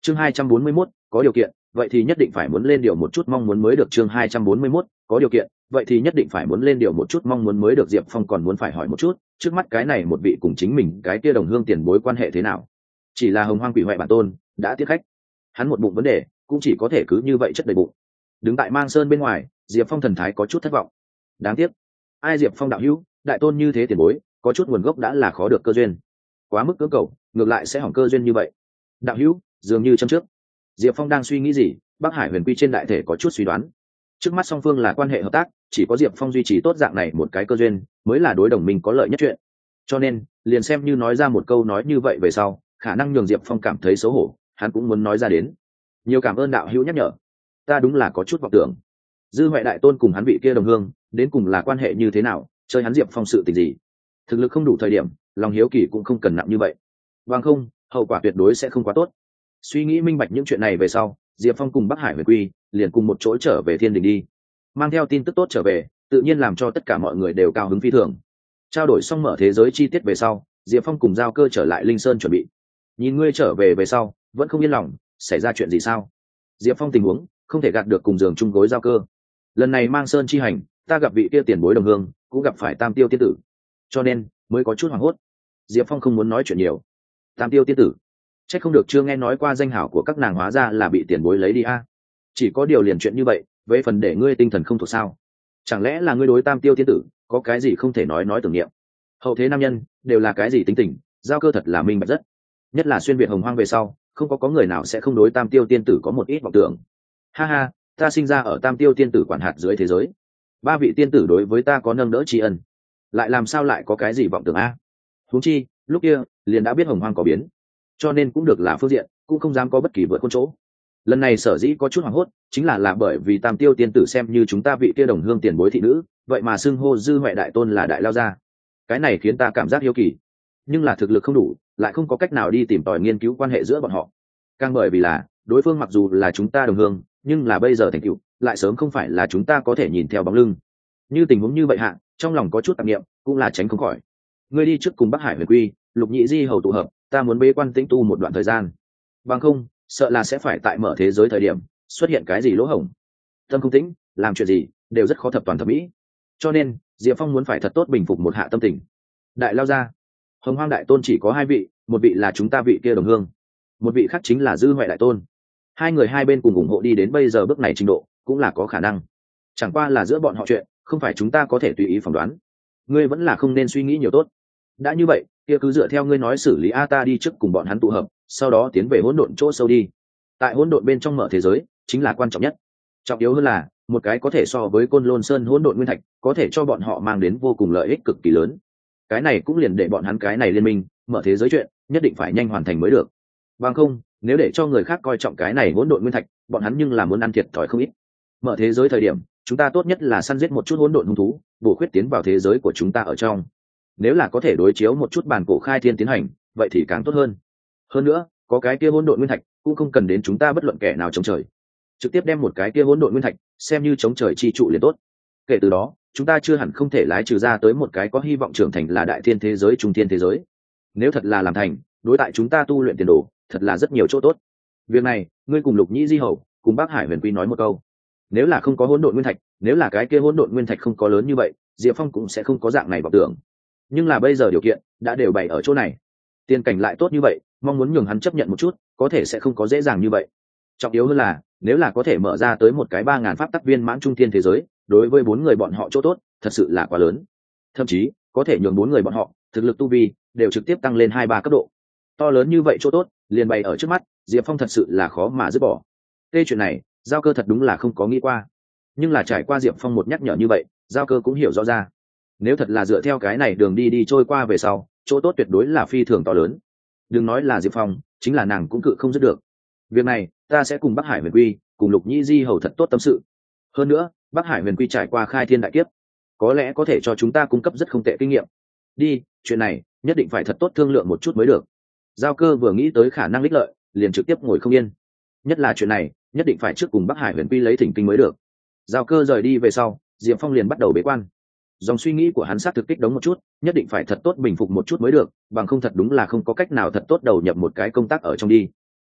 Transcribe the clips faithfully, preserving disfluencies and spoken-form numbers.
chương hai trăm bốn mươi mốt có điều kiện vậy thì nhất định phải muốn lên điều một chút mong muốn mới được. Chương hai trăm bốn mươi mốt có điều kiện vậy thì nhất định phải muốn lên điều một chút mong muốn mới được. Diệp Phong còn muốn phải hỏi một chút, trước mắt cái này một vị cùng chính mình cái kia đồng hương tiền bối quan hệ thế nào? Chỉ là hồng hoang quỷ hoại bản tôn đã tiếp khách, hắn một bụng vấn đề cũng chỉ có thể cứ như vậy chất đầy bụng. Đứng tại Mang Sơn bên ngoài, Diệp Phong thần thái có chút thất vọng. Đáng tiếc, ai Diệp Phong đạo hữu, đại tôn như thế tiền bối, có chút nguồn gốc đã là khó được cơ duyên. Quá mức cưỡng cầu, ngược lại sẽ hỏng cơ duyên như vậy. Đạo hữu, dường như châm trước. Diệp Phong đang suy nghĩ gì, Bắc Hải Huyền Quy trên đại thể có chút suy đoán. Trước mắt song phương là quan hệ hợp tác, chỉ có Diệp Phong duy trì tốt dạng này một cái cơ duyên, mới là đối đồng minh có lợi nhất chuyện. Cho nên, liền xem như nói ra một câu nói như vậy về sau, khả năng nhường Diệp Phong cảm thấy xấu hổ, hắn cũng muốn nói ra đến. Nhiều cảm ơn đạo hữu nhắc nhở, ta đúng là có chút vọng tưởng. Dư Huệ đại tôn cùng hắn vị kia đồng hương, đến cùng là quan hệ như thế nào, chơi hắn Diệp Phong sự tình gì? Thực lực không đủ thời điểm, lòng hiếu kỳ cũng không cần nặng như vậy. Bằng không, hậu quả tuyệt đối sẽ không quá tốt. Suy nghĩ minh bạch những chuyện này về sau, Diệp Phong cùng Bắc Hải Huyền Quy liền cùng một chỗ trở về Thiên Đình đi. Mang theo tin tức tốt trở về, tự nhiên làm cho tất cả mọi người đều cao hứng phi thường. Trao đổi xong mở thế giới chi tiết về sau, Diệp Phong cùng Giao Cơ trở lại Linh Sơn chuẩn bị. Nhìn ngươi trở về về sau, vẫn không yên lòng, xảy ra chuyện gì sao? Diệp Phong tình huống không thể gạt được, cùng giường chung gối Giao Cơ. Lần này Mang Sơn chi hành, ta gặp vị kia tiền bối đồng hương, cũng gặp phải Tam Tiêu tiên tử, cho nên mới có chút hoảng hốt. Diệp Phong không muốn nói chuyện nhiều. Tam Tiêu tiên tử, chắc không được chưa nghe nói qua danh hảo của các nàng, hóa ra là bị tiền bối lấy đi a. Chỉ có điều liền chuyện như vậy, về phần để ngươi tinh thần không thuộc sao? Chẳng lẽ là ngươi đối Tam Tiêu tiên tử có cái gì không thể nói nói tưởng niệm? Hậu thế nam nhân đều là cái gì tính tình, Giao Cơ thật là minh bạch rất. Nhất là xuyên việt hồng hoang về sau, không có có người nào sẽ không đối Tam Tiêu tiên tử có một ít vọng tưởng. Ha ha, ta sinh ra ở Tam Tiêu tiên tử quản hạt dưới thế giới, ba vị tiên tử đối với ta có nâng đỡ tri ân, lại làm sao lại có cái gì vọng tưởng a? Huống chi lúc kia liền đã biết hồng hoang có biến, cho nên cũng được là phương diện, cũng không dám có bất kỳ vượt khuôn chỗ. Lần này sở dĩ có chút hoảng hốt, chính là là bởi vì Tam Tiêu tiên tử xem như chúng ta vị kia đồng hương tiền bối thị nữ, vậy mà xưng hô Dư Huệ đại tôn là đại lao gia, cái này khiến ta cảm giác hiếu kỳ, nhưng là thực lực không đủ, lại không có cách nào đi tìm tòi nghiên cứu quan hệ giữa bọn họ. Càng bởi vì là đối phương mặc dù là chúng ta đồng hương, nhưng là bây giờ thành tựu lại sớm không phải là chúng ta có thể nhìn theo bóng lưng. Như tình huống như vậy hạ, trong lòng có chút tạp niệm, cũng là tránh không khỏi. Ngươi đi trước cùng Bắc Hải Huyền Quy, Lục Nhĩ Di hầu tụ hợp, ta muốn bế quan tĩnh tu một đoạn thời gian. Bằng không, sợ là sẽ phải tại mở thế giới thời điểm xuất hiện cái gì lỗ hổng. Tâm không tĩnh, làm chuyện gì đều rất khó thập toàn thập mỹ. Cho nên, Diệp Phong muốn phải thật tốt bình phục một hạ tâm tình. Đại lao ra, hồng hoang đại tôn chỉ có hai vị, một vị là chúng ta vị kia đồng hương, một vị khác chính là Dư Huệ đại tôn. Hai người hai bên cùng ủng hộ đi đến bây giờ bước này trình độ, cũng là có khả năng. Chẳng qua là giữa bọn họ chuyện, không phải chúng ta có thể tùy ý phỏng đoán. Ngươi vẫn là không nên suy nghĩ nhiều tốt. Đã như vậy, kia cứ dựa theo ngươi nói xử lý a, ta đi trước cùng bọn hắn tụ hợp, sau đó tiến về hỗn độn chỗ sâu đi. Tại hỗn độn bên trong mở thế giới, chính là quan trọng nhất. Trọng yếu hơn là, một cái có thể so với Côn Lôn Sơn hỗn độn nguyên thạch, có thể cho bọn họ mang đến vô cùng lợi ích cực kỳ lớn. Cái này cũng liền để bọn hắn cái này liên minh, mở thế giới chuyện, nhất định phải nhanh hoàn thành mới được. Bằng không, nếu để cho người khác coi trọng cái này hỗn độn nguyên thạch, bọn hắn nhưng là muốn ăn thiệt thòi không ít. Mở thế giới thời điểm, chúng ta tốt nhất là săn giết một chút hỗn độn hung thú, bổ khuyết tiến vào thế giới của chúng ta ở trong. Nếu là có thể đối chiếu một chút bản cổ khai thiên tiến hành, vậy thì càng tốt hơn. Hơn nữa, có cái kia hỗn độn nguyên thạch, cũng không cần đến chúng ta bất luận kẻ nào chống trời, trực tiếp đem một cái kia hỗn độn nguyên thạch xem như chống trời chi trụ liền tốt. Kể từ đó, chúng ta chưa hẳn không thể lái trừ ra tới một cái có hy vọng trưởng thành là đại thiên thế giới, trung thiên thế giới. Nếu thật là làm thành, đối tại chúng ta tu luyện tiền đồ, thật là rất nhiều chỗ tốt. Việc này, ngươi cùng Lục Nhĩ Di hầu, cùng Bắc Hải Huyền Quy nói một câu. Nếu là không có hỗn độn nguyên thạch, nếu là cái kia hỗn độn nguyên thạch không có lớn như vậy, Diệp Phong cũng sẽ không có dạng này vọng tưởng. Nhưng là bây giờ điều kiện đã đều bày ở chỗ này, tiền cảnh lại tốt như vậy, mong muốn nhường hắn chấp nhận một chút, có thể sẽ không có dễ dàng như vậy. Trọng yếu hơn là, nếu là có thể mở ra tới một cái ba ngàn pháp tắc viên mãn trung thiên thế giới, đối với bốn người bọn họ chỗ tốt, thật sự là quá lớn. Thậm chí, có thể nhường bốn người bọn họ, thực lực tu vi đều trực tiếp tăng lên hai ba cấp độ. To lớn như vậy chỗ tốt, liền bày ở trước mắt, Diệp Phong thật sự là khó mà dứt bỏ. Cái chuyện này, Giao Cơ thật đúng là không có nghĩ qua. Nhưng là trải qua Diệp Phong một nhắc nhở như vậy, Giao Cơ cũng hiểu rõ ra. Nếu thật là dựa theo cái này đường đi đi trôi qua về sau, chỗ tốt tuyệt đối là phi thường to lớn. Đừng nói là Diệp Phong, chính là nàng cũng cự không dứt được. Việc này, ta sẽ cùng Bắc Hải Huyền Quy, cùng Lục Nhĩ Di hầu thật tốt tâm sự. Hơn nữa, Bắc Hải Huyền Quy trải qua khai thiên đại kiếp, có lẽ có thể cho chúng ta cung cấp rất không tệ kinh nghiệm. Đi, chuyện này nhất định phải thật tốt thương lượng một chút mới được. Giao Cơ vừa nghĩ tới khả năng ích lợi, liền trực tiếp ngồi không yên. Nhất là chuyện này, nhất định phải trước cùng Bắc Hải Huyền Quy lấy thỉnh kinh mới được. Giao Cơ rời đi về sau, Diệp Phong liền bắt đầu bế quan. Dòng suy nghĩ của hắn sát thực kích đống một chút, nhất định phải thật tốt bình phục một chút mới được, bằng không thật đúng là không có cách nào thật tốt đầu nhập một cái công tác ở trong đi.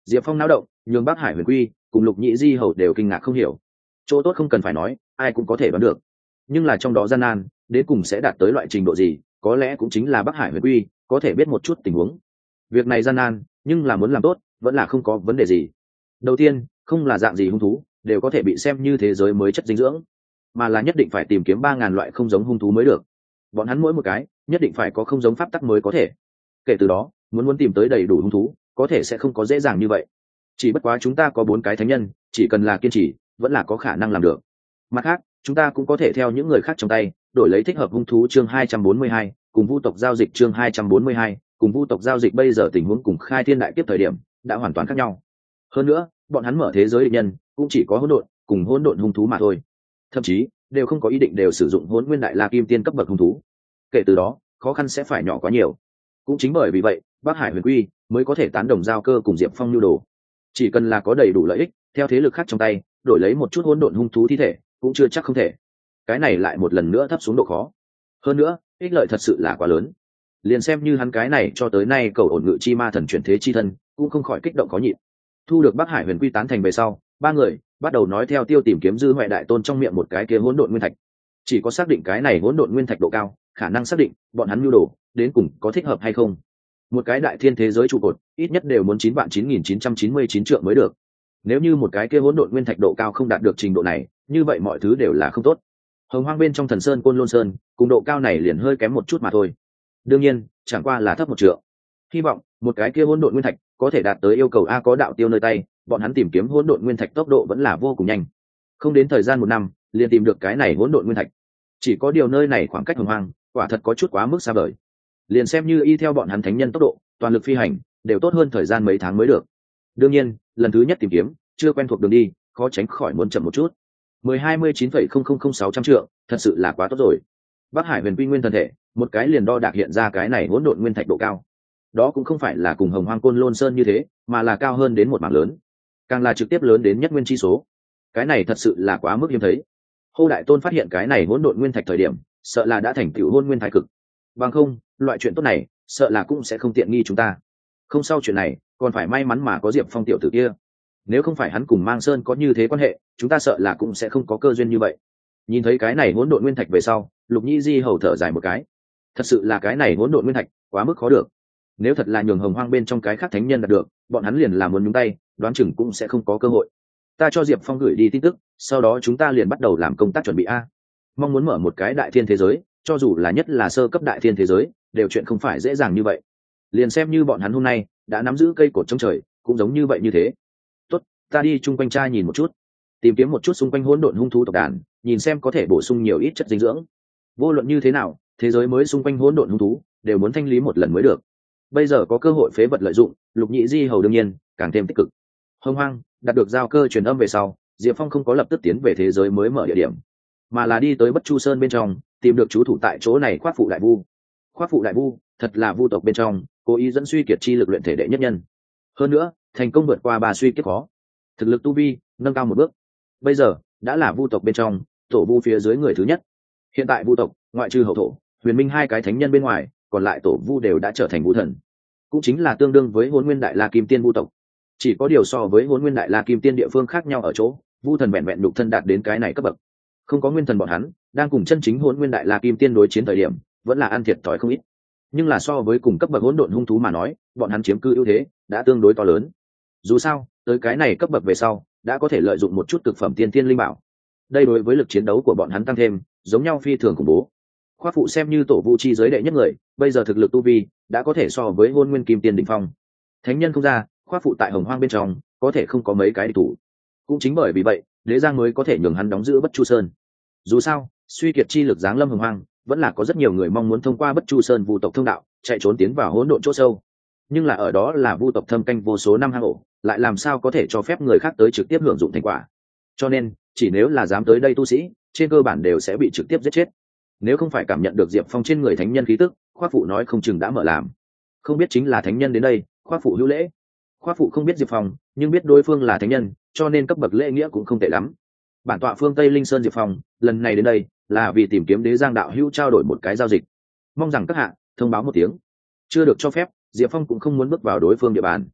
Diệp Phong náo động, nhường Bắc Hải Huyền Quy cùng Lục Nhĩ Di hầu đều kinh ngạc không hiểu. Chỗ tốt không cần phải nói, ai cũng có thể đoán được. Nhưng là trong đó gian nan, đến cùng sẽ đạt tới loại trình độ gì, có lẽ cũng chính là Bắc Hải Huyền Quy có thể biết một chút tình huống. Việc này gian nan, nhưng là muốn làm tốt, vẫn là không có vấn đề gì. Đầu tiên, không là dạng gì hung thú, đều có thể bị xem như thế giới mới chất dinh dưỡng, mà là nhất định phải tìm kiếm ba ngàn loại không giống hung thú mới được. Bọn hắn mỗi một cái, nhất định phải có không giống pháp tắc mới có thể. Kể từ đó, muốn muốn tìm tới đầy đủ hung thú, có thể sẽ không có dễ dàng như vậy. Chỉ bất quá chúng ta có bốn cái thánh nhân, chỉ cần là kiên trì, vẫn là có khả năng làm được. Mặt khác, chúng ta cũng có thể theo những người khác trong tay, đổi lấy thích hợp hung thú chương hai trăm bốn mươi hai, cùng vu tộc giao dịch chương hai trăm bốn mươi hai, cùng vu tộc giao dịch bây giờ tình huống cùng khai thiên đại kiếp thời điểm đã hoàn toàn khác nhau. Hơn nữa, bọn hắn mở thế giới địch nhân cũng chỉ có hỗn độn, cùng hỗn độn hung thú mà thôi. Thậm chí, đều không có ý định đều sử dụng hỗn nguyên đại la kim tiên cấp bậc hung thú. Kể từ đó, khó khăn sẽ phải nhỏ quá nhiều. Cũng chính bởi vì vậy, Bắc Hải Huyền Quy mới có thể tán đồng giao cơ cùng Diệp Phong nhu đồ. Chỉ cần là có đầy đủ lợi ích, theo thế lực khác trong tay, đổi lấy một chút hỗn độn hung thú thi thể, cũng chưa chắc không thể. Cái này lại một lần nữa thấp xuống độ khó. Hơn nữa, ích lợi thật sự là quá lớn. Liền xem như hắn cái này cho tới nay cầu ổn ngự chi ma thần chuyển thế chi thân, cũng không khỏi kích động có nhịn. Thu được Bắc Hải Huyền Quy tán thành về sau, ba người bắt đầu nói theo tiêu tìm kiếm dư huệ đại tôn trong miệng một cái kia hỗn độn nguyên thạch. Chỉ có xác định cái này hỗn độn nguyên thạch độ cao, khả năng xác định bọn hắn nhu đồ đến cùng có thích hợp hay không. Một cái đại thiên thế giới trụ cột, ít nhất đều muốn chín vạn chín nghìn chín trăm chín mươi chín trượng mới được. Nếu như một cái kia hỗn độn nguyên thạch độ cao không đạt được trình độ này, như vậy mọi thứ đều là không tốt. Hồng Hoang bên trong Thần Sơn Côn Lôn Sơn, cùng độ cao này liền hơi kém một chút mà thôi. Đương nhiên, chẳng qua là thấp một trượng. Hy vọng một cái kia hỗn độn nguyên thạch có thể đạt tới yêu cầu a có đạo tiêu nơi tay, bọn hắn tìm kiếm hỗn độn nguyên thạch tốc độ vẫn là vô cùng nhanh. Không đến thời gian một năm, liền tìm được cái này hỗn độn nguyên thạch. Chỉ có điều nơi này khoảng cách Hồng Hoang, quả thật có chút quá mức xa vời. Liền xem như y theo bọn hắn thánh nhân tốc độ, toàn lực phi hành, đều tốt hơn thời gian mấy tháng mới được. Đương nhiên, lần thứ nhất tìm kiếm, chưa quen thuộc đường đi, khó tránh khỏi muốn chậm một chút. mười hai mươi chín phẩy không không không sáu trăm trượng, thật sự là quá tốt rồi. Bắc Hải Huyền Quy nguyên thân thể, một cái liền đo đạc hiện ra cái này hỗn độn nguyên thạch độ cao. Đó cũng không phải là cùng Hồng Hoang Côn Lôn Sơn như thế, mà là cao hơn đến một mảng lớn, càng là trực tiếp lớn đến nhất nguyên chi số. Cái này thật sự là quá mức hiếm thấy. Hô Đại Tôn phát hiện cái này hỗn độn nguyên thạch thời điểm, sợ là đã thành tựu hôn nguyên thái cực. Bằng không, loại chuyện tốt này, sợ là cũng sẽ không tiện nghi chúng ta. Không sau chuyện này, còn phải may mắn mà có Diệp Phong tiểu tử kia. Nếu không phải hắn cùng Mang Sơn có như thế quan hệ, chúng ta sợ là cũng sẽ không có cơ duyên như vậy. Nhìn thấy cái này hỗn độn nguyên thạch về sau, Lục Nhĩ Di hầu thở dài một cái. Thật sự là cái này hỗn độn nguyên thạch, quá mức khó được. Nếu thật là nhường Hồng Hoang bên trong cái khác thánh nhân đạt được, bọn hắn liền làm muốn nhúng tay, đoán chừng cũng sẽ không có cơ hội. Ta cho Diệp Phong gửi đi tin tức, sau đó chúng ta liền bắt đầu làm công tác chuẩn bị a. Mong muốn mở một cái đại thiên thế giới, cho dù là nhất là sơ cấp đại thiên thế giới, đều chuyện không phải dễ dàng như vậy. Liền xem như bọn hắn hôm nay đã nắm giữ cây cột trong trời, cũng giống như vậy như thế. Tốt, ta đi chung quanh tra nhìn một chút, tìm kiếm một chút xung quanh hỗn độn hung thú tộc đàn, nhìn xem có thể bổ sung nhiều ít chất dinh dưỡng. Vô luận như thế nào, thế giới mới xung quanh hỗn độn hung thú đều muốn thanh lý một lần mới được. Bây giờ có cơ hội phế vật lợi dụng, Lục Nhĩ Di hầu đương nhiên càng thêm tích cực. Hồng Hoang đạt được giao cơ truyền âm về sau, Diệp Phong không có lập tức tiến về thế giới mới mở địa điểm, mà là đi tới Bất Chu Sơn bên trong, tìm được chú thủ tại chỗ này Khoác Phụ Đại Vu. Khoác Phụ Đại Vu thật là vu tộc bên trong cố ý dẫn suy kiệt chi lực luyện thể đệ nhất nhân, hơn nữa thành công vượt qua ba suy kiếp khó, thực lực tu vi nâng cao một bước, bây giờ đã là vu tộc bên trong tổ vu phía dưới người thứ nhất. Hiện tại vu tộc ngoại trừ Hậu Thổ, Huyền Minh hai cái thánh nhân bên ngoài, còn lại tổ vu đều đã trở thành vu thần, cũng chính là tương đương với Hỗn Nguyên Đại La Kim Tiên vu tộc. Chỉ có điều so với Hỗn Nguyên Đại La Kim Tiên địa phương khác nhau ở chỗ, vu thần vẹn vẹn đục thân đạt đến cái này cấp bậc, không có nguyên thần bọn hắn đang cùng chân chính Hỗn Nguyên Đại La Kim Tiên đối chiến thời điểm, vẫn là ăn thiệt thòi không ít. Nhưng là so với cùng cấp bậc hỗn độn hung thú mà nói, bọn hắn chiếm cư ưu thế đã tương đối to lớn. Dù sao, tới cái này cấp bậc về sau, đã có thể lợi dụng một chút cực phẩm tiên thiên linh bảo. Đây đối với lực chiến đấu của bọn hắn tăng thêm, giống nhau phi thường khủng bố. Khoác Phụ xem như tổ vu chi giới đệ nhất người, bây giờ thực lực tu vi đã có thể so với Hôn Nguyên Kim Tiên đỉnh phong. Thánh nhân không ra, Khoác Phụ tại Hồng Hoang bên trong có thể không có mấy cái địch thủ. Cũng chính bởi vì vậy, Đế Giang mới có thể nhường hắn đóng giữ Bất Chu Sơn. Dù sao, suy kiệt chi lực giáng lâm Hồng Hoang, vẫn là có rất nhiều người mong muốn thông qua Bất Chu Sơn vu tộc thông đạo chạy trốn tiến vào hỗn độn chỗ sâu. Nhưng là ở đó là vu tộc thâm canh vô số năm hang ổ, lại làm sao có thể cho phép người khác tới trực tiếp hưởng dụng thành quả. Cho nên, chỉ nếu là dám tới đây tu sĩ, trên cơ bản đều sẽ bị trực tiếp giết chết. Nếu không phải cảm nhận được Diệp Phong trên người thánh nhân khí tức, Khoác Phụ nói không chừng đã mở làm. Không biết chính là thánh nhân đến đây, Khoác Phụ hữu lễ. Khoác Phụ không biết Diệp Phong, nhưng biết đối phương là thánh nhân, cho nên cấp bậc lễ nghĩa cũng không tệ lắm. Bản tọa phương Tây Linh Sơn Diệp Phong, lần này đến đây là vì tìm kiếm Đế Giang đạo hữu trao đổi một cái giao dịch. Mong rằng các hạ thông báo một tiếng. Chưa được cho phép, Diệp Phong cũng không muốn bước vào đối phương địa bàn.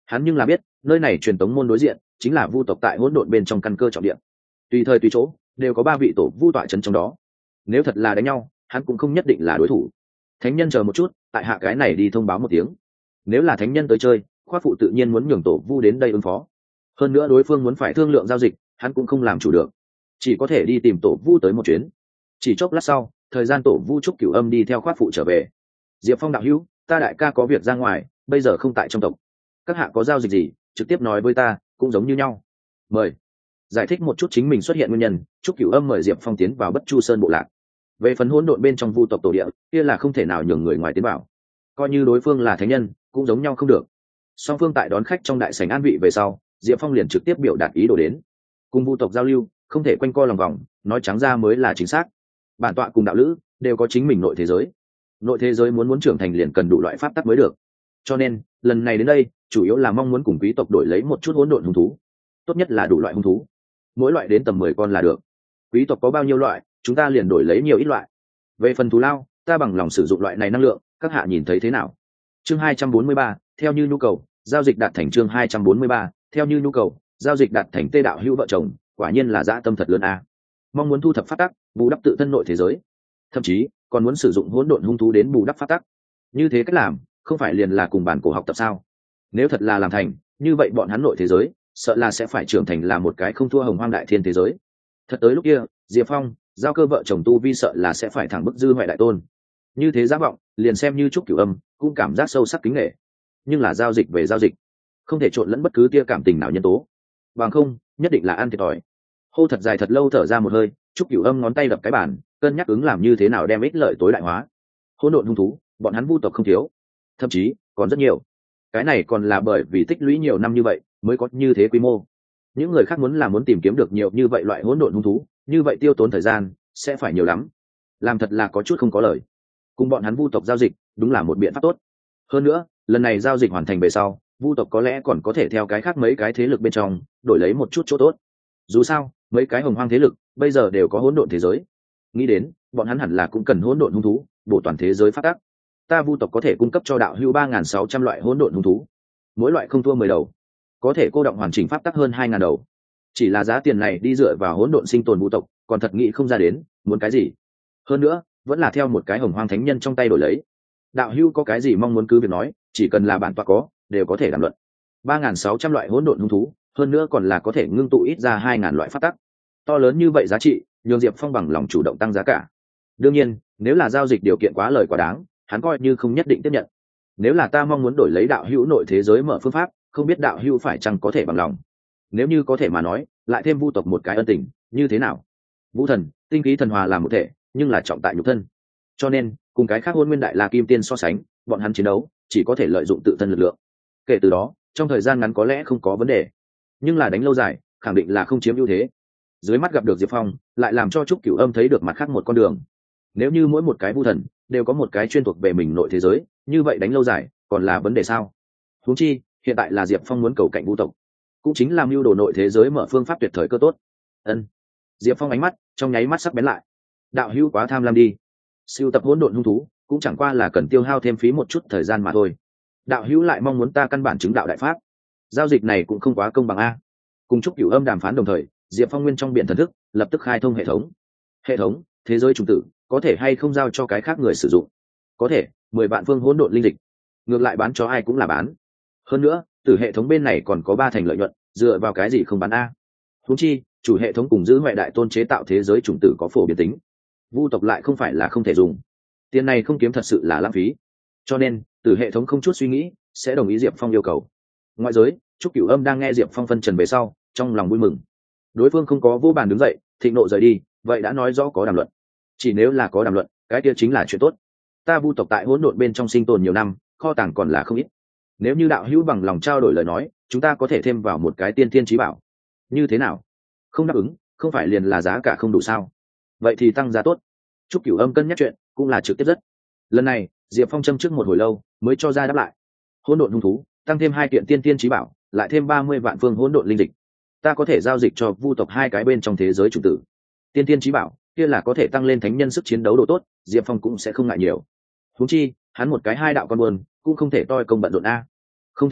Hắn nhưng là biết nơi này truyền tống môn đối diện chính là vu tộc tại hỗn độn bên trong căn cơ trọng địa, tùy thời tùy chỗ đều có ba vị tổ vu tọa trấn trong đó. Nếu thật là đánh nhau, hắn cũng không nhất định là đối thủ. Thánh nhân chờ một chút, tại hạ cái này đi thông báo một tiếng. Nếu là thánh nhân tới chơi, khoác phụ tự nhiên muốn nhường tổ vu đến đây ứng phó. Hơn nữa đối phương muốn phải thương lượng giao dịch, hắn cũng không làm chủ được, chỉ có thể đi tìm tổ vu tới một chuyến. Chỉ chốc lát sau, thời gian tổ vu trúc cửu âm đi theo khoác phụ trở về. Diệp Phong đạo hữu, ta đại ca có việc ra ngoài, bây giờ không tại trong tộc. Các hạ có giao dịch gì, trực tiếp nói với ta, cũng giống như nhau. Mời. Giải thích một chút chính mình xuất hiện nguyên nhân, trúc cửu âm mời Diệp Phong tiến vào Bất Chu Sơn bộ lạc. Về phần hỗn độn bên trong vu tộc tổ địa, kia là không thể nào nhường người ngoài tiến vào. Coi như đối phương là thánh nhân, cũng giống nhau không được. Song phương tại đón khách trong đại sảnh an vị về sau, Diệp Phong liền trực tiếp biểu đạt ý đồ đến. Cùng vu tộc giao lưu, không thể quanh co lòng vòng, nói trắng ra mới là chính xác. Bản tọa cùng đạo lữ đều có chính mình nội thế giới. Nội thế giới muốn muốn trưởng thành liền cần đủ loại pháp tắc mới được. Cho nên, lần này đến đây, chủ yếu là mong muốn cùng quý tộc đổi lấy một chút hỗn độn hung thú. Tốt nhất là đủ loại hung thú. Mỗi loại đến tầm mười con là được. Quý tộc có bao nhiêu loại, chúng ta liền đổi lấy nhiều ít loại. Về phần thù lao, ta bằng lòng sử dụng loại này năng lượng, các hạ nhìn thấy thế nào? Chương hai trăm bốn mươi ba, theo như nhu cầu, giao dịch đạt thành. Chương hai trăm bốn mươi ba, theo như nhu cầu, giao dịch đạt thành. Tê đạo hữu vợ chồng, quả nhiên là dã tâm thật lớn a. Mong muốn thu thập pháp tắc, bù đắp tự thân nội thế giới, thậm chí còn muốn sử dụng hỗn độn hung thú đến bù đắp pháp tắc. Như thế cách làm, không phải liền là cùng bản cổ học tập sao? Nếu thật là làm thành, như vậy bọn hắn nội thế giới, sợ là sẽ phải trưởng thành là một cái không thua hồng hoang đại thiên thế giới. Thật tới lúc kia, Diệp Phong, giao cơ vợ chồng tu vi sợ là sẽ phải thẳng bức dư hoại đại tôn. Như thế giá vọng, liền xem như trúc cửu âm, cũng cảm giác sâu sắc kính nghệ. Nhưng là giao dịch về giao dịch, không thể trộn lẫn bất cứ tia cảm tình nào nhân tố. Bằng không, nhất định là ăn thiệt thòi. Hô thật dài thật lâu thở ra một hơi, trúc cửu âm ngón tay đập cái bàn, cân nhắc ứng làm như thế nào đem ích lợi tối đại hóa. Hỗn độn hung thú, bọn hắn vu tộc không thiếu, thậm chí còn rất nhiều. Cái này còn là bởi vì tích lũy nhiều năm như vậy mới có như thế quy mô. Những người khác muốn là muốn tìm kiếm được nhiều như vậy loại hỗn độn hung thú, như vậy tiêu tốn thời gian sẽ phải nhiều lắm, làm thật là có chút không có lời. Cùng bọn hắn vu tộc giao dịch đúng là một biện pháp tốt. Hơn nữa, lần này giao dịch hoàn thành về sau, vu tộc có lẽ còn có thể theo cái khác mấy cái thế lực bên trong đổi lấy một chút chỗ tốt. Dù sao, mấy cái hồng hoang thế lực bây giờ đều có hỗn độn thế giới, nghĩ đến bọn hắn hẳn là cũng cần hỗn độn hung thú bổ toàn thế giới phát tác. Ta vu tộc có thể cung cấp cho đạo hữu ba nghìn sáu trăm loại hỗn độn hung thú, mỗi loại không thua mười đầu, có thể cô động hoàn chỉnh pháp tắc hơn hai ngàn đầu. Chỉ là giá tiền này đi dựa vào hỗn độn sinh tồn vu tộc, còn thật nghĩ không ra đến muốn cái gì. Hơn nữa, vẫn là theo một cái hồng hoang thánh nhân trong tay đổi lấy. Đạo hữu có cái gì mong muốn cứ việc nói, chỉ cần là bản tọa có, đều có thể đàm luận. ba nghìn sáu trăm loại hỗn độn hung thú, hơn nữa còn là có thể ngưng tụ ít ra hai ngàn loại pháp tắc. To lớn như vậy giá trị, nhường Diệp Phong bằng lòng chủ động tăng giá cả. Đương nhiên, nếu là giao dịch điều kiện quá lời quá đáng, hắn coi như không nhất định tiếp nhận. Nếu là ta mong muốn đổi lấy đạo hữu nội thế giới mở phương pháp, không biết đạo hữu phải chăng có thể bằng lòng. Nếu như có thể mà nói, lại thêm vu tộc một cái ân tình, như thế nào? Vũ thần, tinh khí thần hòa là một thể, nhưng là trọng tại nhục thân. Cho nên, cùng cái khác Hôn Nguyên Đại La Kim Tiên so sánh, bọn hắn chiến đấu chỉ có thể lợi dụng tự thân lực lượng. Kể từ đó, trong thời gian ngắn có lẽ không có vấn đề, nhưng là đánh lâu dài, khẳng định là không chiếm ưu thế. Dưới mắt gặp được Diệp Phong, lại làm cho Trúc Cửu Âm thấy được mặt khác một con đường. Nếu như mỗi một cái vu thần đều có một cái chuyên thuộc về mình nội thế giới, như vậy đánh lâu dài còn là vấn đề sao? Huống chi, hiện tại là Diệp Phong muốn cầu cạnh vu tộc, cũng chính là mưu đồ nội thế giới mở phương pháp tuyệt thời cơ tốt. Ân. Diệp Phong ánh mắt trong nháy mắt sắc bén lại. Đạo hữu quá tham lam đi. Sưu tập hỗn độn hung thú cũng chẳng qua là cần tiêu hao thêm phí một chút thời gian mà thôi. Đạo hữu lại mong muốn ta căn bản chứng đạo đại pháp, giao dịch này cũng không quá công bằng a. Cùng Trúc Cửu Âm đàm phán đồng thời, Diệp Phong nguyên trong biển thần thức lập tức khai thông hệ thống. Hệ thống, thế giới trùng tử có thể hay không giao cho cái khác người sử dụng? Có thể, mười vạn phương hỗn độn linh dịch. Ngược lại bán cho ai cũng là bán. Hơn nữa, từ hệ thống bên này còn có ba thành lợi nhuận, dựa vào cái gì không bán a? Huống chi, chủ hệ thống cùng giữ huệ đại tôn chế tạo thế giới trùng tử có phổ biến tính, vu tộc lại không phải là không thể dùng. Tiền này không kiếm thật sự là lãng phí. Cho nên, từ hệ thống không chút suy nghĩ sẽ đồng ý Diệp Phong yêu cầu. Ngoại giới, Trúc Cửu Âm đang nghe Diệp Phong phân trần về sau, trong lòng vui mừng. Đối phương không có vô bàn đứng dậy, thịnh nộ rời đi, vậy đã nói rõ có đàm luận. Chỉ nếu là có đàm luận, cái kia chính là chuyện tốt. Ta vu tộc tại hỗn độn bên trong sinh tồn nhiều năm, kho tàng còn là không ít. Nếu như đạo hữu bằng lòng trao đổi lời nói, chúng ta có thể thêm vào một cái tiên thiên chí bảo. Như thế nào? Không đáp ứng, không phải liền là giá cả không đủ sao? Vậy thì tăng giá tốt. Trúc Cửu Âm cân nhắc chuyện, cũng là trực tiếp rất. Lần này, Diệp Phong châm trước một hồi lâu, mới cho ra đáp lại. Hỗn độn hung thú, tăng thêm hai kiện tiên thiên chí bảo, lại thêm ba mươi vạn phương hỗn độn linh dịch. Ta có thể giao dịch cho vu tộc hai cái bên trong thế giới chủ tử. Tiên thiên chí bảo, kia là có thể tăng lên thánh nhân sức chiến đấu độ tốt, Diệp Phong cũng sẽ không ngại nhiều. Huống chi, hắn một cái hai đạo con buồn, cũng không thể toi công bận rộn a. Không thêm giá,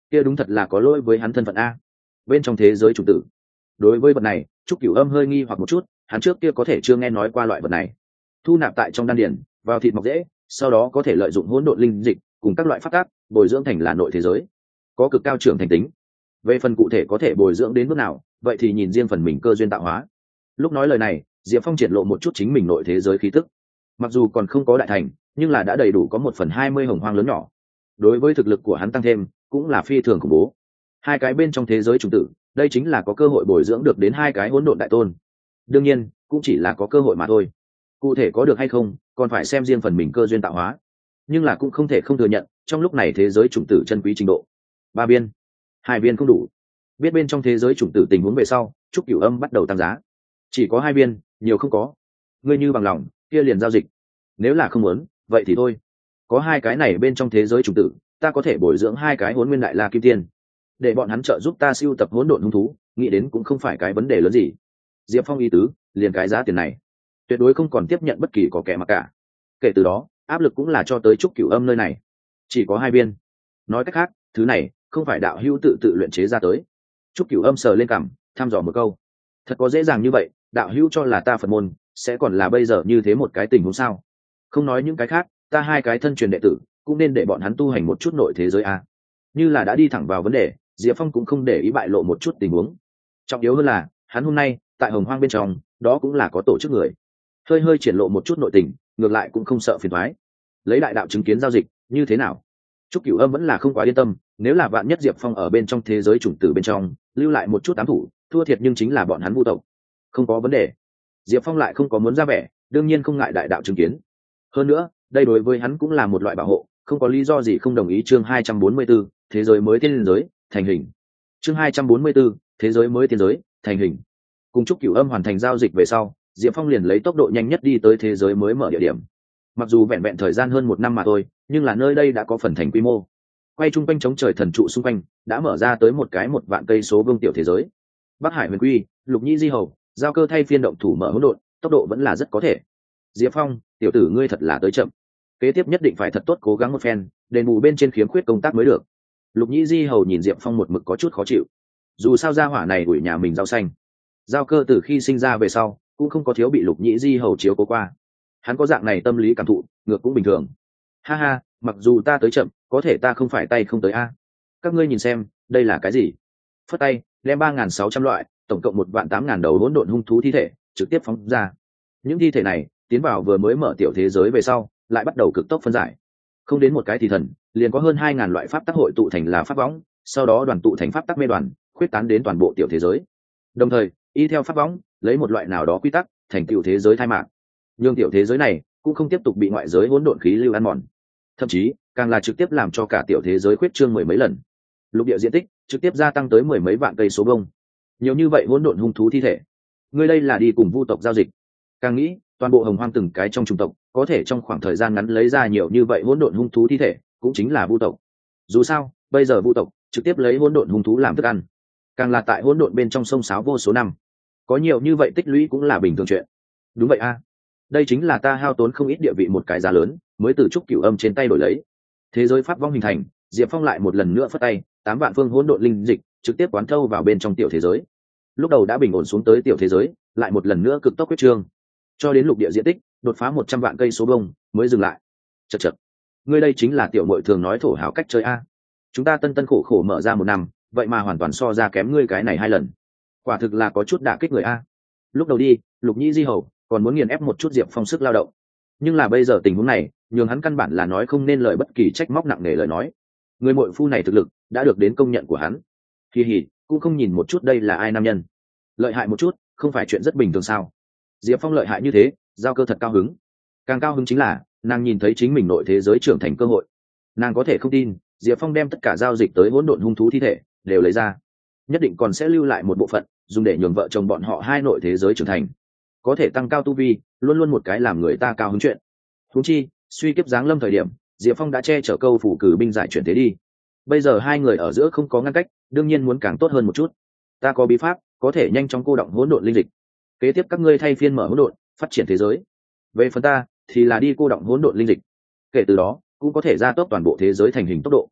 kia đúng thật là có lỗi với hắn thân phận a. Bên trong thế giới chủng tử, đối với vật này Trúc Cửu Âm hơi nghi hoặc một chút, hắn trước kia có thể chưa nghe nói qua loại vật này. Thu nạp tại trong đan điền, vào thịt mọc rễ, sau đó có thể lợi dụng hỗn độn linh dịch cùng các loại pháp tác bồi dưỡng thành là nội thế giới, có cực cao trưởng thành tính. Về phần cụ thể có thể bồi dưỡng đến mức nào, vậy thì nhìn riêng phần mình cơ duyên tạo hóa. Lúc nói lời này, Diệp Phong triển lộ một chút chính mình nội thế giới khí tức. Mặc dù còn không có đại thành, nhưng là đã đầy đủ có một phần hai mươi hồng hoang lớn nhỏ. Đối với thực lực của hắn tăng thêm, cũng là phi thường khủng bố. Hai cái bên trong thế giới chủng tử, đây chính là có cơ hội bồi dưỡng được đến hai cái hỗn độn đại tôn. Đương nhiên, cũng chỉ là có cơ hội mà thôi. Cụ thể có được hay không, còn phải xem riêng phần mình cơ duyên tạo hóa. Nhưng là cũng không thể không thừa nhận, trong lúc này thế giới chủng tử chân quý trình độ. Ba viên, hai viên không đủ. Biết bên trong thế giới chủng tử tình huống về sau, Trúc Cửu Âm bắt đầu tăng giá. Chỉ có hai viên, nhiều không có. Ngươi như bằng lòng, kia liền giao dịch. Nếu là không muốn, vậy thì thôi. Có hai cái này bên trong thế giới chủng tử, ta có thể bồi dưỡng hai cái hỗn nguyên đại la kim tiên, để bọn hắn trợ giúp ta siêu tập hỗn độn hung thú, nghĩ đến cũng không phải cái vấn đề lớn gì. Diệp Phong ý tứ, liền cái giá tiền này, tuyệt đối không còn tiếp nhận bất kỳ có kẻ mặc cả. Kể từ đó, áp lực cũng là cho tới Trúc Cửu Âm nơi này. Chỉ có hai viên. Nói cách khác, thứ này không phải đạo hữu tự tự luyện chế ra tới. Trúc Cửu Âm sờ lên cằm, thăm dò một câu. Thật có dễ dàng như vậy, đạo hữu cho là ta Phật môn, sẽ còn là bây giờ như thế một cái tình huống sao? Không nói những cái khác, ta hai cái thân truyền đệ tử, cũng nên để bọn hắn tu hành một chút nội thế giới a. Như là đã đi thẳng vào vấn đề, Diệp Phong cũng không để ý bại lộ một chút tình huống. Trọng yếu hơn là, hắn hôm nay, tại Hồng Hoang bên trong, đó cũng là có tổ chức người. Hơi hơi triển lộ một chút nội tình, ngược lại cũng không sợ phiền toái. Lấy đại đạo chứng kiến giao dịch, như thế nào? Trúc Cửu Âm vẫn là không quá yên tâm, nếu là vạn nhất Diệp Phong ở bên trong thế giới chủng tử bên trong, lưu lại một chút ám thủ, thua thiệt nhưng chính là bọn hắn vu tộc. Không có vấn đề. Diệp Phong lại không có muốn ra vẻ, đương nhiên không ngại đại đạo chứng kiến. Hơn nữa, đây đối với hắn cũng là một loại bảo hộ, không có lý do gì không đồng ý. Chương hai trăm bốn mươi bốn, thế giới mới tiên giới, thành hình. Chương hai trăm bốn mươi 4, thế giới mới tiên giới, thành hình. Cùng Trúc Cửu Âm hoàn thành giao dịch về sau, Diệp Phong liền lấy tốc độ nhanh nhất đi tới thế giới mới mở địa điểm. Mặc dù vẹn vẹn thời gian hơn một năm mà thôi, nhưng là nơi đây đã có phần thành quy mô. Quay chung quanh chống trời thần trụ xung quanh, đã mở ra tới một cái một vạn cây số vương tiểu thế giới. Bắc Hải Huyền Quy, Lục Nhĩ Di Hầu, giao cơ thay phiên động thủ mở hỗn độn, tốc độ vẫn là rất có thể. Diệp Phong, tiểu tử ngươi thật là tới chậm. Kế tiếp nhất định phải thật tốt cố gắng một phen, đền bù bên trên khiếm khuyết công tác mới được. Lục Nhĩ Di Hầu nhìn Diệp Phong một mực có chút khó chịu. Dù sao gia hỏa này đuổi nhà mình rau xanh. Giao cơ từ khi sinh ra về sau, cũng không có thiếu bị Lục Nhĩ Di Hầu chiếu cố qua. Hắn có dạng này tâm lý cảm thụ, ngược cũng bình thường. Ha ha, mặc dù ta tới chậm, có thể ta không phải tay không tới a. Các ngươi nhìn xem, đây là cái gì? Phất tay, đem ba nghìn sáu trăm loại, tổng cộng một vạn tám ngàn đầu hỗn độn hung thú thi thể, trực tiếp phóng ra. Những thi thể này, tiến vào vừa mới mở tiểu thế giới về sau, lại bắt đầu cực tốc phân giải. Không đến một cái thì thần, liền có hơn hai ngàn loại pháp tác hội tụ thành là pháp võng, sau đó đoàn tụ thành pháp tác mê đoàn, khuyết tán đến toàn bộ tiểu thế giới. Đồng thời, y theo pháp võng, lấy một loại nào đó quy tắc, thành tiểu thế giới thai mạng. Nhưng tiểu thế giới này cũng không tiếp tục bị ngoại giới hỗn độn khí lưu ăn mòn, thậm chí càng là trực tiếp làm cho cả tiểu thế giới khuyết trương mười mấy lần. Lục địa diện tích trực tiếp gia tăng tới mười mấy vạn cây số bông. Nhiều như vậy hỗn độn hung thú thi thể, ngươi đây là đi cùng vu tộc giao dịch? Càng nghĩ, toàn bộ Hồng Hoang từng cái trong chủng tộc, có thể trong khoảng thời gian ngắn lấy ra nhiều như vậy hỗn độn hung thú thi thể, cũng chính là vu tộc. Dù sao, bây giờ vu tộc trực tiếp lấy hỗn độn hung thú làm thức ăn, càng là tại hỗn độn bên trong sông sáo vô số năm, có nhiều như vậy tích lũy cũng là bình thường chuyện. Đúng vậy a, đây chính là ta hao tốn không ít địa vị một cái giá lớn, mới từ Trúc Cửu Âm trên tay đổi lấy. Thế giới pháp vong hình thành, Diệp Phong lại một lần nữa phất tay, tám vạn phương hỗn độn linh dịch trực tiếp quán thâu vào bên trong tiểu thế giới. Lúc đầu đã bình ổn xuống tới tiểu thế giới, lại một lần nữa cực tốc quyết trương, cho đến lục địa diện tích đột phá một trăm vạn cây số bông mới dừng lại. Chậc chậc, ngươi đây chính là tiểu muội thường nói thổ hào cách chơi a. Chúng ta tân tân khổ khổ mở ra một năm, vậy mà hoàn toàn so ra kém ngươi cái này hai lần, quả thực là có chút đả kích người a. Lúc đầu đi, Lục Nhĩ Di Hầu còn muốn nghiền ép một chút Diệp Phong sức lao động, nhưng là bây giờ tình huống này nhường hắn căn bản là nói không nên lời bất kỳ trách móc nặng nề lời nói. Người muội phu này thực lực đã được đến công nhận của hắn, kỳ hỉ cũng không nhìn một chút đây là ai nam nhân, lợi hại một chút không phải chuyện rất bình thường sao? Diệp Phong lợi hại như thế, giao cơ thật cao hứng. Càng cao hứng chính là nàng nhìn thấy chính mình nội thế giới trưởng thành cơ hội. Nàng có thể không tin Diệp Phong đem tất cả giao dịch tới hỗn độn hung thú thi thể đều lấy ra, nhất định còn sẽ lưu lại một bộ phận dùng để nhường vợ chồng bọn họ hai nội thế giới trưởng thành, có thể tăng cao tu vi, luôn luôn một cái làm người ta cao hứng chuyện. Huống chi suy kiếp giáng lâm thời điểm, Diệp Phong đã che chở câu phủ cử binh giải chuyển thế đi. Bây giờ hai người ở giữa không có ngăn cách, đương nhiên muốn càng tốt hơn một chút. Ta có bí pháp có thể nhanh chóng cô động hỗn độn linh dịch, kế tiếp các ngươi thay phiên mở hỗn độn, phát triển thế giới. Về phần ta thì là đi cô động hỗn độn linh dịch, kể từ đó cũng có thể gia tốc toàn bộ thế giới thành hình tốc độ.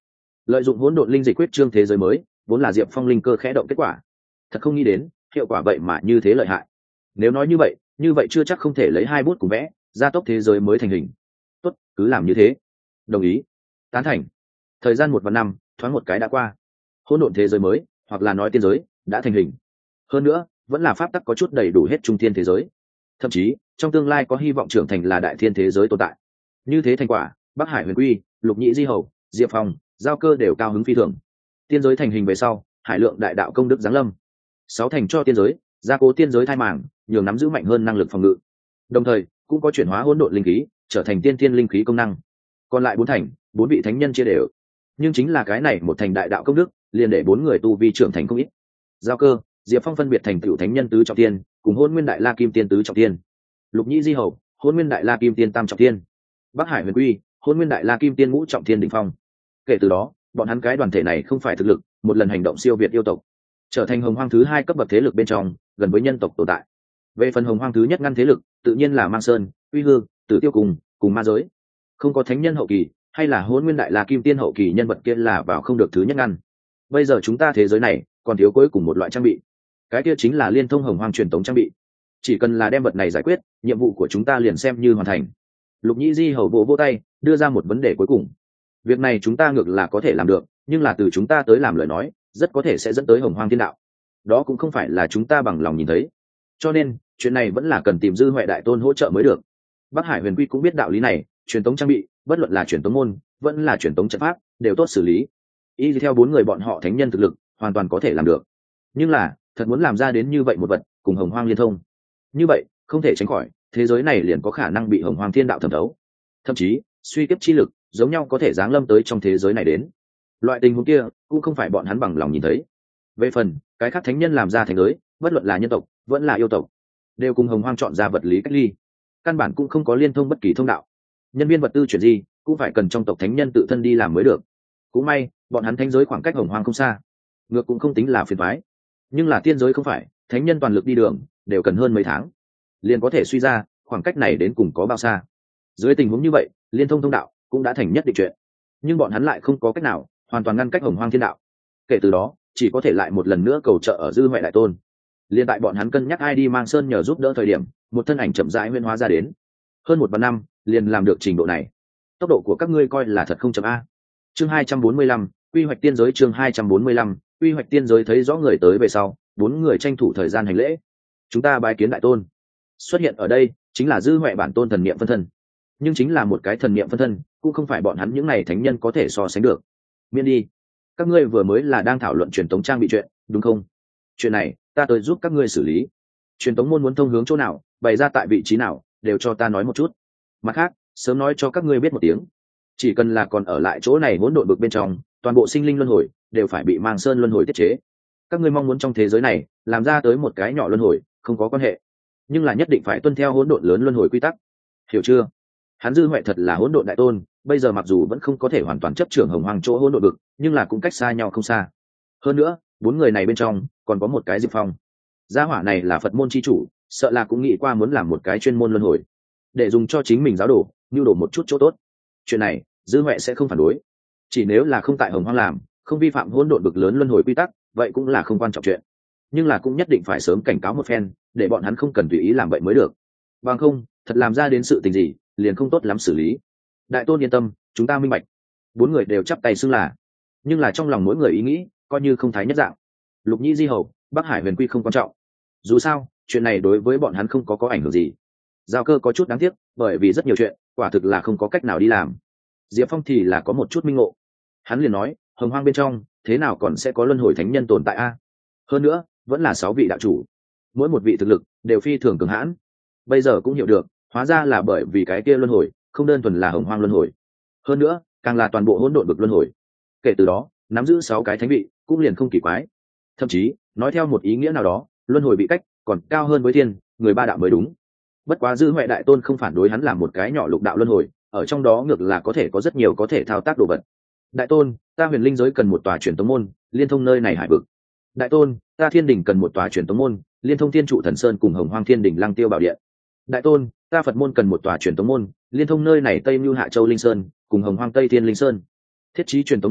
lợi dụng hỗn độn linh dịch quyết trương thế giới mới vốn là Diệp Phong linh cơ khẽ động kết quả. Thật không nghĩ đến hiệu quả vậy mà như thế lợi hại. Nếu nói như vậy như vậy chưa chắc không thể lấy hai bút cùng vẽ gia tốc thế giới mới thành hình. Tốt, cứ làm như thế. Đồng ý. Tán thành. Thời gian một và năm thoáng một cái đã qua, hỗn độn thế giới mới hoặc là nói tiên giới đã thành hình. Hơn nữa vẫn là pháp tắc có chút đầy đủ hết trung thiên thế giới, thậm chí trong tương lai có hy vọng trưởng thành là đại thiên thế giới tồn tại. Như thế thành quả, Bắc Hải Huyền Quy, Lục Nhĩ Di Hầu, Diệp Phong, Giao Cơ đều cao hứng phi thường. Tiên giới thành hình về sau, hải lượng đại đạo công đức giáng lâm, sáu thành cho tiên giới, gia cố tiên giới thai màng, nhường nắm giữ mạnh hơn năng lực phòng ngự, đồng thời cũng có chuyển hóa hỗn độn linh khí trở thành tiên tiên linh khí công năng. Còn lại bốn thành, bốn vị thánh nhân chia đều, nhưng chính là cái này một thành đại đạo công đức liền để bốn người tu vi trưởng thành không ít. Giao Cơ, Diệp Phong phân biệt thành tựu thánh nhân tứ trọng tiên, cùng hôn nguyên đại la kim tiên tứ trọng tiên. Lục Nhĩ Di Hầu, hôn nguyên đại la kim tiên tam trọng tiên. Bắc Hải Huyền Quy, hôn nguyên đại la kim tiên ngũ trọng tiên đỉnh phong. Kể từ đó bọn hắn cái đoàn thể này không phải thực lực một lần hành động siêu việt yêu tộc, trở thành hồng hoang thứ hai cấp bậc thế lực bên trong, gần với nhân tộc tồn tại. Về phần hồng hoang thứ nhất ngăn thế lực tự nhiên là Mang Sơn, Uy Hư, Tử Tiêu cùng cùng ma giới. Không có thánh nhân hậu kỳ hay là hôn nguyên đại la kim tiên hậu kỳ nhân vật kia là vào không được thứ nhất ngăn. Bây giờ chúng ta thế giới này còn thiếu cuối cùng một loại trang bị, cái kia chính là liên thông hồng hoang truyền tống trang bị. Chỉ cần là đem vật này giải quyết, nhiệm vụ của chúng ta liền xem như hoàn thành. Lục Nhĩ Di Hầu vỗ vỗ tay đưa ra một vấn đề cuối cùng. Việc này chúng ta ngược là có thể làm được, nhưng là từ chúng ta tới làm lời nói rất có thể sẽ dẫn tới hồng hoang thiên đạo, đó cũng không phải là chúng ta bằng lòng nhìn thấy, cho nên chuyện này vẫn là cần tìm Dư Huệ đại tôn hỗ trợ mới được. Bắc Hải Huyền Quy cũng biết đạo lý này, truyền tống trang bị bất luận là truyền tống môn vẫn là truyền tống trận pháp đều tốt xử lý, y theo bốn người bọn họ thánh nhân thực lực hoàn toàn có thể làm được. Nhưng là thật muốn làm ra đến như vậy một vật cùng hồng hoang liên thông, như vậy không thể tránh khỏi thế giới này liền có khả năng bị hồng hoang thiên đạo thẩm thấu, thậm chí suy kiếp chi lực giống nhau có thể giáng lâm tới trong thế giới này đến. Loại tình huống kia cũng không phải bọn hắn bằng lòng nhìn thấy. Về phần cái khác thánh nhân làm ra thành giới, bất luận là nhân tộc vẫn là yêu tộc, đều cùng hồng hoang chọn ra vật lý cách ly, căn bản cũng không có liên thông bất kỳ thông đạo. Nhân viên vật tư chuyển gì cũng phải cần trong tộc thánh nhân tự thân đi làm mới được. Cũng may bọn hắn thánh giới khoảng cách hồng hoang không xa, ngược cũng không tính là phiền toái. Nhưng là tiên giới không phải, thánh nhân toàn lực đi đường đều cần hơn mấy tháng, liền có thể suy ra khoảng cách này đến cùng có bao xa. Dưới tình huống như vậy, liên thông thông đạo cũng đã thành nhất định chuyện, nhưng bọn hắn lại không có cách nào hoàn toàn ngăn cách hồng hoang thiên đạo. Kể từ đó chỉ có thể lại một lần nữa cầu trợ ở Dư Huệ đại tôn. Liên tại bọn hắn cân nhắc ai đi Mang Sơn nhờ giúp đỡ thời điểm, một thân ảnh chậm rãi huyễn hóa ra đến. Hơn một vạn năm liền làm được trình độ này, tốc độ của các ngươi coi là thật không chậm a. Chương hai trăm bốn mươi lăm, quy hoạch tiên giới. Chương hai trăm bốn mươi lăm, quy hoạch tiên giới. Thấy rõ người tới về sau, bốn người tranh thủ thời gian hành lễ. Chúng ta bái kiến đại tôn. Xuất hiện ở đây chính là Dư Huệ bản tôn thần niệm phân thân, nhưng chính là một cái thần niệm phân thân cũng không phải bọn hắn những này thánh nhân có thể so sánh được. Miễn đi, các ngươi vừa mới là đang thảo luận truyền tống trang bị chuyện đúng không? Chuyện này ta tới giúp các ngươi xử lý. Truyền tống môn muốn thông hướng chỗ nào, bày ra tại vị trí nào, đều cho ta nói một chút. Mặt khác sớm nói cho các ngươi biết một tiếng, chỉ cần là còn ở lại chỗ này hỗn độn bực bên trong, toàn bộ sinh linh luân hồi đều phải bị Mang Sơn luân hồi tiết chế. Các ngươi mong muốn trong thế giới này làm ra tới một cái nhỏ luân hồi không có quan hệ, nhưng là nhất định phải tuân theo hỗn độn lớn luân hồi quy tắc, hiểu chưa? Hắn Dư Huệ thật là hỗn độn đại tôn, bây giờ mặc dù vẫn không có thể hoàn toàn chấp trưởng hồng hoang chỗ hỗn độn vực, nhưng là cũng cách xa nhau không xa. Hơn nữa bốn người này bên trong còn có một cái Diệp Phong, gia hỏa này là Phật môn chi chủ, sợ là cũng nghĩ qua muốn làm một cái chuyên môn luân hồi để dùng cho chính mình giáo đồ, nhu đồ một chút chỗ tốt. Chuyện này Dư Huệ sẽ không phản đối, chỉ nếu là không tại hồng hoang làm, không vi phạm hỗn độn vực lớn luân hồi quy tắc, vậy cũng là không quan trọng chuyện. Nhưng là cũng nhất định phải sớm cảnh cáo một phen, để bọn hắn không cần tùy ý làm vậy mới được. Bằng không thật làm ra đến sự tình gì liền không tốt lắm xử lý. Đại tôn yên tâm, chúng ta minh bạch. Bốn người đều chắp tay xưng là, nhưng là trong lòng mỗi người ý nghĩ coi như không thái nhất dạng. Lục Nhĩ Di Hầu, Bắc Hải Huyền Quy không quan trọng, dù sao chuyện này đối với bọn hắn không có có ảnh hưởng gì. Giao Cơ có chút đáng tiếc, bởi vì rất nhiều chuyện quả thực là không có cách nào đi làm. Diệp Phong thì là có một chút minh ngộ, hắn liền nói hồng hoang bên trong thế nào còn sẽ có luân hồi thánh nhân tồn tại a? Hơn nữa vẫn là sáu vị đạo chủ, mỗi một vị thực lực đều phi thường cường hãn. Bây giờ cũng hiểu được, hóa ra là bởi vì cái kia luân hồi không đơn thuần là hồng hoang luân hồi, hơn nữa càng là toàn bộ hỗn độn vực luân hồi. Kể từ đó nắm giữ sáu cái thánh vị cũng liền không kỳ quái. Thậm chí nói theo một ý nghĩa nào đó, luân hồi bị cách còn cao hơn với thiên người ba đạo mới đúng. Bất quá Dư Huệ đại tôn không phản đối hắn làm một cái nhỏ lục đạo luân hồi, ở trong đó ngược là có thể có rất nhiều có thể thao tác đồ vật. Đại tôn, ta huyền linh giới cần một tòa truyền tống môn liên thông nơi này hải vực. Đại tôn, ta thiên đình cần một tòa truyền tống môn liên thông thiên trụ thần sơn cùng hồng hoang thiên đình lăng tiêu bảo điện. Đại tôn, ta Phật môn cần một tòa truyền tống môn liên thông nơi này tây mưu hạ châu linh sơn cùng hồng hoang tây thiên linh sơn. Thiết trí truyền tống môn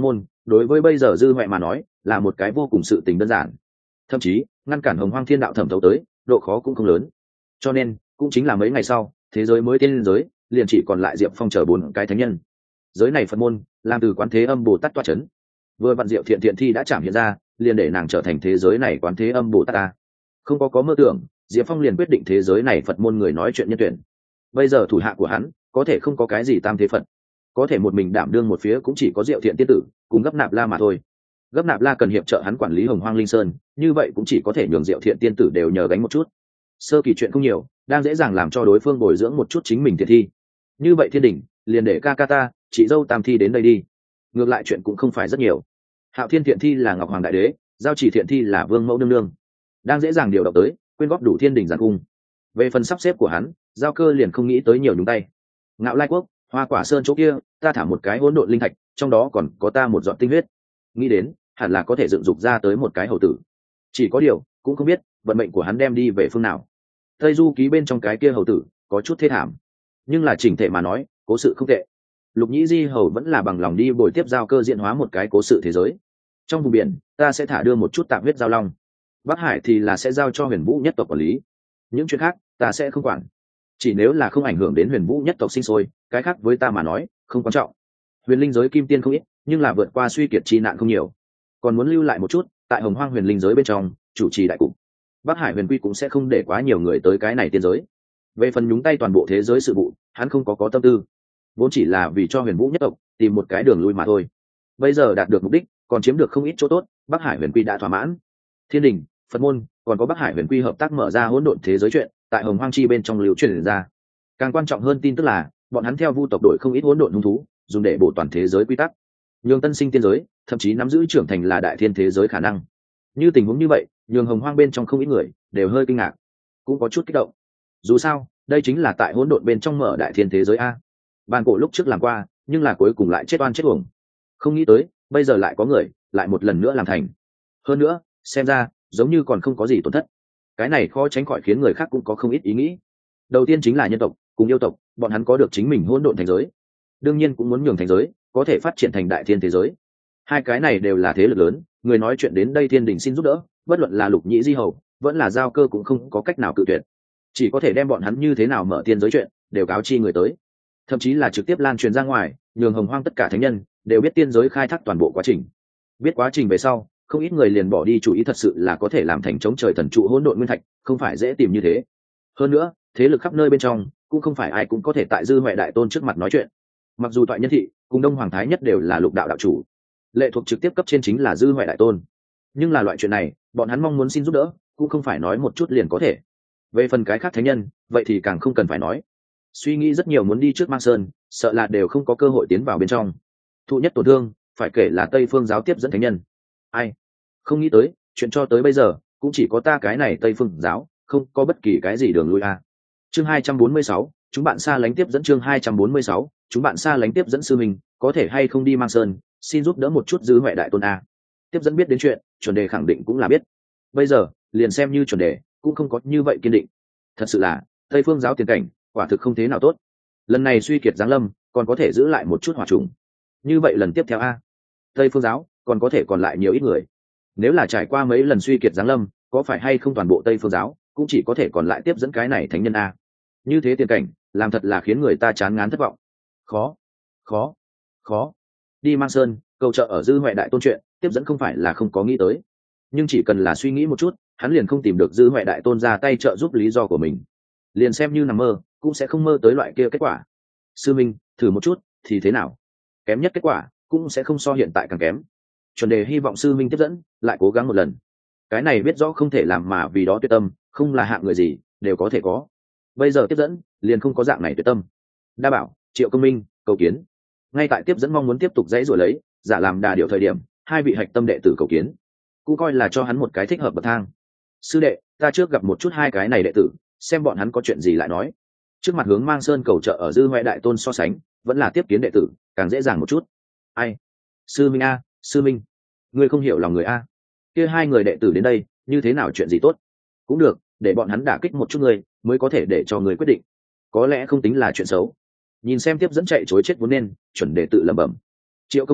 đối với bây giờ dư huệ mà nói là một cái vô cùng sự tình đơn giản, thậm chí ngăn cản hồng hoang thiên đạo thẩm thấu tới độ khó cũng không lớn. Cho nên cũng chính là mấy ngày sau thế giới mới tiên giới liền chỉ còn lại diệp phong chờ bốn cái thánh nhân. Giới này Phật môn làm từ quán thế âm bồ tát toa c h ấ n, vừa vặn diệu thiện thiện thi đã chạm hiện ra, liền để nàng trở thành thế giới này quán thế âm bồ tát ta. Không có có mơ tưởng, diệp phong liền quyết định thế giới này Phật môn người nói chuyện nhân tuyển. Bây giờ thủ hạ của hắn có thể không có cái gì tam thế Phật, có thể một mình đảm đương một phía cũng chỉ có diệu thiện tiên tử cùng gấp nạp la mà thôi. Gấp nạp la cần hiệp trợ hắn quản lý hồng hoang linh sơn, như vậy cũng chỉ có thể nhường diệu thiện tiên tử đều nhờ gánh một chút. Sơ kỳ chuyện không nhiều, đang dễ dàng làm cho đối phương bồi dưỡng một chút chính mình thiện thi. Như vậy thiên đình liền để ca ca ta chị dâu tam thi đến đây đi, ngược lại chuyện cũng không phải rất nhiều. Hạo thiên thiện thi là ngọc hoàng đại đế, giao chỉ thiện thi là vương mẫu nương nương, đang dễ dàng điều động tới quyên góp đủ thiên đình giàn cung. Về phần sắp xếp của hắn, giao cơ liền không nghĩ tới nhiều nhúng tay. Ngạo lai quốc hoa quả sơn chỗ kia ta thả một cái hỗn độn linh thạch, trong đó còn có ta một giọt tinh huyết, nghĩ đến hẳn là có thể dựng dục ra tới một cái hầu tử. Chỉ có điều cũng không biết vận mệnh của hắn đem đi về phương nào. Tây du ký bên trong cái kia hầu tử có chút thê thảm, nhưng là chỉnh thể mà nói cố sự không tệ. Lục nhĩ di hầu vẫn là bằng lòng đi bồi tiếp giao cơ diễn hóa một cái cố sự thế giới. Trong vùng biển ta sẽ thả đưa một chút tạm huyết giao long, bắc hải thì là sẽ giao cho huyền vũ nhất tộc quản lý, những chuyện khác ta sẽ không quản, chỉ nếu là không ảnh hưởng đến huyền vũ nhất tộc sinh sôi, cái khác với ta mà nói không quan trọng. Huyền linh giới kim tiên không ít, nhưng là vượt qua suy kiệt chi nạn không nhiều, còn muốn lưu lại một chút tại hồng hoang huyền linh giới bên trong chủ trì đại cục. Bắc hải huyền quy cũng sẽ không để quá nhiều người tới cái này tiên giới. Về phần nhúng tay toàn bộ thế giới sự vụ, hắn không có có tâm tư, vốn chỉ là vì cho huyền vũ nhất tộc tìm một cái đường lui mà thôi. Bây giờ đạt được mục đích, còn chiếm được không ít chỗ tốt, Bắc hải huyền quy đã thỏa mãn. Thiên đình, Phật môn, còn có Bắc hải huyền quy hợp tác mở ra hỗn độn thế giới chuyện, tại hồng hoang chi bên trong lưu truyền ra. Càng quan trọng hơn tin tức là bọn hắn theo vu tộc đổi không ít hỗn độn hung thú, dùng để bổ toàn thế giới quy tắc, nhường tân sinh tiên giới thậm chí nắm giữ trưởng thành là đại thiên thế giới khả năng. Như tình huống như vậy, nhường hồng hoang bên trong không ít người đều hơi kinh ngạc, cũng có chút kích động. Dù sao đây chính là tại hỗn độn bên trong mở đại thiên thế giới a. Bàn cổ lúc trước làm qua, nhưng là cuối cùng lại chết oan chết uổng. Không nghĩ tới bây giờ lại có người lại một lần nữa làm thành. Hơn nữa xem ra giống như còn không có gì tổn thất. Cái này khó tránh khỏi khiến người khác cũng có không ít ý nghĩ. Đầu tiên chính là nhân tộc cùng yêu tộc, bọn hắn có được chính mình hỗn độn thành giới, đương nhiên cũng muốn nhường thành giới có thể phát triển thành đại thiên thế giới. Hai cái này đều là thế lực lớn, người nói chuyện đến đây thiên đình xin giúp đỡ, bất luận là lục nhĩ di hầu vẫn là giao cơ cũng không có cách nào cự tuyệt, chỉ có thể đem bọn hắn như thế nào mở tiên giới chuyện đều cáo chi người tới, thậm chí là trực tiếp lan truyền ra ngoài, nhường hồng hoang tất cả thánh nhân đều biết tiên giới khai thác toàn bộ quá trình. Biết quá trình về sau, không ít người liền bỏ đi chủ ý thật sự là có thể làm thành chống trời thần trụ hỗn độn nguyên thạch, không phải dễ tìm như thế. Hơn nữa thế lực khắp nơi bên trong cũng không phải ai cũng có thể tại dư huệ đại tôn trước mặt nói chuyện. Mặc dù toại nhân thị cùng đông hoàng thái nhất đều là lục đạo đạo chủ, lệ thuộc trực tiếp cấp trên chính là dư huệ đại tôn, nhưng là loại chuyện này bọn hắn mong muốn xin giúp đỡ cũng không phải nói một chút liền có thể. Về phần cái khác thánh nhân vậy thì càng không cần phải nói, suy nghĩ rất nhiều muốn đi trước mang sơn, sợ là đều không có cơ hội tiến vào bên trong. Thụ nhất tổn thương phải kể là Tây Phương giáo tiếp dẫn thánh nhân. Ai không nghĩ tới chuyện cho tới bây giờ cũng chỉ có ta cái này Tây Phương giáo không có bất kỳ cái gì đường lui a. Chương hai trăm bốn mươi sáu, chúng bạn xa lánh tiếp dẫn. Chương hai trăm bốn mươi sáu, chúng bạn xa lánh tiếp dẫn. Sư mình có thể hay không đi mang sơn, xin giúp đỡ một chút dư huệ đại tôn a. Tiếp dẫn biết đến chuyện, chuẩn đề khẳng định cũng là biết. Bây giờ liền xem như chuẩn đề cũng không có như vậy kiên định. Thật sự là Tây Phương giáo tiền cảnh quả thực không thế nào tốt. Lần này suy kiệt giáng lâm còn có thể giữ lại một chút hỏa trùng, như vậy lần tiếp theo a, Tây Phương giáo còn có thể còn lại nhiều ít người. Nếu là trải qua mấy lần suy kiệt giáng lâm, có phải hay không toàn bộ Tây Phương giáo cũng chỉ có thể còn lại tiếp dẫn cái này thánh nhân a. Như thế tiền cảnh làm thật là khiến người ta chán ngán thất vọng. Khó khó khó đi mang sơn cầu trợ ở dư huệ đại tôn chuyện, tiếp dẫn không phải là không có nghĩ tới, nhưng chỉ cần là suy nghĩ một chút, hắn liền không tìm được dư huệ đại tôn ra tay trợ giúp lý do của mình, liền xem như nằm mơ cũng sẽ không mơ tới loại kia kết quả. Sư minh thử một chút thì thế nào, kém nhất kết quả cũng sẽ không so hiện tại càng kém. Chuẩn đề hy vọng sư minh tiếp dẫn lại cố gắng một lần, cái này biết rõ không thể làm mà vì đó tuyệt tâm, không là hạng người gì đều có thể có. Bây giờ tiếp dẫn liền không có dạng này tuyệt tâm. Đa bảo, Triệu Công Minh cầu kiến. Ngay tại tiếp dẫn mong muốn tiếp tục dãy rồi lấy giả làm đà điệu thời điểm, hai vị hạch tâm đệ tử cầu kiến, cũng coi là cho hắn một cái thích hợp bậc thang. Sư đệ, ta trước gặp một chút hai cái này đệ tử, xem bọn hắn có chuyện gì lại nói. Trước mặt hướng mang sơn cầu trợ ở dư huệ đại tôn so sánh, vẫn là tiếp kiến đệ tử càng dễ dàng một chút. Ai? Sư minh a, sư minh, ngươi không hiểu lòng người a. Kia hai người đệ tử đến đây như thế nào, chuyện gì tốt? Cũng được, để bọn hắn đả kích một chút ngươi mới có thể để cho người quyết định, có lẽ không tính là chuyện xấu. Nhìn xem tiếp dẫn chạy chối chết vốn nên, chuẩn đệ tự lẩm bẩm. Triệu Công Minh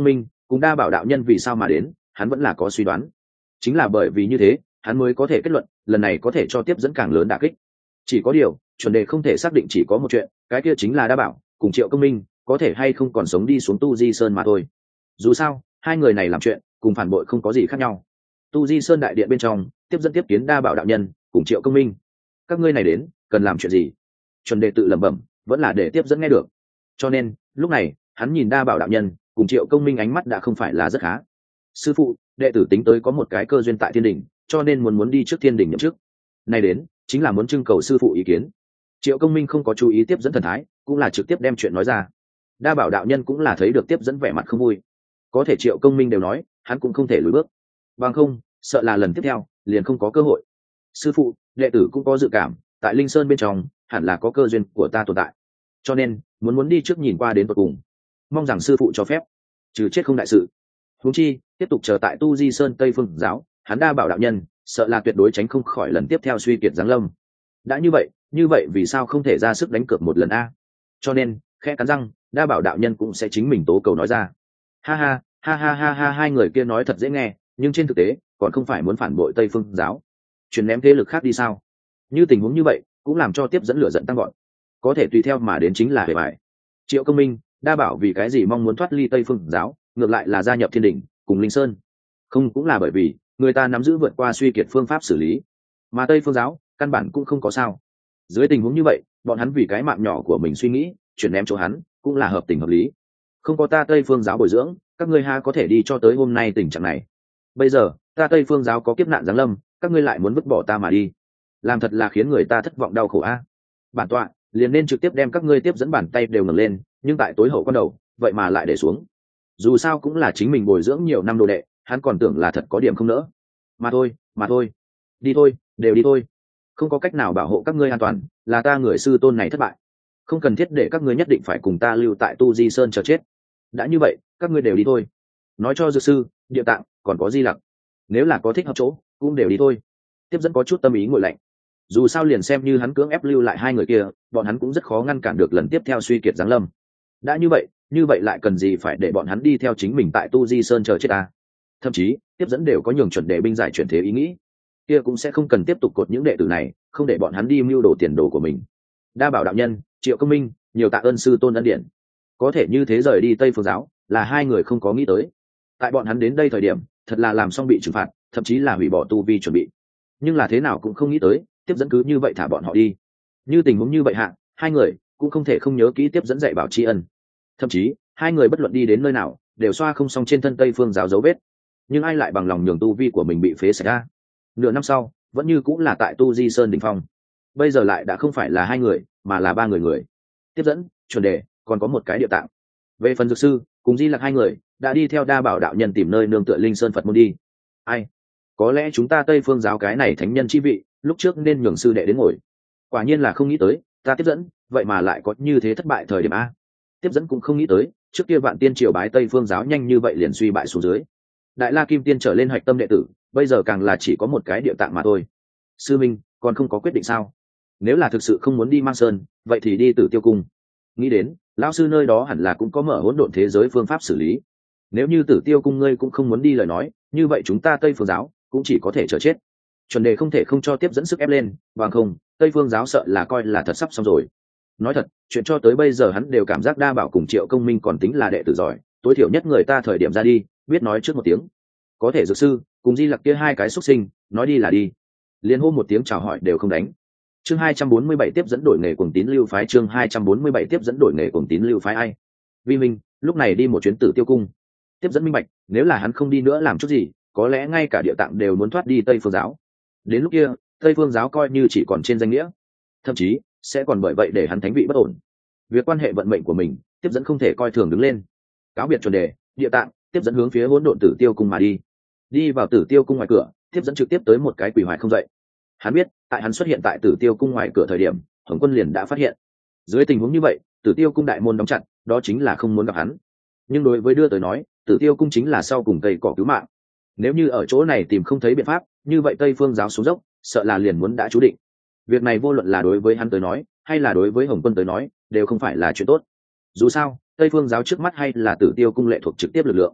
cùng đa bảo đạo nhân vì sao mà đến hắn vẫn là có suy đoán, chính là bởi vì như thế hắn mới có thể kết luận lần này có thể cho tiếp dẫn càng lớn đả kích. Chỉ có điều chuẩn đề không thể xác định chỉ có một chuyện, cái kia chính là đa bảo cùng Triệu Công Minh có thể hay không còn sống đi xuống Tu Di Sơn mà thôi. Dù sao hai người này làm chuyện cùng phản bội không có gì khác nhau. Tu Di Sơn đại điện bên trong tiếp dẫn tiếp kiến đa bảo đạo nhân cùng Triệu Công Minh. Các ngươi này đến cần làm chuyện gì? Chuẩn đề tự lẩm bẩm, vẫn là để tiếp dẫn nghe được. Cho nên lúc này hắn nhìn đa bảo đạo nhân cùng Triệu Công Minh ánh mắt đã không phải là rất khá. Sư phụ, đệ tử tính tới có một cái cơ duyên tại thiên đình, cho nên muốn muốn đi trước thiên đình nhậm chức. Này đến chính là muốn trưng cầu sư phụ ý kiến. Triệu Công Minh không có chú ý tiếp dẫn thần thái, cũng là trực tiếp đem chuyện nói ra. Đa bảo đạo nhân cũng là thấy được tiếp dẫn vẻ mặt không vui, có thể Triệu Công Minh đều nói hắn cũng không thể lùi bước, bằng không sợ là lần tiếp theo liền không có cơ hội. Sư phụ, đệ tử cũng có dự cảm tại Linh Sơn bên trong hẳn là có cơ duyên của ta tồn tại, cho nên muốn muốn đi trước nhìn qua đến tận cùng, mong rằng sư phụ cho phép, trừ chết không đại sự. Huống chi tiếp tục chờ tại Tu Di Sơn Tây Phương giáo, hắn đa bảo đạo nhân sợ là tuyệt đối tránh không khỏi lần tiếp theo suy kiệt giáng lâm. Đã như vậy như vậy vì sao không thể ra sức đánh cược một lần a? Cho nên khẽ cắn răng, đa bảo đạo nhân cũng sẽ chính mình tố cầu nói ra. Ha ha ha ha ha ha, hai người kia nói thật dễ nghe, nhưng trên thực tế còn không phải muốn phản bội Tây Phương giáo, chuyển ném thế lực khác đi sao? Như tình huống như vậy cũng làm cho tiếp dẫn lửa giận tăng gọn, có thể tùy theo mà đến chính là hệ bại. Triệu Công Minh, đa bảo vì cái gì mong muốn thoát ly Tây Phương giáo, ngược lại là gia nhập thiên đình cùng Linh Sơn? Không cũng là bởi vì người ta nắm giữ vượt qua suy kiệt phương pháp xử lý, mà Tây Phương giáo căn bản cũng không có sao. Dưới tình huống như vậy, bọn hắn vì cái mạng nhỏ của mình suy nghĩ, chuyển ném chỗ hắn cũng là hợp tình hợp lý. Không có ta Tây Phương giáo bồi dưỡng, các ngươi ha có thể đi cho tới hôm nay tình trạng này. Bây giờ ta Tây Phương giáo có kiếp nạn giáng lâm, các ngươi lại muốn vứt bỏ ta mà đi, làm thật là khiến người ta thất vọng đau khổ a. Bản tọa liền nên trực tiếp đem các ngươi tiếp dẫn bàn tay đều ngẩng lên, nhưng tại tối hậu con đầu vậy mà lại để xuống. Dù sao cũng là chính mình bồi dưỡng nhiều năm đồ đệ, hắn còn tưởng là thật có điểm không nỡ. Mà thôi mà thôi, đi thôi, đều đi thôi, không có cách nào bảo hộ các ngươi an toàn, là ta người sư tôn này thất bại, không cần thiết để các ngươi nhất định phải cùng ta lưu tại Tu Di Sơn chờ chết. Đã như vậy các ngươi đều đi thôi, nói cho dược sư, địa tạng còn có Di Lặc, nếu là có thích hợp chỗ cũng đều đi thôi. Tiếp dẫn có chút tâm ý nguội lạnh, dù sao liền xem như hắn cưỡng ép lưu lại hai người kia, bọn hắn cũng rất khó ngăn cản được lần tiếp theo suy kiệt giáng lâm. Đã như vậy như vậy lại cần gì phải để bọn hắn đi theo chính mình tại Tu Di Sơn chờ chết ta? Thậm chí tiếp dẫn đều có nhường chuẩn đề binh giải chuyển thế ý nghĩ, kia cũng sẽ không cần tiếp tục cột những đệ tử này, không để bọn hắn đi mưu đồ tiền đồ của mình. Đa bảo đạo nhân, Triệu Công Minh, nhiều tạ ơn sư tôn ân điển. Có thể như thế rời đi Tây Phương giáo là hai người không có nghĩ tới. Tại bọn hắn đến đây thời điểm thật là làm xong bị trừng phạt, thậm chí là hủy bỏ tu vi chuẩn bị, nhưng là thế nào cũng không nghĩ tới tiếp dẫn cứ như vậy thả bọn họ đi. Như tình huống như vậy hạ, hai người cũng không thể không nhớ kỹ tiếp dẫn dạy bảo tri ân. Thậm chí hai người bất luận đi đến nơi nào đều xoa không xong trên thân Tây Phương giáo dấu vết, nhưng ai lại bằng lòng nhường tu vi của mình bị phế sạch ra. Nửa năm sau vẫn như cũng là tại Tu Di Sơn đỉnh phong, bây giờ lại đã không phải là hai người mà là ba người người. Tiếp dẫn, chuẩn đề, còn có một cái địa tạng. Về phần dược sư cùng Di Lặc hai người đã đi theo đa bảo đạo nhân tìm nơi nương tựa Linh Sơn Phật môn đi. Ai, có lẽ chúng ta Tây Phương giáo cái này thánh nhân chi vị lúc trước nên nhường sư đệ đến ngồi. Quả nhiên là không nghĩ tới ta tiếp dẫn vậy mà lại có như thế thất bại thời điểm a. Tiếp dẫn cũng không nghĩ tới trước kia vạn tiên triều bái Tây Phương giáo nhanh như vậy liền suy bại xuống dưới. Đại La Kim Tiên trở lên hạch tâm đệ tử, bây giờ càng là chỉ có một cái địa tạng mà thôi. Sư minh còn không có quyết định sao? Nếu là thực sự không muốn đi Mang Sơn, vậy thì đi Tử Tiêu Cung. Nghĩ đến lão sư nơi đó hẳn là cũng có mở hỗn độn thế giới phương pháp xử lý. Nếu như Tử Tiêu Cung ngươi cũng không muốn đi lời nói, như vậy chúng ta Tây Phương giáo cũng chỉ có thể chờ chết. Chuẩn đề không thể không cho tiếp dẫn sức ép lên, bằng không Tây Phương giáo sợ là coi là thật sắp xong rồi. Nói thật, chuyện cho tới bây giờ hắn đều cảm giác đa bảo cùng Triệu Công Minh còn tính là đệ tử giỏi, tối thiểu nhất người ta thời điểm ra đi biết nói trước một tiếng. Có thể dược sư cùng Di Lặc kia hai cái xuất sinh nói đi là đi, liền hô một tiếng chào hỏi đều không đánh. Chương hai trăm bốn mươi bảy tiếp dẫn đổi nghề cuồng tín lưu phái. Chương hai trăm bốn mươi bảy tiếp dẫn đổi nghề cuồng tín lưu phái. Ai vi minh lúc này đi một chuyến Tử Tiêu Cung. Tiếp dẫn minh bạch, nếu là hắn không đi nữa làm chút gì, có lẽ ngay cả địa tạng đều muốn thoát đi Tây Phương giáo. Đến lúc kia Tây Phương giáo coi như chỉ còn trên danh nghĩa, thậm chí sẽ còn bởi vậy để hắn thánh vị bất ổn. Việc quan hệ vận mệnh của mình, tiếp dẫn không thể coi thường đứng lên. Cáo biệt chuẩn đề, địa tạng, tiếp dẫn hướng phía hỗn độn Tử Tiêu Cung mà đi. Đi vào Tử Tiêu Cung ngoài cửa, tiếp dẫn trực tiếp tới một cái quỷ hoại không dậy. Hắn biết tại hắn xuất hiện tại Tử Tiêu Cung ngoài cửa thời điểm, Hồng Quân liền đã phát hiện. Dưới tình huống như vậy, Tử Tiêu Cung đại môn đóng chặt, đó chính là không muốn gặp hắn. Nhưng đối với đưa tới nói, Tử Tiêu Cung chính là sau cùng cây cỏ cứu mạng. Nếu như ở chỗ này tìm không thấy biện pháp, như vậy Tây Phương giáo xuống dốc, sợ là liền muốn đã chú định. Việc này vô luận là đối với hắn tới nói, hay là đối với Hồng Quân tới nói, đều không phải là chuyện tốt. Dù sao, Tây Phương giáo trước mắt hay là Tử Tiêu Cung lệ thuộc trực tiếp lực lượng.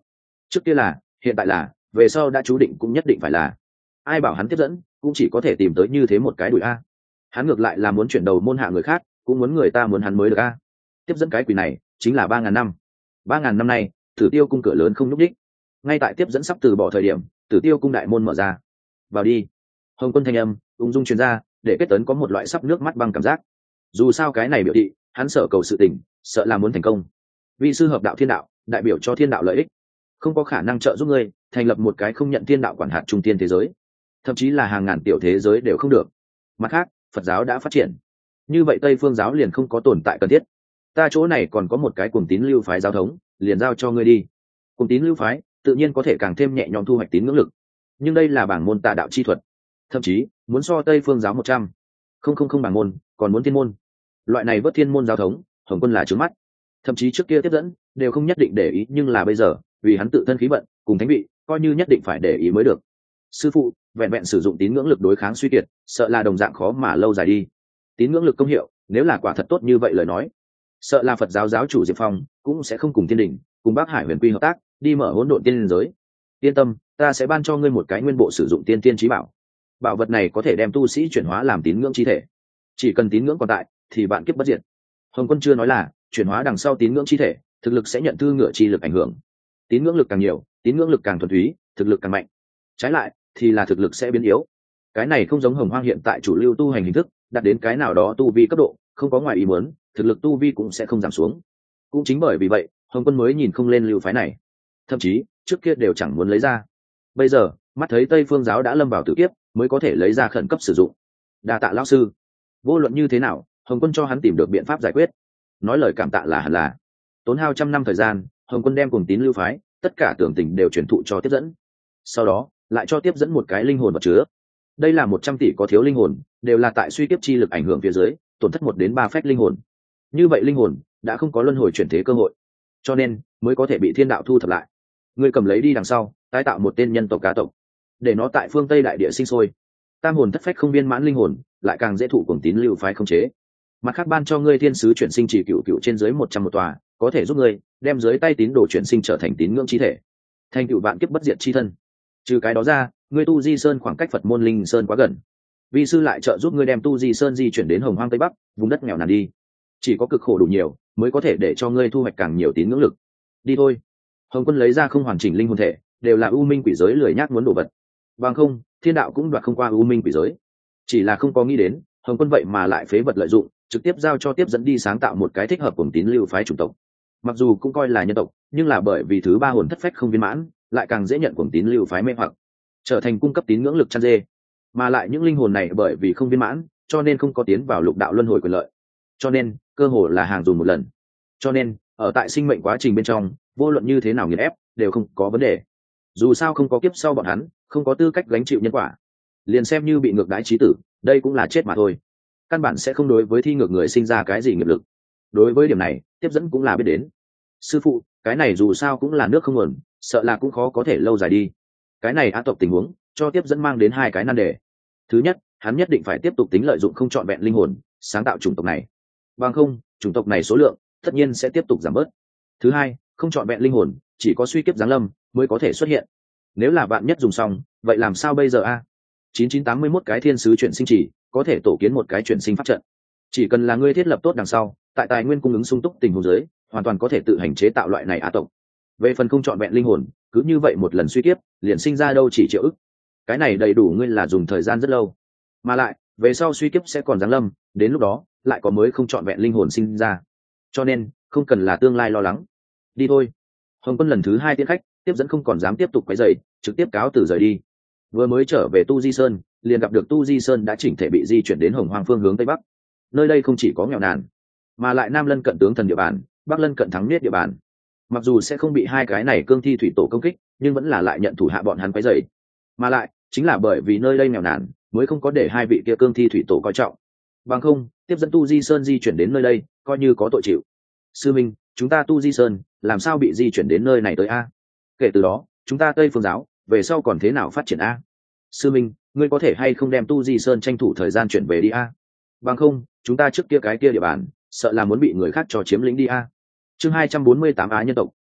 trước kia là, hiện tại là, về sau đã chú định cũng nhất định phải là. Ai bảo hắn tiếp dẫn, cũng chỉ có thể tìm tới như thế một cái đùi a. Hắn ngược lại là muốn chuyển đầu môn hạ người khác, cũng muốn người ta muốn hắn mới được a. Tiếp dẫn cái quỷ này chính là ba ngàn năm. Ba ngàn năm nay, Tử Tiêu cung cửa lớn không nhúc đích. Ngay tại tiếp dẫn sắp từ bỏ thời điểm, Tử Tiêu cung đại môn mở ra. Vào đi. Hồng Quân thanh âm ung dung truyền ra, để Kết Tấn có một loại sắp nước mắt băng cảm giác. Dù sao cái này biểu thị, hắn sợ cầu sự tình, sợ là muốn thành công. Vị sư hợp đạo thiên đạo, đại biểu cho thiên đạo lợi ích, không có khả năng trợ giúp ngươi thành lập một cái không nhận thiên đạo quản hạt trung tiên thế giới, thậm chí là hàng ngàn tiểu thế giới đều không được. Mặt khác, Phật giáo đã phát triển, như vậy Tây Phương giáo liền không có tồn tại cần thiết. Ta chỗ này còn có một cái cuồng tín lưu phái giáo thống, liền giao cho ngươi đi. Cuồng tín lưu phái tự nhiên có thể càng thêm nhẹ nhõm thu hoạch tín ngưỡng lực, nhưng đây là bảng môn tà đạo chi thuật, thậm chí muốn so Tây Phương giáo một trăm không không không bảng môn, còn muốn thiên môn. Loại này vớt thiên môn giáo thống, Hồng Quân là trướng mắt. Thậm chí trước kia tiếp dẫn đều không nhất định để ý, nhưng là bây giờ vì hắn tự thân khí vận cùng thánh vị, coi như nhất định phải để ý mới được. Sư phụ, vẹn vẹn sử dụng tín ngưỡng lực đối kháng suy kiệt, sợ là đồng dạng khó mà lâu dài đi. Tín ngưỡng lực công hiệu, nếu là quả thật tốt như vậy lời nói, sợ là Phật giáo giáo chủ Diệp Phong cũng sẽ không cùng thiên đình, cùng Bắc Hải Huyền Quy hợp tác, đi mở hỗn độn tiên giới. Yên tâm, ta sẽ ban cho ngươi một cái nguyên bộ sử dụng tiên tiên chí bảo. Bảo vật này có thể đem tu sĩ chuyển hóa làm tín ngưỡng chi thể, chỉ cần tín ngưỡng còn tại, thì bạn kiếp bất diệt. Hồng Quân chưa nói là chuyển hóa đằng sau tín ngưỡng chi thể, thực lực sẽ nhận thư ngựa chi lực ảnh hưởng. Tín ngưỡng lực càng nhiều, tín ngưỡng lực càng thuần túy, thực lực càng mạnh. Trái lại thì là thực lực sẽ biến yếu. Cái này không giống Hồng Hoang hiện tại chủ lưu tu hành hình thức, đạt đến cái nào đó tu vi cấp độ, không có ngoài ý muốn, thực lực tu vi cũng sẽ không giảm xuống. Cũng chính bởi vì vậy, Hồng Quân mới nhìn không lên lưu phái này, thậm chí trước kia đều chẳng muốn lấy ra. Bây giờ mắt thấy Tây Phương giáo đã lâm vào tử kiếp, mới có thể lấy ra khẩn cấp sử dụng. Đa tạ lão sư. Vô luận như thế nào, Hồng Quân cho hắn tìm được biện pháp giải quyết. Nói lời cảm tạ là hẳn là. Tốn hao trăm năm thời gian, Hồng Quân đem cùng tín lưu phái tất cả tưởng tình đều truyền thụ cho tiếp dẫn, sau đó lại cho tiếp dẫn một cái linh hồn vật chứa. Đây là một trăm tỷ có thiếu linh hồn, đều là tại suy kiếp chi lực ảnh hưởng phía dưới tổn thất một đến ba phách linh hồn. Như vậy linh hồn đã không có luân hồi chuyển thế cơ hội, cho nên mới có thể bị thiên đạo thu thập lại. Ngươi cầm lấy đi đằng sau, tái tạo một tên nhân tộc cá tộc, để nó tại phương Tây đại địa sinh sôi. Tam hồn thất phách không viên mãn linh hồn lại càng dễ thụ cùng tín lưu phái không chế. Mặt khác ban cho ngươi thiên sứ chuyển sinh chỉ cựu cựu trên dưới một trăm một tòa, có thể giúp ngươi đem dưới tay tín đồ chuyển sinh trở thành tín ngưỡng chi thể, thành cựu vạn kiếp bất diệt chi thân. Trừ cái đó ra, ngươi tu di sơn khoảng cách Phật môn linh sơn quá gần, vi sư lại trợ giúp ngươi đem tu di sơn di chuyển đến Hồng Hoang Tây Bắc, vùng đất nghèo nàn đi. Chỉ có cực khổ đủ nhiều mới có thể để cho ngươi thu hoạch càng nhiều tín ngưỡng lực. Đi thôi. Hồng Quân lấy ra không hoàn chỉnh linh hồn thể, đều là u minh quỷ giới lười nhác muốn đổ vật, bằng không thiên đạo cũng đoạt không qua u minh quỷ giới. Chỉ là không có nghĩ đến Hồng Quân vậy mà lại phế vật lợi dụng, trực tiếp giao cho tiếp dẫn đi sáng tạo một cái thích hợp cùng tín lưu phái chủng tộc. Mặc dù cũng coi là nhân tộc, nhưng là bởi vì thứ ba hồn thất phách không viên mãn, lại càng dễ nhận cùng tín lưu phái mê hoặc, trở thành cung cấp tín ngưỡng lực chăn dê. Mà lại những linh hồn này bởi vì không viên mãn, cho nên không có tiến vào lục đạo luân hồi quyền lợi, cho nên cơ hồ là hàng dùng một lần. Cho nên ở tại sinh mệnh quá trình bên trong, vô luận như thế nào nghiền ép đều không có vấn đề. Dù sao không có kiếp sau bọn hắn không có tư cách gánh chịu nhân quả, liền xem như bị ngược đãi chí tử, đây cũng là chết mà thôi, căn bản sẽ không đối với thi ngược người sinh ra cái gì nghiệp lực. Đối với điểm này tiếp dẫn cũng là biết đến. Sư phụ, cái này dù sao cũng là nước không nguồn, sợ là cũng khó có thể lâu dài đi. Cái này á tộc tình huống cho tiếp dẫn mang đến hai cái nan đề. Thứ nhất, hắn nhất định phải tiếp tục tính lợi dụng không trọn vẹn linh hồn sáng tạo chủng tộc này, bằng không chủng tộc này số lượng tất nhiên sẽ tiếp tục giảm bớt. Thứ hai, không trọn vẹn linh hồn chỉ có suy kiếp giáng lâm mới có thể xuất hiện. Nếu là bạn nhất dùng xong, vậy làm sao bây giờ a? chín chín tám mươi mốt cái thiên sứ chuyển sinh chỉ có thể tổ kiến một cái chuyển sinh pháp trận. Chỉ cần là ngươi thiết lập tốt đằng sau, tại tài nguyên cung ứng sung túc tình huống dưới, hoàn toàn có thể tự hành chế tạo loại này á tộc. Về phần không trọn vẹn linh hồn, cứ như vậy một lần suy kiếp liền sinh ra đâu chỉ triệu ức. Cái này đầy đủ ngươi là dùng thời gian rất lâu, mà lại về sau suy kiếp sẽ còn giáng lâm, đến lúc đó lại có mới không trọn vẹn linh hồn sinh ra. Cho nên không cần là tương lai lo lắng. Đi thôi. Hồng Quân lần thứ hai tiễn khách, tiếp dẫn không còn dám tiếp tục quấy rầy, trực tiếp cáo từ rời đi. Vừa mới trở về Tu Di Sơn, liền gặp được Tu Di Sơn đã chỉnh thể bị di chuyển đến Hồng Hoang phương hướng tây bắc. Nơi đây không chỉ có nghèo nàn, mà lại nam lân cận tướng thần địa bàn, bắc lân cận thắng niết địa bàn. Mặc dù sẽ không bị hai cái này cương thi thủy tổ công kích, nhưng vẫn là lại nhận thủ hạ bọn hắn quấy rầy. Mà lại chính là bởi vì nơi đây nghèo nàn, mới không có để hai vị kia cương thi thủy tổ coi trọng. Bằng không, tiếp dẫn Tu Di Sơn di chuyển đến nơi đây, coi như có tội chịu. Sư minh, chúng ta Tu Di Sơn làm sao bị di chuyển đến nơi này tới a? Kể từ đó, chúng ta Tây Phương giáo về sau còn thế nào phát triển a? Sư minh, ngươi có thể hay không đem Tu Di Sơn tranh thủ thời gian chuyển về đi a? Bằng không, chúng ta trước kia cái kia địa bàn, sợ là muốn bị người khác cho chiếm lĩnh đi a. Chương hai trăm bốn mươi tám Á nhân tộc,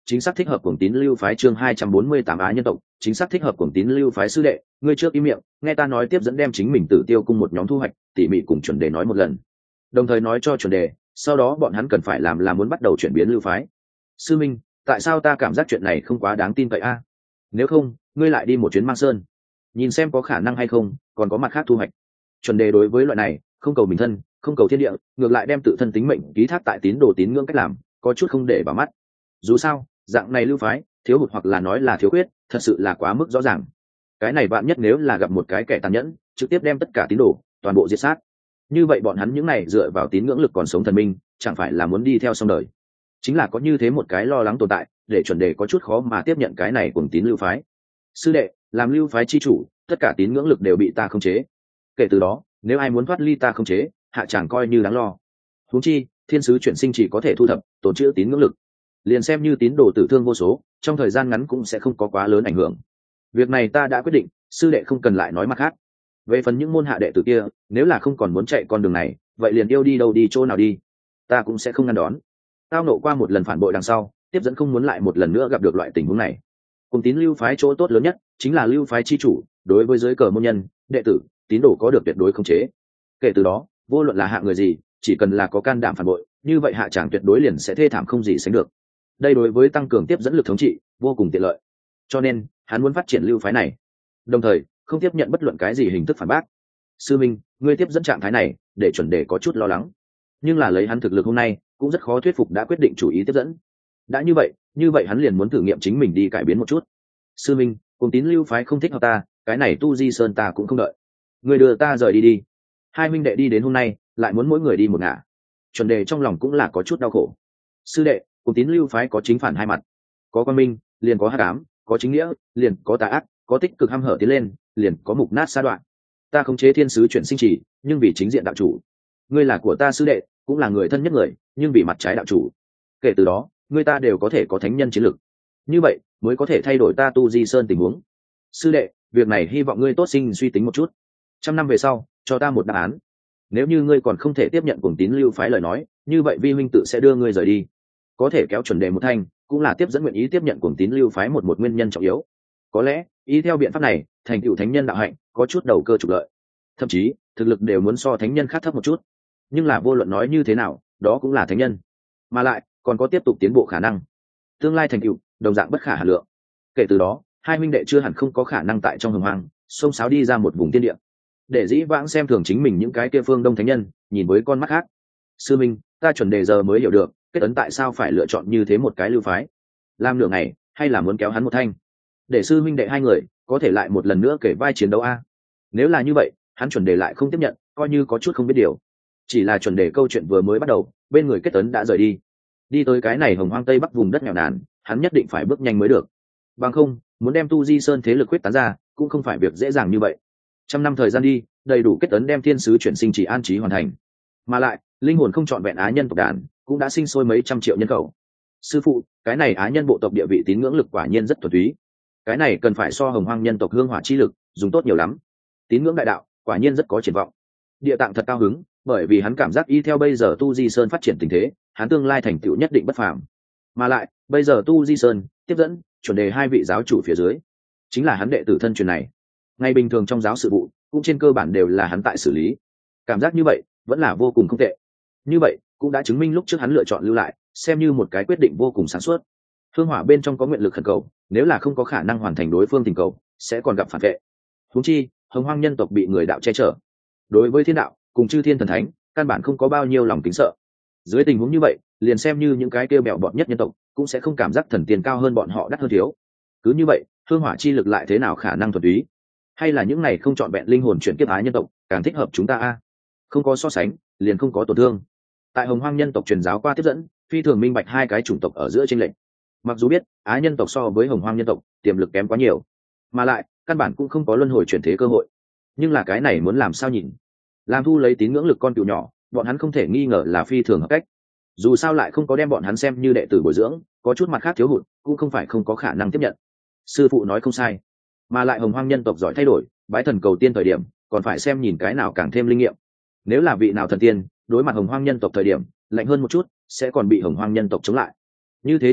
chính xác thích hợp cuồng tín lưu phái chương hai trăm bốn mươi tám á nhân tộc, chính xác thích hợp cuồng tín lưu phái sư đệ, ngươi trước im miệng, nghe ta nói tiếp dẫn đem chính mình Tử Tiêu cung một nhóm thu hoạch, tỉ mỉ cùng chuẩn đề nói một lần. Đồng thời nói cho chuẩn đề, sau đó bọn hắn cần phải làm là muốn bắt đầu chuyển biến lưu phái. Sư minh, tại sao ta cảm giác chuyện này không quá đáng tin vậy a? Nếu không, ngươi lại đi một chuyến Mang Sơn, nhìn xem có khả năng hay không, còn có mặt khác thu hoạch. Chuẩn đề đối với loại này, không cầu mình thân, không cầu thiên địa, ngược lại đem tự thân tính mệnh ký thác tại tín đồ tín ngưỡng cách làm, có chút không để vào mắt. Dù sao, dạng này lưu phái, thiếu hụt hoặc là nói là thiếu khuyết, thật sự là quá mức rõ ràng. Cái này bạn nhất nếu là gặp một cái kẻ tàn nhẫn, trực tiếp đem tất cả tín đồ, toàn bộ diệt sát. Như vậy bọn hắn những này dựa vào tín ngưỡng lực còn sống thần minh, chẳng phải là muốn đi theo xong đời. Chính là có như thế một cái lo lắng tồn tại, để chuẩn đề có chút khó mà tiếp nhận cái này cùng tín lưu phái. Sư đệ, làm lưu phái chi chủ, tất cả tín ngưỡng lực đều bị ta khống chế. Kể từ đó, nếu ai muốn thoát ly ta khống chế, hạ chẳng coi như đáng lo. Huống chi, thiên sứ chuyển sinh chỉ có thể thu thập, tồn trữ tín ngưỡng lực. Liền xem như tín đồ tử thương vô số, trong thời gian ngắn cũng sẽ không có quá lớn ảnh hưởng. Việc này ta đã quyết định, sư đệ không cần lại nói mặt khác. Về phần những môn hạ đệ tử kia, nếu là không còn muốn chạy con đường này, vậy liền yêu đi đâu đi chỗ nào đi, ta cũng sẽ không ngăn đón. Tao nộ qua một lần phản bội đằng sau, tiếp dẫn không muốn lại một lần nữa gặp được loại tình huống này. Cùng tín lưu phái chỗ tốt lớn nhất chính là lưu phái chi chủ đối với giới cờ môn nhân, đệ tử, tín đồ có được tuyệt đối khống chế. Kể từ đó, vô luận là hạ người gì, chỉ cần là có can đảm phản bội, như vậy hạ chẳng tuyệt đối liền sẽ thê thảm không gì sánh được. Đây đối với tăng cường tiếp dẫn lực thống trị vô cùng tiện lợi. Cho nên, hắn muốn phát triển lưu phái này, đồng thời không tiếp nhận bất luận cái gì hình thức phản bác. Sư minh, ngươi tiếp dẫn trạng thái này, để chuẩn đề có chút lo lắng. Nhưng là lấy hắn thực lực hôm nay, cũng rất khó thuyết phục đã quyết định chủ ý tiếp dẫn. Đã như vậy, như vậy hắn liền muốn thử nghiệm chính mình đi cải biến một chút. Sư minh, cùng tín lưu phái không thích hợp ta, cái này tu di sơn ta cũng không đợi. Người đưa ta rời đi đi. Hai minh đệ đi đến hôm nay, lại muốn mỗi người đi một ngả. Chuẩn đề trong lòng cũng là có chút đau khổ. Sư đệ, cùng tín lưu phái có chính phản hai mặt, có quan minh, liền có hắc ám, có chính nghĩa, liền có tà ác, có tích cực hăm hở tiến lên, liền có mục nát sa đoạn. Ta khống chế thiên sứ chuyển sinh chỉ, nhưng vì chính diện đạo chủ. Ngươi là của ta sư đệ, cũng là người thân nhất người, nhưng vì mặt trái đạo chủ. Kể từ đó, người ta đều có thể có thánh nhân chiến lực, như vậy mới có thể thay đổi ta tu di sơn tình huống. Sư đệ, việc này hy vọng ngươi tốt sinh suy tính một chút, trăm năm về sau cho ta một đáp án. Nếu như ngươi còn không thể tiếp nhận cuồng tín lưu phái lời nói, như vậy vi huynh tự sẽ đưa ngươi rời đi. Có thể kéo chuẩn đề một thanh, cũng là tiếp dẫn nguyện ý tiếp nhận cuồng tín lưu phái một một nguyên nhân trọng yếu. Có lẽ ý theo biện pháp này, thành tựu thánh nhân đạo hạnh có chút đầu cơ trục lợi, thậm chí thực lực đều muốn so thánh nhân khác thấp một chút. Nhưng là vô luận nói như thế nào, đó cũng là thánh nhân, mà lại còn có tiếp tục tiến bộ khả năng, tương lai thành tựu đồng dạng bất khả hà lượng. Kể từ đó, hai huynh đệ chưa hẳn không có khả năng tại trong hồng hoang xông xáo đi ra một vùng tiên địa, để dĩ vãng xem thường chính mình những cái kia phương đông thánh nhân nhìn với con mắt khác. Sư minh, ta chuẩn đề giờ mới hiểu được kết ấn tại sao phải lựa chọn như thế một cái lưu phái. Làm nửa ngày hay là muốn kéo hắn một thanh, để sư minh đệ hai người có thể lại một lần nữa kể vai chiến đấu a. Nếu là như vậy, hắn chuẩn đề lại không tiếp nhận, coi như có chút không biết điều. Chỉ là chuẩn đề câu chuyện vừa mới bắt đầu, bên người kết ấn đã rời đi, đi tới cái này hồng hoang tây bắc vùng đất nghèo nàn, hắn nhất định phải bước nhanh mới được. Bằng không, muốn đem tu di sơn thế lực quyết tán ra, cũng không phải việc dễ dàng như vậy. Trăm năm thời gian đi, đầy đủ kết ấn đem thiên sứ chuyển sinh chỉ an trí hoàn thành. Mà lại, linh hồn không trọn vẹn á nhân tộc đàn, cũng đã sinh sôi mấy trăm triệu nhân khẩu. Sư phụ, cái này á nhân bộ tộc địa vị tín ngưỡng lực quả nhiên rất thuần túy. Cái này cần phải so hồng hoang nhân tộc hương hỏa chi lực dùng tốt nhiều lắm. Tín ngưỡng đại đạo, quả nhiên rất có triển vọng. Địa Tạng thật cao hứng, bởi vì hắn cảm giác y theo bây giờ tu di sơn phát triển tình thế, hắn tương lai thành tựu nhất định bất phàm. Mà lại, bây giờ tu di sơn tiếp dẫn chuẩn đề hai vị giáo chủ phía dưới, chính là hắn đệ tử thân truyền này. Ngay bình thường trong giáo sự vụ, cũng trên cơ bản đều là hắn tại xử lý. Cảm giác như vậy vẫn là vô cùng không tệ. Như vậy cũng đã chứng minh lúc trước hắn lựa chọn lưu lại, xem như một cái quyết định vô cùng sáng suốt. Hương hỏa bên trong có nguyện lực khẩn cầu, nếu là không có khả năng hoàn thành đối phương tình cầu, sẽ còn gặp phản vệ. Huống chi, hồng hoang nhân tộc bị người đạo che chở, đối với thiên đạo cùng chư thiên thần thánh, căn bản không có bao nhiêu lòng kính sợ. Dưới tình huống như vậy, liền xem như những cái kêu bẹo bọt nhất nhân tộc, cũng sẽ không cảm giác thần tiền cao hơn bọn họ đắt hơn thiếu. Cứ như vậy, hương hỏa chi lực lại thế nào khả năng thuần túy? Hay là những này không chọn vẹn linh hồn chuyển kiếp á nhân tộc càng thích hợp chúng ta a? Không có so sánh, liền không có tổn thương. Tại hồng hoang nhân tộc truyền giáo qua tiếp dẫn, phi thường minh bạch hai cái chủng tộc ở giữa chênh lệch. Mặc dù biết á nhân tộc so với hồng hoang nhân tộc tiềm lực kém quá nhiều, mà lại căn bản cũng không có luân hồi chuyển thế cơ hội, nhưng là cái này muốn làm sao nhìn? Làm thu lấy tín ngưỡng lực con cừu nhỏ, bọn hắn không thể nghi ngờ là phi thường hợp cách. Dù sao lại không có đem bọn hắn xem như đệ tử bồi dưỡng, có chút mặt khác thiếu hụt, cũng không phải không có khả năng tiếp nhận. Sư phụ nói không sai, mà lại hồng hoang nhân tộc giỏi thay đổi, bái thần cầu tiên thời điểm, còn phải xem nhìn cái nào càng thêm linh nghiệm. Nếu là vị nào thần tiên, đối mặt hồng hoang nhân tộc thời điểm lạnh hơn một chút, sẽ còn bị hồng hoang nhân tộc chống lại. Như thế chủng tộc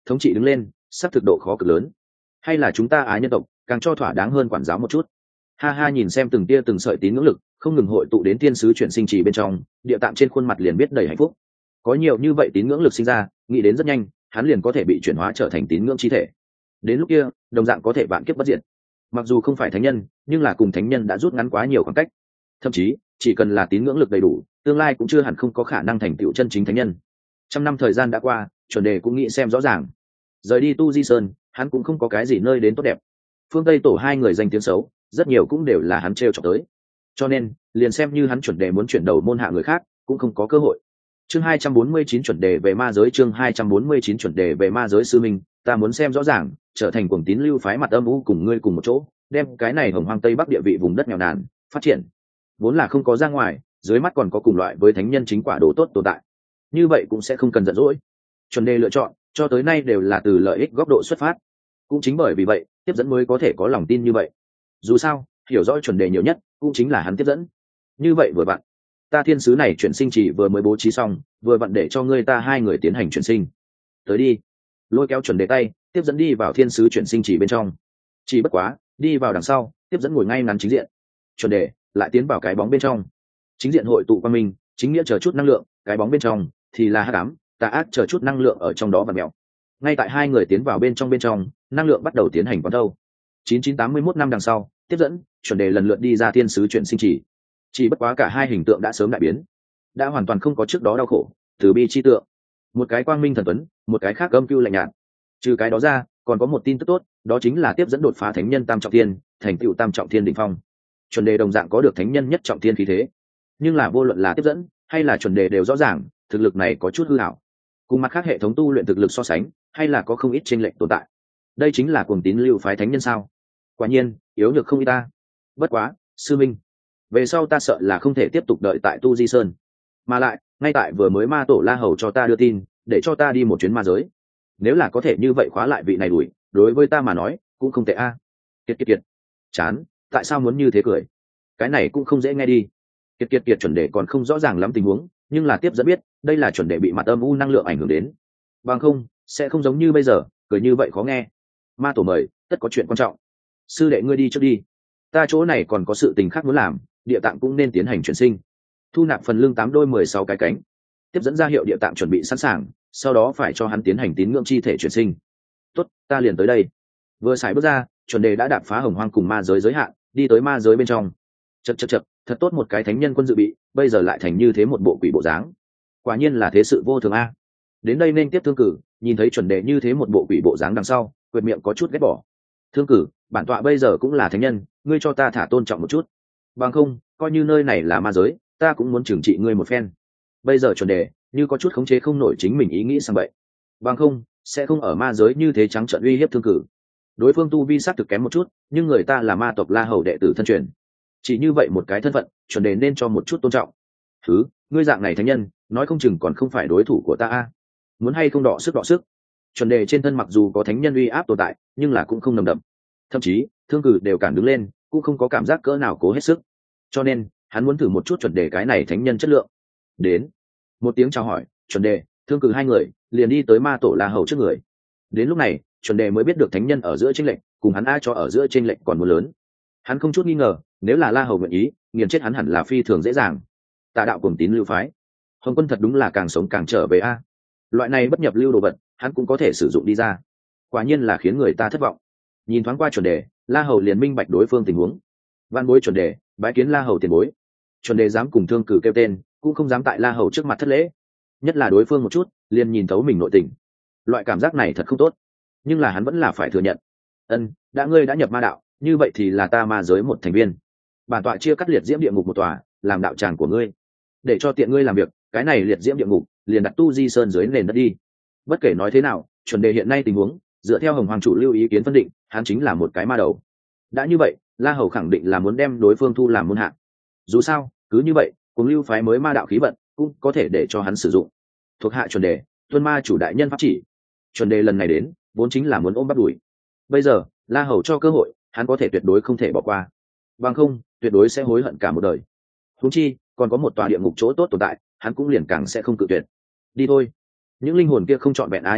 thống trị đứng lên sắp thực độ khó cực lớn. Hay là chúng ta á nhân tộc càng cho thỏa đáng hơn quản giáo một chút. Ha ha, nhìn xem từng tia từng sợi tín ngưỡng lực không ngừng hội tụ đến thiên sứ chuyển sinh trì bên trong, địa tạng trên khuôn mặt liền biết đầy hạnh phúc. Có nhiều như vậy tín ngưỡng lực sinh ra, nghĩ đến rất nhanh hắn liền có thể bị chuyển hóa trở thành tín ngưỡng chi thể. Đến lúc kia đồng dạng có thể vạn kiếp bất diệt. Mặc dù không phải thánh nhân, nhưng là cùng thánh nhân đã rút ngắn quá nhiều khoảng cách. Thậm chí chỉ cần là tín ngưỡng lực đầy đủ, tương lai cũng chưa hẳn không có khả năng thành tựu chân chính thánh nhân. Trăm năm thời gian đã qua, chuẩn đề cũng nghĩ xem rõ ràng. Rời đi Tu Di Sơn, hắn cũng không có cái gì nơi đến tốt đẹp. Phương Tây tổ hai người danh tiếng xấu, rất nhiều cũng đều là hắn trêu chọc tới. Cho nên, liền xem như hắn chuẩn đề muốn chuyển đầu môn hạ người khác, cũng không có cơ hội. Chương hai trăm bốn mươi chín chuẩn đề về ma giới, chương hai trăm bốn mươi chín chuẩn đề về ma giới. Sư minh, ta muốn xem rõ ràng, trở thành cuồng tín lưu phái mặt âm u cùng ngươi cùng một chỗ, đem cái này hồng hoang tây bắc địa vị vùng đất nghèo nàn phát triển. Vốn là không có ra ngoài, dưới mắt còn có cùng loại với thánh nhân chính quả đồ tốt tồn tại. Như vậy cũng sẽ không cần giận dỗi. Chuẩn đề lựa chọn, cho tới nay đều là từ lợi ích góc độ xuất phát. Cũng chính bởi vì vậy, tiếp dẫn mới có thể có lòng tin như vậy. Dù sao, hiểu rõ chuẩn đề nhiều nhất, cũng chính là hắn tiếp dẫn. Như vậy vừa vặn, ta thiên sứ này chuyển sinh chỉ vừa mới bố trí xong, vừa vặn để cho ngươi ta hai người tiến hành chuyển sinh. Tới đi. Lôi kéo chuẩn đề tay, tiếp dẫn đi vào thiên sứ chuyển sinh chỉ bên trong. Chỉ bất quá, đi vào đằng sau, tiếp dẫn ngồi ngay ngắn chính diện. Chuẩn đề lại tiến vào cái bóng bên trong. Chính diện hội tụ quang minh, chính nghĩa chờ chút năng lượng, cái bóng bên trong thì là hắc ám, tà ác chờ chút năng lượng ở trong đó và mèo. Ngay tại hai người tiến vào bên trong bên trong, năng lượng bắt đầu tiến hành quán thâu. chín chín tám mươi mốt năm đằng sau, tiếp dẫn, chuẩn đề lần lượt đi ra thiên sứ chuyển sinh chỉ. Chỉ bất quá cả hai hình tượng đã sớm đại biến, đã hoàn toàn không có trước đó đau khổ, từ bi chi tượng. Một cái quang minh thần tuấn, một cái khác âm cưu lạnh nhạt. Trừ cái đó ra, còn có một tin tức tốt, đó chính là tiếp dẫn đột phá thánh nhân tam trọng thiên, thành tựu tam trọng thiên đỉnh phong. Chuẩn đề đồng dạng có được thánh nhân nhất trọng thiên khí thế, nhưng là vô luận là tiếp dẫn hay là chuẩn đề đều rõ ràng thực lực này có chút hư hảo, cùng mặt khác hệ thống tu luyện thực lực so sánh hay là có không ít chênh lệch tồn tại. Đây chính là cuồng tín lưu phái thánh nhân sao? Quả nhiên yếu nhược không ít ta. Bất quá sư minh, về sau ta sợ là không thể tiếp tục đợi tại Tu Di Sơn, mà lại ngay tại vừa mới ma tổ La Hầu cho ta đưa tin để cho ta đi một chuyến ma giới. Nếu là có thể như vậy khóa lại vị này đuổi, đối với ta mà nói cũng không tệ a. À. Kiệt kiệt kiệt, chán, tại sao muốn như thế cười? Cái này cũng không dễ nghe đi. Kiệt kiệt kiệt chuẩn đề còn không rõ ràng lắm tình huống, nhưng là tiếp dẫn biết đây là chuẩn đề bị mặt âm u năng lượng ảnh hưởng đến, bằng không sẽ không giống như bây giờ cười như vậy khó nghe. Ma tổ mời, tất có chuyện quan trọng. Sư đệ ngươi đi trước đi, ta chỗ này còn có sự tình khác muốn làm. Địa tạng cũng nên tiến hành chuyển sinh, thu nạp phần lưng tám đôi mười sáu cái cánh. Tiếp dẫn ra hiệu địa tạng chuẩn bị sẵn sàng, sau đó phải cho hắn tiến hành tín ngưỡng chi thể chuyển sinh. Tốt, ta liền tới đây. Vừa xài bước ra, chuẩn đề đã đạp phá hồng hoang cùng ma giới giới hạn, đi tới ma giới bên trong. Chật chật chật, thật tốt một cái thánh nhân quân dự bị, bây giờ lại thành như thế một bộ quỷ bộ dáng. Quả nhiên là thế sự vô thường a. Đến đây nên tiếp thương cử, nhìn thấy chuẩn đề như thế một bộ quỷ bộ dáng đằng sau, quệt miệng có chút ghét bỏ. Thương cử, bản tọa bây giờ cũng là thánh nhân, ngươi cho ta thả tôn trọng một chút. Bằng không, coi như nơi này là ma giới, ta cũng muốn trừng trị ngươi một phen. Bây giờ chuẩn đề như có chút khống chế không nổi chính mình ý nghĩ sang vậy. Bằng không, sẽ không ở ma giới như thế trắng trợn uy hiếp thương cử. Đối phương tu vi sát thực kém một chút, nhưng người ta là ma tộc La Hầu đệ tử thân truyền. Chỉ như vậy một cái thân phận, chuẩn đề nên cho một chút tôn trọng. Thứ, ngươi dạng này thánh nhân, nói không chừng còn không phải đối thủ của ta a. Muốn hay không đọ sức đọ sức. Chuẩn đề trên thân mặc dù có thánh nhân uy áp tồn tại, nhưng là cũng không nồng đậm. Thậm chí, thương cử đều cản đứng lên, cũng không có cảm giác cỡ nào cố hết sức. Cho nên, hắn muốn thử một chút chuẩn đề cái này thánh nhân chất lượng. Đến, một tiếng chào hỏi, chuẩn đề, thương cử hai người liền đi tới ma tổ La Hầu trước người. Đến lúc này, chuẩn đề mới biết được thánh nhân ở giữa chênh lệch, cùng hắn ai cho ở giữa chênh lệch còn muốn lớn. Hắn không chút nghi ngờ, nếu là La Hầu nguyện ý, nghiền chết hắn hẳn là phi thường dễ dàng. Tà đạo cùng tín lưu phái, Hồng Quân thật đúng là càng sống càng trở về a. Loại này bất nhập lưu đồ vật, hắn cũng có thể sử dụng đi ra. Quả nhiên là khiến người ta thất vọng. Nhìn thoáng qua chuẩn đề, La Hầu liền minh bạch đối phương tình huống. Văn bối chuẩn đề, bái kiến La Hầu tiền bối. Chuẩn đề dám cùng thương cử kêu tên, cũng không dám tại La Hầu trước mặt thất lễ. Nhất là đối phương một chút, liền nhìn thấu mình nội tình. Loại cảm giác này thật không tốt, nhưng là hắn vẫn là phải thừa nhận. Ân, đã ngươi đã nhập ma đạo, như vậy thì là ta ma giới một thành viên. Bản tọa chia cắt liệt diễm địa ngục một tòa, làm đạo tràng của ngươi. Để cho tiện ngươi làm việc, cái này liệt diễm địa ngục liền đặt Tu Di Sơn dưới nền đất đi. Bất kể nói thế nào, chuẩn đề hiện nay tình huống, dựa theo Hồng Hoàng chủ lưu ý kiến phân định, hắn chính là một cái ma đầu. Đã như vậy, La Hầu khẳng định là muốn đem đối phương thu làm môn hạ. Dù sao, cứ như vậy, cùng lưu phái mới ma đạo khí vận cũng có thể để cho hắn sử dụng. Thuộc hạ chuẩn đề, tuân ma chủ đại nhân pháp chỉ. Chuẩn đề lần này đến, vốn chính là muốn ôm bắt đuổi. Bây giờ, La Hầu cho cơ hội, hắn có thể tuyệt đối không thể bỏ qua. Bằng không, tuyệt đối sẽ hối hận cả một đời. Huống chi, còn có một tòa địa ngục chỗ tốt tồn tại, hắn cũng liền càng sẽ không cự tuyệt. Đi thôi. Những linh hồn kia không chọn vẹn á nhân tộc,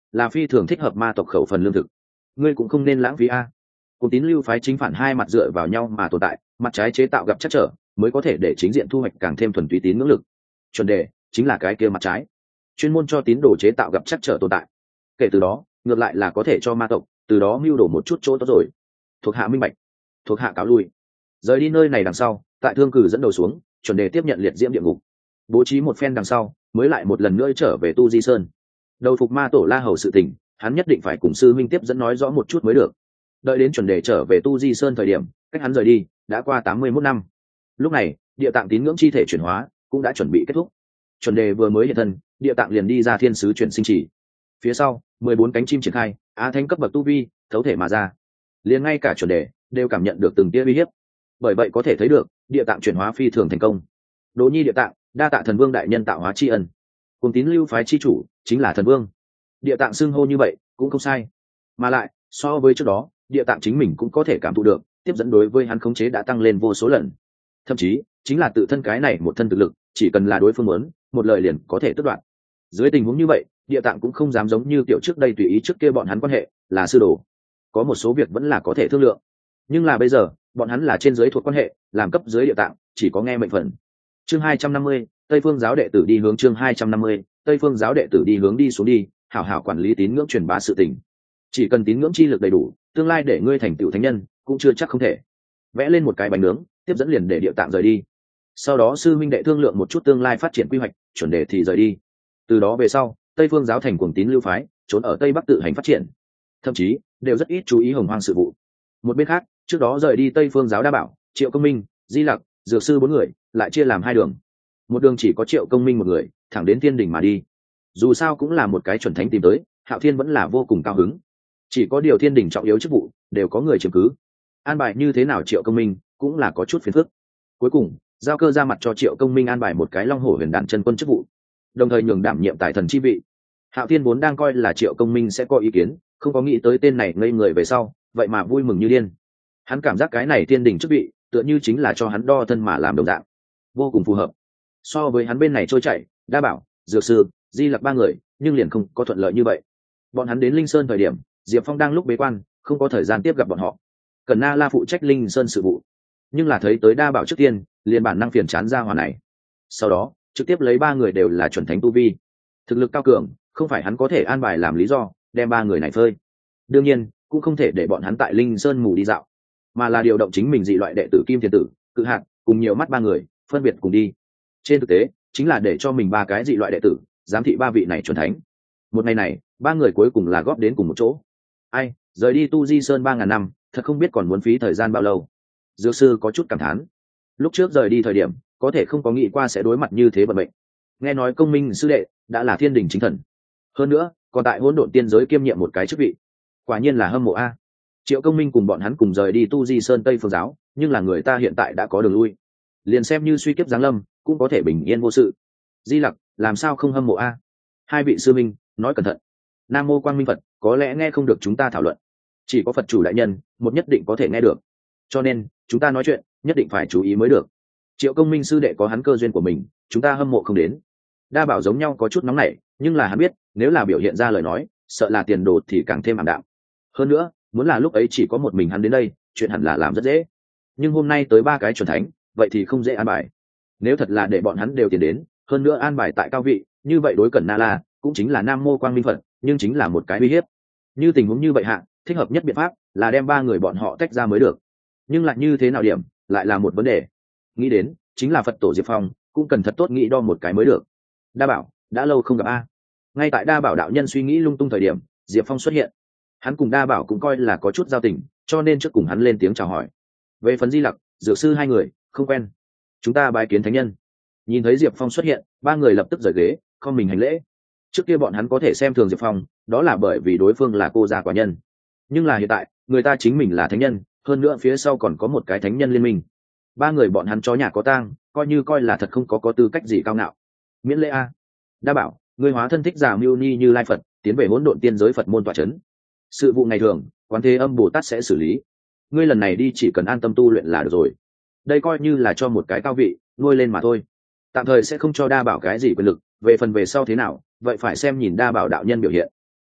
là phi thường thích hợp ma tộc khẩu phần lương thực. Ngươi cũng không nên lãng phí a. Cùng tín lưu phái chính phản hai mặt dựa vào nhau mà tồn tại, mặt trái chế tạo gặp chắc trở mới có thể để chính diện thu hoạch càng thêm thuần túy tín ngưỡng lực. Chuẩn đề chính là cái kia mặt trái, chuyên môn cho tín đồ chế tạo gặp chắc trở tồn tại. Kể từ đó ngược lại là có thể cho ma tộc từ đó mưu đồ một chút chỗ tốt rồi. Thuộc hạ minh bạch, thuộc hạ cáo lui. Rời đi nơi này đằng sau, tại thương cử dẫn đầu xuống, chuẩn đề tiếp nhận liệt diễm địa ngục, bố trí một phen đằng sau mới lại một lần nữa trở về Tu Di Sơn. Đầu phục ma tổ La Hầu sự tình, hắn nhất định phải cùng sư minh tiếp dẫn nói rõ một chút mới được. Đợi đến chuẩn đề trở về Tu Di Sơn thời điểm, cách hắn rời đi đã qua tám mươi mốt năm. Lúc này địa tạng tín ngưỡng chi thể chuyển hóa cũng đã chuẩn bị kết thúc. Chuẩn đề vừa mới hiện thân, địa tạng liền đi ra thiên sứ chuyển sinh chỉ. Phía sau mười bốn cánh chim triển khai, á thánh cấp bậc tu vi thấu thể mà ra, liền ngay cả chuẩn đề đều cảm nhận được từng tia uy hiếp. Bởi vậy có thể thấy được địa tạng chuyển hóa phi thường thành công. Đỗ nhi địa tạng, đa tạ thần vương đại nhân tạo hóa tri ân. Cùng tín lưu phái chi chủ chính là thần vương. Địa tạng xưng hô như vậy cũng không sai, mà lại so với trước đó địa tạng chính mình cũng có thể cảm thụ được tiếp dẫn đối với hắn khống chế đã tăng lên vô số lần. Thậm chí chính là tự thân cái này một thân thực lực, chỉ cần là đối phương muốn một lời liền có thể tước đoạt. Dưới tình huống như vậy địa tạng cũng không dám giống như kiểu trước đây tùy ý trước kia bọn hắn quan hệ là sư đồ, có một số việc vẫn là có thể thương lượng. Nhưng là bây giờ bọn hắn là trên dưới thuộc quan hệ, làm cấp dưới địa tạng chỉ có nghe mệnh phận. Chương hai trăm năm mươi, Tây Phương giáo đệ tử đi hướng chương hai trăm năm mươi, Tây Phương giáo đệ tử đi hướng đi xuống đi, hảo hảo quản lý tín ngưỡng truyền bá sự tình. Chỉ cần tín ngưỡng chi lực đầy đủ, tương lai để ngươi thành tựu thánh nhân cũng chưa chắc không thể. Vẽ lên một cái bánh nướng, tiếp dẫn liền để địa tạng rời đi. Sau đó sư minh đệ thương lượng một chút tương lai phát triển quy hoạch, chuẩn đề thì rời đi. Từ đó về sau, Tây Phương giáo thành cuồng tín lưu phái, trốn ở Tây Bắc tự hành phát triển. Thậm chí đều rất ít chú ý hồng hoang sự vụ. Một bên khác, trước đó rời đi Tây Phương giáo Đa Bảo, Triệu Công Minh, Di Lặc, Dược Sư bốn người lại chia làm hai đường. Một đường chỉ có Triệu Công Minh một người, thẳng đến Thiên Đình mà đi. Dù sao cũng là một cái chuẩn thánh tìm tới, Hạo Thiên vẫn là vô cùng cao hứng. Chỉ có điều Thiên Đình trọng yếu chức vụ đều có người chiếm cứ, an bài như thế nào Triệu Công Minh cũng là có chút phiền phức. Cuối cùng giao cơ ra mặt cho Triệu Công Minh an bài một cái Long Hổ Huyền Đản chân quân chức vụ, đồng thời nhường đảm nhiệm tài thần chi vị. Hạo Thiên vốn đang coi là Triệu Công Minh sẽ có ý kiến, không có nghĩ tới tên này ngây người về sau vậy mà vui mừng như điên. Hắn cảm giác cái này Thiên Đình chức vị tựa như chính là cho hắn đo thân mà làm đồng dạng, vô cùng phù hợp. So với hắn bên này trôi chảy, Đa Bảo, Dược Sư, Di Lặc ba người nhưng liền không có thuận lợi như vậy. Bọn hắn đến Linh Sơn thời điểm, Diệp Phong đang lúc bế quan, không có thời gian tiếp gặp bọn họ. Cần Na La phụ trách Linh Sơn sự vụ, nhưng là thấy tới Đa Bảo trước tiên, liền bản năng phiền chán ra hỏa này. Sau đó trực tiếp lấy ba người đều là chuẩn thánh tu vi, thực lực cao cường, không phải hắn có thể an bài làm lý do đem ba người này phơi. Đương nhiên cũng không thể để bọn hắn tại Linh Sơn mù đi dạo, mà là điều động chính mình dị loại đệ tử Kim Thiên Tử, Cự Hạt cùng nhiều mắt ba người phân biệt cùng đi. Trên thực tế chính là để cho mình ba cái dị loại đệ tử giám thị ba vị này chuẩn thánh. Một ngày này ba người cuối cùng là góp đến cùng một chỗ. Ai, rời đi Tu Di Sơn ba ngàn năm, thật không biết còn muốn phí thời gian bao lâu. Dược Sư có chút cảm thán, lúc trước rời đi thời điểm có thể không có nghĩ qua sẽ đối mặt như thế vận mệnh. Nghe nói Công Minh sư đệ đã là Thiên Đình chính thần, hơn nữa còn tại hỗn độn tiên giới kiêm nhiệm một cái chức vị, quả nhiên là hâm mộ a. Triệu Công Minh cùng bọn hắn cùng rời đi Tu Di Sơn Tây Phương giáo, nhưng là người ta hiện tại đã có đường lui, liền xem như suy kiếp giáng lâm cũng có thể bình yên vô sự. Di Lặc làm sao không hâm mộ a? Hai vị sư minh nói cẩn thận. Nam Mô Quang Minh Phật có lẽ nghe không được chúng ta thảo luận, chỉ có Phật chủ đại nhân một nhất định có thể nghe được, cho nên chúng ta nói chuyện nhất định phải chú ý mới được. Triệu Công Minh sư đệ có hắn cơ duyên của mình, chúng ta hâm mộ không đến. Đa Bảo giống nhau có chút nóng nảy, nhưng là hắn biết nếu là biểu hiện ra lời nói sợ là tiền đồ thì càng thêm ảm đạm. Hơn nữa muốn là lúc ấy chỉ có một mình hắn đến đây, chuyện hẳn là làm rất dễ, nhưng hôm nay tới ba cái chuẩn thánh vậy thì không dễ an bài. Nếu thật là để bọn hắn đều tiền đến, hơn nữa an bài tại cao vị, như vậy đối Cẩn Na La cũng chính là Nam Mô Quang Minh Phật, nhưng chính là một cái uy hiếp. Như tình huống như vậy hạ, thích hợp nhất biện pháp là đem ba người bọn họ tách ra mới được. Nhưng lại như thế nào điểm lại là một vấn đề. Nghĩ đến chính là Phật tổ Diệp Phong cũng cần thật tốt nghĩ đo một cái mới được. Đa Bảo đã lâu không gặp a. Ngay tại Đa Bảo đạo nhân suy nghĩ lung tung thời điểm, Diệp Phong xuất hiện. Hắn cùng Đa Bảo cũng coi là có chút giao tình, cho nên trước cùng hắn lên tiếng chào hỏi. Về phần Di Lặc, Dược Sư hai người không quen, chúng ta bái kiến thánh nhân. Nhìn thấy Diệp Phong xuất hiện, ba người lập tức rời ghế không mình hành lễ. Trước kia bọn hắn có thể xem thường Diệp Phong, đó là bởi vì đối phương là cô gia quả nhân, nhưng là hiện tại người ta chính mình là thánh nhân, hơn nữa phía sau còn có một cái thánh nhân liên minh. Ba người bọn hắn chó nhà có tang, coi như coi là thật không có có tư cách gì cao ngạo. Miễn lễ a. Đa Bảo, người hóa thân thích giả mưu ni như lai Phật, tiến về hỗn độn tiên giới Phật môn tọa chấn. Sự vụ ngày thường Quán Thế Âm Bồ Tát sẽ xử lý, ngươi lần này đi chỉ cần an tâm tu luyện là được rồi. Đây coi như là cho một cái cao vị nuôi lên mà thôi, tạm thời sẽ không cho Đa Bảo cái gì quyền lực, về phần về sau thế nào vậy phải xem nhìn Đa Bảo đạo nhân biểu hiện.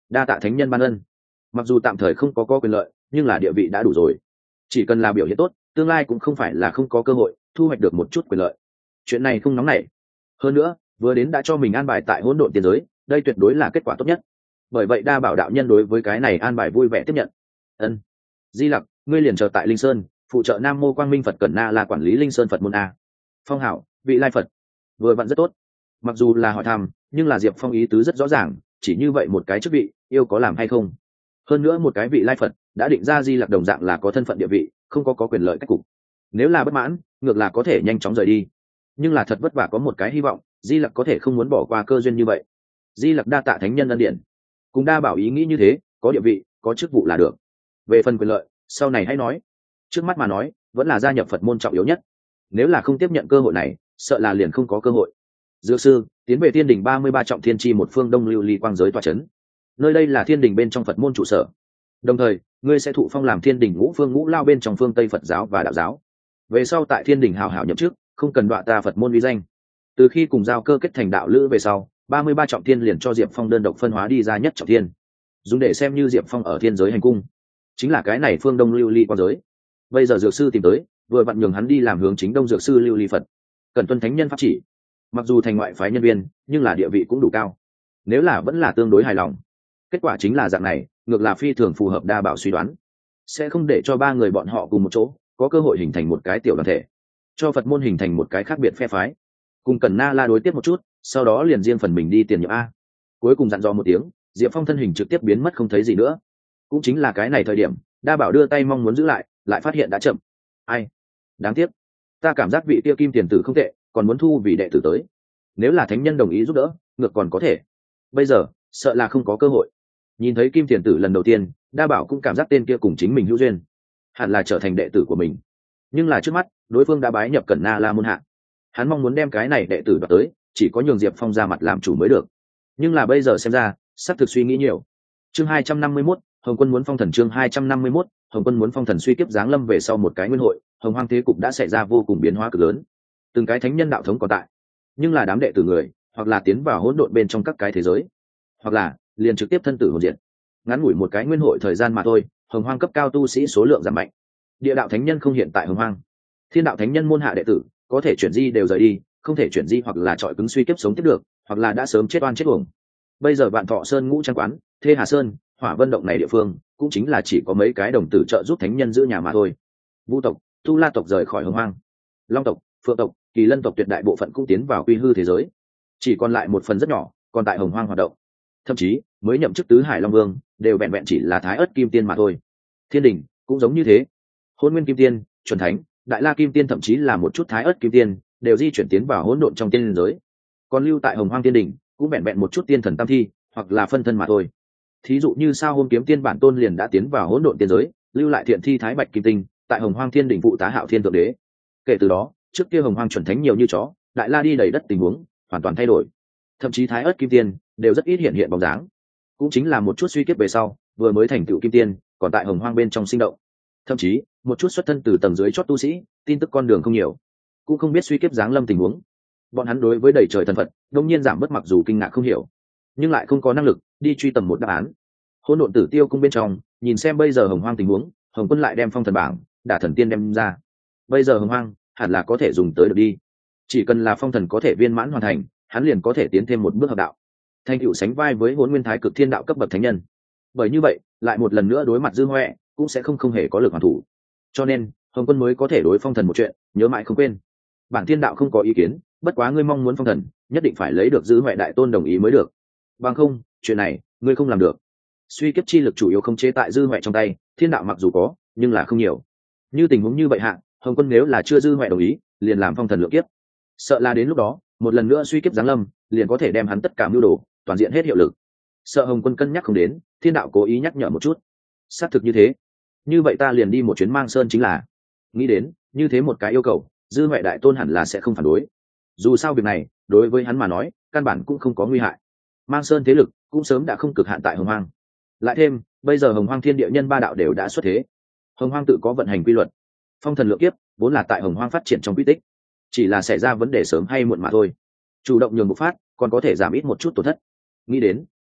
đa tạ thánh nhân ban ân. Mặc dù tạm thời không có có quyền lợi, nhưng là địa vị đã đủ rồi, chỉ cần là biểu hiện tốt, tương lai cũng không phải là không có cơ hội thu hoạch được một chút quyền lợi. Chuyện này không nóng nảy, hơn nữa vừa đến đã cho mình an bài tại hỗn độn tiên giới, đây tuyệt đối là kết quả tốt nhất. Bởi vậy đa bảo đạo nhân đối với cái này an bài vui vẻ tiếp nhận. Ân, Di Lặc, ngươi liền chờ tại Linh Sơn, phụ trợ Nam Mô Quang Minh Phật Cẩn Na là quản lý Linh Sơn Phật môn a. Phong hảo, vị lai Phật. Vừa vặn rất tốt. Mặc dù là hỏi thăm, nhưng là Diệp Phong ý tứ rất rõ ràng, chỉ như vậy một cái chức vị, yêu có làm hay không. Hơn nữa một cái vị lai Phật đã định ra Di Lặc đồng dạng là có thân phận địa vị, không có có quyền lợi cách cục. Nếu là bất mãn, ngược là có thể nhanh chóng rời đi. Nhưng là thật vất vả có một cái hy vọng, Di Lặc có thể không muốn bỏ qua cơ duyên như vậy. Di Lặc đa tạ thánh nhân ân điển, cùng đa bảo ý nghĩ như thế, có địa vị, có chức vụ là được. Về phần quyền lợi, sau này hãy nói. Trước mắt mà nói, vẫn là gia nhập Phật môn trọng yếu nhất. Nếu là không tiếp nhận cơ hội này, sợ là liền không có cơ hội. Dược sư, tiến về Thiên Đình ba mươi ba trọng thiên chi một phương Đông Lưu Ly quang giới tọa trấn. Nơi đây là Thiên Đình bên trong Phật môn trụ sở. Đồng thời, ngươi sẽ thụ phong làm Thiên Đình ngũ phương ngũ lao bên trong phương Tây Phật giáo và đạo giáo. Về sau tại Thiên Đình hào hảo nhậm chức, không cần đọa ta Phật môn uy danh. Từ khi cùng giao cơ kết thành đạo lữ về sau, ba mươi ba trọng thiên liền cho Diệp Phong đơn độc phân hóa đi ra nhất trọng thiên, dùng để xem như Diệp Phong ở thiên giới hành cung, chính là cái này phương Đông Lưu Ly quang giới. Bây giờ dược sư tìm tới, vừa vặn nhường hắn đi làm hướng chính Đông dược sư Lưu Ly Phật, cần tuân thánh nhân pháp chỉ. Mặc dù thành ngoại phái nhân viên, nhưng là địa vị cũng đủ cao. Nếu là vẫn là tương đối hài lòng, kết quả chính là dạng này, ngược là phi thường phù hợp đa bảo suy đoán, sẽ không để cho ba người bọn họ cùng một chỗ có cơ hội hình thành một cái tiểu đoàn thể, cho Phật môn hình thành một cái khác biệt phe phái. Cùng Cẩn Na La đối tiếp một chút, sau đó liền riêng phần mình đi tiền nhiệm a. Cuối cùng dặn dò một tiếng, Diệp Phong thân hình trực tiếp biến mất không thấy gì nữa. Cũng chính là cái này thời điểm, đa bảo đưa tay mong muốn giữ lại, lại phát hiện đã chậm. Ai, đáng tiếc, ta cảm giác vị tiêu kim tiền tử không tệ, còn muốn thu vì đệ tử tới. Nếu là thánh nhân đồng ý giúp đỡ, ngược còn có thể. Bây giờ sợ là không có cơ hội. Nhìn thấy kim tiền tử lần đầu tiên, đa bảo cũng cảm giác tên kia cùng chính mình hữu duyên, hẳn là trở thành đệ tử của mình. Nhưng là trước mắt, đối phương đã bái nhập Cẩn Na La môn hạ, hắn mong muốn đem cái này đệ tử đoạt tới, chỉ có nhường Diệp Phong ra mặt làm chủ mới được. Nhưng là bây giờ xem ra, sắp thực suy nghĩ nhiều. Chương hai trăm năm mươi mốt, Hồng Quân muốn phong thần. Chương hai trăm năm mươi mốt, Hồng Quân muốn phong thần. Suy kiếp giáng lâm về sau một cái nguyên hội, Hồng Hoang thế cục đã xảy ra vô cùng biến hóa cực lớn. Từng cái thánh nhân đạo thống còn tại, nhưng là đám đệ tử người, hoặc là tiến vào hỗn độn bên trong các cái thế giới, hoặc là liền trực tiếp thân tử hồn diệt. Ngắn ngủi một cái nguyên hội thời gian mà thôi, Hồng Hoang cấp cao tu sĩ số lượng giảm mạnh. Địa đạo thánh nhân không hiện tại Hồng Hoang, Thiên đạo thánh nhân môn hạ đệ tử có thể chuyển di đều rời đi, không thể chuyển di hoặc là trọi cứng suy kiếp sống tiếp được, hoặc là đã sớm chết oan chết uổng. Bây giờ Vạn Thọ Sơn Ngũ Trang Quán, Thê Hà Sơn, Hỏa Vân Động này địa phương cũng chính là chỉ có mấy cái đồng tử trợ giúp thánh nhân giữ nhà mà thôi. Vũ tộc, Tu La tộc rời khỏi Hồng Hoang, Long tộc, Phượng tộc, Kỳ Lân tộc tuyệt đại bộ phận cũng tiến vào quy hư thế giới, chỉ còn lại một phần rất nhỏ còn tại Hồng Hoang hoạt động. Thậm chí mới nhậm chức tứ hải long vương đều vẹn vẹn chỉ là thái ớt kim tiên mà thôi. Thiên đình cũng giống như thế, Hôn Nguyên kim tiên, Chuẩn Thánh, Đại La kim tiên, thậm chí là một chút thái ớt kim tiên đều di chuyển tiến vào hỗn độn trong tiên giới. Còn lưu tại Hồng Hoang Thiên đình cũng vẹn vẹn một chút tiên thần tam thi hoặc là phân thân mà thôi. Thí dụ như Sao Hôm kiếm tiên bản tôn liền đã tiến vào hỗn độn tiên giới, lưu lại thiện thi thái bạch kim tinh tại Hồng Hoang Thiên đình phụ tá Hạo Thiên thượng đế. Kể từ đó, trước kia Hồng Hoang Chuẩn Thánh nhiều như chó, Đại La đi đầy đất tình huống hoàn toàn thay đổi. Thậm chí thái ớt kim tiên đều rất ít hiện hiện bóng dáng. Cũng chính là một chút suy kiếp về sau, vừa mới thành tựu kim tiên, còn tại Hồng Hoang bên trong sinh động. Thậm chí, một chút xuất thân từ tầng dưới chót tu sĩ, tin tức con đường không nhiều, cũng không biết suy kiếp giáng lâm tình huống. Bọn hắn đối với đầy trời thần Phật, đương nhiên giảm bớt, mặc dù kinh ngạc không hiểu, nhưng lại không có năng lực đi truy tầm một đáp án. Hỗn độn tử tiêu cung bên trong, nhìn xem bây giờ Hồng Hoang tình huống, Hồng Quân lại đem phong thần bảng, đả thần tiên đem ra. Bây giờ Hồng Hoang hẳn là có thể dùng tới được đi. Chỉ cần là phong thần có thể viên mãn hoàn thành, hắn liền có thể tiến thêm một bước hợp đạo, thành tựu sánh vai với Hỗn Nguyên Thái Cực Thiên đạo cấp bậc thánh nhân. Bởi như vậy, lại một lần nữa đối mặt dư hoẹ, cũng sẽ không không hề có lực hoàn thủ. Cho nên, Hồng Quân mới có thể đối phong thần một chuyện, nhớ mãi không quên. Bản thiên đạo không có ý kiến, bất quá ngươi mong muốn phong thần, nhất định phải lấy được dư hoẹ đại tôn đồng ý mới được. Bằng không, chuyện này, ngươi không làm được. Suy kiếp chi lực chủ yếu không chế tại dư hoẹ trong tay, thiên đạo mặc dù có, nhưng là không nhiều. Như tình huống như vậy hạ, Hồng Quân nếu là chưa dư hoẹ đồng ý, liền làm phong thần lượng kiếp. Sợ là đến lúc đó, một lần nữa suy kiếp giáng lâm, liền có thể đem hắn tất cả mưu đồ, toàn diện hết hiệu lực. Sợ Hồng Quân cân nhắc không đến, thiên đạo cố ý nhắc nhở một chút. Xác thực như thế. Như vậy ta liền đi một chuyến Mang Sơn chính là. Nghĩ đến, như thế một cái yêu cầu, dư huệ đại tôn hẳn là sẽ không phản đối. Dù sao việc này, đối với hắn mà nói, căn bản cũng không có nguy hại. Mang Sơn thế lực cũng sớm đã không cực hạn tại Hồng Hoang. Lại thêm, bây giờ Hồng Hoang thiên địa nhân ba đạo đều đã xuất thế. Hồng Hoang tự có vận hành quy luật. Phong thần lượng kiếp vốn là tại Hồng Hoang phát triển trong quy tích, chỉ là xảy ra vấn đề sớm hay muộn mà thôi. Chủ động nhường bộc phát, còn có thể giảm ít một chút tổn thất. Nghĩ đến,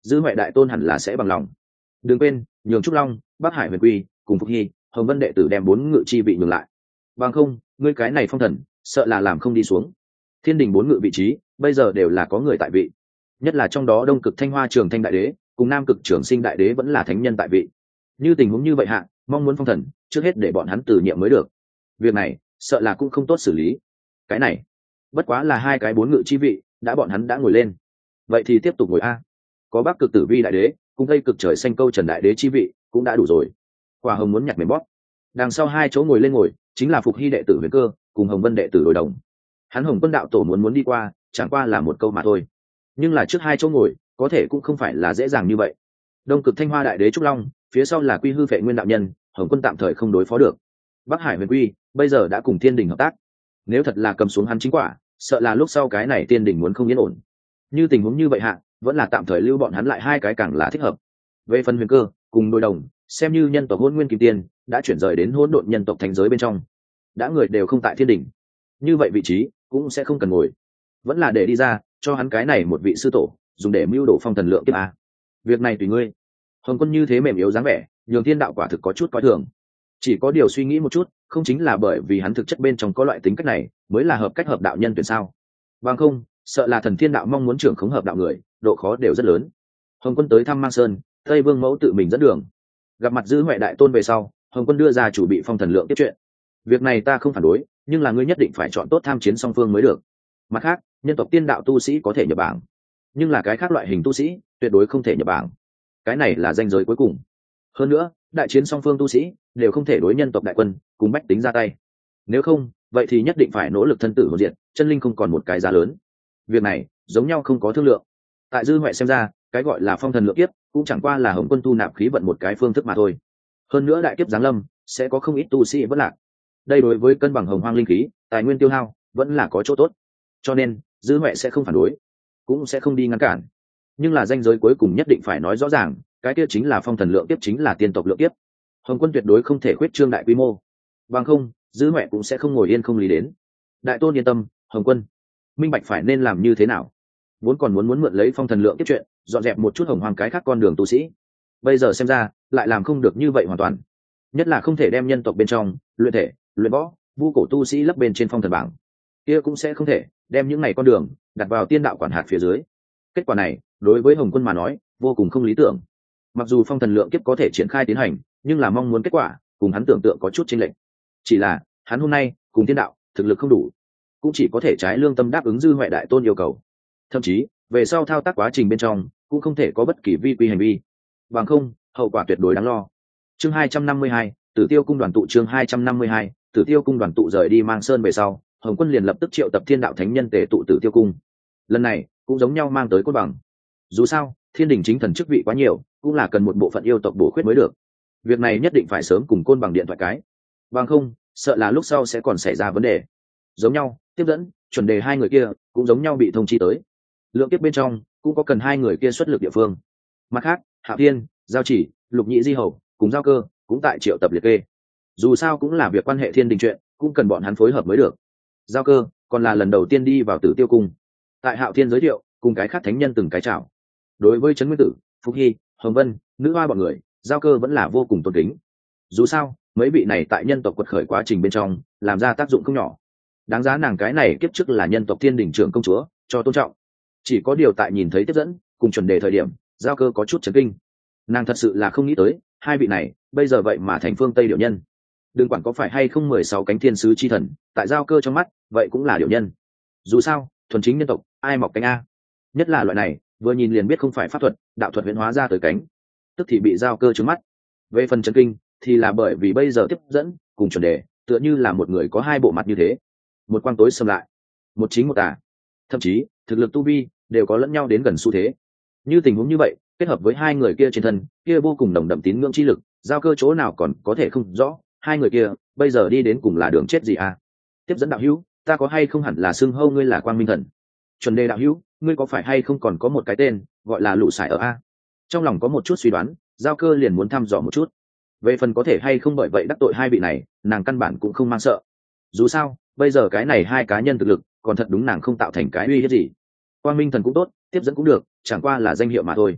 dư huệ đại tôn hẳn là sẽ bằng lòng. Đừng quên nhường trúc long, bắc hải huyền quy cùng phục hy, hồng vân đệ tử đem bốn ngự chi vị nhường lại, bằng không ngươi cái này phong thần sợ là làm không đi xuống. Thiên đình bốn ngự vị trí bây giờ đều là có người tại vị, nhất là trong đó đông cực thanh hoa trường thanh đại đế cùng nam cực trường sinh đại đế vẫn là thánh nhân tại vị. Như tình huống như vậy hạ, mong muốn phong thần trước hết để bọn hắn từ nhiệm mới được. Việc này sợ là cũng không tốt xử lý. Cái này bất quá là hai cái bốn ngự chi vị đã bọn hắn đã ngồi lên, vậy thì tiếp tục ngồi a. Có bắc cực tử vi đại đế cùng tây cực trời xanh câu trần đại đế chi vị cũng đã đủ rồi. Quả hồng muốn nhặt mềm bóp, đằng sau hai chỗ ngồi lên ngồi chính là phục hy đệ tử huyền cơ cùng hồng vân đệ tử đối đồng. Hắn hồng quân đạo tổ muốn muốn đi qua chẳng qua là một câu mà thôi, nhưng là trước hai chỗ ngồi có thể cũng không phải là dễ dàng như vậy. Đông cực thanh hoa đại đế trúc long, phía sau là quy hư phệ nguyên đạo nhân, hồng quân tạm thời không đối phó được. Bắc hải huyền quy bây giờ đã cùng thiên đình hợp tác, nếu thật là cầm xuống hắn chính quả, sợ là lúc sau cái này thiên đình muốn không yên ổn. Như tình huống như vậy hạ, vẫn là tạm thời lưu bọn hắn lại hai cái càng là thích hợp. Về phần huyền cơ cùng đối đồng, xem như nhân tộc hôn nguyên kim tiên đã chuyển rời đến hỗn độn nhân tộc thánh giới bên trong, đã người đều không tại thiên đình, như vậy vị trí cũng sẽ không cần ngồi, vẫn là để đi ra cho hắn cái này một vị sư tổ dùng để mưu đồ phong thần lượng kiếp a. Việc này tùy ngươi. Hồng quân như thế mềm yếu dáng vẻ, nhường thiên đạo quả thực có chút coi thường. Chỉ có điều suy nghĩ một chút, không chính là bởi vì hắn thực chất bên trong có loại tính cách này mới là hợp cách hợp đạo nhân tuyển sao? Bằng không sợ là thần thiên đạo mong muốn trưởng khống hợp đạo người, độ khó đều rất lớn. Hồng quân tới thăm Mang Sơn, Tây Vương mẫu tự mình dẫn đường. Gặp mặt dư huệ đại tôn về sau, Hồng quân đưa ra chủ bị phong thần lượng tiếp chuyện. Việc này ta không phản đối, nhưng là ngươi nhất định phải chọn tốt tham chiến song phương mới được. Mặt khác, nhân tộc tiên đạo tu sĩ có thể nhập bảng, nhưng là cái khác loại hình tu sĩ tuyệt đối không thể nhập bảng. Cái này là ranh giới cuối cùng. Hơn nữa, đại chiến song phương tu sĩ đều không thể đối nhân tộc đại quân cùng bách tính ra tay. Nếu không, vậy thì nhất định phải nỗ lực thân tử hồn diệt, chân linh không còn một cái giá lớn. Việc này giống nhau không có thương lượng. Tại dư huệ xem ra, cái gọi là phong thần lượng kiếp cũng chẳng qua là Hồng quân thu nạp khí vận một cái phương thức mà thôi. Hơn nữa đại kiếp giáng lâm sẽ có không ít tu sĩ vẫn lạc, đây đối với cân bằng hồng hoang linh khí tài nguyên tiêu hao vẫn là có chỗ tốt, cho nên dư huệ sẽ không phản đối, cũng sẽ không đi ngăn cản. Nhưng là ranh giới cuối cùng nhất định phải nói rõ ràng, cái kia chính là phong thần lượng kiếp chính là tiên tộc lượng kiếp. Hồng quân tuyệt đối không thể khuyết trương đại quy mô, bằng không dư huệ cũng sẽ không ngồi yên không lý đến. Đại tôn yên tâm, Hồng quân minh bạch phải nên làm như thế nào, vốn còn muốn muốn mượn lấy phong thần lượng kiếp chuyện dọn dẹp một chút hồng hoang cái khác con đường tu sĩ, bây giờ xem ra lại làm không được như vậy hoàn toàn, nhất là không thể đem nhân tộc bên trong luyện thể luyện võ vu cổ tu sĩ lấp bên trên phong thần bảng, kia cũng sẽ không thể đem những ngày con đường đặt vào tiên đạo quản hạt phía dưới. Kết quả này đối với Hồng quân mà nói vô cùng không lý tưởng. Mặc dù phong thần lượng kiếp có thể triển khai tiến hành, nhưng là mong muốn kết quả cùng hắn tưởng tượng có chút chênh lệch. Chỉ là hắn hôm nay cùng tiên đạo thực lực không đủ, cũng chỉ có thể trái lương tâm đáp ứng dư huệ đại tôn yêu cầu. Thậm chí về sau thao tác quá trình bên trong cũng không thể có bất kỳ vi quy hành vi, bằng không hậu quả tuyệt đối đáng lo. Chương hai trăm năm mươi hai, Tử Tiêu cung đoàn tụ. Chương hai trăm năm mươi hai, Tử Tiêu cung đoàn tụ rời đi Mang Sơn về sau, Hồng quân liền lập tức triệu tập thiên đạo thánh nhân tề tụ Tử Tiêu cung. Lần này cũng giống nhau mang tới cốt bằng. Dù sao thiên đình chính thần chức vị quá nhiều, cũng là cần một bộ phận yêu tộc bổ khuyết mới được. Việc này nhất định phải sớm cùng côn bằng điện thoại cái, bằng không sợ là lúc sau sẽ còn xảy ra vấn đề. Giống nhau tiếp dẫn chuẩn đề hai người kia cũng giống nhau bị thông chi tới, lượng kiếp bên trong cũng có cần hai người kia xuất lực địa phương. Mặt khác Hạo Thiên, Giao Chỉ, Lục Nhĩ Di Hầu cùng Giao Cơ cũng tại triệu tập liệt kê. Dù sao cũng là việc quan hệ thiên đình chuyện, cũng cần bọn hắn phối hợp mới được. Giao Cơ còn là lần đầu tiên đi vào Tử Tiêu cung, tại Hạo Thiên giới thiệu cùng cái khác thánh nhân từng cái chào. Đối với Trấn Nguyên Tử, Phúc Hy, Hồng Vân, nữ hoa bọn người, Giao Cơ vẫn là vô cùng tôn kính. Dù sao mấy vị này tại nhân tộc quật khởi quá trình bên trong làm ra tác dụng không nhỏ, đáng giá nàng cái này kiếp trước là nhân tộc thiên đình trưởng công chúa cho tôn trọng. Chỉ có điều tại nhìn thấy tiếp dẫn cùng chuẩn đề thời điểm, Giao Cơ có chút chấn kinh. Nàng thật sự là không nghĩ tới hai vị này bây giờ vậy mà thành phương Tây điệu nhân. Đừng quản có phải hay không mười sáu cánh thiên sứ chi thần, tại Giao Cơ trong mắt vậy cũng là điệu nhân. Dù sao thuần chính nhân tộc ai mọc cánh a, nhất là loại này vừa nhìn liền biết không phải pháp thuật đạo thuật huyễn hóa ra tới cánh, tức thì bị Giao Cơ trứng mắt. Về phần chấn kinh thì là bởi vì bây giờ tiếp dẫn cùng chuẩn đề tựa như là một người có hai bộ mặt như thế, một quang tối xâm lại, một chính một tà, thậm chí thực lực tu vi đều có lẫn nhau đến gần xu thế. Như tình huống như vậy kết hợp với hai người kia trên thân kia vô cùng nồng đậm tín ngưỡng chi lực, Giao Cơ chỗ nào còn có thể không rõ hai người kia bây giờ đi đến cùng là đường chết gì à. Tiếp dẫn đạo hữu, ta có hay không hẳn là xưng hâu ngươi là Quang Minh Thần? Chuẩn đề đạo hữu, ngươi có phải hay không còn có một cái tên gọi là Lụ Sải ở a? Trong lòng có một chút suy đoán, Giao Cơ liền muốn thăm dò một chút. Về phần có thể hay không bởi vậy đắc tội hai vị này, nàng căn bản cũng không mang sợ. Dù sao bây giờ cái này hai cá nhân thực lực còn thật đúng nàng không tạo thành cái uy hiếp gì. Quang Minh Thần cũng tốt, tiếp dẫn cũng được, chẳng qua là danh hiệu mà thôi.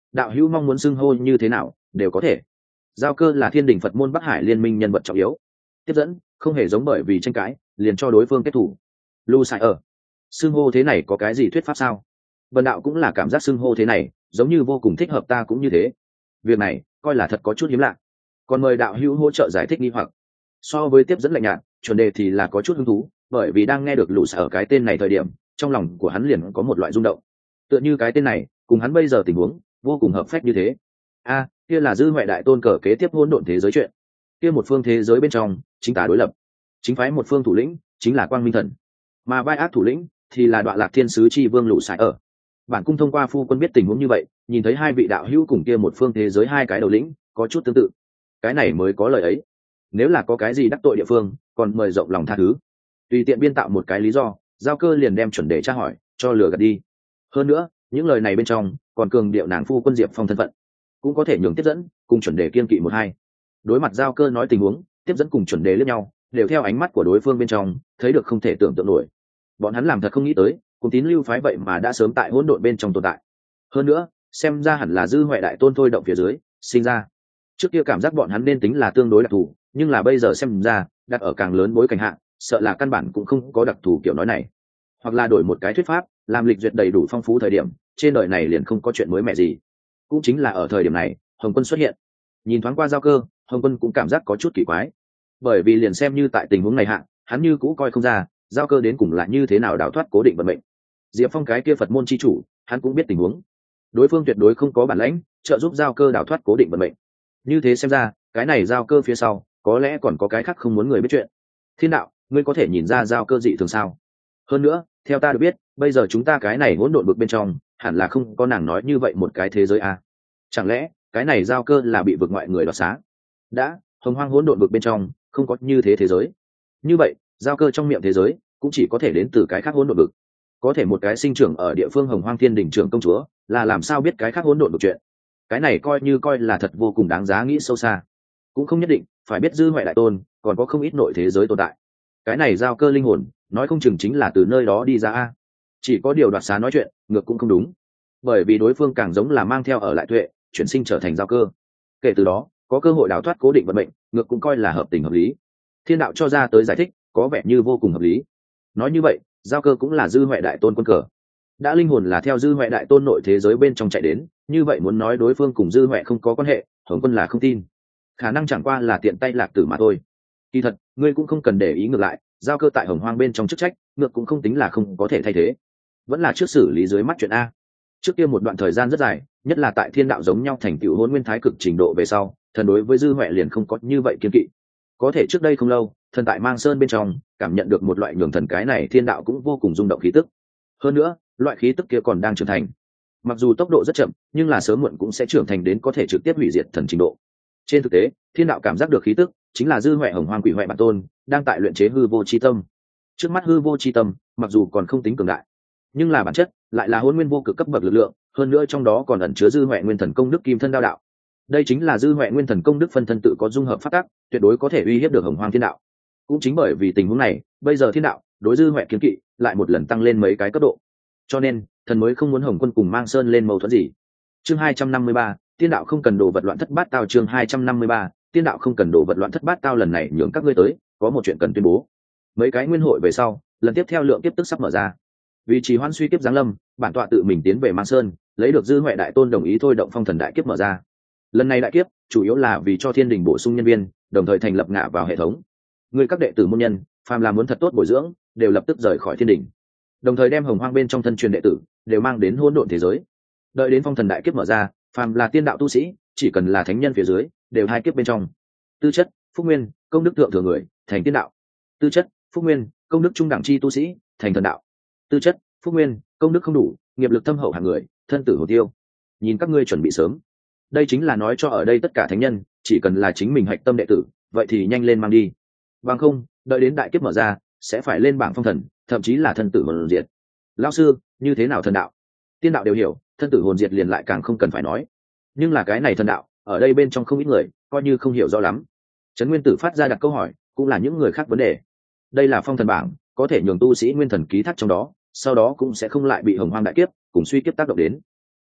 đạo hữu mong muốn xưng hô như thế nào đều có thể. Giao Cơ là thiên đình Phật môn Bắc Hải liên minh nhân vật trọng yếu, tiếp dẫn không hề giống bởi vì tranh cãi liền cho đối phương kết thủ. Lu sai ở xưng hô thế này có cái gì thuyết pháp sao? Vân đạo cũng là cảm giác xưng hô thế này giống như vô cùng thích hợp, ta cũng như thế. Việc này coi là thật có chút hiếm lạ, còn mời đạo hữu hỗ trợ giải thích nghi hoặc. So với tiếp dẫn lạnh nhạt, chuẩn đề thì là có chút hứng thú, bởi vì đang nghe được lũ sở cái tên này thời điểm trong lòng của hắn liền có một loại rung động, tựa như cái tên này cùng hắn bây giờ tình huống vô cùng hợp phách như thế. A, kia là dư huệ đại tôn cờ kế tiếp hỗn độn thế giới chuyện, kia một phương thế giới bên trong chính tả đối lập, chính phái một phương thủ lĩnh chính là quang minh thần, mà vai ác thủ lĩnh thì là đoạn lạc thiên sứ chi vương lũ sải ở. Bản cung thông qua phu quân biết tình huống như vậy, nhìn thấy hai vị đạo hữu cùng kia một phương thế giới hai cái đầu lĩnh có chút tương tự, cái này mới có lời ấy. Nếu là có cái gì đắc tội địa phương còn mời rộng lòng tha thứ. Tùy tiện biên tạo một cái lý do, Giao Cơ liền đem chuẩn đề tra hỏi cho lừa gạt đi. Hơn nữa những lời này bên trong còn cường điệu nàng phu quân Diệp Phong thân phận, cũng có thể nhường tiếp dẫn cùng chuẩn đề kiên kỵ một hai. Đối mặt Giao Cơ nói tình huống, tiếp dẫn cùng chuẩn đề liếc nhau, đều theo ánh mắt của đối phương bên trong thấy được không thể tưởng tượng nổi. Bọn hắn làm thật không nghĩ tới cùng tín lưu phái vậy mà đã sớm tại hỗn độn bên trong tồn tại. Hơn nữa xem ra hẳn là dư huệ đại tôn thôi động phía dưới sinh ra. Trước kia cảm giác bọn hắn nên tính là tương đối đặc thù, nhưng là bây giờ xem ra đặt ở càng lớn bối cảnh hạ, sợ là căn bản cũng không có đặc thù kiểu nói này. Hoặc là đổi một cái thuyết pháp, làm lịch duyệt đầy đủ phong phú thời điểm trên đời này liền không có chuyện mới mẻ gì. Cũng chính là ở thời điểm này Hồng Quân xuất hiện. Nhìn thoáng qua Giao Cơ, Hồng Quân cũng cảm giác có chút kỳ quái, bởi vì liền xem như tại tình huống này hạ, hắn như cũ coi không ra Giao Cơ đến cùng là như thế nào đào thoát cố định vận mệnh. Diệp Phong cái kia Phật môn chi chủ, hắn cũng biết tình huống, đối phương tuyệt đối không có bản lãnh trợ giúp Giao Cơ đào thoát cố định vận mệnh. Như thế xem ra cái này Giao Cơ phía sau có lẽ còn có cái khác không muốn người biết chuyện. Thiên đạo, ngươi có thể nhìn ra Giao Cơ dị thường sao? Hơn nữa theo ta được biết bây giờ chúng ta cái này hỗn độn vực bên trong hẳn là không có nàng nói như vậy một cái thế giới à? Chẳng lẽ cái này Giao Cơ là bị vực ngoại người đoạt xá? Đã hồng hoang hỗn độn vực bên trong không có như thế thế giới, như vậy Giao Cơ trong miệng thế giới cũng chỉ có thể đến từ cái khác hỗn độn vực. Có thể một cái sinh trưởng ở địa phương hồng hoang thiên đình trưởng công chúa là làm sao biết cái khác hỗn độn vực chuyện? Cái này coi như coi là thật vô cùng đáng giá nghĩ sâu xa. Cũng không nhất định phải biết dư huệ đại tôn còn có không ít nội thế giới tồn tại. Cái này Giao Cơ linh hồn nói không chừng chính là từ nơi đó đi ra a. Chỉ có điều đoạt xá nói chuyện ngược cũng không đúng, bởi vì đối phương càng giống là mang theo ở lại tuệ chuyển sinh trở thành Giao Cơ, kể từ đó có cơ hội đào thoát cố định vận mệnh, ngược cũng coi là hợp tình hợp lý. Thiên đạo cho ra tới giải thích có vẻ như vô cùng hợp lý. Nói như vậy Giao Cơ cũng là dư huệ đại tôn quân cờ, đã linh hồn là theo dư huệ đại tôn nội thế giới bên trong chạy đến, như vậy muốn nói đối phương cùng dư huệ không có quan hệ, Hồng Quân là không tin, khả năng chẳng qua là tiện tay lạc tử mà thôi. Kỳ thật ngươi cũng không cần để ý, ngược lại Giao Cơ tại hồng hoang bên trong chức trách ngược cũng không tính là không có thể thay thế, vẫn là trước xử lý dưới mắt chuyện a. Trước kia một đoạn thời gian rất dài, nhất là tại thiên đạo giống nhau thành tựu hôn nguyên thái cực trình độ về sau, thần đối với dư huệ liền không có như vậy kiên kỵ. Có thể trước đây không lâu thần tại Mang Sơn bên trong cảm nhận được một loại nhường thần cái này thiên đạo cũng vô cùng rung động khí tức. Hơn nữa loại khí tức kia còn đang trưởng thành, mặc dù tốc độ rất chậm nhưng là sớm muộn cũng sẽ trưởng thành đến có thể trực tiếp hủy diệt thần trình độ. Trên thực tế thiên đạo cảm giác được khí tức chính là dư huệ hồng hoang quỷ huệ bản tôn đang tại luyện chế hư vô chi tâm. Trước mắt hư vô chi tâm mặc dù còn không tính cường đại, nhưng là bản chất lại là hôn nguyên vô cực cấp bậc lực lượng, hơn nữa trong đó còn ẩn chứa dư huệ nguyên thần công đức kim thân đao đạo. Đây chính là dư huệ nguyên thần công đức phân thân tự có dung hợp phát tác, tuyệt đối có thể uy hiếp được hồng hoang thiên đạo. Cũng chính bởi vì tình huống này bây giờ thiên đạo đối dư huệ kiến kỵ lại một lần tăng lên mấy cái cấp độ, cho nên thần mới không muốn Hồng Quân cùng Mang Sơn lên mâu thuẫn gì. Chương hai trăm năm mươi ba, tiên đạo không cần đồ vật loạn thất bát tao. Chương hai trăm năm mươi ba, tiên đạo không cần đồ vật loạn thất bát tao. Lần này nhường các ngươi tới có một chuyện cần tuyên bố. Mấy cái nguyên hội về sau, lần tiếp theo lượng tiếp tức sắp mở ra. Vì trì hoãn suy kiếp giáng lâm, bản tọa tự mình tiến về Mang Sơn, lấy được dư huệ đại tôn đồng ý thôi động phong thần đại kiếp mở ra. Lần này đại kiếp chủ yếu là vì cho thiên đình bổ sung nhân viên, đồng thời thành lập ngạ vào hệ thống. Người các đệ tử môn nhân phàm làm muốn thật tốt bồi dưỡng đều lập tức rời khỏi thiên đình, đồng thời đem hồng hoang bên trong thân truyền đệ tử đều mang đến hỗn độn thế giới. Đợi đến phong thần đại kiếp mở ra, phàm là tiên đạo tu sĩ chỉ cần là thánh nhân phía dưới đều hai kiếp bên trong. Tư chất phúc nguyên công đức thượng thừa người thành tiên đạo, tư chất phúc nguyên công đức trung đẳng chi tu sĩ thành thần đạo, tư chất phúc nguyên công đức không đủ nghiệp lực thâm hậu hàng người thân tử hồ tiêu. Nhìn các ngươi chuẩn bị sớm, đây chính là nói cho ở đây tất cả thánh nhân chỉ cần là chính mình hạch tâm đệ tử vậy thì nhanh lên mang đi, bằng không đợi đến đại kiếp mở ra sẽ phải lên bảng phong thần, thậm chí là thân tử hồn diệt. Lão sư, như thế nào thần đạo tiên đạo đều hiểu, thân tử hồn diệt liền lại càng không cần phải nói. Nhưng là cái này thần đạo ở đây bên trong không ít người coi như không hiểu rõ lắm. Trấn Nguyên Tử phát ra đặt câu hỏi, cũng là những người khác vấn đề. Đây là phong thần bảng, có thể nhường tu sĩ nguyên thần ký thác trong đó, sau đó cũng sẽ không lại bị hồng hoang đại kiếp cùng suy kiếp tác động đến.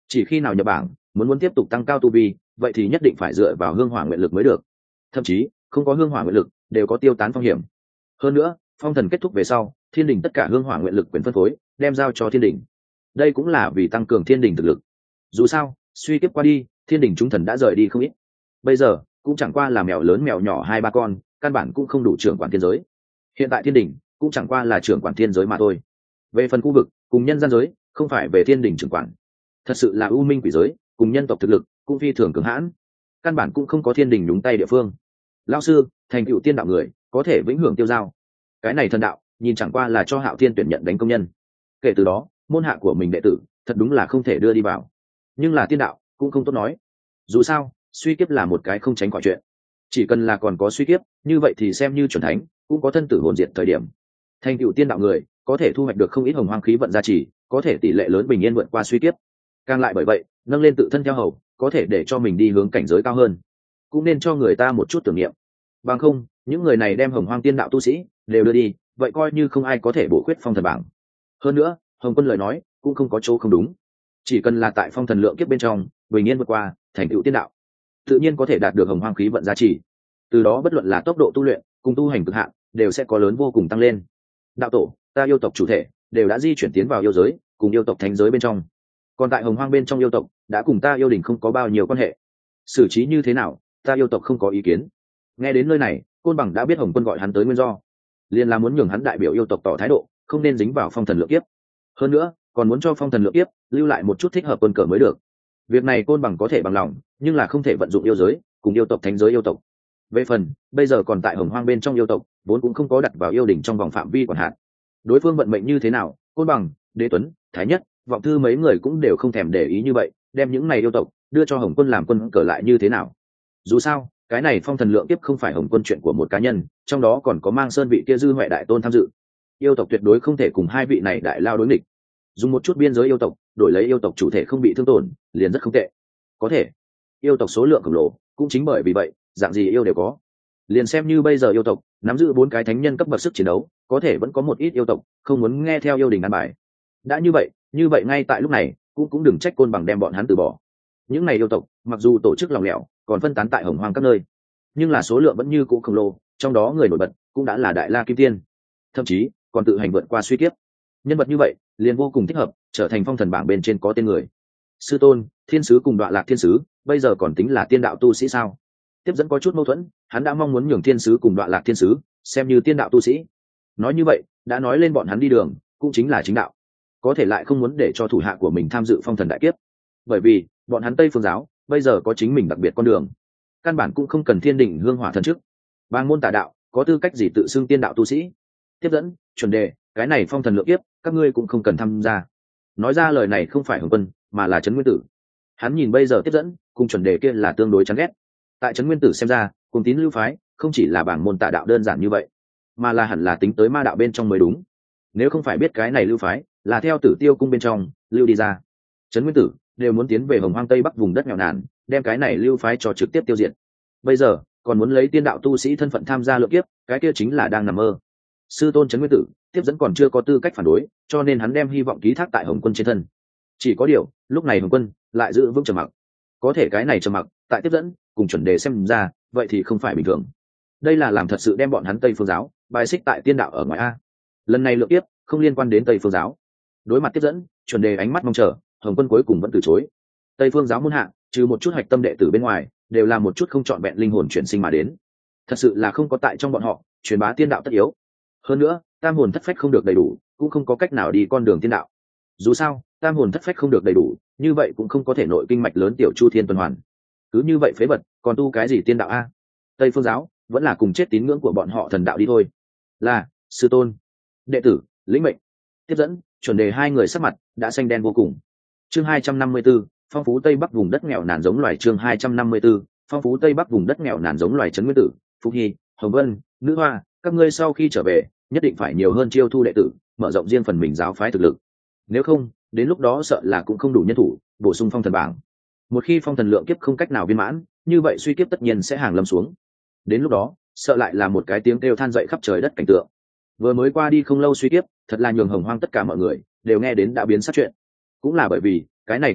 chỉ khi nào nhập bảng, muốn muốn tiếp tục tăng cao tu vi, vậy thì nhất định phải dựa vào hương hỏa nguyện lực mới được, thậm chí không có hương hỏa nguyện lực đều có tiêu tán phong hiểm. Hơn nữa phong thần kết thúc về sau, thiên đình tất cả hương hỏa nguyện lực quyền phân phối đem giao cho thiên đình, đây cũng là vì tăng cường thiên đình thực lực. Dù sao suy tiếp qua đi, thiên đình chúng thần đã rời đi không ít, bây giờ cũng chẳng qua là mèo lớn mèo nhỏ hai ba con, căn bản cũng không đủ trưởng quản thiên giới. Hiện tại thiên đình cũng chẳng qua là trưởng quản thiên giới mà thôi, về phần khu vực cùng nhân gian giới không phải về thiên đình trưởng quản. Thật sự là u minh quỷ giới cùng nhân tộc thực lực cũng phi thường cường hãn, căn bản cũng không có thiên đình nhúng tay địa phương. Lão sư, thành tựu tiên đạo người có thể vĩnh hưởng tiêu giao, cái này thần đạo nhìn chẳng qua là cho Hạo Thiên tuyển nhận đánh công nhân, kể từ đó môn hạ của mình đệ tử thật đúng là không thể đưa đi vào. Nhưng là tiên đạo cũng không tốt nói, dù sao suy kiếp là một cái không tránh khỏi chuyện, chỉ cần là còn có suy kiếp như vậy thì xem như chuẩn thánh cũng có thân tử hồn diệt thời điểm. Thành tựu tiên đạo người có thể thu hoạch được không ít hồng hoang khí vận gia trì, có thể tỷ lệ lớn bình yên vượt qua suy kiếp, càng lại bởi vậy nâng lên tự thân theo hầu, có thể để cho mình đi hướng cảnh giới cao hơn, cũng nên cho người ta một chút tưởng niệm. Bằng không những người này đem hồng hoang tiên đạo tu sĩ đều đưa đi, vậy coi như không ai có thể bổ khuyết phong thần bảng. Hơn nữa Hồng Quân lời nói cũng không có chỗ không đúng, chỉ cần là tại phong thần lượng kiếp bên trong bình yên vượt qua, thành tựu tiên đạo, tự nhiên có thể đạt được hồng hoang khí vận giá trị, từ đó bất luận là tốc độ tu luyện cùng tu hành cực hạn đều sẽ có lớn vô cùng tăng lên. Đạo tổ, ta yêu tộc chủ thể đều đã di chuyển tiến vào yêu giới cùng yêu tộc thánh giới bên trong, còn tại hồng hoang bên trong yêu tộc đã cùng ta yêu đình không có bao nhiêu quan hệ, xử trí như thế nào ta yêu tộc không có ý kiến. Nghe đến nơi này Côn Bằng đã biết Hồng Quân gọi hắn tới nguyên do, liền là muốn nhường hắn đại biểu yêu tộc tỏ thái độ, không nên dính vào phong thần lượng kiếp, hơn nữa còn muốn cho phong thần lượng kiếp lưu lại một chút thích hợp quân cờ mới được. Việc này Côn Bằng có thể bằng lòng, nhưng là không thể vận dụng yêu giới cùng yêu tộc thánh giới yêu tộc. Về phần bây giờ còn tại hồng hoang bên trong yêu tộc vốn cũng không có đặt vào yêu đỉnh trong vòng phạm vi quản hạt, đối phương vận mệnh như thế nào Côn Bằng, Đế Tuấn, Thái Nhất, Vọng Thư mấy người cũng đều không thèm để ý như vậy, đem những này yêu tộc đưa cho Hồng Quân làm quân cờ lại như thế nào. Dù sao cái này phong thần lượng kiếp không phải Hồng Quân chuyện của một cá nhân, trong đó còn có Mang Sơn vị kia dư huệ đại tôn tham dự, yêu tộc tuyệt đối không thể cùng hai vị này đại lao đối nghịch. Dùng một chút biên giới yêu tộc đổi lấy yêu tộc chủ thể không bị thương tổn liền rất không tệ. Có thể yêu tộc số lượng khổng lồ, cũng chính bởi vì vậy dạng gì yêu đều có, liền xem như bây giờ yêu tộc nắm giữ bốn cái thánh nhân cấp bậc sức chiến đấu, có thể vẫn có một ít yêu tộc không muốn nghe theo yêu đình an bài. Đã như vậy như vậy ngay tại lúc này cũng cũng đừng trách Côn Bằng đem bọn hắn từ bỏ. Những này yêu tộc mặc dù tổ chức lòng lẻo còn phân tán tại hồng hoang các nơi, nhưng là số lượng vẫn như cũ khổng lồ, trong đó người nổi bật cũng đã là đại la kim tiên, thậm chí còn tự hành vượt qua suy kiếp. Nhân vật như vậy liền vô cùng thích hợp trở thành phong thần bảng bên trên có tên người. Sư tôn, thiên sứ cùng Đoạ Lạc thiên sứ bây giờ còn tính là tiên đạo tu sĩ sao? Tiếp dẫn có chút mâu thuẫn, hắn đã mong muốn nhường thiên sứ cùng Đoạ Lạc thiên sứ xem như tiên đạo tu sĩ. Nói như vậy đã nói lên bọn hắn đi đường cũng chính là chính đạo, có thể lại không muốn để cho thủ hạ của mình tham dự phong thần đại kiếp, bởi vì bọn hắn Tây Phương giáo bây giờ có chính mình đặc biệt con đường, căn bản cũng không cần thiên đình hương hỏa thần chức. Bang môn tà đạo có tư cách gì tự xưng tiên đạo tu sĩ? Tiếp dẫn, chuẩn đề, cái này phong thần lượng kiếp các ngươi cũng không cần tham gia. Nói ra lời này không phải Hồng Quân mà là Trấn Nguyên Tử. Hắn nhìn bây giờ tiếp dẫn cùng chuẩn đề kia là tương đối chán ghét. Tại Trấn Nguyên Tử xem ra, cùng tín lưu phái không chỉ là bảng môn tà đạo đơn giản như vậy, mà là hẳn là tính tới ma đạo bên trong mới đúng. Nếu không phải biết cái này lưu phái là theo Tử Tiêu cung bên trong lưu đi ra, Trấn Nguyên Tử đều muốn tiến về hồng hoang tây bắc vùng đất nghèo nàn, đem cái này lưu phái cho trực tiếp tiêu diệt. Bây giờ còn muốn lấy tiên đạo tu sĩ thân phận tham gia lượng kiếp, cái kia chính là đang nằm mơ. Sư tôn Trấn Nguyên Tử tiếp dẫn còn chưa có tư cách phản đối, cho nên hắn đem hy vọng ký thác tại Hồng Quân trên thân. Chỉ có điều lúc này Hồng Quân lại giữ vững trầm mặc, có thể cái này trầm mặc tại tiếp dẫn cùng chuẩn đề xem ra vậy thì không phải bình thường. Đây là làm thật sự đem bọn hắn Tây Phương giáo bài xích tại tiên đạo ở ngoài a. Lần này lượng kiếp không liên quan đến Tây Phương giáo. Đối mặt tiếp dẫn, chuẩn đề ánh mắt mong chờ, Hồng Quân cuối cùng vẫn từ chối. Tây Phương giáo môn hạ trừ một chút hoạch tâm đệ tử bên ngoài, đều là một chút không trọn vẹn linh hồn chuyển sinh mà đến, thật sự là không có tại trong bọn họ truyền bá tiên đạo tất yếu. Hơn nữa tam hồn thất phách không được đầy đủ, cũng không có cách nào đi con đường tiên đạo. Dù sao tam hồn thất phách không được đầy đủ, như vậy cũng không có thể nội kinh mạch lớn tiểu chu thiên tuần hoàn, cứ như vậy phế vật còn tu cái gì tiên đạo a? Tây Phương giáo vẫn là cùng chết tín ngưỡng của bọn họ thần đạo đi thôi. Là sư tôn, đệ tử lĩnh mệnh. Tiếp dẫn, chuẩn đề hai người sắc mặt đã xanh đen vô cùng. Chương hai trăm năm mươi 4, phong phú tây bắc vùng đất nghèo nàn giống loài. Chương hai trăm năm mươi 4, phong phú tây bắc vùng đất nghèo nàn giống loài. Trấn Nguyên Tử, Phúc Hy, Hồng Vân, Nữ Hoa, các ngươi sau khi trở về nhất định phải nhiều hơn chiêu thu đệ tử, mở rộng riêng phần mình giáo phái thực lực. Nếu không đến lúc đó sợ là cũng không đủ nhân thủ bổ sung phong thần bảng. Một khi phong thần lượng kiếp không cách nào viên mãn, như vậy suy kiếp tất nhiên sẽ hàng lâm xuống. Đến lúc đó sợ lại là một cái tiếng kêu than dậy khắp trời đất cảnh tượng. Vừa mới qua đi không lâu suy kiếp thật là nhường hồng hoang tất cả mọi người đều nghe đến đã biến sát chuyện. Cũng là bởi vì cái này kiếp nạn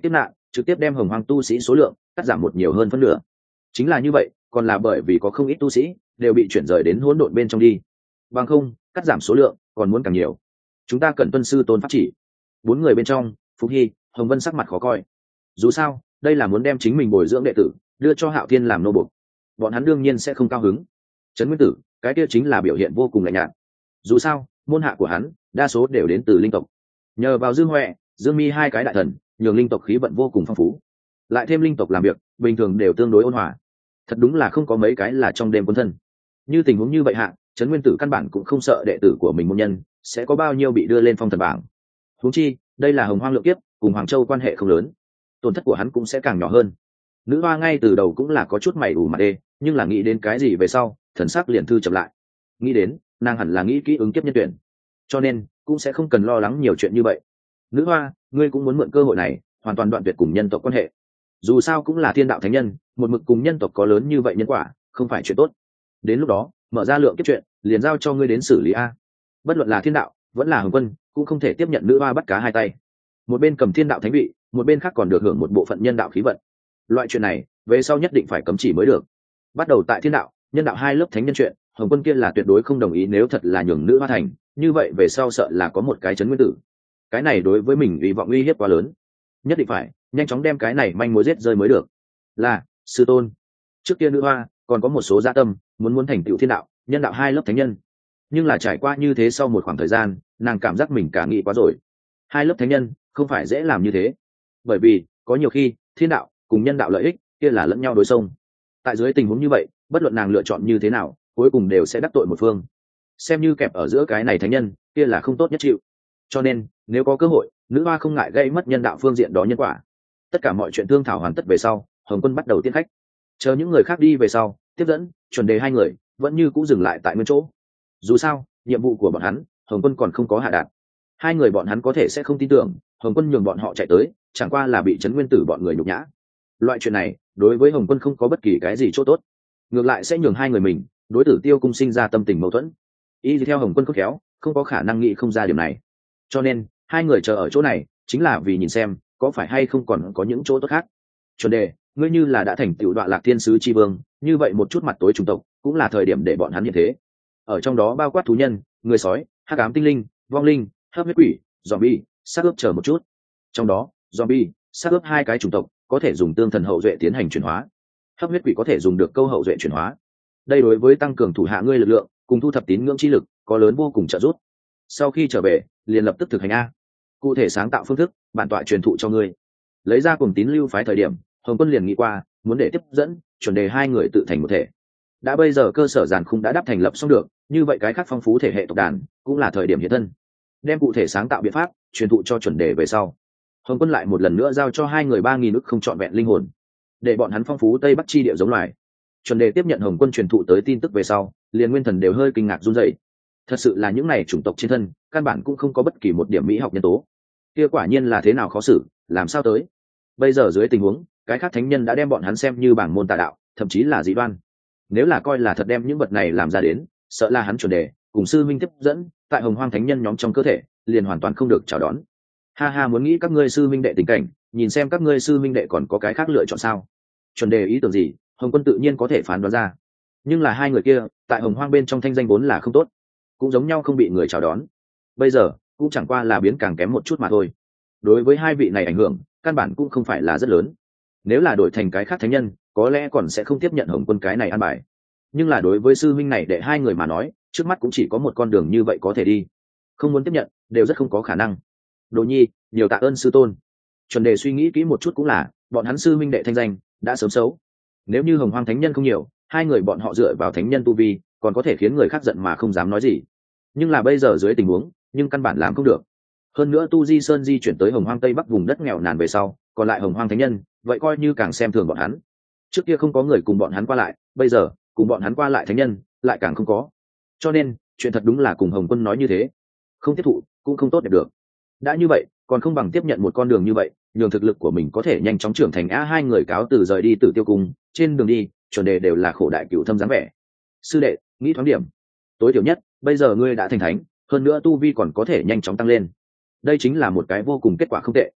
trực tiếp đem hồng hoang tu sĩ số lượng cắt giảm một nhiều hơn phân nửa. Chính là như vậy, còn là bởi vì có không ít tu sĩ đều bị chuyển rời đến hỗn độn bên trong đi, bằng không cắt giảm số lượng còn muốn càng nhiều. Chúng ta cần tuân sư tôn pháp chỉ. Bốn người bên trong, Phúc Hy, Hồng Vân sắc mặt khó coi. Dù sao đây là muốn đem chính mình bồi dưỡng đệ tử đưa cho Hạo Thiên làm nô bộc, bọn hắn đương nhiên sẽ không cao hứng. Trấn Nguyên Tử, cái kia chính là biểu hiện vô cùng lạnh nhạt. Dù sao môn hạ của hắn đa số đều đến từ linh tộc, nhờ vào Dương Huệ, Dương Mi hai cái đại thần nhường linh tộc khí vận vô cùng phong phú, lại thêm linh tộc làm việc bình thường đều tương đối ôn hòa, thật đúng là không có mấy cái là trong đêm quân thân. Như tình huống như vậy hạ, Trấn Nguyên Tử căn bản cũng không sợ đệ tử của mình môn nhân sẽ có bao nhiêu bị đưa lên phong thần bảng. Huống chi đây là hồng hoang lượng kiếp, cùng Hoàng Châu quan hệ không lớn, tổn thất của hắn cũng sẽ càng nhỏ hơn. Nữ hoa ngay từ đầu cũng là có chút mày ủ mặt đê, nhưng là nghĩ đến cái gì về sau thần sắc liền thư chậm lại. Nghĩ đến nàng hẳn là nghĩ kỹ ứng kiếp nhân tuyển, cho nên cũng sẽ không cần lo lắng nhiều chuyện như vậy. Nữ hoa, ngươi cũng muốn mượn cơ hội này hoàn toàn đoạn tuyệt cùng nhân tộc quan hệ. Dù sao cũng là thiên đạo thánh nhân, một mực cùng nhân tộc có lớn như vậy nhân quả không phải chuyện tốt. Đến lúc đó mở ra lượng kiếp chuyện liền giao cho ngươi đến xử lý a. Bất luận là thiên đạo vẫn là hồng quân cũng không thể tiếp nhận nữ hoa bắt cá hai tay, một bên cầm thiên đạo thánh vị, một bên khác còn được hưởng một bộ phận nhân đạo khí vận. Loại chuyện này về sau nhất định phải cấm chỉ mới được. Bắt đầu tại thiên đạo nhân đạo hai lớp thánh nhân chuyện, hồng quân kia là tuyệt đối không đồng ý. Nếu thật là nhường nữ hoa thành, như vậy về sau sợ là có một cái Trấn Nguyên Tử. Cái này đối với mình hy vọng uy hiếp quá lớn, nhất định phải nhanh chóng đem cái này manh mối giết rơi mới được. Là sư tôn. Trước kia nữ hoa còn có một số dạ tâm muốn muốn thành tựu thiên đạo nhân đạo hai lớp thánh nhân, nhưng là trải qua như thế sau một khoảng thời gian nàng cảm giác mình cả nghĩ quá rồi. Hai lớp thánh nhân không phải dễ làm như thế, bởi vì có nhiều khi thiên đạo cùng nhân đạo lợi ích kia là lẫn nhau đối xông. Tại dưới tình huống như vậy, bất luận nàng lựa chọn như thế nào cuối cùng đều sẽ đắc tội một phương, xem như kẹp ở giữa cái này thánh nhân kia là không tốt nhất chịu. Cho nên nếu có cơ hội, nữ hoa không ngại gây mất nhân đạo phương diện đó nhân quả. Tất cả mọi chuyện thương thảo hoàn tất về sau, hồng quân bắt đầu tiên khách, chờ những người khác đi về sau tiếp dẫn chuẩn đề hai người vẫn như cũ dừng lại tại nguyên chỗ. Dù sao nhiệm vụ của bọn hắn hồng quân còn không có hạ đạt, hai người bọn hắn có thể sẽ không tin tưởng hồng quân nhường bọn họ chạy tới chẳng qua là bị Trấn Nguyên Tử bọn người nhục nhã. Loại chuyện này đối với hồng quân không có bất kỳ cái gì chỗ tốt, ngược lại sẽ nhường hai người mình đối tử tiêu cung sinh ra tâm tình mâu thuẫn. Y theo hồng quân khôn khéo không có khả năng nghĩ không ra điểm này, cho nên hai người chờ ở chỗ này chính là vì nhìn xem có phải hay không còn có những chỗ tốt khác. Chuẩn đề, ngươi như là đã thành tựu Đoạn Lạc Thiên Sứ Tri Vương, như vậy một chút mặt tối chủng tộc cũng là thời điểm để bọn hắn hiện thế. Ở trong đó bao quát thú nhân, người sói, hắc ám tinh linh, vong linh, hấp huyết quỷ, zombie, xác ướp chờ một chút. Trong đó zombie, xác ướp hai cái chủng tộc có thể dùng tương thần hậu duệ tiến hành chuyển hóa, hấp huyết quỷ có thể dùng được câu hậu duệ chuyển hóa. Đây đối với tăng cường thủ hạ ngươi lực lượng cùng thu thập tín ngưỡng chi lực có lớn vô cùng trợ giúp. Sau khi trở về liền lập tức thực hành a. Cụ thể sáng tạo phương thức bản tọa truyền thụ cho ngươi. Lấy ra cùng tín lưu phái thời điểm hồng quân liền nghĩ qua muốn để tiếp dẫn chuẩn đề hai người tự thành một thể. Đã bây giờ cơ sở giàn khung đã đắp thành lập xong được, như vậy cái khác phong phú thể hệ tộc đàn cũng là thời điểm hiện thân. Đem cụ thể sáng tạo biện pháp truyền thụ cho chuẩn đề về sau, hồng quân lại một lần nữa giao cho hai người ba nghìn ức không trọn vẹn linh hồn, để bọn hắn phong phú tây bắc chi địa giống loài. Chuẩn đề tiếp nhận hồng quân truyền thụ tới tin tức về sau, liền nguyên thần đều hơi kinh ngạc run rẩy. Thật sự là những này chủng tộc trên thân căn bản cũng không có bất kỳ một điểm mỹ học nhân tố, kia quả nhiên là thế nào khó xử, làm sao tới. Bây giờ dưới tình huống cái khác thánh nhân đã đem bọn hắn xem như bảng môn tà đạo, thậm chí là dị đoan. Nếu là coi là thật đem những vật này làm ra đến, sợ là hắn chuẩn đề cùng sư minh tiếp dẫn tại hồng hoang thánh nhân nhóm trong cơ thể liền hoàn toàn không được chào đón. Ha ha, muốn nghĩ các ngươi sư minh đệ tình cảnh, nhìn xem các ngươi sư minh đệ còn có cái khác lựa chọn sao. Chuẩn đề ý tưởng gì hồng quân tự nhiên có thể phán đoán ra, nhưng là hai người kia tại hồng hoang bên trong thanh danh vốn là không tốt, cũng giống nhau không bị người chào đón, bây giờ cũng chẳng qua là biến càng kém một chút mà thôi. Đối với hai vị này ảnh hưởng căn bản cũng không phải là rất lớn. Nếu là đổi thành cái khác thánh nhân có lẽ còn sẽ không tiếp nhận hồng quân cái này an bài, nhưng là đối với sư huynh này để hai người mà nói, trước mắt cũng chỉ có một con đường như vậy có thể đi, không muốn tiếp nhận đều rất không có khả năng. Đồ nhi, nhiều tạ ơn sư tôn. Chuẩn đề suy nghĩ kỹ một chút cũng là, bọn hắn sư huynh đệ thanh danh đã sớm xấu. Nếu như hồng hoang thánh nhân không nhiều, hai người bọn họ dựa vào thánh nhân tu vi còn có thể khiến người khác giận mà không dám nói gì, nhưng là bây giờ dưới tình huống nhưng căn bản làm không được. Hơn nữa tu di sơn di chuyển tới hồng hoang tây bắc vùng đất nghèo nàn về sau, còn lại hồng hoang thánh nhân vậy coi như càng xem thường bọn hắn. Trước kia không có người cùng bọn hắn qua lại, bây giờ cùng bọn hắn qua lại thánh nhân lại càng không có. Cho nên chuyện thật đúng là cùng hồng quân nói như thế, không tiếp thụ cũng không tốt đẹp được. Đã như vậy còn không bằng tiếp nhận một con đường như vậy, nhường thực lực của mình có thể nhanh chóng trưởng thành. A hai người cáo từ rời đi Tử Tiêu Cung, trên đường đi chuẩn đề đều là khổ đại cửu thâm dáng vẻ. Sư đệ, nghĩ thoáng điểm, tối thiểu nhất bây giờ ngươi đã thành thánh, hơn nữa tu vi còn có thể nhanh chóng tăng lên, đây chính là một cái vô cùng kết quả không tệ.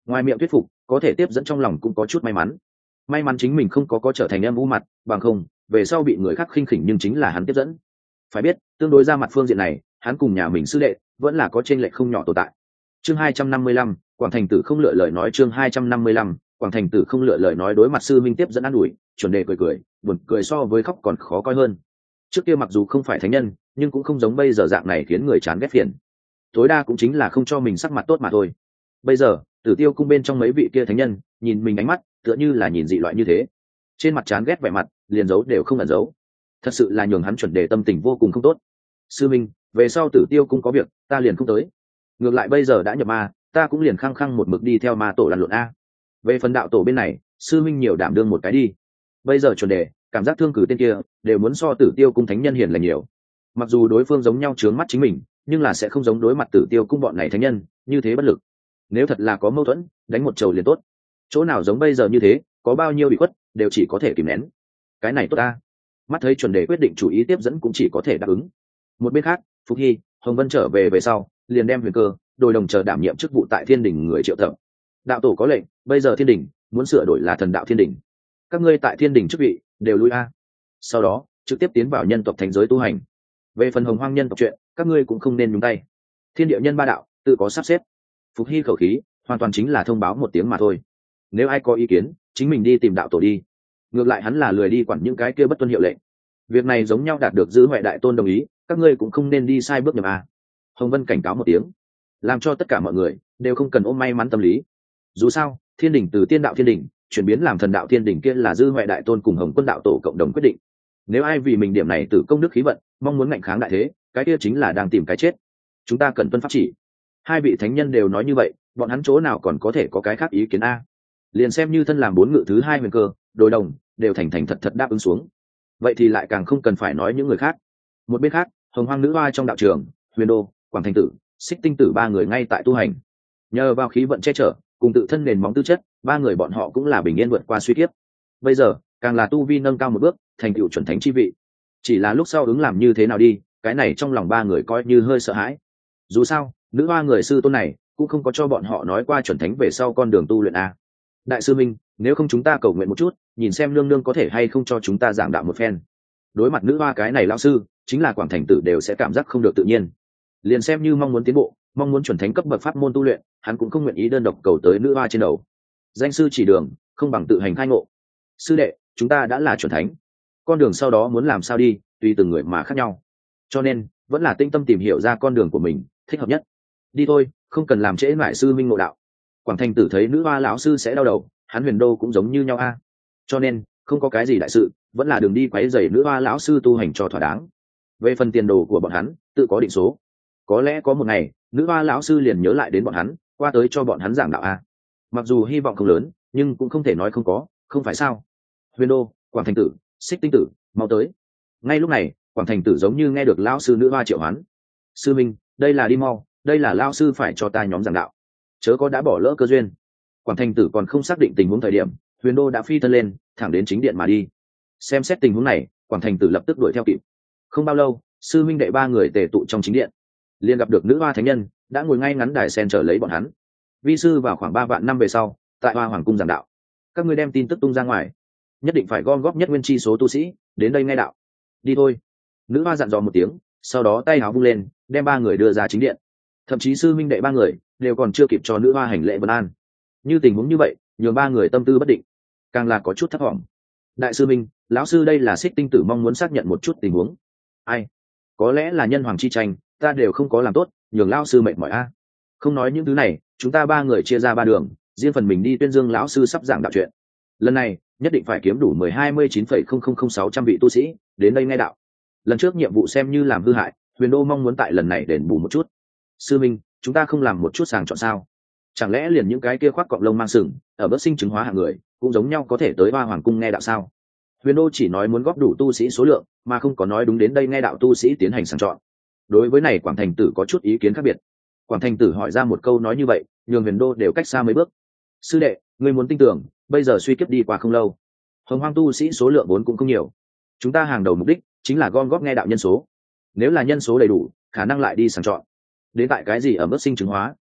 ngoài miệng thuyết phục có thể tiếp dẫn trong lòng cũng có chút may mắn. May mắn chính mình không có có trở thành em u mặt, bằng không về sau bị người khác khinh khỉnh nhưng chính là hắn tiếp dẫn. Phải biết tương đối ra mặt phương diện này hắn cùng nhà mình sư đệ vẫn là có chênh lệch không nhỏ tồn tại. Chương hai trăm năm mươi lăm, Quảng Thành Tử không lựa lời nói. Chương hai trăm năm mươi lăm, Quảng Thành Tử không lựa lời nói. Đối mặt sư minh tiếp dẫn an ủi, chuẩn đề cười cười, buồn cười so với khóc còn khó coi hơn. Trước kia mặc dù không phải thánh nhân, nhưng cũng không giống bây giờ dạng này khiến người chán ghét phiền. Tối đa cũng chính là không cho mình sắc mặt tốt mà thôi. Bây giờ, Tử Tiêu cung bên trong mấy vị kia thánh nhân, nhìn mình ánh mắt, tựa như là nhìn dị loại như thế. Trên mặt chán ghét vẻ mặt, liền giấu đều không ẩn giấu. Thật sự là nhường hắn chuẩn đề tâm tình vô cùng không tốt. Sư minh, về sau Tử Tiêu cung có việc, ta liền không tới. Ngược lại bây giờ đã nhập ma, ta cũng liền khăng khăng một mực đi theo ma tổ lăn lộn a. Về phần đạo tổ bên này, sư minh nhiều đảm đương một cái đi. Bây giờ chuẩn đề, cảm giác thương cử tên kia đều muốn so Tử Tiêu cung thánh nhân hiền là nhiều. Mặc dù đối phương giống nhau trướng mắt chính mình, nhưng là sẽ không giống đối mặt Tử Tiêu cung bọn này thánh nhân như thế bất lực. Nếu thật là có mâu thuẫn, đánh một trầu liền tốt. Chỗ nào giống bây giờ như thế, có bao nhiêu bị khuất đều chỉ có thể kìm nén. Cái này tốt ta. Mắt thấy chuẩn đề quyết định chủ ý tiếp dẫn cũng chỉ có thể đáp ứng. Một bên khác, Phục Hy, Hồng Vân trở về về sau, liền đem Huyền Cơ, Đồi Đồng chờ đảm nhiệm chức vụ tại Thiên Đình người triệu tập. Đạo tổ có lệnh, bây giờ Thiên Đình muốn sửa đổi là Thần Đạo Thiên Đình. Các ngươi tại Thiên Đình chức vị đều lui a. Sau đó, trực tiếp tiến vào nhân tộc thành giới tu hành. Về phần Hồng Hoang nhân tộc chuyện, các ngươi cũng không nên nhúng tay. Thiên địa nhân ba đạo tự có sắp xếp. Phục Hy khẩu khí, hoàn toàn chính là thông báo một tiếng mà thôi. Nếu ai có ý kiến, chính mình đi tìm đạo tổ đi. Ngược lại hắn là lười đi quản những cái kia bất tuân hiệu lệnh. Việc này giống nhau đạt được giữ huệ đại tôn đồng ý, các ngươi cũng không nên đi sai bước nhập a. Hồng Vân cảnh cáo một tiếng, làm cho tất cả mọi người đều không cần ôm may mắn tâm lý. Dù sao, Thiên Đình từ Tiên Đạo Thiên Đình chuyển biến làm Thần Đạo Thiên Đình kia là dư huệ đại tôn cùng Hồng Quân đạo tổ cộng đồng quyết định. Nếu ai vì mình điểm này từ công đức khí vận, mong muốn ngạnh kháng đại thế, cái kia chính là đang tìm cái chết. Chúng ta cần tuân pháp chỉ. Hai vị thánh nhân đều nói như vậy, bọn hắn chỗ nào còn có thể có cái khác ý kiến a? Liền xem như thân làm bốn ngự thứ hai Huyền Cơ, Đồi Đồng đều thành thành thật thật đáp ứng xuống. Vậy thì lại càng không cần phải nói những người khác. Một bên khác, Hồng Hoang nữ hoa trong đạo trường, Huyền Đô, Quảng Thành Tử, Xích Tinh Tử ba người ngay tại tu hành. Nhờ vào khí vận che chở, cùng tự thân nền móng tư chất, ba người bọn họ cũng là bình yên vượt qua suy kiếp. Bây giờ, càng là tu vi nâng cao một bước, thành tựu chuẩn thánh chi vị. Chỉ là lúc sau ứng làm như thế nào đi, cái này trong lòng ba người coi như hơi sợ hãi. Dù sao, nữ hoa người sư tôn này cũng không có cho bọn họ nói qua chuẩn thánh về sau con đường tu luyện a. Đại sư minh, nếu không chúng ta cầu nguyện một chút, nhìn xem nương nương có thể hay không cho chúng ta giảng đạo một phen. Đối mặt nữ hoa cái này lão sư, chính là Quảng Thành Tử đều sẽ cảm giác không được tự nhiên. Liền xem như mong muốn tiến bộ, mong muốn chuẩn thánh cấp bậc pháp môn tu luyện, hắn cũng không nguyện ý đơn độc cầu tới nữ hoa trên đầu. Danh sư chỉ đường, không bằng tự hành khai ngộ. Sư đệ, chúng ta đã là chuẩn thánh, con đường sau đó muốn làm sao đi, tùy từng người mà khác nhau. Cho nên, vẫn là tinh tâm tìm hiểu ra con đường của mình thích hợp nhất. Đi thôi, không cần làm trễ mãi sư minh ngộ đạo. Quảng Thành Tử thấy nữ hoa lão sư sẽ đau đầu, hắn Huyền Đô cũng giống như nhau a. Cho nên, không có cái gì đại sự, vẫn là đường đi quấy rầy nữ hoa lão sư tu hành cho thỏa đáng. Về phần tiền đồ của bọn hắn, tự có định số. Có lẽ có một ngày, nữ hoa lão sư liền nhớ lại đến bọn hắn, qua tới cho bọn hắn giảng đạo a. Mặc dù hy vọng không lớn, nhưng cũng không thể nói không có, không phải sao? Huyền Đô, Quảng Thành Tử, Xích Tinh Tử, mau tới. Ngay lúc này, Quảng Thành Tử giống như nghe được lão sư nữ hoa triệu hoán. Sư minh, đây là đi mau, đây là lão sư phải cho ta nhóm giảng đạo. Chớ có đã bỏ lỡ cơ duyên. Quảng Thành Tử còn không xác định tình huống thời điểm, Huyền Đô đã phi thân lên, thẳng đến chính điện mà đi. Xem xét tình huống này, Quảng Thành Tử lập tức đuổi theo kịp. Không bao lâu, sư minh đệ ba người tề tụ trong chính điện, liền gặp được nữ hoa thánh nhân đã ngồi ngay ngắn đài sen chờ lấy bọn hắn. Vi sư vào khoảng ba vạn năm về sau, tại Hoa Hoàng cung giảng đạo. Các ngươi đem tin tức tung ra ngoài, nhất định phải gom góp nhất nguyên chi số tu sĩ đến đây nghe đạo. Đi thôi. Nữ hoa dặn dò một tiếng, sau đó tay áo vung lên, đem ba người đưa ra chính điện. Thậm chí sư minh đệ ba người đều còn chưa kịp cho nữ hoa hành lễ vân an. Như tình huống như vậy, nhường ba người tâm tư bất định, càng là có chút thất vọng. Đại sư minh, lão sư đây là Xích Tinh Tử mong muốn xác nhận một chút tình huống. Ai? Có lẽ là nhân hoàng chi tranh, ta đều không có làm tốt, nhường lão sư mệt mỏi a. Không nói những thứ này, chúng ta ba người chia ra ba đường, riêng phần mình đi tuyên dương lão sư sắp giảng đạo chuyện. Lần này, nhất định phải kiếm đủ mười hai mươi chín phẩy không không không sáu trăm vị tu sĩ đến đây nghe đạo. Lần trước nhiệm vụ xem như làm hư hại, Huyền Đô mong muốn tại lần này đền bù một chút. Sư minh, chúng ta không làm một chút sàng chọn sao? Chẳng lẽ liền những cái kia khoác cọng lông mang sừng, ở bất sinh chứng hóa hạng người, cũng giống nhau có thể tới Hoa Hoàng cung nghe đạo sao? Huyền Đô chỉ nói muốn góp đủ tu sĩ số lượng, mà không có nói đúng đến đây nghe đạo tu sĩ tiến hành sàng chọn. Đối với này Quảng Thành Tử có chút ý kiến khác biệt. Quảng Thành Tử hỏi ra một câu nói như vậy, nhường Huyền Đô đều cách xa mấy bước. Sư đệ, ngươi muốn tin tưởng, bây giờ suy kiếp đi qua không lâu, Hồng Hoang tu sĩ số lượng vốn cũng không nhiều. Chúng ta hàng đầu mục đích chính là gom góp nghe đạo nhân số. Nếu là nhân số đầy đủ, khả năng lại đi sàng chọn. Đến tại cái gì ở mức sinh chứng hóa,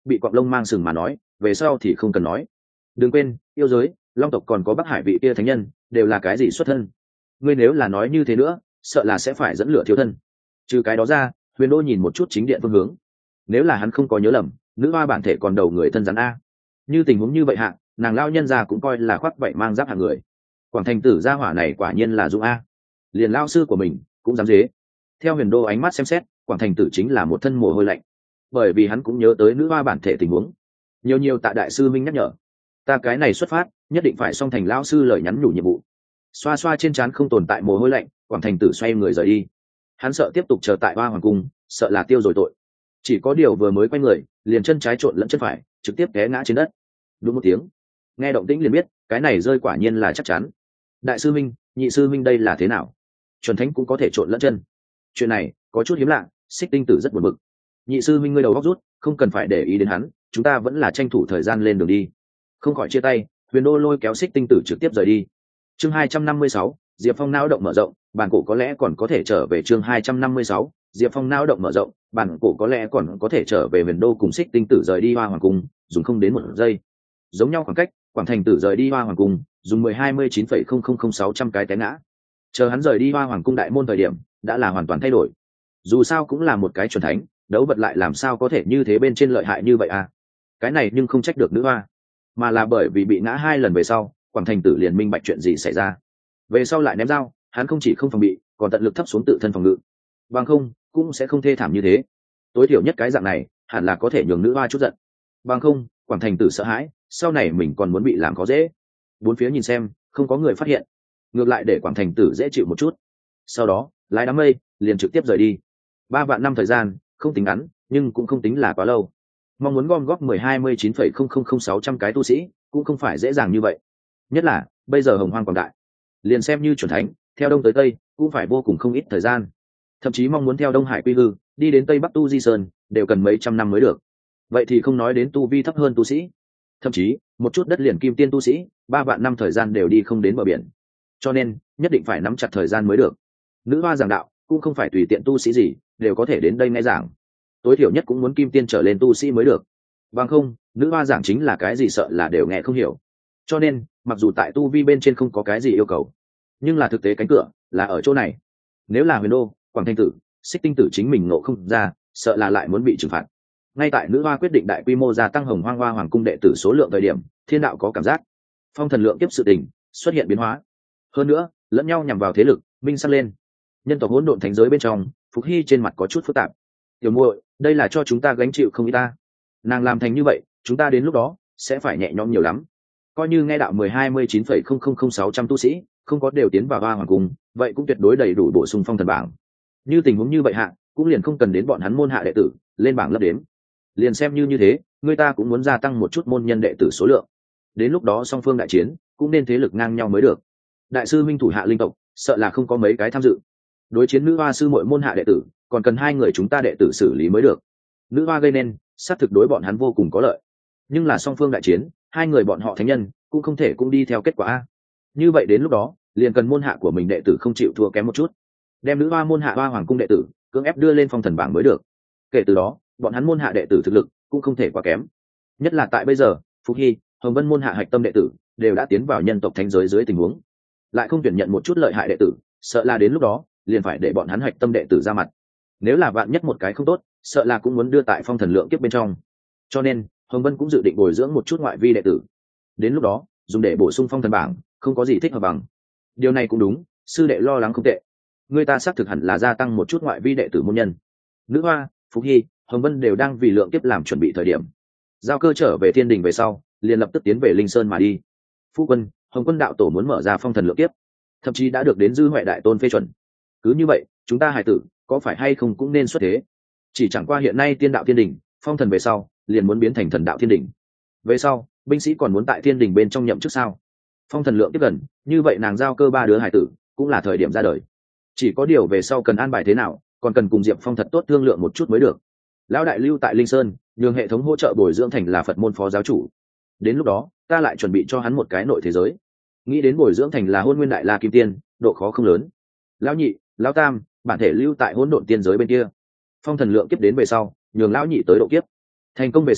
bị cọp lông mang sừng mà nói về sau thì không cần nói. Đừng quên yêu giới long tộc còn có bắc hải vị kia thánh nhân đều là cái gì xuất thân. Ngươi nếu là nói như thế nữa sợ là sẽ phải dẫn lửa thiếu thân. Trừ cái đó ra, Huyền Đô nhìn một chút chính điện phương hướng. Nếu là hắn không có nhớ lầm, nữ hoa bản thể còn đầu người thân rắn a. Như tình huống như vậy hạ, nàng lao nhân già cũng coi là khoác vậy mang giáp hạng người. Quảng Thành Tử gia hỏa này quả nhiên là dũng a. Liền lao sư của mình cũng dám dế. Theo Huyền Đô ánh mắt xem xét, Quảng Thành Tử chính là một thân mồ hôi lạnh, bởi vì hắn cũng nhớ tới nữ hoa bản thể tình huống. Nhiều nhiều tạ đại sư minh nhắc nhở, ta cái này xuất phát nhất định phải song thành lao sư lời nhắn nhủ nhiệm vụ. Xoa xoa trên trán không tồn tại mồ hôi lạnh, Quảng Thành Tử xoay người rời đi. Hắn sợ tiếp tục chờ tại hoa hoàng cung, sợ là tiêu rồi tội. Chỉ có điều vừa mới quay người, liền chân trái trộn lẫn chân phải, trực tiếp té ngã trên đất. Đúng một tiếng, nghe động tĩnh liền biết cái này rơi quả nhiên là chắc chắn. Đại sư minh, nhị sư minh đây là thế nào? Chuẩn thánh cũng có thể trộn lẫn chân? Chuyện này có chút hiếm lạ, Xích Tinh Tử rất buồn bực. Nhị sư minh ngươi đầu góc rút, không cần phải để ý đến hắn, chúng ta vẫn là tranh thủ thời gian lên đường đi. Không khỏi chia tay, Huyền Đô lôi kéo Xích Tinh Tử trực tiếp rời đi. Chương hai trăm năm mươi sáu, Diệp Phong não động mở rộng, bản cổ có lẽ còn có thể trở về. Chương hai trăm năm mươi sáu, Diệp Phong não động mở rộng, bản cổ có lẽ còn có thể trở về. Huyền Đô cùng Xích Tinh Tử rời đi Hoa Hoàng cung, dùng không đến một giây. Giống nhau khoảng cách, Quảng Thành Tử rời đi Hoa Hoàng cung, dùng mười hai mươi chín phẩy không không không sáu trăm cái té ngã. Chờ hắn rời đi Hoa Hoàng cung đại môn thời điểm, đã là hoàn toàn thay đổi. Dù sao cũng là một cái chuẩn thánh, đấu vật lại làm sao có thể như thế bên trên lợi hại như vậy à? Cái này nhưng không trách được nữ hoa, mà là bởi vì bị ngã hai lần về sau, Quảng Thành Tử liền minh bạch chuyện gì xảy ra. Về sau lại ném dao, hắn không chỉ không phòng bị, còn tận lực thấp xuống tự thân phòng ngự. Bằng không, cũng sẽ không thê thảm như thế. Tối thiểu nhất cái dạng này, hẳn là có thể nhường nữ hoa chút giận. Bằng không, Quảng Thành Tử sợ hãi, sau này mình còn muốn bị làm khó dễ. Bốn phía nhìn xem, không có người phát hiện, ngược lại để Quảng Thành Tử dễ chịu một chút. Sau đó, lái đám mây, liền trực tiếp rời đi. Ba vạn năm thời gian, không tính ngắn, nhưng cũng không tính là quá lâu. Mong muốn gom góp mười hai mươi chín phẩy không không không sáu trăm cái tu sĩ, cũng không phải dễ dàng như vậy. Nhất là bây giờ hồng hoang quảng đại, liền xem như chuẩn thánh theo đông tới tây cũng phải vô cùng không ít thời gian, thậm chí mong muốn theo đông hải quy hư đi đến tây bắc tu di sơn đều cần mấy trăm năm mới được. Vậy thì không nói đến tu vi thấp hơn tu sĩ, thậm chí một chút đất liền kim tiên tu sĩ ba vạn năm thời gian đều đi không đến bờ biển, cho nên nhất định phải nắm chặt thời gian mới được. Nữ hoa giảng đạo cũng không phải tùy tiện tu sĩ gì đều có thể đến đây nghe giảng, tối thiểu nhất cũng muốn kim tiên trở lên tu sĩ mới được. Bằng không, nữ hoa giảng chính là cái gì sợ là đều nghe không hiểu. Cho nên mặc dù tại tu vi bên trên không có cái gì yêu cầu, nhưng là thực tế cánh cửa là ở chỗ này. Nếu là Huyền Đô, Quảng Thanh Tử, Xích Tinh Tử chính mình ngộ không ra, sợ là lại muốn bị trừng phạt. Ngay tại nữ hoa quyết định đại quy mô gia tăng hồng hoang hoa hoàng cung đệ tử số lượng thời điểm, thiên đạo có cảm giác phong thần lượng tiếp sự tình xuất hiện biến hóa. Hơn nữa lẫn nhau nhằm vào thế lực minh sang lên. Nhân tộc hỗn độn thánh giới bên trong, Phục Hy trên mặt có chút phức tạp. Tiểu muội, đây là cho chúng ta gánh chịu không ít ta. Nàng làm thành như vậy, chúng ta đến lúc đó sẽ phải nhẹ nhõm nhiều lắm. Coi như nghe đạo mười hai mươi chín phẩy không không không sáu trăm tu sĩ không có đều tiến vào hoa hoàng cung, vậy cũng tuyệt đối đầy đủ bổ sung phong thần bảng. Như tình huống như vậy hạ, cũng liền không cần đến bọn hắn môn hạ đệ tử lên bảng lấp đếm. Liền xem như như thế, người ta cũng muốn gia tăng một chút môn nhân đệ tử số lượng. Đến lúc đó song phương đại chiến cũng nên thế lực ngang nhau mới được. Đại sư minh thủ hạ linh tộc sợ là không có mấy cái tham dự. Đối chiến nữ hoa sư muội môn hạ đệ tử còn cần hai người chúng ta đệ tử xử lý mới được. Nữ hoa gây nên sát thực đối bọn hắn vô cùng có lợi, nhưng là song phương đại chiến, hai người bọn họ thánh nhân cũng không thể cũng đi theo kết quả a. Như vậy đến lúc đó liền cần môn hạ của mình đệ tử không chịu thua kém một chút, đem nữ hoa môn hạ hoa hoàng cung đệ tử cưỡng ép đưa lên phong thần bảng mới được. Kể từ đó bọn hắn môn hạ đệ tử thực lực cũng không thể quá kém. Nhất là tại bây giờ Phúc Hy, Hồng Vân môn hạ hạch tâm đệ tử đều đã tiến vào nhân tộc thánh giới dưới tình huống, lại không tuyển nhận một chút lợi hại đệ tử, sợ là đến lúc đó liền phải để bọn hắn hạch tâm đệ tử ra mặt. Nếu là vạn nhất một cái không tốt, sợ là cũng muốn đưa tại phong thần lượng kiếp bên trong. Cho nên Hồng Vân cũng dự định bồi dưỡng một chút ngoại vi đệ tử, đến lúc đó dùng để bổ sung phong thần bảng, không có gì thích hợp bằng. Điều này cũng đúng, sư đệ lo lắng không tệ. Người ta xác thực hẳn là gia tăng một chút ngoại vi đệ tử môn nhân. Nữ hoa, Phúc Hy, Hồng Vân đều đang vì lượng kiếp làm chuẩn bị thời điểm. Giao Cơ trở về thiên đình về sau, liền lập tức tiến về Linh Sơn mà đi. Phu quân, Hồng Quân đạo tổ muốn mở ra phong thần lượng kiếp, thậm chí đã được đến Dư Huệ đại tôn phê chuẩn. Cứ như vậy, chúng ta hài tử có phải hay không cũng nên xuất thế? Chỉ chẳng qua hiện nay tiên đạo thiên đình, phong thần về sau, liền muốn biến thành thần đạo thiên đình. Về sau, binh sĩ còn muốn tại thiên đình bên trong nhậm chức sao? Phong thần lượng tiếp gần, như vậy nàng Giao Cơ ba đứa hài tử cũng là thời điểm ra đời. Chỉ có điều về sau cần an bài thế nào, còn cần cùng Diệp Phong thật tốt thương lượng một chút mới được. Lão đại lưu tại Linh Sơn, nhường hệ thống hỗ trợ bồi dưỡng thành là Phật môn phó giáo chủ. Đến lúc đó, ta lại chuẩn bị cho hắn một cái nội thế giới. Nghĩ đến bồi dưỡng thành là Hôn Nguyên Đại La Kim Tiên, độ khó không lớn. Lão nhị, lão tam, bản thể lưu tại hỗn độn tiên giới bên kia. Phong thần lượng kiếp đến về sau, nhường lão nhị tới độ kiếp. Thành công về sau,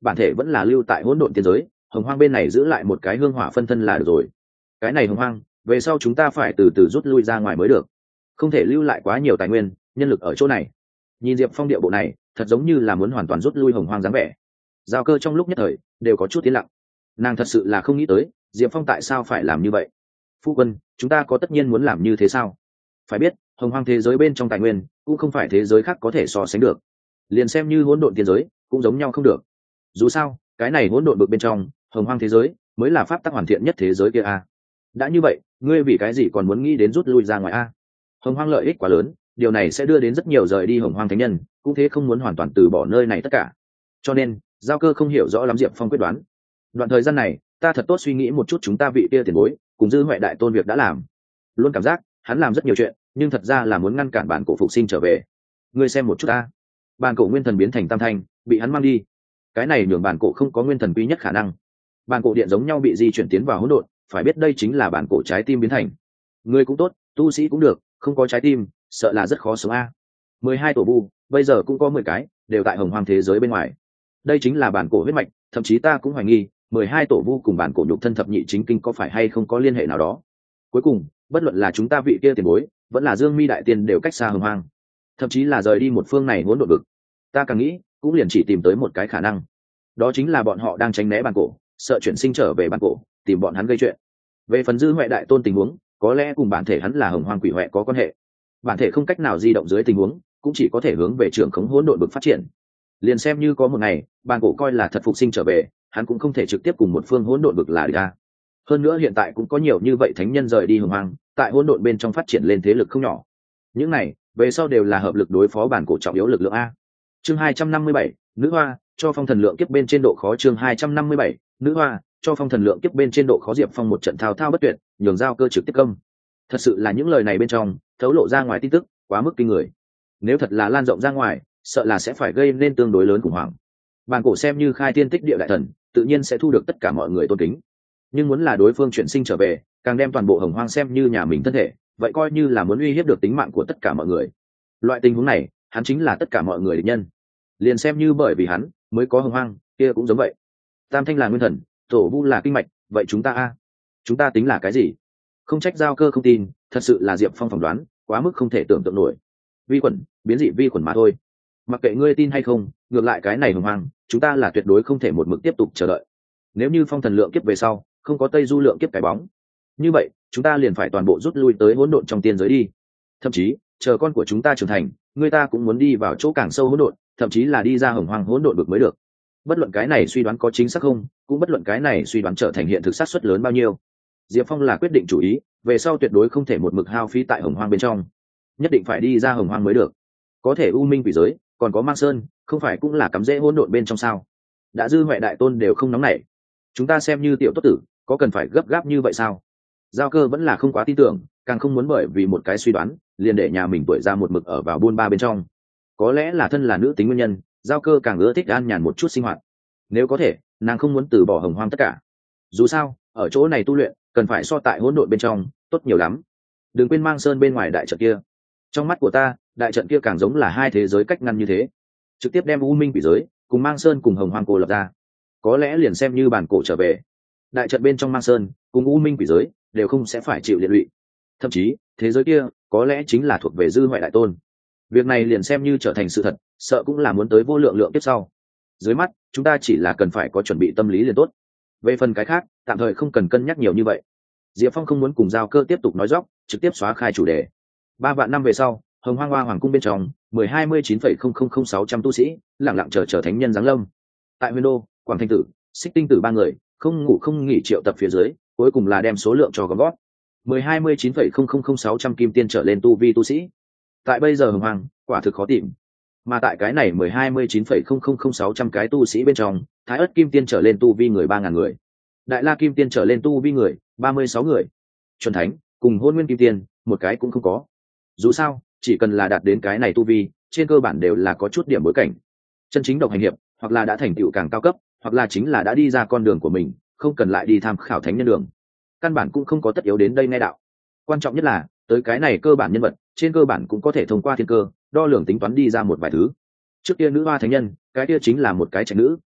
bản thể vẫn là lưu tại hỗn độn tiên giới, hồng hoang bên này giữ lại một cái hương hỏa phân thân là được rồi. Cái này hồng hoang về sau chúng ta phải từ từ rút lui ra ngoài mới được, không thể lưu lại quá nhiều tài nguyên nhân lực ở chỗ này. Nhìn Diệp Phong điệu bộ này thật giống như là muốn hoàn toàn rút lui hồng hoang dáng vẻ. Giao Cơ trong lúc nhất thời đều có chút tiến lặng, nàng thật sự là không nghĩ tới Diệp Phong tại sao phải làm như vậy. Phu quân, chúng ta có tất nhiên muốn làm như thế sao? Phải biết hồng hoang thế giới bên trong tài nguyên cũng không phải thế giới khác có thể so sánh được, liền xem như hỗn độn tiên giới cũng giống nhau không được. Dù sao cái này hỗn độn bực bên trong hồng hoang thế giới mới là pháp tắc hoàn thiện nhất thế giới kia a. Đã như vậy ngươi vì cái gì còn muốn nghĩ đến rút lui ra ngoài a? Hồng hoang lợi ích quá lớn, điều này sẽ đưa đến rất nhiều rời đi hồng hoang thánh nhân, cũng thế không muốn hoàn toàn từ bỏ nơi này tất cả. Cho nên Giao Cơ không hiểu rõ lắm Diệp Phong quyết đoán. Đoạn thời gian này ta thật tốt suy nghĩ một chút chúng ta vị kia tiền bối cùng Dư Huệ đại tôn việc đã làm, luôn cảm giác hắn làm rất nhiều chuyện nhưng thật ra là muốn ngăn cản bản cổ phục sinh trở về. Ngươi xem một chút ta, bản cổ nguyên thần biến thành tam thanh bị hắn mang đi, cái này nhường bản cổ không có nguyên thần quý nhất khả năng. Bản cổ điện giống nhau bị di chuyển tiến vào hỗn độn, phải biết đây chính là bản cổ trái tim biến thành. Ngươi cũng tốt, tu sĩ cũng được, không có trái tim sợ là rất khó sống a. Mười hai tổ vu bây giờ cũng có mười cái đều tại hồng hoang thế giới bên ngoài, đây chính là bản cổ huyết mạch. Thậm chí ta cũng hoài nghi mười hai tổ vu cùng bản cổ nhục thân thập nhị chính kinh có phải hay không có liên hệ nào đó. Cuối cùng bất luận là chúng ta vị kia tiền bối vẫn là Dương Mi đại tiên đều cách xa hồng hoang, thậm chí là rời đi một phương này hỗn độn vực. Ta càng nghĩ cũng liền chỉ tìm tới một cái khả năng, đó chính là bọn họ đang tránh né bản cổ, sợ chuyển sinh trở về bản cổ tìm bọn hắn gây chuyện. Về phần Dư Huệ đại tôn tình huống, có lẽ cùng bản thể hắn là hồng hoang quỷ huệ có quan hệ, bản thể không cách nào di động dưới tình huống cũng chỉ có thể hướng về trường khống hỗn độn vực phát triển. Liền xem như có một ngày bản cổ coi là thật phục sinh trở về, hắn cũng không thể trực tiếp cùng một phương hỗn độn vực là địch a. Hơn nữa hiện tại cũng có nhiều như vậy thánh nhân rời đi hồng hoang, tại hỗn độn bên trong phát triển lên thế lực không nhỏ, những này về sau đều là hợp lực đối phó bản cổ trọng yếu lực lượng a. Chương hai trăm năm mươi bảy, nữ hoa cho phong thần lượng kiếp bên trên độ khó. Chương hai trăm năm mươi bảy, nữ hoa cho phong thần lượng kiếp bên trên độ khó. Diệp Phong một trận thao thao bất tuyệt, nhường Giao Cơ trực tiếp công. Thật sự là những lời này bên trong thấu lộ ra ngoài tin tức quá mức kinh người, nếu thật là lan rộng ra ngoài sợ là sẽ phải gây nên tương đối lớn khủng hoảng. Bản cổ xem như khai thiên tích địa đại thần, tự nhiên sẽ thu được tất cả mọi người tôn kính, nhưng muốn là đối phương chuyển sinh trở về, càng đem toàn bộ hồng hoang xem như nhà mình thân thể, vậy coi như là muốn uy hiếp được tính mạng của tất cả mọi người. Loại tình huống này hắn chính là tất cả mọi người địch nhân, liền xem như bởi vì hắn mới có hồng hoang, kia cũng giống vậy. Tam thanh là nguyên thần, tổ vu là kinh mạch, vậy chúng ta a chúng ta tính là cái gì? Không trách Giao Cơ không tin, thật sự là Diệp Phong phỏng đoán quá mức không thể tưởng tượng nổi. Vi khuẩn, biến dị vi khuẩn mà thôi. Mặc kệ ngươi tin hay không, ngược lại cái này hồng hoang chúng ta là tuyệt đối không thể một mực tiếp tục chờ đợi. Nếu như phong thần lượng kiếp về sau không có tây du lượng kiếp cái bóng, như vậy chúng ta liền phải toàn bộ rút lui tới hỗn độn trong tiên giới đi. Thậm chí chờ con của chúng ta trưởng thành, người ta cũng muốn đi vào chỗ càng sâu hỗn độn, thậm chí là đi ra hồng hoang hỗn độn vực mới được. Bất luận cái này suy đoán có chính xác không, cũng bất luận cái này suy đoán trở thành hiện thực xác suất lớn bao nhiêu, Diệp Phong là quyết định chủ ý, về sau tuyệt đối không thể một mực hao phí tại hồng hoang bên trong, nhất định phải đi ra hồng hoang mới được. Có thể u minh quỷ giới còn có Mang Sơn, không phải cũng là cắm rễ hỗn độn bên trong sao? Đã Dư Huệ đại tôn đều không nóng nảy, chúng ta xem như tiểu tốt tử, có cần phải gấp gáp như vậy sao? Giao Cơ vẫn là không quá tin tưởng, càng không muốn bởi vì một cái suy đoán liền để nhà mình tuổi ra một mực ở vào buôn ba bên trong. Có lẽ là thân là nữ tính nguyên nhân, Giao Cơ càng ưa thích an nhàn một chút sinh hoạt. Nếu có thể, nàng không muốn từ bỏ hồng hoang tất cả. Dù sao ở chỗ này tu luyện cần phải so tại hỗn độn bên trong tốt nhiều lắm. Đừng quên Mang Sơn bên ngoài đại trận kia, trong mắt của ta đại trận kia càng giống là hai thế giới cách ngăn như thế, trực tiếp đem u minh quỷ giới cùng Mang Sơn cùng hồng hoang cô lập ra. Có lẽ liền xem như bản cổ trở về, đại trận bên trong Mang Sơn cùng u minh quỷ giới đều không sẽ phải chịu liệt lụy. Thậm chí thế giới kia có lẽ chính là thuộc về Dư Huệ đại tôn. Việc này liền xem như trở thành sự thật, sợ cũng là muốn tới vô lượng lượng tiếp sau. Dưới mắt chúng ta chỉ là cần phải có chuẩn bị tâm lý liền tốt. Về phần cái khác tạm thời không cần cân nhắc nhiều như vậy. Diệp Phong không muốn cùng Giao Cơ tiếp tục nói dóc, trực tiếp xóa khai chủ đề. Ba vạn năm về sau, hồng hoang hoa hoàng cung bên trong mười hai mươi chín phẩy không không không sáu trăm tu sĩ lẳng lặng chờ chờ thánh nhân giáng lâm. Tại Huyền Đô, Quảng Thanh Tử, Xích Tinh Tử ba người không ngủ không nghỉ triệu tập phía dưới, cuối cùng là đem số lượng cho gom gót mười hai mươi chín phẩy không không không sáu trăm kim tiên trở lên tu vi tu sĩ. Tại bây giờ hồng hoang quả thực khó tìm, mà tại cái này mười hai mươi chín phẩy không không không sáu trăm cái tu sĩ bên trong, Thái Ức kim tiên trở lên tu vi người ba ngàn người, Đại La kim tiên trở lên tu vi người ba mươi sáu người, Chuẩn Thánh cùng Hôn Nguyên kim tiên một cái cũng không có. Dù sao chỉ cần là đạt đến cái này tu vi, trên cơ bản đều là có chút điểm bối cảnh, chân chính độc hành hiệp, hoặc là đã thành tựu càng cao cấp, hoặc là chính là đã đi ra con đường của mình, không cần lại đi tham khảo thánh nhân đường, căn bản cũng không có tất yếu đến đây nghe đạo. Quan trọng nhất là tới cái này cơ bản nhân vật, trên cơ bản cũng có thể thông qua thiên cơ đo lường tính toán đi ra một vài thứ. Trước kia nữ hoa thánh nhân, cái kia chính là một cái trạch nữ,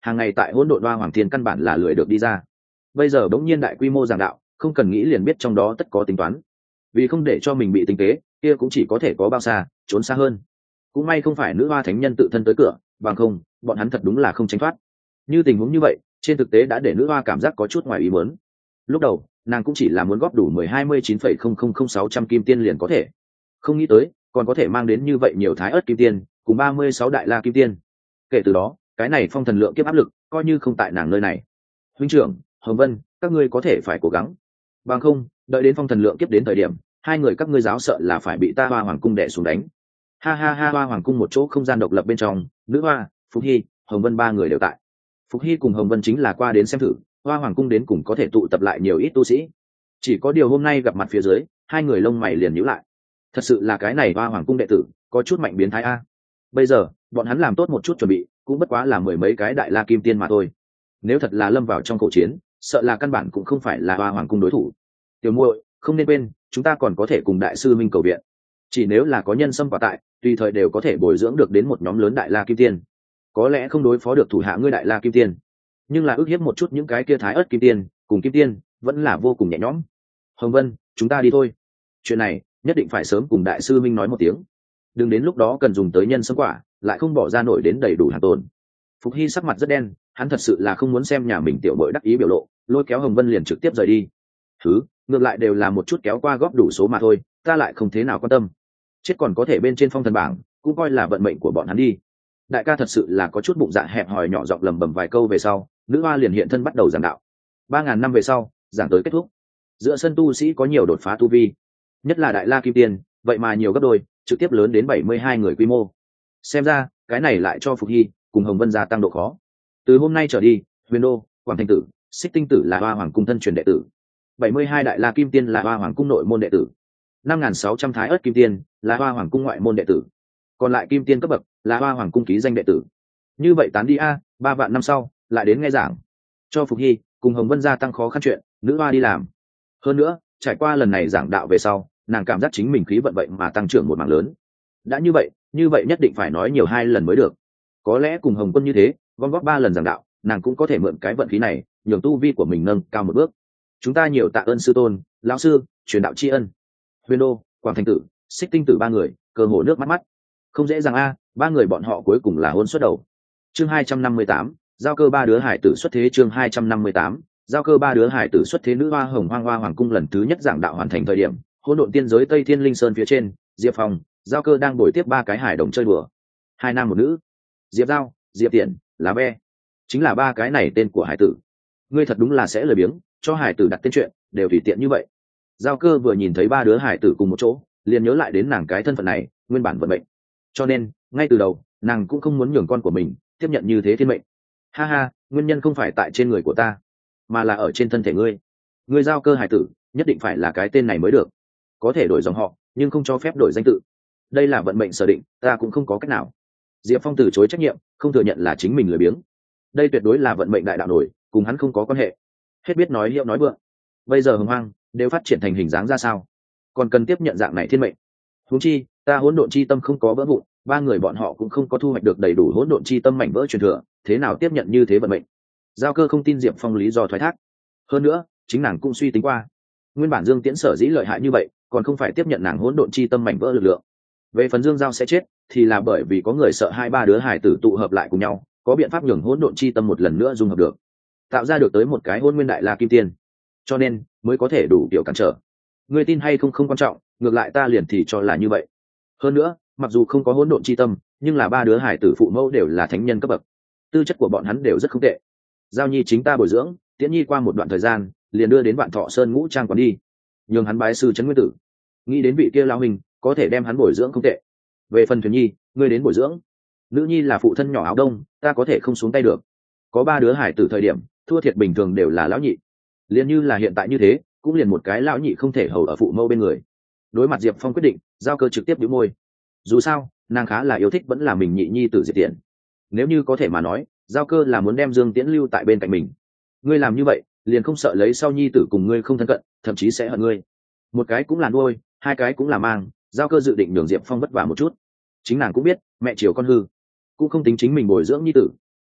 hàng ngày tại hỗn độn hoa hoàng thiên căn bản là lười được đi ra. Bây giờ bỗng nhiên đại quy mô giảng đạo, không cần nghĩ liền biết trong đó tất có tính toán. Vì không để cho mình bị tính kế, kia cũng chỉ có thể có bao xa trốn xa hơn. Cũng may không phải nữ hoa thánh nhân tự thân tới cửa, bằng không bọn hắn thật đúng là không tránh thoát. Như tình huống như vậy trên thực tế đã để nữ hoa cảm giác có chút ngoài ý muốn. Lúc đầu nàng cũng chỉ là muốn góp đủ mười hai mươi chín phẩy không không không sáu trăm kim tiên liền có thể, không nghĩ tới còn có thể mang đến như vậy nhiều thái ớt kim tiên cùng ba mươi sáu đại la kim tiên. Kể từ đó cái này phong thần lượng kiếp áp lực coi như không tại nàng nơi này. Huynh trưởng Hồng Vân, các ngươi có thể phải cố gắng, bằng không đợi đến phong thần lượng kiếp đến thời điểm hai người các ngươi giáo sợ là phải bị ta hoa hoàng cung đè xuống đánh. Ha ha ha. Hoa hoàng cung một chỗ không gian độc lập bên trong, nữ hoa, Phục Hy, Hồng Vân ba người đều tại. Phục Hy cùng Hồng Vân chính là qua đến xem thử hoa hoàng cung đến cùng có thể tụ tập lại nhiều ít tu sĩ. Chỉ có điều hôm nay gặp mặt phía dưới, hai người lông mày liền nhíu lại. Thật sự là cái này hoa hoàng cung đệ tử có chút mạnh biến thái a. Bây giờ bọn hắn làm tốt một chút chuẩn bị, cũng bất quá là mười mấy cái đại la kim tiên mà thôi. Nếu thật là lâm vào trong khẩu chiến, sợ là căn bản cũng không phải là hoa hoàng cung đối thủ. Tiểu muội, không nên quên chúng ta còn có thể cùng đại sư minh cầu viện. Chỉ nếu là có nhân xâm quả tại, tùy thời đều có thể bồi dưỡng được đến một nhóm lớn đại la kim tiên. Có lẽ không đối phó được thủ hạ ngươi đại la kim tiên, nhưng là ước hiếp một chút những cái kia thái ớt kim tiên cùng kim tiên vẫn là vô cùng nhẹ nhõm. Hồng Vân, chúng ta đi thôi. Chuyện này nhất định phải sớm cùng đại sư minh nói một tiếng, đừng đến lúc đó cần dùng tới nhân xâm quả lại không bỏ ra nổi đến đầy đủ hàng tồn. Phục Hy sắc mặt rất đen, hắn thật sự là không muốn xem nhà mình tiểu bội đắc ý biểu lộ, lôi kéo Hồng Vân liền trực tiếp rời đi. Thứ ngược lại đều là một chút kéo qua góp đủ số mà thôi, ta lại không thế nào quan tâm. Chết còn có thể bên trên phong thần bảng, cũng coi là vận mệnh của bọn hắn đi. Đại ca thật sự là có chút bụng dạ hẹp hòi, nhỏ giọng lầm bầm vài câu về sau, nữ hoa liền hiện thân bắt đầu giảng đạo. Ba ngàn năm về sau, giảng tới kết thúc. Giữa sân tu sĩ có nhiều đột phá tu vi, nhất là đại la kim tiên, vậy mà nhiều gấp đôi, trực tiếp lớn đến bảy mươi hai người quy mô. Xem ra cái này lại cho Phục Hy cùng Hồng Vân gia tăng độ khó. Từ hôm nay trở đi, Huyền Đô, Quảng Thành Tử, Xích Tinh Tử là hoa hoàng cung thân truyền đệ tử, bảy mươi hai đại la kim tiên là hoa hoàng cung nội môn đệ tử, năm nghìn sáu trăm thái ớt kim tiên là hoa hoàng cung ngoại môn đệ tử, còn lại kim tiên cấp bậc là hoa hoàng cung ký danh đệ tử. Như vậy tán đi a, ba vạn năm sau lại đến nghe giảng, cho Phục Hy cùng Hồng Vân gia tăng khó khăn chuyện, nữ hoa đi làm. Hơn nữa trải qua lần này giảng đạo về sau, nàng cảm giác chính mình khí vận vậy mà tăng trưởng một mảng lớn. Đã như vậy như vậy nhất định phải nói nhiều hai lần mới được. Có lẽ cùng Hồng Quân như thế gom góp ba lần giảng đạo, nàng cũng có thể mượn cái vận khí này nhường tu vi của mình nâng cao một bước. Chúng ta nhiều tạ ơn sư tôn, lão sư truyền đạo tri ân. Huyền Đô, Quảng Thành Tử, Xích Tinh Tử ba người cơ hồ nước mắt mắt. Không dễ dàng a, ba người bọn họ cuối cùng là hôn xuất đầu. Chương hai trăm năm mươi tám, giao cơ ba đứa hải tử xuất thế. Chương hai trăm năm mươi tám, giao cơ ba đứa hải tử xuất thế. Nữ hoa Hồng Hoang Hoa hoàng cung lần thứ nhất giảng đạo hoàn thành thời điểm, hỗn độn tiên giới Tây Thiên Linh Sơn phía trên, Diệp Phong, giao cơ đang bồi tiếp ba cái hải đồng chơi đùa. Hai nam một nữ, Diệp Giao, Diệp Tiện, Lá Be, chính là ba cái này tên của hải tử. Ngươi thật đúng là sẽ lười biếng, cho hải tử đặt tên chuyện đều tùy tiện như vậy. Giao cơ vừa nhìn thấy ba đứa hải tử cùng một chỗ, liền nhớ lại đến nàng cái thân phận này, nguyên bản vận mệnh. Cho nên ngay từ đầu nàng cũng không muốn nhường con của mình tiếp nhận như thế thiên mệnh. Ha ha, nguyên nhân không phải tại trên người của ta, mà là ở trên thân thể ngươi. Ngươi Giao cơ hải tử nhất định phải là cái tên này mới được, có thể đổi dòng họ nhưng không cho phép đổi danh tự. Đây là vận mệnh sở định, ta cũng không có cách nào. Diệp Phong từ chối trách nhiệm, không thừa nhận là chính mình lười biếng. Đây tuyệt đối là vận mệnh đại đạo nổi, cùng hắn không có quan hệ. Hết biết nói hiệu nói vượng. Bây giờ Hồng Hoang đều phát triển thành hình dáng ra sao, còn cần tiếp nhận dạng này thiên mệnh. Huống chi ta hỗn độn chi tâm không có vỡ vụn, ba người bọn họ cũng không có thu hoạch được đầy đủ hỗn độn chi tâm mảnh vỡ truyền thừa, thế nào tiếp nhận như thế vận mệnh. Giao cơ không tin Diệp Phong lý do thoái thác. Hơn nữa chính nàng cũng suy tính qua, nguyên bản Dương Tiễn sở dĩ lợi hại như vậy, còn không phải tiếp nhận nàng hỗn độn chi tâm mảnh vỡ lực lượng. Về phần Dương Giao sẽ chết, thì là bởi vì có người sợ hai ba đứa hải tử tụ hợp lại cùng nhau, có biện pháp nhường hỗn độn chi tâm một lần nữa dung hợp được, tạo ra được tới một cái hôn nguyên đại la kim tiên, cho nên mới có thể đủ kiểu cản trở. Ngươi tin hay không không quan trọng, ngược lại ta liền thì cho là như vậy. Hơn nữa mặc dù không có hỗn độn chi tâm, nhưng là ba đứa hải tử phụ mẫu đều là thánh nhân cấp bậc, tư chất của bọn hắn đều rất không tệ. Giao Nhi chính ta bồi dưỡng, Tiễn Nhi qua một đoạn thời gian liền đưa đến Vạn Thọ Sơn ngũ trang quán đi, nhường hắn bái sư trấn nguyên tử. Nghĩ đến vị kia lão hình có thể đem hắn bồi dưỡng không tệ. Về phần Thuyền Nhi, ngươi đến bồi dưỡng. Nữ nhi là phụ thân nhỏ áo đông, ta có thể không xuống tay được. Có ba đứa hải tử thời điểm thua thiệt bình thường đều là lão nhị, liền như là hiện tại như thế, cũng liền một cái lão nhị không thể hầu ở phụ mẫu bên người. Đối mặt Diệp Phong quyết định, Giao cơ trực tiếp bĩu môi. Dù sao nàng khá là yêu thích vẫn là mình nhị nhi tử Diệp Tiễn. Nếu như có thể mà nói, Giao cơ là muốn đem Dương Tiễn lưu tại bên cạnh mình. Ngươi làm như vậy liền không sợ lấy sau nhi tử cùng ngươi không thân cận, thậm chí sẽ hận ngươi. Một cái cũng là nuôi, hai cái cũng là mang. Giao cơ dự định nhường Diệp Phong vất vả một chút. Chính nàng cũng biết mẹ chiều con hư, cũng không tính chính mình bồi dưỡng nhi tử.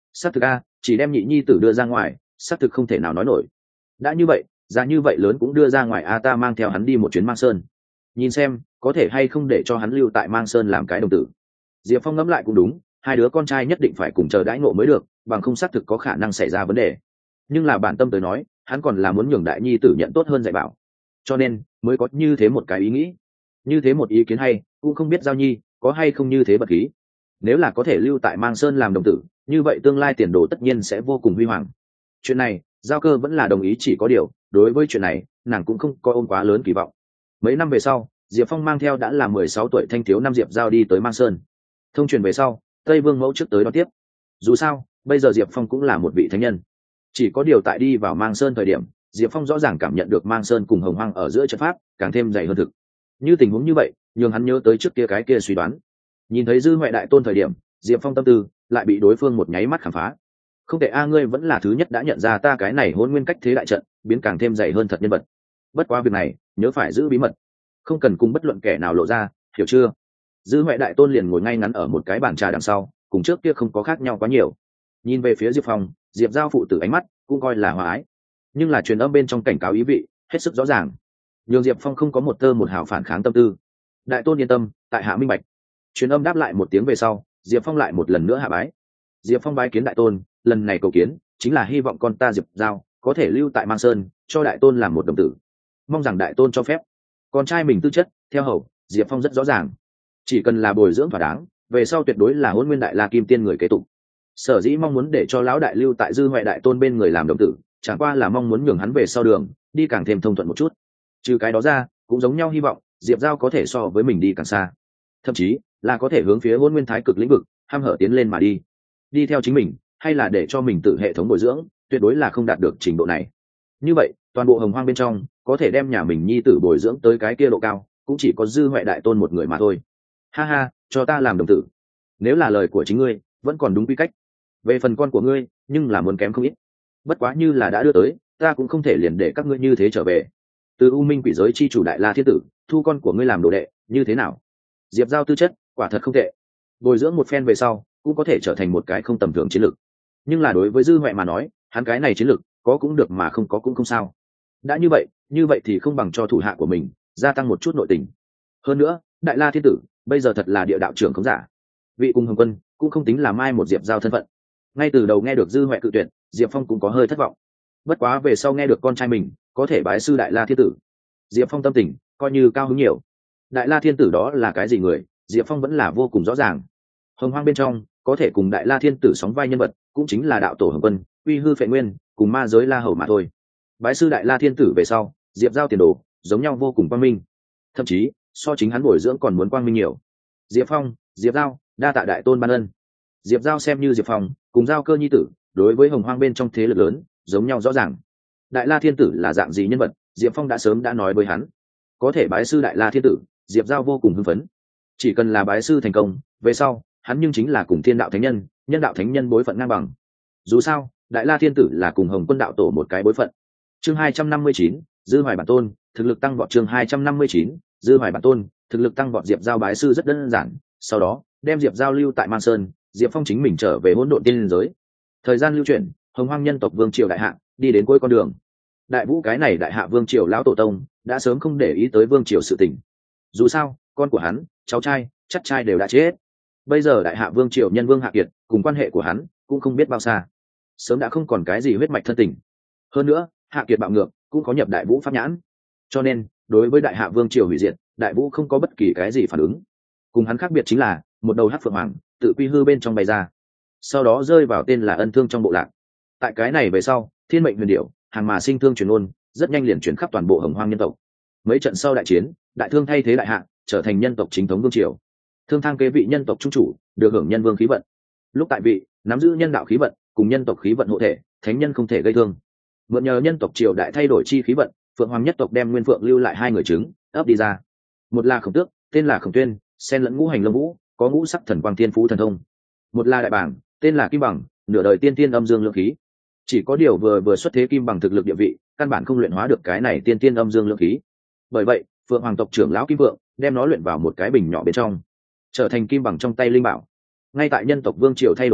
xác thực a, chỉ đem nhị nhi tử đưa ra ngoài, xác thực không thể nào nói nổi. Đã như vậy, giá như vậy lớn cũng đưa ra ngoài a, ta mang theo hắn đi một chuyến Mang Sơn, nhìn xem có thể hay không để cho hắn lưu tại Mang Sơn làm cái đồng tử. Diệp Phong ngẫm lại cũng đúng, hai đứa con trai nhất định phải cùng chờ đãi ngộ mới được, bằng không xác thực có khả năng xảy ra vấn đề. Nhưng là bản tâm tới nói, hắn còn là muốn nhường đại nhi tử nhận tốt hơn dạy bảo, cho nên mới có như thế một cái ý nghĩ. Như thế một ý kiến hay, cũng không biết Giao Nhi có hay không như thế bật khí. Nếu là có thể lưu tại Mang Sơn làm đồng tử, như vậy tương lai tiền đồ tất nhiên sẽ vô cùng huy hoàng. Chuyện này Giao Cơ vẫn là đồng ý, chỉ có điều đối với chuyện này nàng cũng không có ôm quá lớn kỳ vọng. Mấy năm về sau, Diệp Phong mang theo đã là mười sáu tuổi thanh thiếu năm Diệp Giao đi tới Mang Sơn. Thông truyền về sau, Tây Vương Mẫu trước tới đón tiếp. Dù sao bây giờ Diệp Phong cũng là một vị thánh nhân, chỉ có điều tại đi vào Mang Sơn thời điểm, Diệp Phong rõ ràng cảm nhận được Mang Sơn cùng Hồng Hoang ở giữa trận pháp càng thêm dày hơn thực. Như tình huống như vậy nhường hắn nhớ tới trước kia cái kia suy đoán. Nhìn thấy Dư Huệ đại tôn thời điểm, Diệp Phong tâm tư lại bị đối phương một nháy mắt khám phá. Không thể a, ngươi vẫn là thứ nhất đã nhận ra ta cái này hôn nguyên cách thế đại trận biến càng thêm dày hơn thật nhân vật. Bất quá việc này nhớ phải giữ bí mật, không cần cùng bất luận kẻ nào lộ ra, hiểu chưa? Dư Huệ đại tôn liền ngồi ngay ngắn ở một cái bàn trà đằng sau, cùng trước kia không có khác nhau quá nhiều. Nhìn về phía Diệp Phong, Diệp Giao phụ tử ánh mắt cũng coi là hòa ái, nhưng là truyền âm bên trong cảnh cáo ý vị hết sức rõ ràng, nhường Diệp Phong không có một tơ một hào phản kháng tâm tư. Đại tôn yên tâm, tại hạ minh bạch. Truyền âm đáp lại một tiếng về sau, Diệp Phong lại một lần nữa hạ bái. Diệp Phong bái kiến đại tôn, lần này cầu kiến chính là hy vọng con ta Diệp Giao có thể lưu tại Mang Sơn, cho đại tôn làm một đồng tử, mong rằng đại tôn cho phép. Con trai mình tư chất theo hầu Diệp Phong rất rõ ràng, chỉ cần là bồi dưỡng thỏa đáng, về sau tuyệt đối là Hỗn Nguyên Đại La Kim Tiên người kế tục. Sở dĩ mong muốn để cho lão đại lưu tại Dư Huệ đại tôn bên người làm đồng tử, chẳng qua là mong muốn nhường hắn về sau đường đi càng thêm thông thuận một chút. Trừ cái đó ra, cũng giống nhau hy vọng Diệp Giao có thể so với mình đi càng xa, thậm chí là có thể hướng phía Hỗn Nguyên Thái Cực lĩnh vực ham hở tiến lên mà đi. Đi theo chính mình, hay là để cho mình tự hệ thống bồi dưỡng, tuyệt đối là không đạt được trình độ này. Như vậy, toàn bộ Hồng Hoang bên trong, có thể đem nhà mình nhi tử bồi dưỡng tới cái kia độ cao, cũng chỉ có Dư Huệ đại tôn một người mà thôi. Ha ha, cho ta làm đồng tử. Nếu là lời của chính ngươi, vẫn còn đúng quy cách. Về phần con của ngươi, nhưng là muốn kém không ít. Bất quá như là đã đưa tới, ta cũng không thể liền để các ngươi như thế trở về. Từ U Minh quỷ giới chi chủ Đại La Thiên Tử, thu con của ngươi làm đồ đệ, như thế nào? Diệp Giao tư chất, quả thật không tệ. Bồi dưỡng một phen về sau, cũng có thể trở thành một cái không tầm thường chiến lược. Nhưng là đối với Dư Huệ mà nói, hắn cái này chiến lược, có cũng được mà không có cũng không sao. Đã như vậy, như vậy thì không bằng cho thủ hạ của mình gia tăng một chút nội tình. Hơn nữa, Đại La Thiên Tử bây giờ thật là địa đạo trưởng không giả, vị cùng Hồng Quân cũng không tính là mai một Diệp Giao thân phận. Ngay từ đầu nghe được Dư Huệ cự tuyệt, Diệp Phong cũng có hơi thất vọng. Bất quá về sau nghe được con trai mình có thể bái sư Đại La Thiên Tử, Diệp Phong tâm tình coi như cao hứng nhiều. Đại La Thiên Tử đó là cái gì người, Diệp Phong vẫn là vô cùng rõ ràng. Hồng Hoang bên trong có thể cùng Đại La Thiên Tử sóng vai nhân vật, cũng chính là đạo tổ Hồng Quân, uy hư phệ nguyên, cùng ma giới La Hầu mà thôi. Bái sư Đại La Thiên Tử về sau, Diệp Giao tiền đồ giống nhau vô cùng quang minh, thậm chí so chính hắn bồi dưỡng còn muốn quang minh nhiều. Diệp Phong, Diệp Giao, đa tạ đại tôn ban ân. Diệp Giao xem như Diệp Phong cùng Giao Cơ nhi tử, đối với Hồng Hoang bên trong thế lực lớn giống nhau rõ ràng. Đại La Thiên Tử là dạng gì nhân vật, Diệp Phong đã sớm đã nói với hắn. Có thể bái sư Đại La Thiên Tử, Diệp Giao vô cùng hưng phấn. Chỉ cần là bái sư thành công, về sau hắn nhưng chính là cùng Thiên Đạo Thánh Nhân, Nhân Đạo Thánh Nhân bối phận ngang bằng. Dù sao, Đại La Thiên Tử là cùng Hồng Quân đạo tổ một cái bối phận. Chương hai trăm năm mươi chín, Dư Hoài bản tôn, thực lực tăng vọt. Chương hai trăm năm mươi chín, Dư Hoài bản tôn, thực lực tăng vọt. Diệp Giao bái sư rất đơn giản, sau đó đem Diệp Giao lưu tại Man Sơn, Diệp Phong chính mình trở về Hỗn Độn Tiên Liên giới. Thời gian lưu chuyển, Hồng Hoang nhân tộc vương triều đại hạ đi đến cuối con đường. Đại Vũ cái này đại hạ vương triều lão tổ tông đã sớm không để ý tới vương triều sự tình. Dù sao, con của hắn, cháu trai, chắc trai đều đã chết. Bây giờ đại hạ vương triều nhân vương Hạ Kiệt cùng quan hệ của hắn cũng không biết bao xa, sớm đã không còn cái gì huyết mạch thân tình. Hơn nữa, Hạ Kiệt bạo ngược cũng có nhập Đại Vũ pháp nhãn, cho nên đối với đại hạ vương triều hủy diệt, Đại Vũ không có bất kỳ cái gì phản ứng. Cùng hắn khác biệt chính là một đầu hắc phượng hoàng tự quy hư bên trong bay ra, sau đó rơi vào tên là Ân Thương trong bộ lạc. Tại cái này về sau, thiên mệnh huyền điệu hàng mà sinh thương truyền ôn rất nhanh liền chuyển khắp toàn bộ Hồng Hoang nhân tộc. Mấy trận sau đại chiến, Đại Thương thay thế đại hạ trở thành nhân tộc chính thống vương triều. Thương thang kế vị nhân tộc trung chủ, được hưởng nhân vương khí vận. Lúc tại vị, nắm giữ nhân đạo khí vận cùng nhân tộc khí vận hộ thể, thánh nhân không thể gây thương. Mượn nhờ nhân tộc triều đại thay đổi chi khí vận, Phượng Hoàng nhất tộc đem Nguyên Phượng lưu lại hai người trứng ấp đi ra. Một là Khổng Tước, tên là Khổng Tuyên, xen lẫn ngũ hành lâm vũ, có ngũ sắc thần quang tiên phú thần thông. Một là Đại Bảng, tên là Kim Bằng, nửa đời tiên tiên âm dương lượng khí. Chỉ có điều vừa vừa xuất thế Kim Bằng thực lực địa vị, căn bản không luyện hóa được cái này tiên tiên âm dương lượng khí. Bởi vậy, Phượng Hoàng tộc trưởng lão Kim Vượng đem nó luyện vào một cái bình nhỏ bên trong, trở thành Kim Bằng trong tay linh bảo. Ngay tại nhân tộc vương triều thay đổi lúc,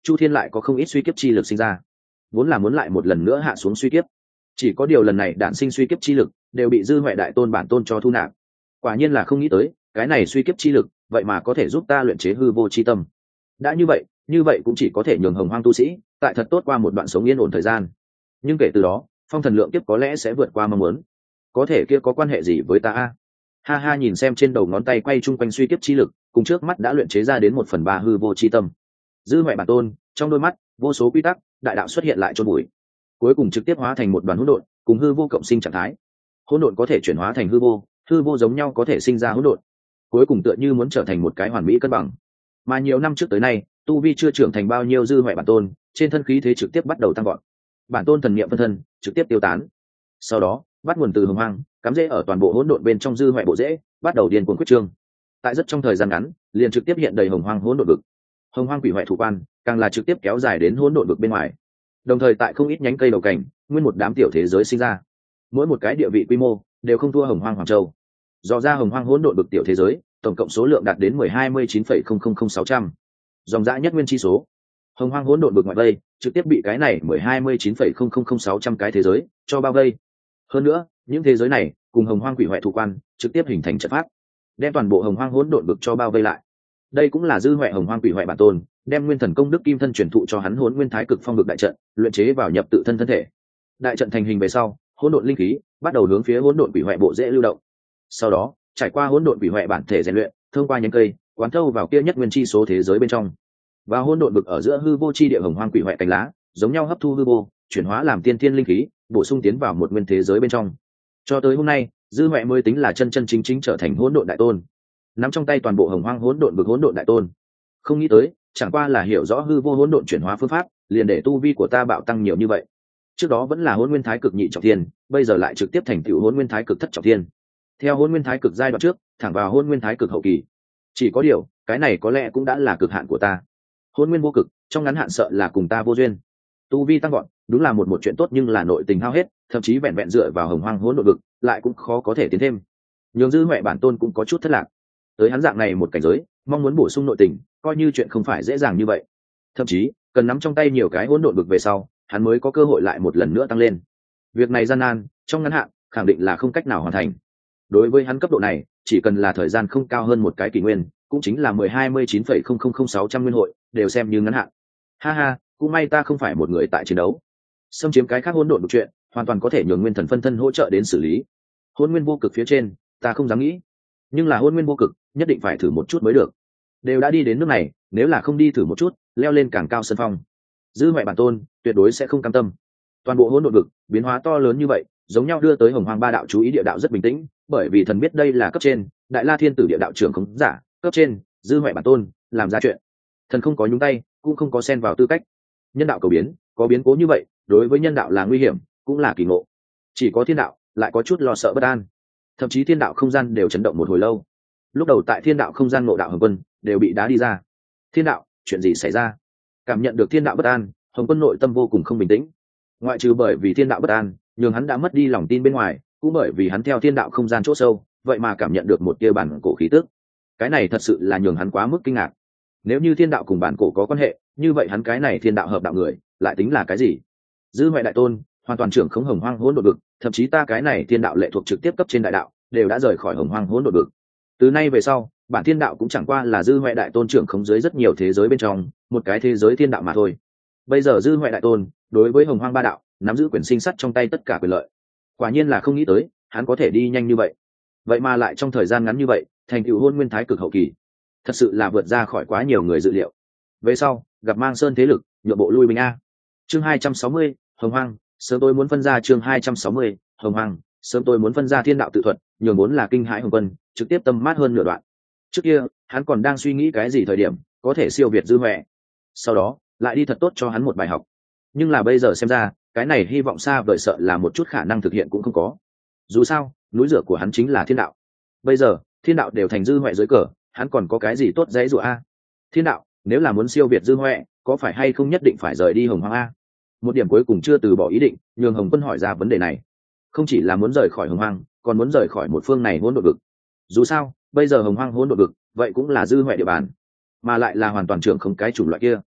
chu thiên lại có không ít suy kiếp chi lực sinh ra, vốn là muốn lại một lần nữa hạ xuống suy kiếp. Chỉ có điều lần này đản sinh suy kiếp chi lực đều bị dư huệ đại tôn bản tôn cho thu nạp. Quả nhiên là không nghĩ tới cái này suy kiếp chi lực vậy mà có thể giúp ta luyện chế hư vô chi tâm. Đã như vậy như vậy cũng chỉ có thể nhường hồng hoang tu sĩ tại thật tốt qua một đoạn sống yên ổn thời gian. Nhưng kể từ đó phong thần lượng kiếp có lẽ sẽ vượt qua mong muốn. Có thể kia có quan hệ gì với ta a? Ha ha, nhìn xem trên đầu ngón tay quay chung quanh suy kiếp chi lực cùng trước mắt đã luyện chế ra đến một phần ba hư vô chi tâm, dư huệ bản tôn trong đôi mắt vô số quy tắc đại đạo xuất hiện lại chôn bụi, cuối cùng trực tiếp hóa thành một đoàn hỗn độn cùng hư vô cộng sinh trạng thái. Hỗn độn có thể chuyển hóa thành hư vô, hư vô giống nhau có thể sinh ra hỗn độn, cuối cùng tựa như muốn trở thành một cái hoàn mỹ cân bằng. Mà nhiều năm trước tới nay tu vi chưa trưởng thành bao nhiêu dư huệ bản tôn trên thân khí thế trực tiếp bắt đầu tăng gọn, bản tôn thần niệm phân thân trực tiếp tiêu tán. Sau đó bắt nguồn từ hồng hoang cắm rễ ở toàn bộ hỗn độn bên trong dư huệ bộ rễ bắt đầu điên cuồng quyết trương, tại rất trong thời gian ngắn liền trực tiếp hiện đầy hồng hoang hỗn độn vực. Hồng hoang quỷ huệ thủ quan càng là trực tiếp kéo dài đến hỗn độn vực bên ngoài, đồng thời tại không ít nhánh cây đầu cảnh nguyên một đám tiểu thế giới sinh ra, mỗi một cái địa vị quy mô đều không thua hồng hoang hoàng châu. Do ra hồng hoang hỗn độn vực tiểu thế giới tổng cộng số lượng đạt đến mười hai mươi chín phẩy không không không sáu trăm, dòng dã nhất nguyên chi số. Hồng hoang hỗn độn vực ngoại vây trực tiếp bị cái này mười hai mươi chín phẩy không không không sáu trăm cái thế giới cho bao vây. Hơn nữa những thế giới này cùng hồng hoang quỷ huệ thủ quan trực tiếp hình thành trận pháp, đem toàn bộ hồng hoang hỗn độn vực cho bao vây lại. Đây cũng là dư huệ hồng hoang quỷ huệ bản tôn đem nguyên thần công đức kim thân truyền thụ cho hắn hỗn nguyên thái cực phong vực đại trận luyện chế vào nhập tự thân thân thể. Đại trận thành hình về sau, hỗn độn linh khí bắt đầu hướng phía hỗn độn quỷ huệ bộ dễ lưu động. Sau đó trải qua hỗn độn quỷ huệ bản thể rèn luyện, thông qua nhánh cây quán thâu vào kia nhất nguyên chi số thế giới bên trong. Và hỗn độn vực ở giữa hư vô chi địa hồng hoang quỷ huệ cánh lá giống nhau hấp thu hư vô, chuyển hóa làm tiên thiên linh khí, bổ sung tiến vào một nguyên thế giới bên trong. Cho tới hôm nay dư huệ mới tính là chân chân chính chính trở thành hỗn độn đại tôn, nắm trong tay toàn bộ hồng hoang hỗn độn vực hỗn độn đại tôn. Không nghĩ tới chẳng qua là hiểu rõ hư vô hỗn độn chuyển hóa phương pháp liền để tu vi của ta bạo tăng nhiều như vậy. Trước đó vẫn là hỗn nguyên thái cực nhị trọng thiên, bây giờ lại trực tiếp thành tựu hỗn nguyên thái cực thất trọng thiên. Theo hỗn nguyên thái cực giai đoạn trước thẳng vào hỗn nguyên thái cực hậu kỳ. Chỉ có điều cái này có lẽ cũng đã là cực hạn của ta. Hỗn nguyên vô cực trong ngắn hạn sợ là cùng ta vô duyên. Tu vi tăng gọn đúng là một một chuyện tốt, nhưng là nội tình hao hết, thậm chí vẹn vẹn dựa vào hồng hoang hỗn độn vực lại cũng khó có thể tiến thêm. Nhường dư huệ bản tôn cũng có chút thất lạc. Tới hắn dạng này một cảnh giới mong muốn bổ sung nội tình coi như chuyện không phải dễ dàng như vậy, thậm chí cần nắm trong tay nhiều cái hỗn độn vực về sau hắn mới có cơ hội lại một lần nữa tăng lên. Việc này gian nan, trong ngắn hạn khẳng định là không cách nào hoàn thành. Đối với hắn cấp độ này chỉ cần là thời gian không cao hơn một cái kỷ nguyên, cũng chính là mười hai mươi chín phẩy không không không sáu trăm nguyên hội, đều xem như ngắn hạn. Ha ha, cũng may ta không phải một người tại chiến đấu. Xâm chiếm cái khác hỗn độn vực chuyện hoàn toàn có thể nhường nguyên thần phân thân hỗ trợ đến xử lý. Hỗn nguyên vô cực phía trên ta không dám nghĩ, nhưng là hỗn nguyên vô cực nhất định phải thử một chút mới được. Đều đã đi đến nước này, nếu là không đi thử một chút leo lên càng cao sân phong, dư huệ bản tôn tuyệt đối sẽ không cam tâm. Toàn bộ hỗn độn vực biến hóa to lớn như vậy giống nhau đưa tới hồng hoang ba đạo chú ý địa đạo rất bình tĩnh, bởi vì thần biết đây là cấp trên đại la thiên tử địa đạo trưởng không giả, cấp trên dư huệ bản tôn làm ra chuyện, thần không có nhúng tay cũng không có xen vào tư cách. Nhân đạo cầu biến có biến cố như vậy đối với nhân đạo là nguy hiểm cũng là kỳ ngộ, chỉ có thiên đạo lại có chút lo sợ bất an, thậm chí thiên đạo không gian đều chấn động một hồi lâu. Lúc đầu tại thiên đạo không gian ngộ đạo hồng quân đều bị đá đi ra. Thiên đạo chuyện gì xảy ra? Cảm nhận được thiên đạo bất an, hồng quân nội tâm vô cùng không bình tĩnh. Ngoại trừ bởi vì thiên đạo bất an nhường hắn đã mất đi lòng tin bên ngoài, cũng bởi vì hắn theo thiên đạo không gian chỗ sâu vậy mà cảm nhận được một tia bản cổ khí tức. Cái này thật sự là nhường hắn quá mức kinh ngạc. Nếu như thiên đạo cùng bản cổ có quan hệ, như vậy hắn cái này thiên đạo hợp đạo người lại tính là cái gì? Dư huệ đại tôn hoàn toàn trưởng khống hồng hoang hỗn độn vực, thậm chí ta cái này thiên đạo lệ thuộc trực tiếp cấp trên đại đạo đều đã rời khỏi hồng hoang hỗn độn vực. Từ nay về sau bản thiên đạo cũng chẳng qua là dư huệ đại tôn trưởng khống dưới rất nhiều thế giới bên trong một cái thế giới thiên đạo mà thôi. Bây giờ dư huệ đại tôn đối với hồng hoang ba đạo nắm giữ quyền sinh sắt trong tay tất cả quyền lợi, quả nhiên là không nghĩ tới hắn có thể đi nhanh như vậy, vậy mà lại trong thời gian ngắn như vậy thành tựu hôn nguyên thái cực hậu kỳ, thật sự là vượt ra khỏi quá nhiều người dự liệu. Về sau gặp mang sơn thế lực nhượng bộ lui binh a. Chương hai trăm sáu mươi hồng hoang sớm tôi muốn phân ra. Chương hai trăm sáu mươi hồng hoang sớm tôi muốn phân ra thiên đạo tự thuật nhường vốn là kinh hãi hồng quân trực tiếp tâm mát hơn nửa đoạn. Trước kia hắn còn đang suy nghĩ cái gì thời điểm có thể siêu việt dư huệ, sau đó lại đi thật tốt cho hắn một bài học. Nhưng là bây giờ xem ra cái này hy vọng xa vời sợ là một chút khả năng thực hiện cũng không có. Dù sao núi rửa của hắn chính là thiên đạo, bây giờ thiên đạo đều thành dư huệ dưới cờ, hắn còn có cái gì tốt dễ dụ a? Thiên đạo nếu là muốn siêu việt dư huệ có phải hay không nhất định phải rời đi hồng hoang a? Một điểm cuối cùng chưa từ bỏ ý định nhường hồng quân hỏi ra vấn đề này. Không chỉ là muốn rời khỏi hồng hoang, còn muốn rời khỏi một phương này hỗn độn vực. Dù sao bây giờ hồng hoang hỗn độn vực vậy cũng là dư huệ địa bàn, mà lại là hoàn toàn trưởng không cái chủng loại kia.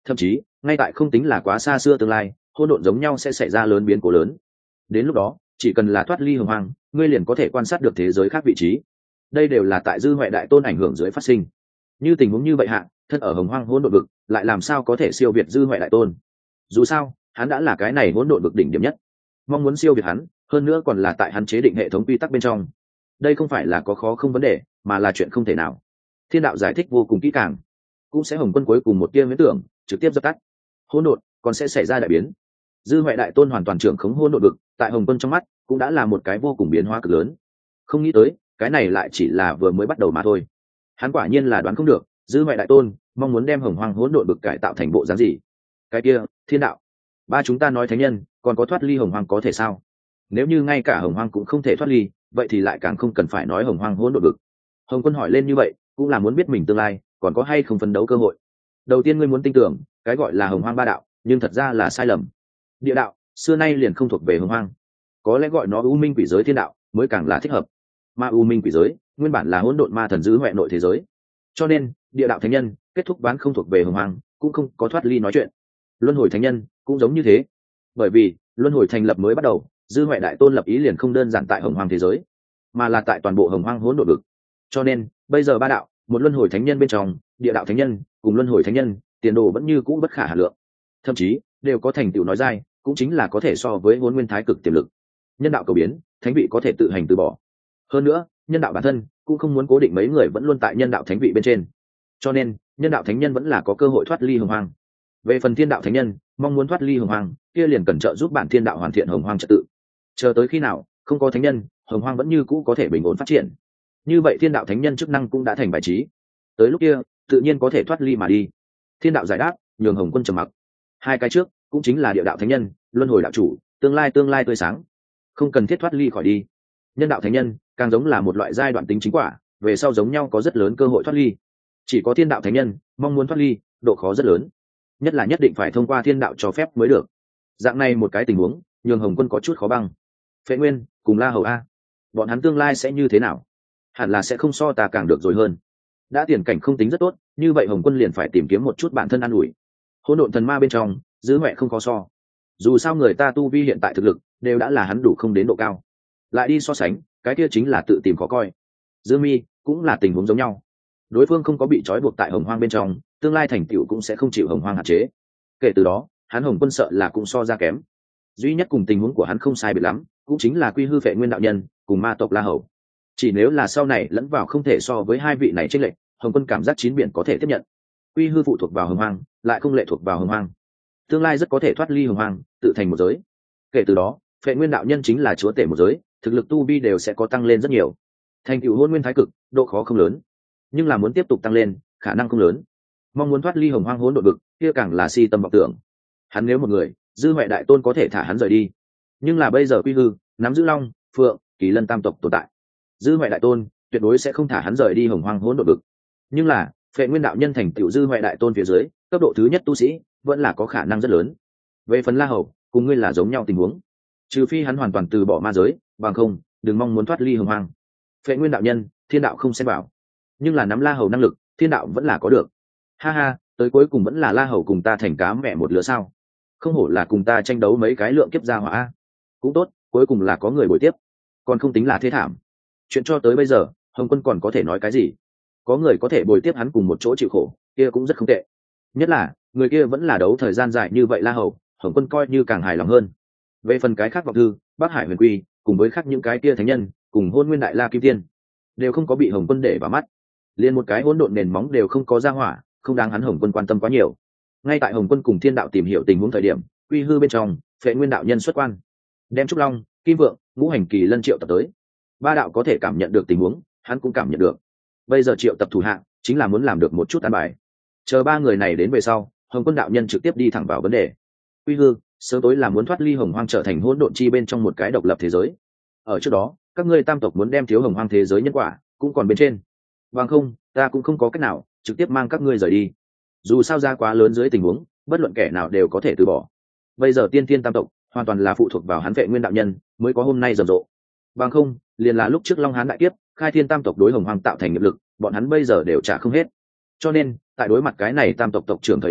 Thậm chí ngay tại không tính là quá xa xưa tương lai, hỗn độn giống nhau sẽ xảy ra lớn biến cố lớn. Đến lúc đó chỉ cần là thoát ly hồng hoang, ngươi liền có thể quan sát được thế giới khác vị trí. Đây đều là tại dư huệ đại tôn ảnh hưởng dưới phát sinh. Như tình huống như vậy hạ, thân ở hồng hoang hỗn độn vực lại làm sao có thể siêu việt dư huệ đại tôn? Dù sao hắn đã là cái này hỗn độn vực đỉnh điểm nhất, mong muốn siêu việt hắn, hơn nữa còn là tại hắn chế định hệ thống quy tắc bên trong, đây không phải là có khó không vấn đề, mà là chuyện không thể nào. Thiên đạo giải thích vô cùng kỹ càng, cũng sẽ hồng quân cuối cùng một tia huyễn tưởng trực tiếp dập tắt. Hỗn độn còn sẽ xảy ra đại biến. Dư huệ đại tôn hoàn toàn trưởng khống hỗn độn vực, tại hồng quân trong mắt cũng đã là một cái vô cùng biến hóa cực lớn. Không nghĩ tới cái này lại chỉ là vừa mới bắt đầu mà thôi. Hắn quả nhiên là đoán không được dư huệ đại tôn mong muốn đem hồng hoang hỗn độn vực cải tạo thành bộ dáng gì. Cái kia thiên đạo ba chúng ta nói thánh nhân còn có thoát ly hồng hoang có thể sao? Nếu như ngay cả hồng hoang cũng không thể thoát ly, vậy thì lại càng không cần phải nói hồng hoang hỗn độn vực. Hồng quân hỏi lên như vậy cũng là muốn biết mình tương lai còn có hay không phấn đấu cơ hội. Đầu tiên ngươi muốn tin tưởng cái gọi là hồng hoang ba đạo, nhưng thật ra là sai lầm. Địa đạo xưa nay liền không thuộc về hồng hoang, có lẽ gọi nó u minh quỷ giới thiên đạo mới càng là thích hợp. Mà u minh quỷ giới nguyên bản là hỗn độn ma thần dư huệ nội thế giới, cho nên địa đạo thánh nhân kết thúc bán không thuộc về hồng hoang, cũng không có thoát ly nói chuyện. Luân hồi thánh nhân cũng giống như thế, bởi vì luân hồi thành lập mới bắt đầu, dư huệ đại tôn lập ý liền không đơn giản tại hồng hoang thế giới, mà là tại toàn bộ hồng hoang hỗn độn vực. Cho nên bây giờ ba đạo, một luân hồi thánh nhân bên trong, địa đạo thánh nhân cùng luân hồi thánh nhân tiền đồ vẫn như cũ bất khả hà lượng, thậm chí đều có thành tựu nói dai, cũng chính là có thể so với hôn nguyên thái cực tiềm lực. Nhân đạo cầu biến, thánh vị có thể tự hành từ bỏ. Hơn nữa nhân đạo bản thân cũng không muốn cố định mấy người vẫn luôn tại nhân đạo thánh vị bên trên, cho nên nhân đạo thánh nhân vẫn là có cơ hội thoát ly hồng hoang. Về phần thiên đạo thánh nhân mong muốn thoát ly hồng hoang, kia liền cần trợ giúp bản thiên đạo hoàn thiện hồng hoang trật tự. Chờ tới khi nào không có thánh nhân, hồng hoang vẫn như cũ có thể bình ổn phát triển, như vậy thiên đạo thánh nhân chức năng cũng đã thành bài trí, tới lúc kia tự nhiên có thể thoát ly mà đi. Thiên đạo giải đáp nhường hồng quân trầm mặc. Hai cái trước cũng chính là địa đạo thánh nhân, luân hồi đạo chủ, tương lai tương lai tươi sáng, không cần thiết thoát ly khỏi đi. Nhân đạo thánh nhân càng giống là một loại giai đoạn tính chính quả, về sau giống nhau có rất lớn cơ hội thoát ly. Chỉ có thiên đạo thánh nhân mong muốn thoát ly, độ khó rất lớn, nhất là nhất định phải thông qua thiên đạo cho phép mới được. Dạng này một cái tình huống nhường hồng quân có chút khó băng. Phệ Nguyên cùng La Hầu a, bọn hắn tương lai sẽ như thế nào? Hẳn là sẽ không so ta càng được rồi hơn. Đã tiền cảnh không tính rất tốt, như vậy hồng quân liền phải tìm kiếm một chút bản thân an ủi. Hỗn độn thần ma bên trong dư huệ không có so, dù sao người ta tu vi hiện tại thực lực đều đã là hắn đủ không đến độ cao, lại đi so sánh cái kia chính là tự tìm khó coi. Dương Mi cũng là tình huống giống nhau, đối phương không có bị trói buộc tại hồng hoang bên trong, tương lai thành tựu cũng sẽ không chịu hồng hoang hạn chế. Kể từ đó hắn hồng quân sợ là cũng so ra kém. Duy nhất cùng tình huống của hắn không sai biệt lắm cũng chính là quy hư Phệ Nguyên đạo nhân cùng ma tộc La Hầu. Chỉ nếu là sau này lẫn vào không thể so với hai vị này chênh lệch, hồng quân cảm giác chín biển có thể tiếp nhận. Quy hư phụ thuộc vào hồng hoang, lại không lệ thuộc vào hồng hoang, tương lai rất có thể thoát ly hồng hoang, tự thành một giới. Kể từ đó Phệ Nguyên đạo nhân chính là chúa tể một giới, thực lực tu vi đều sẽ có tăng lên rất nhiều. Thành tựu hôn nguyên thái cực độ khó không lớn, nhưng là muốn tiếp tục tăng lên khả năng không lớn. Mong muốn thoát ly hồng hoang hỗn độn vực, kia càng là si tâm vọng tưởng. Hắn nếu một người, dư huệ đại tôn có thể thả hắn rời đi, nhưng là bây giờ quy hư nắm giữ long, phượng, kỳ lân tam tộc tồn tại, dư huệ đại tôn tuyệt đối sẽ không thả hắn rời đi hồng hoang hỗn độn vực. Nhưng là Phệ Nguyên đạo nhân thành tựu dư huệ đại tôn phía dưới cấp độ thứ nhất tu sĩ vẫn là có khả năng rất lớn. Về phần La Hầu cùng ngươi là giống nhau tình huống, trừ phi hắn hoàn toàn từ bỏ ma giới, bằng không đừng mong muốn thoát ly hồng hoang. Phệ Nguyên đạo nhân thiên đạo không xen vào, nhưng là nắm La Hầu năng lực thiên đạo vẫn là có được. Ha ha, tới cuối cùng vẫn là La Hầu cùng ta thành cá mẹ một lứa sao? Không hổ là cùng ta tranh đấu mấy cái lượng kiếp gia hỏa. Cũng tốt, cuối cùng là có người bồi tiếp, còn không tính là thế thảm. Chuyện cho tới bây giờ hồng quân còn có thể nói cái gì? Có người có thể bồi tiếp hắn cùng một chỗ chịu khổ, kia cũng rất không tệ. Nhất là người kia vẫn là đấu thời gian dài như vậy La Hầu, hồng quân coi như càng hài lòng hơn. Về phần cái khác vọng thư, Bắc Hải Huyền Quy cùng với khác những cái kia thánh nhân cùng hôn nguyên đại la kim tiên đều không có bị hồng quân để vào mắt, liền một cái hỗn độn nền móng đều không có ra hỏa, không đáng hắn hồng quân quan tâm quá nhiều. Ngay tại hồng quân cùng thiên đạo tìm hiểu tình huống thời điểm, quy hư bên trong Phệ Nguyên đạo nhân xuất quan, đem trúc long, kim vượng, ngũ hành kỳ lân triệu tập tới. Ba đạo có thể cảm nhận được tình huống, hắn cũng cảm nhận được. Bây giờ triệu tập thủ hạ chính là muốn làm được một chút an bài. Chờ ba người này đến về sau, hồng quân đạo nhân trực tiếp đi thẳng vào vấn đề. Quy hư sớm tối là muốn thoát ly hồng hoang trở thành hỗn độn chi bên trong một cái độc lập thế giới. Ở trước đó các ngươi tam tộc muốn đem thiếu hồng hoang thế giới nhân quả cũng còn bên trên, bằng không ta cũng không có cách nào trực tiếp mang các ngươi rời đi. Dù sao ra quá lớn dưới tình huống, bất luận kẻ nào đều có thể từ bỏ. Bây giờ tiên thiên tam tộc hoàn toàn là phụ thuộc vào hắn Phệ Nguyên đạo nhân mới có hôm nay rầm rộ, bằng không liền là lúc trước Long Hán đại kiếp, khai thiên tam tộc đối hồng hoang tạo thành nghiệp lực, bọn hắn bây giờ đều trả không hết. Cho nên tại đối mặt cái này tam tộc tộc trưởng thời điểm,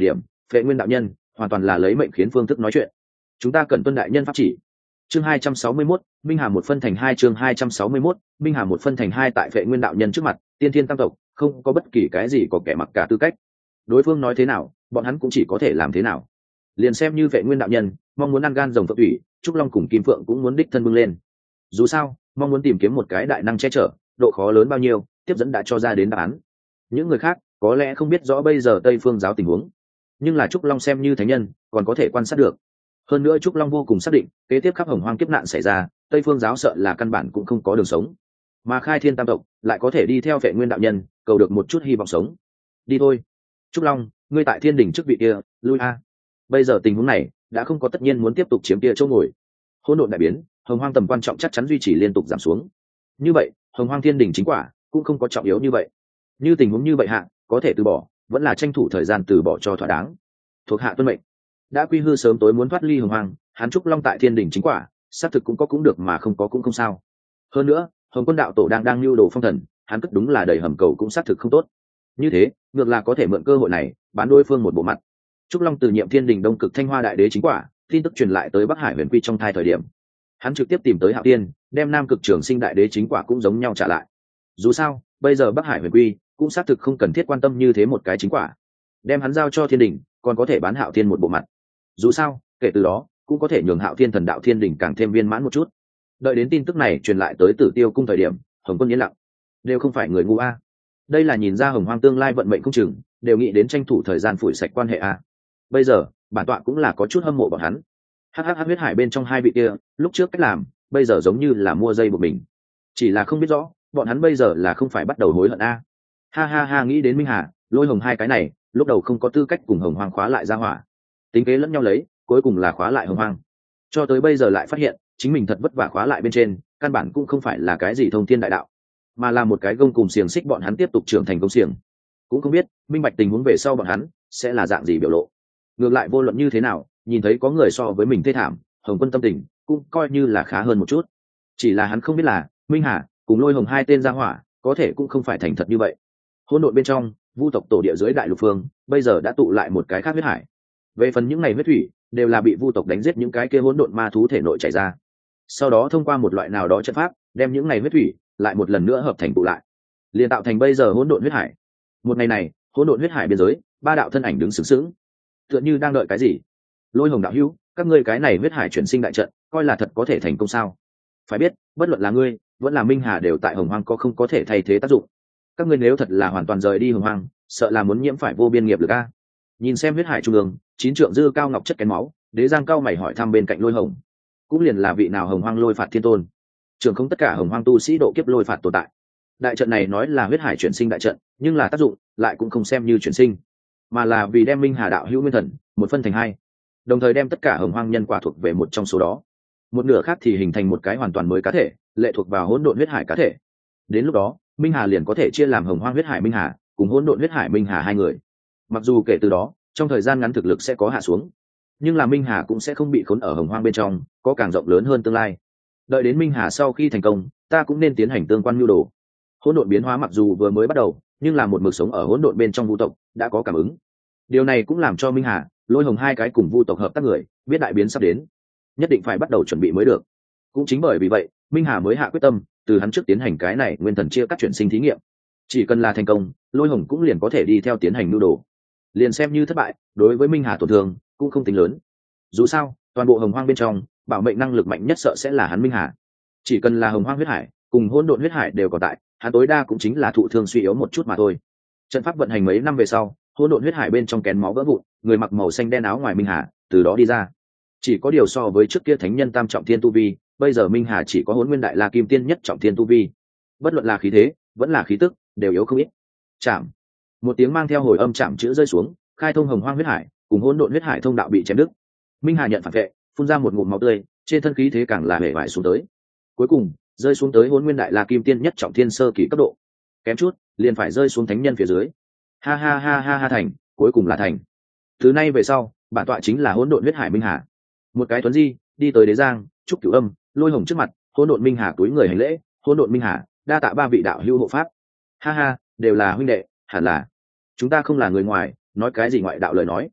Phệ Nguyên đạo nhân hoàn toàn là lấy mệnh khiến phương thức nói chuyện, chúng ta cần tuân đại nhân pháp chỉ. Chương hai trăm sáu mươi mốt, Minh Hà một phân thành hai. Chương hai trăm sáu mươi mốt, Minh Hà một phân thành hai. Tại Phệ Nguyên đạo nhân trước mặt, tiên thiên tam tộc không có bất kỳ cái gì có kẻ mặc cả tư cách. Đối phương nói thế nào, bọn hắn cũng chỉ có thể làm thế nào. Liền xem như Phệ Nguyên đạo nhân mong muốn ăn gan rồng phượng thủy, Trúc Long cùng Kim Phượng cũng muốn đích thân bưng lên. Dù sao, mong muốn tìm kiếm một cái đại năng che chở, độ khó lớn bao nhiêu, tiếp dẫn đã cho ra đến đáp án. Những người khác có lẽ không biết rõ bây giờ Tây Phương giáo tình huống, nhưng là Trúc Long xem như thánh nhân, còn có thể quan sát được. Hơn nữa Trúc Long vô cùng xác định, kế tiếp khắp hồng hoang kiếp nạn xảy ra, Tây Phương giáo sợ là căn bản cũng không có đường sống, mà Khai Thiên tam tộc lại có thể đi theo Phệ Nguyên đạo nhân, cầu được một chút hy vọng sống. Đi thôi, Trúc Long, ngươi tại Thiên Đình chức vị kia, lui a. Bây giờ tình huống này đã không có tất nhiên muốn tiếp tục chiếm kia chỗ ngồi. Hỗn độn đại biến, hồng hoang tầm quan trọng chắc chắn duy trì liên tục giảm xuống. Như vậy, hồng hoang Thiên Đình chính quả cũng không có trọng yếu như vậy. Như tình huống như vậy hạ, có thể từ bỏ, vẫn là tranh thủ thời gian từ bỏ cho thỏa đáng. Thuộc hạ tuân mệnh. Đã quy hư sớm tối muốn thoát ly hồng hoang, hắn Trúc Long tại Thiên Đình chính quả xác thực cũng có cũng được mà không có cũng không sao. Hơn nữa Hồng Quân đạo tổ đang đang lưu đồ phong thần, hắn cất đúng là đầy hầm cầu cũng xác thực không tốt. Như thế ngược là có thể mượn cơ hội này bán đối phương một bộ mặt. Trúc Long từ nhiệm Thiên Đình Đông Cực Thanh Hoa đại đế chính quả, tin tức truyền lại tới Bắc Hải Huyền Quy trong thai thời điểm, hắn trực tiếp tìm tới Hạo Tiên, đem Nam Cực Trường Sinh đại đế chính quả cũng giống nhau trả lại. Dù sao bây giờ Bắc Hải Huyền Quy cũng xác thực không cần thiết quan tâm như thế một cái chính quả, đem hắn giao cho Thiên Đình còn có thể bán Hạo Thiên một bộ mặt. Dù sao kể từ đó cũng có thể nhường Hạo Thiên thần đạo Thiên Đình càng thêm viên mãn một chút. Đợi đến tin tức này truyền lại tới Tử Tiêu cung thời điểm, Hồng Quân yên lặng, đều không phải người ngu a. Đây là nhìn ra hồng hoang tương lai vận mệnh không chừng, đều nghĩ đến tranh thủ thời gian phủi sạch quan hệ a. Bây giờ bản tọa cũng là có chút hâm mộ bọn hắn. Hắc huyết hải bên trong hai vị kia lúc trước cách làm bây giờ giống như là mua dây buộc mình, chỉ là không biết rõ bọn hắn bây giờ là không phải bắt đầu hối hận a. Ha ha ha, nghĩ đến Minh Hà Lôi Hồng hai cái này lúc đầu không có tư cách cùng hồng hoang khóa lại ra hỏa, tính kế lẫn nhau lấy cuối cùng là khóa lại hồng hoang, cho tới bây giờ lại phát hiện chính mình thật vất vả khóa lại bên trên căn bản cũng không phải là cái gì thông thiên đại đạo, mà là một cái gông cùng xiềng xích bọn hắn tiếp tục trưởng thành công xiềng. Cũng không biết minh bạch tình huống về sau bọn hắn sẽ là dạng gì biểu lộ. Ngược lại vô luận như thế nào, nhìn thấy có người so với mình thê thảm, Hồng Quân tâm tình cũng coi như là khá hơn một chút. Chỉ là hắn không biết là Minh Hà cùng Lôi Hồng hai tên gia hỏa có thể cũng không phải thành thật như vậy. Hỗn độn bên trong vu tộc tổ địa dưới đại lục phương bây giờ đã tụ lại một cái khác huyết hải. Về phần những ngày huyết thủy đều là bị vu tộc đánh giết những cái kia hỗn độn ma thú thể nội chảy ra, sau đó thông qua một loại nào đó trận pháp đem những ngày huyết thủy lại một lần nữa hợp thành tụ lại, liền tạo thành bây giờ hỗn độn huyết hải. Một ngày này hỗn độn huyết hải biên giới ba đạo thân ảnh đứng sướng sướng, tựa như đang đợi cái gì. Lôi Hồng đạo hữu, các ngươi cái này huyết hải chuyển sinh đại trận coi là thật có thể thành công sao? Phải biết bất luận là ngươi vẫn là Minh Hà đều tại hồng hoang có không có thể thay thế tác dụng. Các ngươi nếu thật là hoàn toàn rời đi hồng hoang, sợ là muốn nhiễm phải vô biên nghiệp lực a. Nhìn xem huyết hải trung ương chín trượng dư cao ngọc chất kén máu, Đế Giang cao mày hỏi thăm bên cạnh Lôi Hồng, cũng liền là vị nào hồng hoang lôi phạt thiên tôn, trường không tất cả hồng hoang tu sĩ độ kiếp lôi phạt tồn tại. Đại trận này nói là huyết hải chuyển sinh đại trận, nhưng là tác dụng lại cũng không xem như chuyển sinh, mà là vì đem Minh Hà đạo hữu nguyên thần một phân thành hai, đồng thời đem tất cả hồng hoang nhân quả thuộc về một trong số đó, một nửa khác thì hình thành một cái hoàn toàn mới cá thể, lệ thuộc vào hỗn độn huyết hải cá thể. Đến lúc đó Minh Hà liền có thể chia làm hồng hoang huyết hải Minh Hà cùng hỗn độn huyết hải Minh Hà hai người. Mặc dù kể từ đó trong thời gian ngắn thực lực sẽ có hạ xuống, nhưng là Minh Hà cũng sẽ không bị khốn ở hồng hoang bên trong, có càng rộng lớn hơn tương lai. Đợi đến Minh Hà sau khi thành công, ta cũng nên tiến hành tương quan nhu đồ. Hỗn độn biến hóa mặc dù vừa mới bắt đầu, nhưng là một mực sống ở hỗn độn bên trong vu tộc đã có cảm ứng. Điều này cũng làm cho Minh Hà, Lôi Hồng hai cái cùng vu tộc hợp tác người biết đại biến sắp đến, nhất định phải bắt đầu chuẩn bị mới được. Cũng chính bởi vì vậy Minh Hà mới hạ quyết tâm từ hắn trước tiến hành cái này nguyên thần chia cắt chuyển sinh thí nghiệm. Chỉ cần là thành công, Lôi Hồng cũng liền có thể đi theo tiến hành nhu đồ. Liền xem như thất bại, đối với Minh Hà tổn thương cũng không tính lớn. Dù sao toàn bộ hồng hoang bên trong bảo mệnh năng lực mạnh nhất sợ sẽ là hắn Minh Hà. Chỉ cần là hồng hoang huyết hải cùng hỗn độn huyết hải đều còn tại, hắn tối đa cũng chính là thụ thương suy yếu một chút mà thôi. Trận pháp vận hành mấy năm về sau, hỗn độn huyết hải bên trong kén máu vỡ vụn, người mặc màu xanh đen áo ngoài Minh Hà từ đó đi ra. Chỉ có điều so với trước kia thánh nhân tam trọng thiên tu vi, bây giờ Minh Hà chỉ có hỗn nguyên đại la kim tiên nhất trọng thiên tu vi. Bất luận là khí thế vẫn là khí tức đều yếu không ít. Chạm, một tiếng mang theo hồi âm chạm chữ rơi xuống, khai thông hồng hoang huyết hải cùng hỗn độn huyết hải thông đạo bị chém đứt. Minh Hà nhận phản vệ, phun ra một ngụm máu tươi, trên thân khí thế càng là hể vải xuống tới. Cuối cùng rơi xuống tới hỗn nguyên đại la kim tiên nhất trọng thiên sơ kỳ cấp độ, kém chút liền phải rơi xuống thánh nhân phía dưới. Ha ha ha ha ha, thành, cuối cùng là thành. Từ nay về sau bản tọa chính là hỗn độn huyết hải Minh Hà. Một cái tuấn di đi tới Đế Giang, Trúc Cửu Âm, Lôi Hồng trước mặt, hỗn độn Minh Hà túi người hành lễ, hỗn độn Minh Hà đa tạ ba vị đạo hữu hộ pháp. Ha ha, đều là huynh đệ, hẳn là chúng ta không là người ngoài, nói cái gì ngoại đạo lời nói.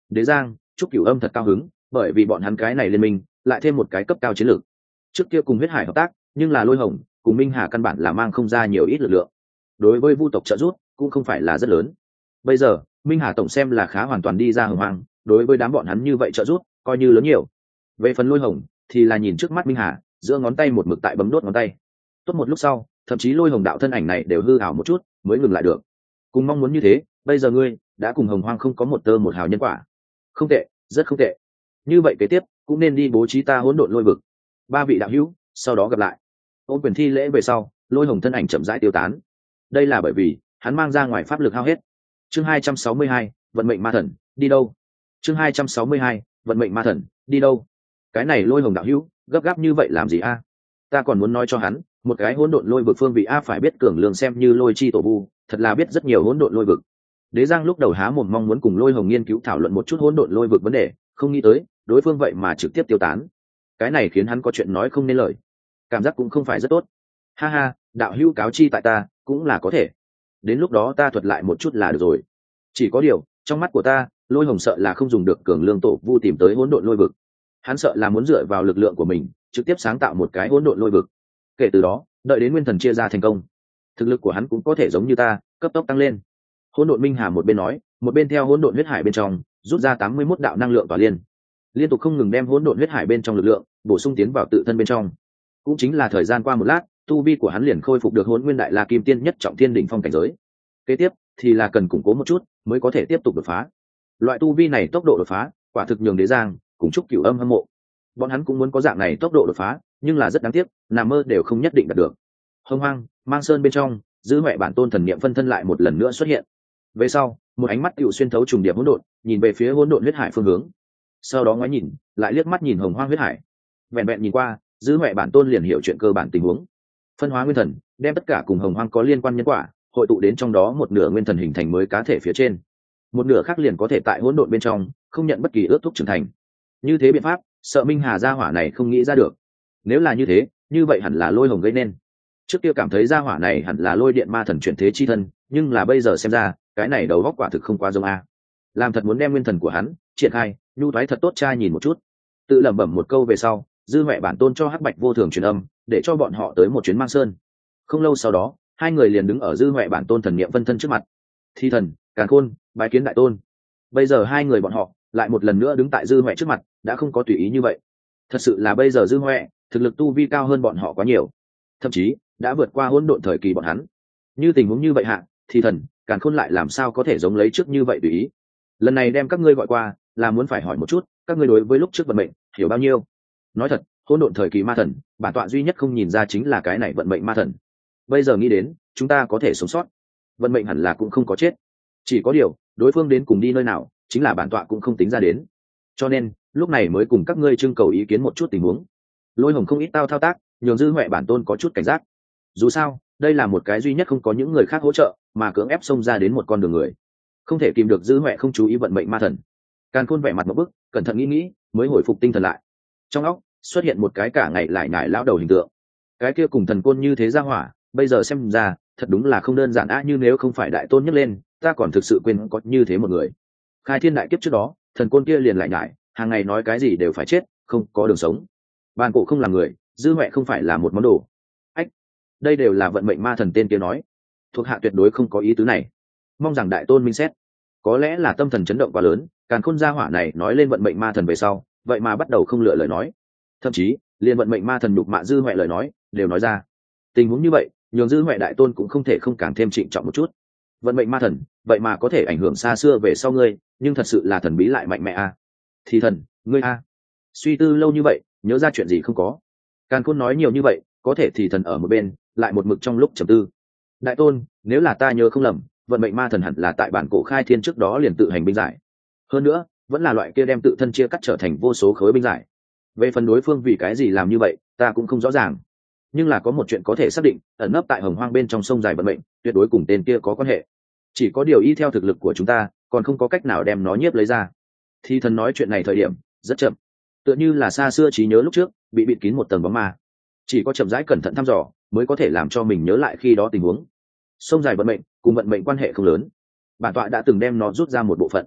Đế Giang, Trúc Cửu Âm thật cao hứng, bởi vì bọn hắn cái này liên minh lại thêm một cái cấp cao chiến lược. Trước kia cùng huyết hải hợp tác, nhưng là Lôi Hồng cùng Minh Hà căn bản là mang không ra nhiều ít lực lượng, đối với vu tộc trợ giúp cũng không phải là rất lớn. Bây giờ Minh Hà tổng xem là khá hoàn toàn đi ra hồng hoang, đối với đám bọn hắn như vậy trợ giúp coi như lớn nhiều. Về phần Lôi Hồng thì là nhìn trước mắt Minh Hà, giữa ngón tay một mực tại bấm đốt ngón tay. Tốt một lúc sau, thậm chí Lôi Hồng đạo thân ảnh này đều hư ảo một chút mới ngừng lại được. Cùng mong muốn như thế, bây giờ ngươi đã cùng hồng hoang không có một tơ một hào nhân quả. Không tệ, rất không tệ. Như vậy kế tiếp cũng nên đi bố trí ta hỗn độn lôi vực. Ba vị đạo hữu sau đó gặp lại. Ôn quyền thi lễ về sau, Lôi Hồng thân ảnh chậm rãi tiêu tán. Đây là bởi vì hắn mang ra ngoài pháp lực hao hết. Chương hai trăm sáu mươi hai, vận mệnh ma thần đi đâu? Chương hai trăm sáu mươi hai, vận mệnh ma thần đi đâu? Cái này Lôi Hồng đạo hữu gấp gáp như vậy làm gì a? Ta còn muốn nói cho hắn, một cái hỗn độn lôi vực phương vị a phải biết cường lường xem như lôi chi tổ vu, thật là biết rất nhiều hỗn độn lôi vực. Đế Giang lúc đầu há mồm mong muốn cùng Lôi Hồng nghiên cứu thảo luận một chút hỗn độn lôi vực vấn đề, không nghĩ tới đối phương vậy mà trực tiếp tiêu tán. Cái này khiến hắn có chuyện nói không nên lời, cảm giác cũng không phải rất tốt. Ha ha, đạo hữu cáo chi tại ta cũng là có thể, đến lúc đó ta thuật lại một chút là được rồi. Chỉ có điều trong mắt của ta, Lôi Hồng sợ là không dùng được cường lương tổ vu tìm tới hỗn độn lôi vực. Hắn sợ là muốn dựa vào lực lượng của mình trực tiếp sáng tạo một cái hỗn độn lôi vực, kể từ đó đợi đến nguyên thần chia ra thành công, thực lực của hắn cũng có thể giống như ta cấp tốc tăng lên. Hỗn độn Minh Hà một bên nói, một bên theo hỗn độn huyết hải bên trong rút ra tám mươi mốt đạo năng lượng tỏa liên, liên tục không ngừng đem hỗn độn huyết hải bên trong lực lượng bổ sung tiến vào tự thân bên trong. Cũng chính là thời gian qua một lát, tu vi của hắn liền khôi phục được hỗn nguyên đại la kim tiên nhất trọng thiên đỉnh phong cảnh giới. Kế tiếp thì là cần củng cố một chút mới có thể tiếp tục đột phá. Loại tu vi này tốc độ đột phá quả thực nhường Đế Giang cùng Trúc Cửu Âm hâm mộ. Bọn hắn cũng muốn có dạng này tốc độ đột phá, nhưng là rất đáng tiếc, nằm mơ đều không nhất định đạt được. Hông Hoang, Mang Sơn bên trong, Dư Huệ bản tôn thần niệm phân thân lại một lần nữa xuất hiện. Về sau, một ánh mắt tựu xuyên thấu trùng điệp hỗn độn, nhìn về phía hỗn độn huyết hải phương hướng. Sau đó ngoái nhìn, lại liếc mắt nhìn Hồng Hoang huyết hải. Vẹn vẹn nhìn qua, Dư Huệ bản tôn liền hiểu chuyện cơ bản tình huống. Phân hóa nguyên thần, đem tất cả cùng Hồng Hoang có liên quan nhân quả hội tụ đến trong đó một nửa nguyên thần hình thành mới cá thể phía trên, một nửa khác liền có thể tại hỗn độn bên trong không nhận bất kỳ ước thúc trưởng thành. Như thế biện pháp, sợ Minh Hà gia hỏa này không nghĩ ra được. Nếu là như thế, như vậy hẳn là Lôi Hồng gây nên. Trước kia cảm thấy gia hỏa này hẳn là lôi điện ma thần chuyển thế chi thân, nhưng là bây giờ xem ra, cái này đầu góc quả thực không quá giống a. Làm thật muốn đem nguyên thần của hắn triển khai, nhu thoái thật tốt trai nhìn một chút. Tự lẩm bẩm một câu về sau, Dư Huệ bản tôn cho Hắc Bạch vô thường truyền âm, để cho bọn họ tới một chuyến Mang Sơn. Không lâu sau đó, hai người liền đứng ở Dư Huệ bản tôn thần niệm phân thân trước mặt. Thi thần, Càn Khôn, bái kiến đại tôn. Bây giờ hai người bọn họ lại một lần nữa đứng tại Dư Huệ trước mặt, đã không có tùy ý như vậy. Thật sự là bây giờ Dư Huệ thực lực tu vi cao hơn bọn họ quá nhiều, thậm chí đã vượt qua hỗn độn thời kỳ bọn hắn. Như tình huống như vậy hạ, Thi thần, Càn Khôn lại làm sao có thể giống lấy trước như vậy tùy ý. Lần này đem các ngươi gọi qua là muốn phải hỏi một chút, các ngươi đối với lúc trước vận mệnh hiểu bao nhiêu. Nói thật, hỗn độn thời kỳ ma thần, bản tọa duy nhất không nhìn ra chính là cái này vận mệnh ma thần. Bây giờ nghĩ đến, chúng ta có thể sống sót, vận mệnh hẳn là cũng không có chết. Chỉ có điều, đối phương đến cùng đi nơi nào, chính là bản tọa cũng không tính ra đến. Cho nên, lúc này mới cùng các ngươi trưng cầu ý kiến một chút tình huống. Lôi Hồng không ít tao thao tác, nhường Dư Huệ bản tôn có chút cảnh giác. Dù sao, đây là một cái duy nhất không có những người khác hỗ trợ, mà cưỡng ép xông ra đến một con đường người. Không thể kìm được Dư Huệ không chú ý vận mệnh ma thần. Càn Khôn vẻ mặt một bức, cẩn thận nghĩ nghĩ, mới hồi phục tinh thần lại. Trong óc xuất hiện một cái cả ngày lại nhải lão đầu hình tượng. Cái kia cùng thần côn như thế ra hỏa, bây giờ xem ra, thật đúng là không đơn giản á, như nếu không phải đại tôn nhấc lên, ta còn thực sự quên có như thế một người. Khai thiên đại kiếp trước đó, thần côn kia liền lại nhải, hàng ngày nói cái gì đều phải chết, không có đường sống. Bàn cổ không làm người, Dư Huệ không phải là một món đồ. Ách, đây đều là vận mệnh ma thần tên kia nói, thuộc hạ tuyệt đối không có ý tứ này, mong rằng đại tôn minh xét. Có lẽ là tâm thần chấn động quá lớn, Càn Khôn gia hỏa này nói lên vận mệnh ma thần về sau, vậy mà bắt đầu không lựa lời nói, thậm chí liền vận mệnh ma thần nhục mạ Dư Huệ lời nói đều nói ra. Tình huống như vậy, nhường Dư Huệ đại tôn cũng không thể không càng thêm trịnh trọng một chút. Vận mệnh ma thần vậy mà có thể ảnh hưởng xa xưa về sau ngươi, nhưng thật sự là thần bí lại mạnh mẽ a. Thì thần, ngươi a, suy tư lâu như vậy, nhớ ra chuyện gì không có? Càn Khôn nói nhiều như vậy, có thể thì thần ở một bên lại một mực trong lúc trầm tư. Đại tôn, nếu là ta nhớ không lầm, vận mệnh ma thần hẳn là tại bản cổ khai thiên trước đó liền tự hành binh giải, hơn nữa vẫn là loại kia đem tự thân chia cắt trở thành vô số khối binh giải. Về phần đối phương vì cái gì làm như vậy, ta cũng không rõ ràng, nhưng là có một chuyện có thể xác định, ẩn nấp tại hồng hoang bên trong sông dài vận mệnh tuyệt đối cùng tên kia có quan hệ. Chỉ có điều y theo thực lực của chúng ta còn không có cách nào đem nó nhiếp lấy ra. Thì thần nói chuyện này thời điểm rất chậm, tựa như là xa xưa trí nhớ lúc trước bị bịt kín một tầng bóng ma, chỉ có chậm rãi cẩn thận thăm dò mới có thể làm cho mình nhớ lại khi đó tình huống. Sông dài vận mệnh cùng vận mệnh quan hệ không lớn, bản tọa đã từng đem nó rút ra một bộ phận,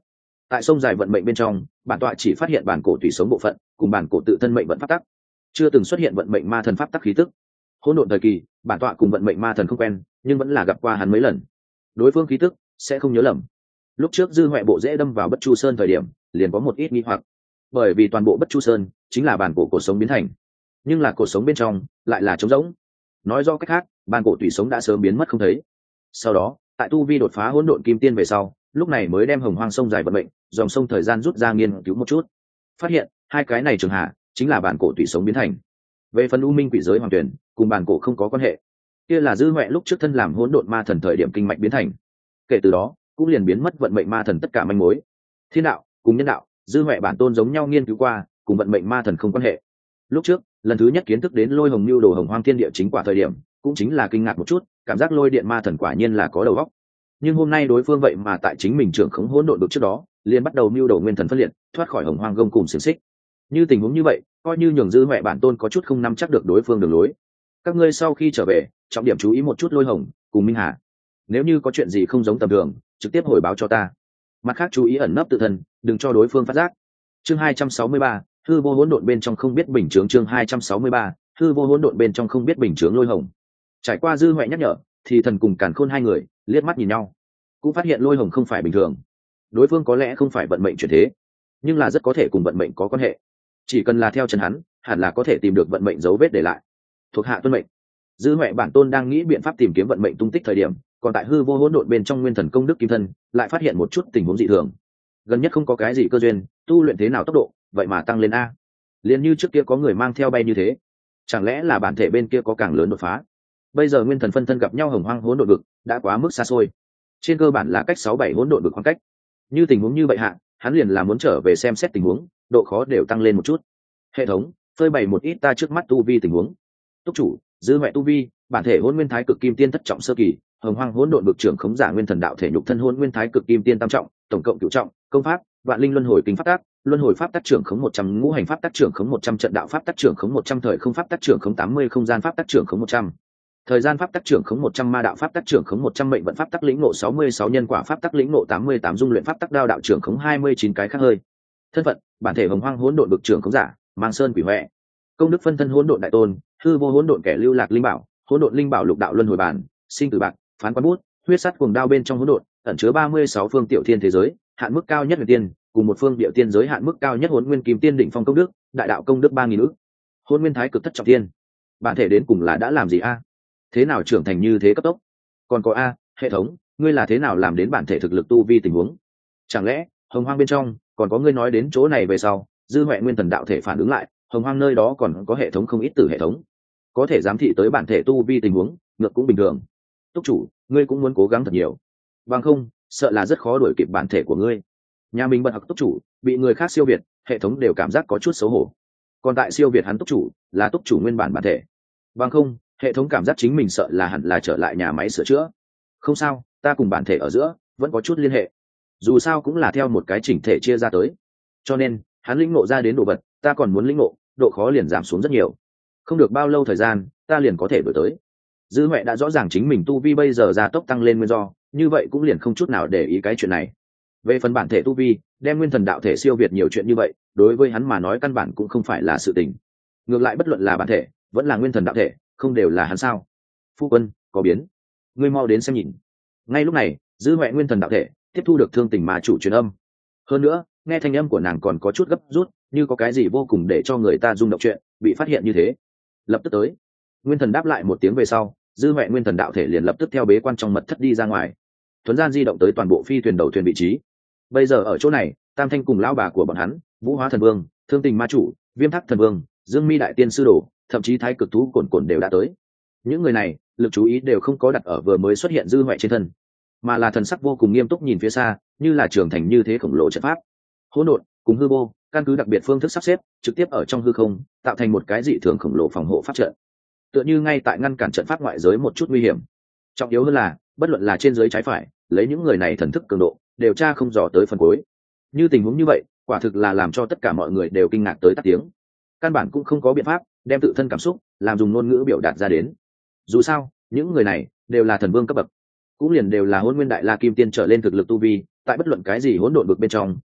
Tại sông dài vận mệnh bên trong, bản tọa chỉ phát hiện bản cổ tùy sống bộ phận cùng bản cổ tự thân mệnh vận pháp tắc, chưa từng xuất hiện vận mệnh ma thần pháp tắc khí tức. Hỗn độn thời kỳ, bản tọa cùng vận mệnh ma thần không quen, nhưng vẫn là gặp qua hắn mấy lần. Đối phương khí tức sẽ không nhớ lầm. Lúc trước dư huệ bộ dễ đâm vào Bất Chu Sơn thời điểm, liền có một ít nghi hoặc, bởi vì toàn bộ Bất Chu Sơn chính là bản cổ cổ sống biến thành, nhưng là cổ sống bên trong lại là trống rỗng. Nói do cách khác, bản cổ tùy sống đã sớm biến mất không thấy. Sau đó, tại tu vi đột phá hỗn độn kim tiên về sau, lúc này mới đem hồng hoang sông dài vận mệnh, dòng sông thời gian rút ra nghiên cứu một chút, phát hiện hai cái này trường hạ chính là bản cổ tùy sống biến thành. Về phần u minh quỷ giới hoàng tuyển, cùng bản cổ không có quan hệ, kia là dư huệ lúc trước thân làm hỗn độn ma thần thời điểm kinh mạch biến thành. Kể từ đó cũng liền biến mất vận mệnh ma thần tất cả manh mối. Thiên đạo cùng nhân đạo, dư huệ bản tôn giống nhau nghiên cứu qua, cùng vận mệnh ma thần không quan hệ. Lúc trước lần thứ nhất kiến thức đến lôi hồng lưu đồ hồng hoang thiên địa chính quả thời điểm, cũng chính là kinh ngạc một chút, cảm giác lôi điện ma thần quả nhiên là có đầu óc. Nhưng hôm nay đối phương vậy mà tại chính mình trưởng khống hỗn độn được trước đó, liền bắt đầu mưu đồ nguyên thần phân liệt, thoát khỏi hồng hoang gông cùng xiềng xích. Như tình huống như vậy, coi như nhường dư huệ bản tôn có chút không nắm chắc được đối phương đường lối. Các ngươi sau khi trở về, trọng điểm chú ý một chút lôi hồng cùng minh hà, nếu như có chuyện gì không giống tầm thường, trực tiếp hồi báo cho ta. Mặt khác chú ý ẩn nấp tự thân, đừng cho đối phương phát giác. Chương hai trăm sáu mươi ba, hư vô hỗn độn bên trong không biết bình chướng. Chương hai trăm sáu mươi ba, hư vô hỗn độn bên trong không biết bình chướng. Lôi hồng trải qua dư huệ nhắc nhở, thì thần cùng càn khôn hai người liếc mắt nhìn nhau, cũng phát hiện lôi hồng không phải bình thường. Đối phương có lẽ không phải vận mệnh chuyển thế, nhưng là rất có thể cùng vận mệnh có quan hệ. Chỉ cần là theo chân hắn, hẳn là có thể tìm được vận mệnh dấu vết để lại. Thuộc hạ tuân mệnh. Dư huệ bản tôn đang nghĩ biện pháp tìm kiếm vận mệnh tung tích thời điểm, còn tại hư vô hỗn độn bên trong nguyên thần công đức kim thân lại phát hiện một chút tình huống dị thường. Gần nhất không có cái gì cơ duyên, tu luyện thế nào tốc độ vậy mà tăng lên a, liền như trước kia có người mang theo bay như thế. Chẳng lẽ là bản thể bên kia có càng lớn đột phá? Bây giờ nguyên thần phân thân gặp nhau hồng hoang hỗn độn vực đã quá mức xa xôi, trên cơ bản là cách sáu bảy hỗn độn vực khoảng cách. Như tình huống như vậy hạ, hắn liền là muốn trở về xem xét tình huống, độ khó đều tăng lên một chút. Hệ thống phơi bày một ít ta trước mắt tu vi tình huống. Túc chủ, dư huệ tu vi bản thể hỗn nguyên thái cực kim tiên thất trọng sơ kỳ, hồng hoang hỗn độn vực trưởng khống giả nguyên thần đạo thể nhục thân hỗn nguyên thái cực kim tiên tam trọng, tổng cộng cửu trọng, công pháp vạn linh luân hồi kinh pháp tác, luân hồi pháp tác trưởng khống một trăm, ngũ hành pháp tác trưởng khống một trăm, trận đạo pháp tác trưởng khống một trăm, thời không pháp tác trưởng khống tám mươi, không gian pháp tác trưởng khống một trăm, thời gian pháp tác trưởng khống một trăm, ma đạo pháp tác trưởng khống một trăm, mệnh vận pháp tác lĩnh ngộ sáu mươi sáu, nhân quả pháp tác lĩnh ngộ tám mươi tám, dung luyện pháp tác đao đạo trưởng khống hai mươi chín cái khác hơi. Thân phận bản thể hồng hoang hỗn độn vực trưởng khống giả mang sơn quỷ huệ. Công đức phân thân hỗn độn đại tôn, hư vô hỗn độn kẻ lưu lạc linh bảo, hỗn độn linh bảo lục đạo luân hồi bản, sinh tử bạc, phán quan bút, huyết sắt cuồng đao bên trong hỗn độn ẩn chứa ba mươi sáu phương tiểu thiên thế giới, hạn mức cao nhất huyền tiên, cùng một phương địa tiên giới hạn mức cao nhất hỗn nguyên kim tiên đỉnh phong công đức, đại đạo công đức ba nghìn ức. Hỗn nguyên thái cực thất trọng thiên. Bản thể đến cùng là đã làm gì a? Thế nào trưởng thành như thế cấp tốc? Còn có a, hệ thống, ngươi là thế nào làm đến bản thể thực lực tu vi tình huống? Chẳng lẽ hồng hoang bên trong còn có ngươi nói đến chỗ này về sau, dư huệ nguyên thần đạo thể phản ứng lại, hồng hoang nơi đó còn có hệ thống không ít tử hệ thống, có thể giám thị tới bản thể tu vi tình huống, ngược cũng bình thường. Túc chủ, ngươi cũng muốn cố gắng thật nhiều, bằng không sợ là rất khó đuổi kịp bản thể của ngươi. Nhà mình bật học túc chủ bị người khác siêu việt, hệ thống đều cảm giác có chút xấu hổ. Còn tại siêu việt hắn túc chủ là túc chủ nguyên bản bản thể, bằng không hệ thống cảm giác chính mình sợ là hẳn là trở lại nhà máy sửa chữa. Không sao, ta cùng bản thể ở giữa vẫn có chút liên hệ, dù sao cũng là theo một cái chỉnh thể chia ra tới, cho nên hắn lĩnh ngộ ra đến đồ vật ta còn muốn lĩnh ngộ, độ khó liền giảm xuống rất nhiều. Không được bao lâu thời gian ta liền có thể đổi tới. Dư huệ đã rõ ràng chính mình tu vi bây giờ gia tốc tăng lên nguyên do, như vậy cũng liền không chút nào để ý cái chuyện này. Về phần bản thể tu vi đem nguyên thần đạo thể siêu việt nhiều chuyện như vậy, đối với hắn mà nói căn bản cũng không phải là sự tình. Ngược lại bất luận là bản thể vẫn là nguyên thần đạo thể, không đều là hắn sao? Phu quân có biến, ngươi mau đến xem nhìn. Ngay lúc này dư huệ nguyên thần đạo thể tiếp thu được thương tình mà chủ truyền âm. Hơn nữa nghe thanh âm của nàng còn có chút gấp rút, như có cái gì vô cùng để cho người ta rung động chuyện bị phát hiện như thế. Lập tức tới. Nguyên thần đáp lại một tiếng về sau, dư huệ nguyên thần đạo thể liền lập tức theo bế quan trong mật thất đi ra ngoài, thuấn gian di động tới toàn bộ phi thuyền đầu thuyền vị trí. Bây giờ ở chỗ này, tam thanh cùng lão bà của bọn hắn, vũ hóa thần vương, thương tình ma chủ, viêm thác thần vương, dương mi đại tiên sư đồ, thậm chí thái cực thú cồn cồn đều đã tới. Những người này lực chú ý đều không có đặt ở vừa mới xuất hiện dư huệ trên thân, mà là thần sắc vô cùng nghiêm túc nhìn phía xa, như là trường thành như thế khổng lồ trận pháp. Hỗn độn cùng hư vô căn cứ đặc biệt phương thức sắp xếp, trực tiếp ở trong hư không tạo thành một cái dị thường khổng lồ phòng hộ pháp trận, tựa như ngay tại ngăn cản trận pháp ngoại giới một chút nguy hiểm. Trọng yếu hơn là bất luận là trên dưới trái phải, lấy những người này thần thức cường độ đều tra không dò tới phần cuối. Như tình huống như vậy quả thực là làm cho tất cả mọi người đều kinh ngạc tới tắt tiếng, căn bản cũng không có biện pháp đem tự thân cảm xúc làm dùng ngôn ngữ biểu đạt ra đến. Dù sao những người này đều là thần vương cấp bậc, cũng liền đều là hôn nguyên đại la kim tiên trở lên thực lực tu vi, tại bất luận cái gì hỗn độn vực bên trong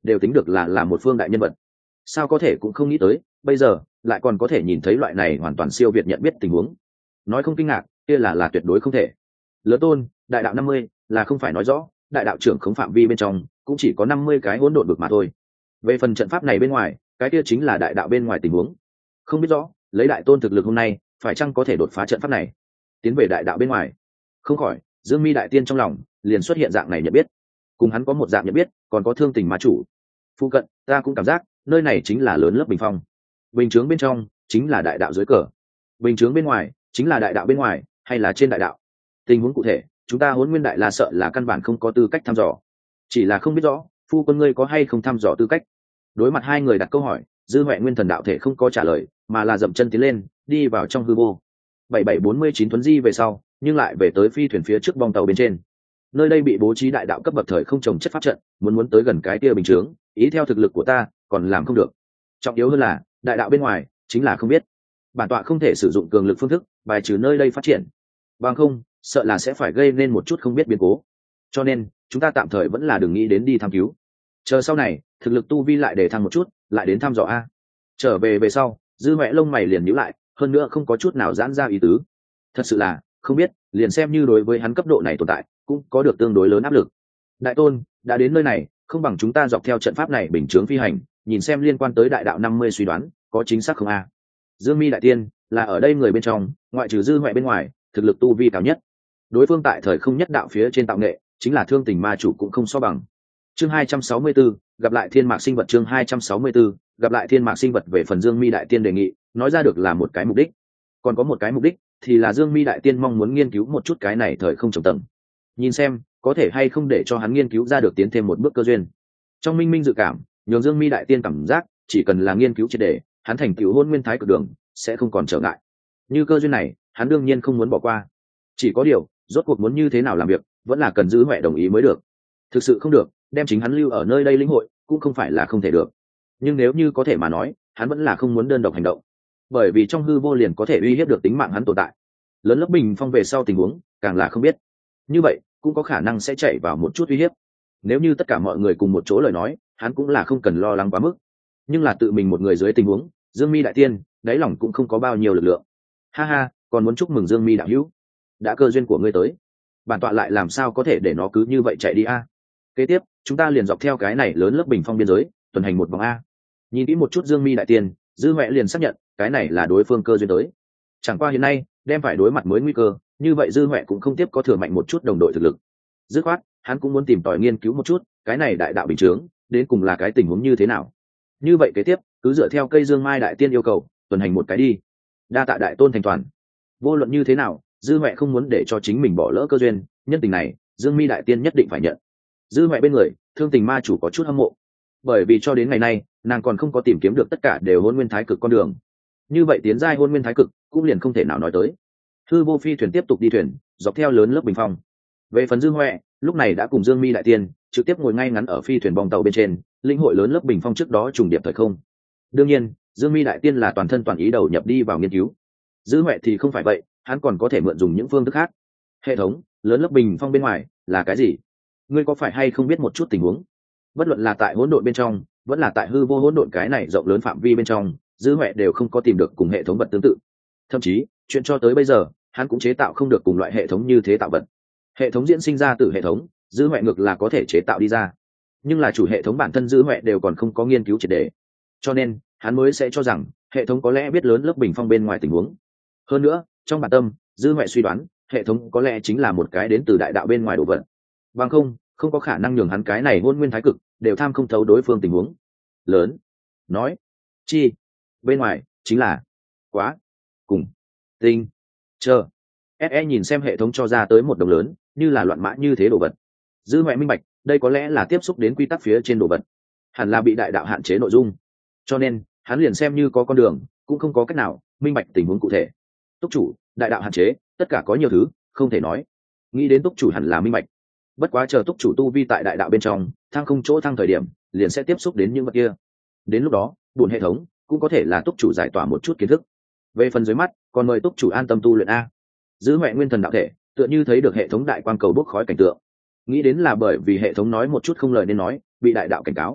đều tính được là là một phương đại nhân vật. Sao có thể cũng không nghĩ tới bây giờ lại còn có thể nhìn thấy loại này hoàn toàn siêu việt nhận biết tình huống. Nói không kinh ngạc kia là là tuyệt đối không thể. Lớn tôn đại đạo năm mươi là không phải nói rõ đại đạo trưởng không phạm vi bên trong cũng chỉ có năm mươi cái hỗn độn vực mà thôi. Về phần trận pháp này bên ngoài, cái kia chính là đại đạo bên ngoài tình huống. Không biết rõ lấy đại tôn thực lực hôm nay phải chăng có thể đột phá trận pháp này tiến về đại đạo bên ngoài. Không khỏi Dương Mi đại tiên trong lòng liền xuất hiện dạng này nhận biết. Cùng hắn có một dạng nhận biết còn có thương tình ma chủ. Phu cận ta cũng cảm giác nơi này chính là lớn lớp bình phong, bình chướng bên trong chính là đại đạo dưới cờ, bình chướng bên ngoài chính là đại đạo bên ngoài hay là trên đại đạo. Tình huống cụ thể chúng ta Hỗn Nguyên Đại La sợ là căn bản không có tư cách thăm dò, chỉ là không biết rõ phu quân ngươi có hay không thăm dò tư cách. Đối mặt hai người đặt câu hỏi, Dư Huệ Nguyên Thần đạo thể không có trả lời mà là dậm chân tiến lên đi vào trong hư vô. Bảy bảy bốn mươi chín thuấn di về sau nhưng lại về tới phi thuyền phía trước bong tàu bên trên. Nơi đây bị bố trí đại đạo cấp bậc thời không trồng chất pháp trận, muốn muốn tới gần cái kia bình chướng ý theo thực lực của ta còn làm không được. Trọng yếu hơn là đại đạo bên ngoài chính là không biết, bản tọa không thể sử dụng cường lực phương thức bài trừ nơi đây phát triển, bằng không sợ là sẽ phải gây nên một chút không biết biến cố. Cho nên chúng ta tạm thời vẫn là đừng nghĩ đến đi thăm cứu, chờ sau này thực lực tu vi lại để thăng một chút lại đến thăm dò a. Trở về về sau Dư Huệ lông mày liền nhíu lại, hơn nữa không có chút nào giãn ra ý tứ. Thật sự là không biết, liền xem như đối với hắn cấp độ này tồn tại cũng có được tương đối lớn áp lực. Đại tôn đã đến nơi này, không bằng chúng ta dọc theo trận pháp này bình chướng phi hành, nhìn xem liên quan tới đại đạo năm mươi suy đoán có chính xác không a. Dương Mi đại tiên là ở đây người bên trong ngoại trừ Dư Huệ bên ngoài thực lực tu vi cao nhất, đối phương tại thời không nhất đạo phía trên tạo nghệ chính là thương tình ma chủ cũng không so bằng. Chương hai trăm sáu mươi 4, gặp lại thiên mạc sinh vật. Chương hai trăm sáu mươi 4, gặp lại thiên mạc sinh vật. Về phần Dương Mi đại tiên đề nghị nói ra được là một cái mục đích, còn có một cái mục đích thì là Dương Mi đại tiên mong muốn nghiên cứu một chút cái này thời không trồng tầng, nhìn xem có thể hay không để cho hắn nghiên cứu ra được tiến thêm một bước cơ duyên. Trong minh minh dự cảm nhường Dương Mi đại tiên cảm giác chỉ cần là nghiên cứu triệt để, hắn thành tựu Hôn Nguyên Thái Cực đường sẽ không còn trở ngại. Như cơ duyên này hắn đương nhiên không muốn bỏ qua, chỉ có điều rốt cuộc muốn như thế nào làm việc vẫn là cần Dư Huệ đồng ý mới được. Thực sự không được đem chính hắn lưu ở nơi đây lĩnh hội cũng không phải là không thể được, nhưng nếu như có thể mà nói hắn vẫn là không muốn đơn độc hành động, bởi vì trong hư vô liền có thể uy hiếp được tính mạng hắn tồn tại. Lớn lớp bình phong về sau tình huống càng là không biết, như vậy cũng có khả năng sẽ chạy vào một chút uy hiếp. Nếu như tất cả mọi người cùng một chỗ lời nói hắn cũng là không cần lo lắng quá mức, nhưng là tự mình một người dưới tình huống Dương Mi đại tiên đáy lòng cũng không có bao nhiêu lực lượng. Ha ha, còn muốn chúc mừng Dương Mi đạo hữu, đã cơ duyên của ngươi tới, bản tọa lại làm sao có thể để nó cứ như vậy chạy đi a. Kế tiếp chúng ta liền dọc theo cái này lớn lớp bình phong biên giới tuần hành một vòng a. Nhìn kỹ một chút Dương Mi đại tiên, Dư Huệ liền xác nhận cái này là đối phương cơ duyên tới. Chẳng qua hiện nay đem phải đối mặt mới nguy cơ, như vậy Dư Huệ cũng không tiếp có thừa mạnh một chút đồng đội thực lực. Dứt khoát hắn cũng muốn tìm tòi nghiên cứu một chút cái này đại đạo bình chướng đến cùng là cái tình huống như thế nào. Như vậy kế tiếp cứ dựa theo cây Dương Mai đại tiên yêu cầu tuần hành một cái đi. Đa tạ đại tôn thành toàn. Vô luận như thế nào Dư Huệ không muốn để cho chính mình bỏ lỡ cơ duyên, nhân tình này Dương Mi đại tiên nhất định phải nhận. Dư Huệ bên người thương tình ma chủ có chút hâm mộ, bởi vì cho đến ngày nay nàng còn không có tìm kiếm được tất cả đều Hôn Nguyên Thái Cực con đường, như vậy tiến giai Hôn Nguyên Thái Cực cũng liền không thể nào nói tới. Hư vô phi thuyền tiếp tục đi thuyền dọc theo lớn lớp bình phong. Về phần Dư Huệ lúc này đã cùng Dương Mi đại tiên trực tiếp ngồi ngay ngắn ở phi thuyền bong tàu bên trên, lĩnh hội lớn lớp bình phong trước đó trùng điệp thời không. Đương nhiên Dương Mi đại tiên là toàn thân toàn ý đầu nhập đi vào nghiên cứu, Dư Huệ thì không phải vậy, hắn còn có thể mượn dùng những phương thức khác. Hệ thống lớn lớp bình phong bên ngoài là cái gì, ngươi có phải hay không biết một chút tình huống? Bất luận là tại hỗn độn bên trong vẫn là tại hư vô hỗn độn cái này rộng lớn phạm vi bên trong, Dư Huệ đều không có tìm được cùng hệ thống vật tương tự. Thậm chí chuyện cho tới bây giờ hắn cũng chế tạo không được cùng loại hệ thống như thế tạo vật. Hệ thống diễn sinh ra từ hệ thống, Dư Huệ ngược là có thể chế tạo đi ra, nhưng là chủ hệ thống bản thân Dư Huệ đều còn không có nghiên cứu triệt để, cho nên hắn mới sẽ cho rằng hệ thống có lẽ biết lớn lớp bình phong bên ngoài tình huống. Hơn nữa trong bản tâm Dư Huệ suy đoán hệ thống có lẽ chính là một cái đến từ đại đạo bên ngoài đồ vật, bằng không không có khả năng nhường hắn cái này Hôn Nguyên Thái Cực đều tham không thấu đối phương tình huống. Lớn nói chi bên ngoài chính là quá cùng tinh chờ se nhìn xem hệ thống cho ra tới một đồng lớn như là loạn mã như thế đồ vật. Dư Huệ minh bạch đây có lẽ là tiếp xúc đến quy tắc phía trên đồ vật, hẳn là bị đại đạo hạn chế nội dung, cho nên hắn liền xem như có con đường cũng không có cách nào minh bạch tình huống cụ thể. Túc chủ, đại đạo hạn chế tất cả có nhiều thứ không thể nói, nghĩ đến túc chủ hẳn là minh bạch. Bất quá chờ túc chủ tu vi tại đại đạo bên trong thăng không chỗ thăng thời điểm liền sẽ tiếp xúc đến những vật kia, đến lúc đó buồn hệ thống cũng có thể là túc chủ giải tỏa một chút kiến thức. Về phần dưới mắt còn mời túc chủ an tâm tu luyện a. Giữ Huệ nguyên thần đạo thể tựa như thấy được hệ thống đại quang cầu bốc khói cảnh tượng, nghĩ đến là bởi vì hệ thống nói một chút không lời nên nói bị đại đạo cảnh cáo,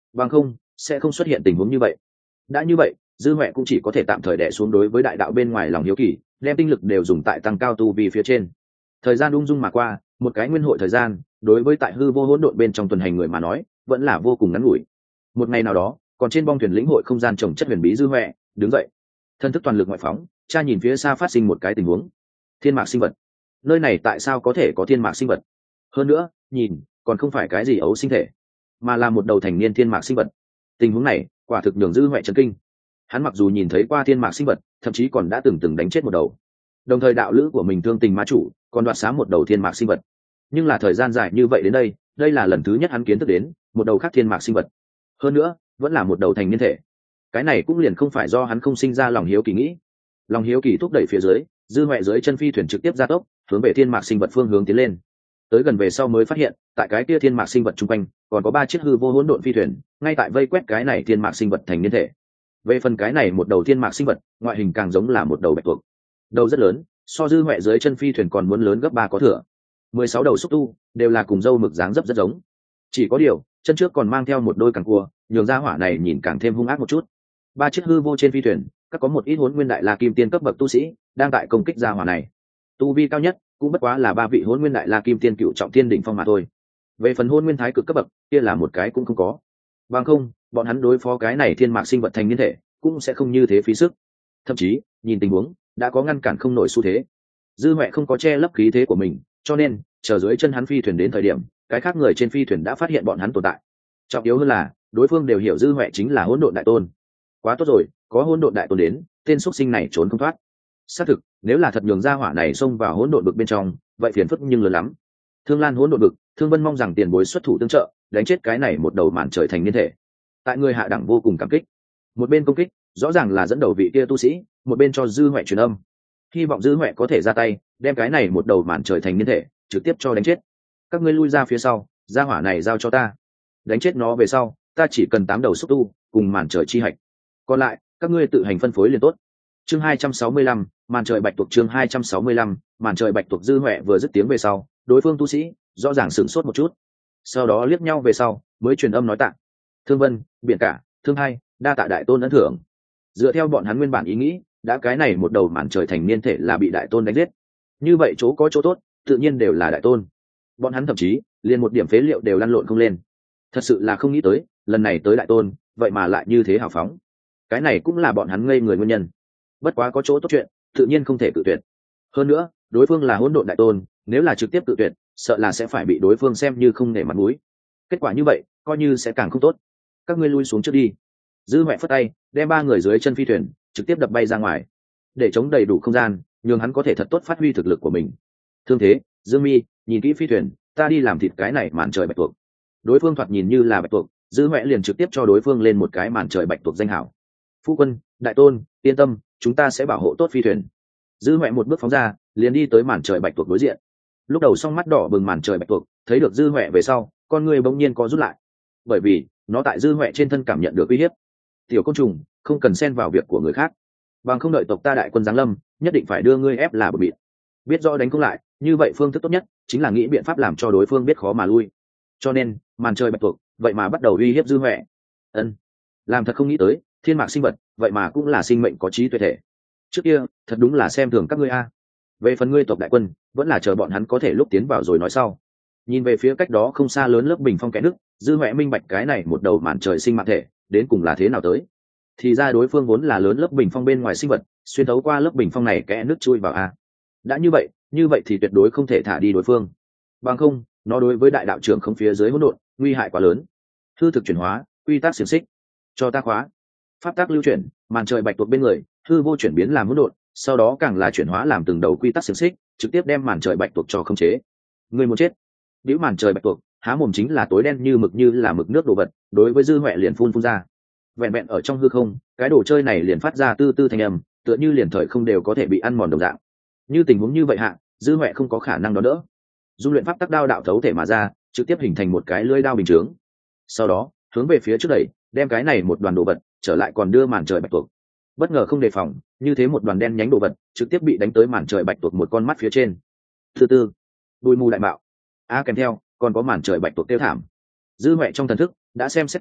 bằng không sẽ không xuất hiện tình huống như vậy. Đã như vậy, dư huệ cũng chỉ có thể tạm thời đè xuống đối với đại đạo bên ngoài lòng hiếu kỳ, đem tinh lực đều dùng tại tăng cao tu vi phía trên. Thời gian ung dung mà qua, một cái nguyên hội thời gian đối với tại hư vô hỗn độn bên trong tuần hành người mà nói vẫn là vô cùng ngắn ngủi. Một ngày nào đó, còn trên bong thuyền lĩnh hội không gian trồng chất huyền bí dư huệ đứng dậy, thân thức toàn lực ngoại phóng, cha nhìn phía xa phát sinh một cái tình huống. Thiên mạc sinh vật, nơi này tại sao có thể có thiên mạc sinh vật? Hơn nữa, nhìn còn không phải cái gì ấu sinh thể, mà là một đầu thành niên thiên mạc sinh vật. Tình huống này quả thực nhường dư huệ chấn kinh. Hắn mặc dù nhìn thấy qua thiên mạc sinh vật, thậm chí còn đã từng từng đánh chết một đầu, đồng thời đạo lữ của mình thương tình ma chủ còn đoạt xá một đầu thiên mạc sinh vật, nhưng là thời gian dài như vậy đến đây đây là lần thứ nhất hắn kiến thức đến một đầu khác thiên mạc sinh vật, hơn nữa vẫn là một đầu thành niên thể. Cái này cũng liền không phải do hắn không sinh ra lòng hiếu kỳ nghĩ. Lòng hiếu kỳ thúc đẩy phía dưới, dư huệ dưới chân phi thuyền trực tiếp gia tốc hướng về thiên mạc sinh vật phương hướng tiến lên. Tới gần về sau mới phát hiện tại cái kia thiên mạc sinh vật chung quanh còn có ba chiếc hư vô hỗn độn phi thuyền ngay tại vây quét cái này thiên mạc sinh vật thành niên thể. Về phần cái này một đầu thiên mạc sinh vật, ngoại hình càng giống là một đầu bạch tuộc, đầu rất lớn, so dư huệ dưới chân phi thuyền còn muốn lớn gấp ba có thừa. Mười sáu đầu xúc tu đều là cùng dâu mực dáng dấp rất giống, chỉ có điều chân trước còn mang theo một đôi càng cua, nhường ra hỏa này nhìn càng thêm hung ác một chút. Ba chiếc hư vô trên phi thuyền các có một ít hỗn nguyên đại la kim tiên cấp bậc tu sĩ đang tại công kích ra hỏa này. Tu vi cao nhất cũng bất quá là ba vị hỗn nguyên đại la kim tiên cựu trọng thiên đỉnh phong mà thôi. Về phần hỗn nguyên thái cực cấp bậc kia là một cái cũng không có. Bằng không bọn hắn đối phó cái này thiên mạc sinh vật thành niên thể cũng sẽ không như thế phí sức. Thậm chí nhìn tình huống đã có ngăn cản không nổi xu thế. Dư huệ không có che lấp khí thế của mình, cho nên chờ dưới chân hắn phi thuyền đến thời điểm cái khác người trên phi thuyền đã phát hiện bọn hắn tồn tại. Trọng yếu hơn là đối phương đều hiểu dư huệ chính là hỗn độn đại tôn. Quá tốt rồi, có hỗn độn đại tôn đến, tên xuất sinh này trốn không thoát. Xác thực, nếu là thật nhường ra hỏa này xông vào hỗn độn vực bên trong, vậy phiền phức nhưng lớn lắm. Thương Lan hỗn độn vực, Thương Vân mong rằng tiền bối xuất thủ tương trợ, đánh chết cái này một đầu màn trời thành niên thể. Tại người hạ đẳng vô cùng cảm kích. Một bên công kích, rõ ràng là dẫn đầu vị kia tu sĩ, một bên cho dư huệ truyền âm, hy vọng dư huệ có thể ra tay, đem cái này một đầu màn trời thành niên thể trực tiếp cho đánh chết. Các ngươi lui ra phía sau, ra hỏa này giao cho ta. Đánh chết nó về sau, ta chỉ cần tám đầu xúc tu cùng màn trời chi hạch, còn lại các ngươi tự hành phân phối liền tốt. Chương hai trăm sáu mươi lăm, màn trời bạch tuộc. Chương hai trăm sáu mươi lăm, màn trời bạch tuộc. Dư huệ vừa dứt tiếng về sau, đối phương tu sĩ rõ ràng sửng sốt một chút, sau đó liếc nhau về sau mới truyền âm nói tạ. Thương Vân, Biển Cả, Thương Hai, đa tạ đại tôn ân thưởng. Dựa theo bọn hắn nguyên bản ý nghĩ, đã cái này một đầu màn trời thành niên thể là bị đại tôn đánh giết, như vậy chỗ có chỗ tốt tự nhiên đều là đại tôn. Bọn hắn thậm chí liền một điểm phế liệu đều lăn lộn không lên. Thật sự là không nghĩ tới lần này tới đại tôn vậy mà lại như thế hào phóng. Cái này cũng là bọn hắn ngây người nguyên nhân. Bất quá có chỗ tốt chuyện tự nhiên không thể cự tuyệt. Hơn nữa đối phương là hỗn độn đại tôn, nếu là trực tiếp cự tuyệt sợ là sẽ phải bị đối phương xem như không nể mặt mũi. Kết quả như vậy coi như sẽ càng không tốt. Các ngươi lui xuống trước đi. Dư huệ phất tay đem ba người dưới chân phi thuyền trực tiếp đập bay ra ngoài, để chống đầy đủ không gian nhường hắn có thể thật tốt phát huy thực lực của mình. Thương Thế, Dương Mi, nhìn kỹ phi thuyền, ta đi làm thịt cái này màn trời bạch tuộc. Đối phương thoạt nhìn như là bạch tuộc, Dư huệ liền trực tiếp cho đối phương lên một cái màn trời bạch tuộc danh hảo. Phu quân, đại tôn, yên tâm, chúng ta sẽ bảo hộ tốt phi thuyền. Dư huệ một bước phóng ra, liền đi tới màn trời bạch tuộc đối diện. Lúc đầu song mắt đỏ bừng màn trời bạch tuộc thấy được Dư huệ về sau, con người bỗng nhiên có rút lại, bởi vì nó tại Dư huệ trên thân cảm nhận được uy hiếp. Tiểu côn trùng, không cần xen vào việc của người khác, bằng không đợi tộc ta đại quân giáng lâm nhất định phải đưa ngươi ép là bờ bịt. Biết rõ đánh không lại, như vậy phương thức tốt nhất chính là nghĩ biện pháp làm cho đối phương biết khó mà lui. Cho nên màn trời bạch tuộc vậy mà bắt đầu uy hiếp Dư huệ. Ân, làm thật không nghĩ tới thiên mạc sinh vật vậy mà cũng là sinh mệnh có trí tuệ thể. Trước kia thật đúng là xem thường các ngươi a. Về phần ngươi tộc đại quân vẫn là chờ bọn hắn có thể lúc tiến vào rồi nói sau. Nhìn về phía cách đó không xa lớn lớp bình phong kẽ nước, Dư huệ minh bạch cái này một đầu màn trời sinh mạng thể đến cùng là thế nào tới. Thì ra đối phương vốn là lớn lớp bình phong bên ngoài sinh vật, xuyên thấu qua lớp bình phong này kẽ nước chui vào a. Đã như vậy như vậy thì tuyệt đối không thể thả đi đối phương, bằng không nó đối với đại đạo trưởng không phía dưới hỗn độn nguy hại quá lớn. Hư thực chuyển hóa, quy tắc xiềng xích, cho ta khóa. Pháp tắc lưu chuyển, màn trời bạch tuộc bên người hư vô chuyển biến làm hỗn độn, sau đó càng là chuyển hóa làm từng đầu quy tắc xiềng xích, trực tiếp đem màn trời bạch tuộc cho khống chế. Người muốn chết. Nếu màn trời bạch tuộc há mồm chính là tối đen như mực như là mực nước đồ vật, đối với Dư huệ liền phun phun ra. Vẹn vẹn ở trong hư không, cái đồ chơi này liền phát ra tư tư thanh âm, tựa như liền thời không đều có thể bị ăn mòn đồng dạng. Như tình huống như vậy hạ, Dư huệ không có khả năng đón đỡ. Dung luyện pháp tắc đao đạo thấu thể mà ra, trực tiếp hình thành một cái lưỡi đao bình chướng. Sau đó hướng về phía trước đẩy, đem cái này một đoàn đồ vật trở lại còn đưa màn trời bạch tuộc. Bất ngờ không đề phòng, như thế một đoàn đen nhánh đồ vật trực tiếp bị đánh tới màn trời bạch tuộc một con mắt phía trên. Thứ tư, đuôi mù đại bạo. A à, kèm theo còn có màn trời bạch tuộc tiêu thảm. Dư huệ trong thần thức đã xem xét tới,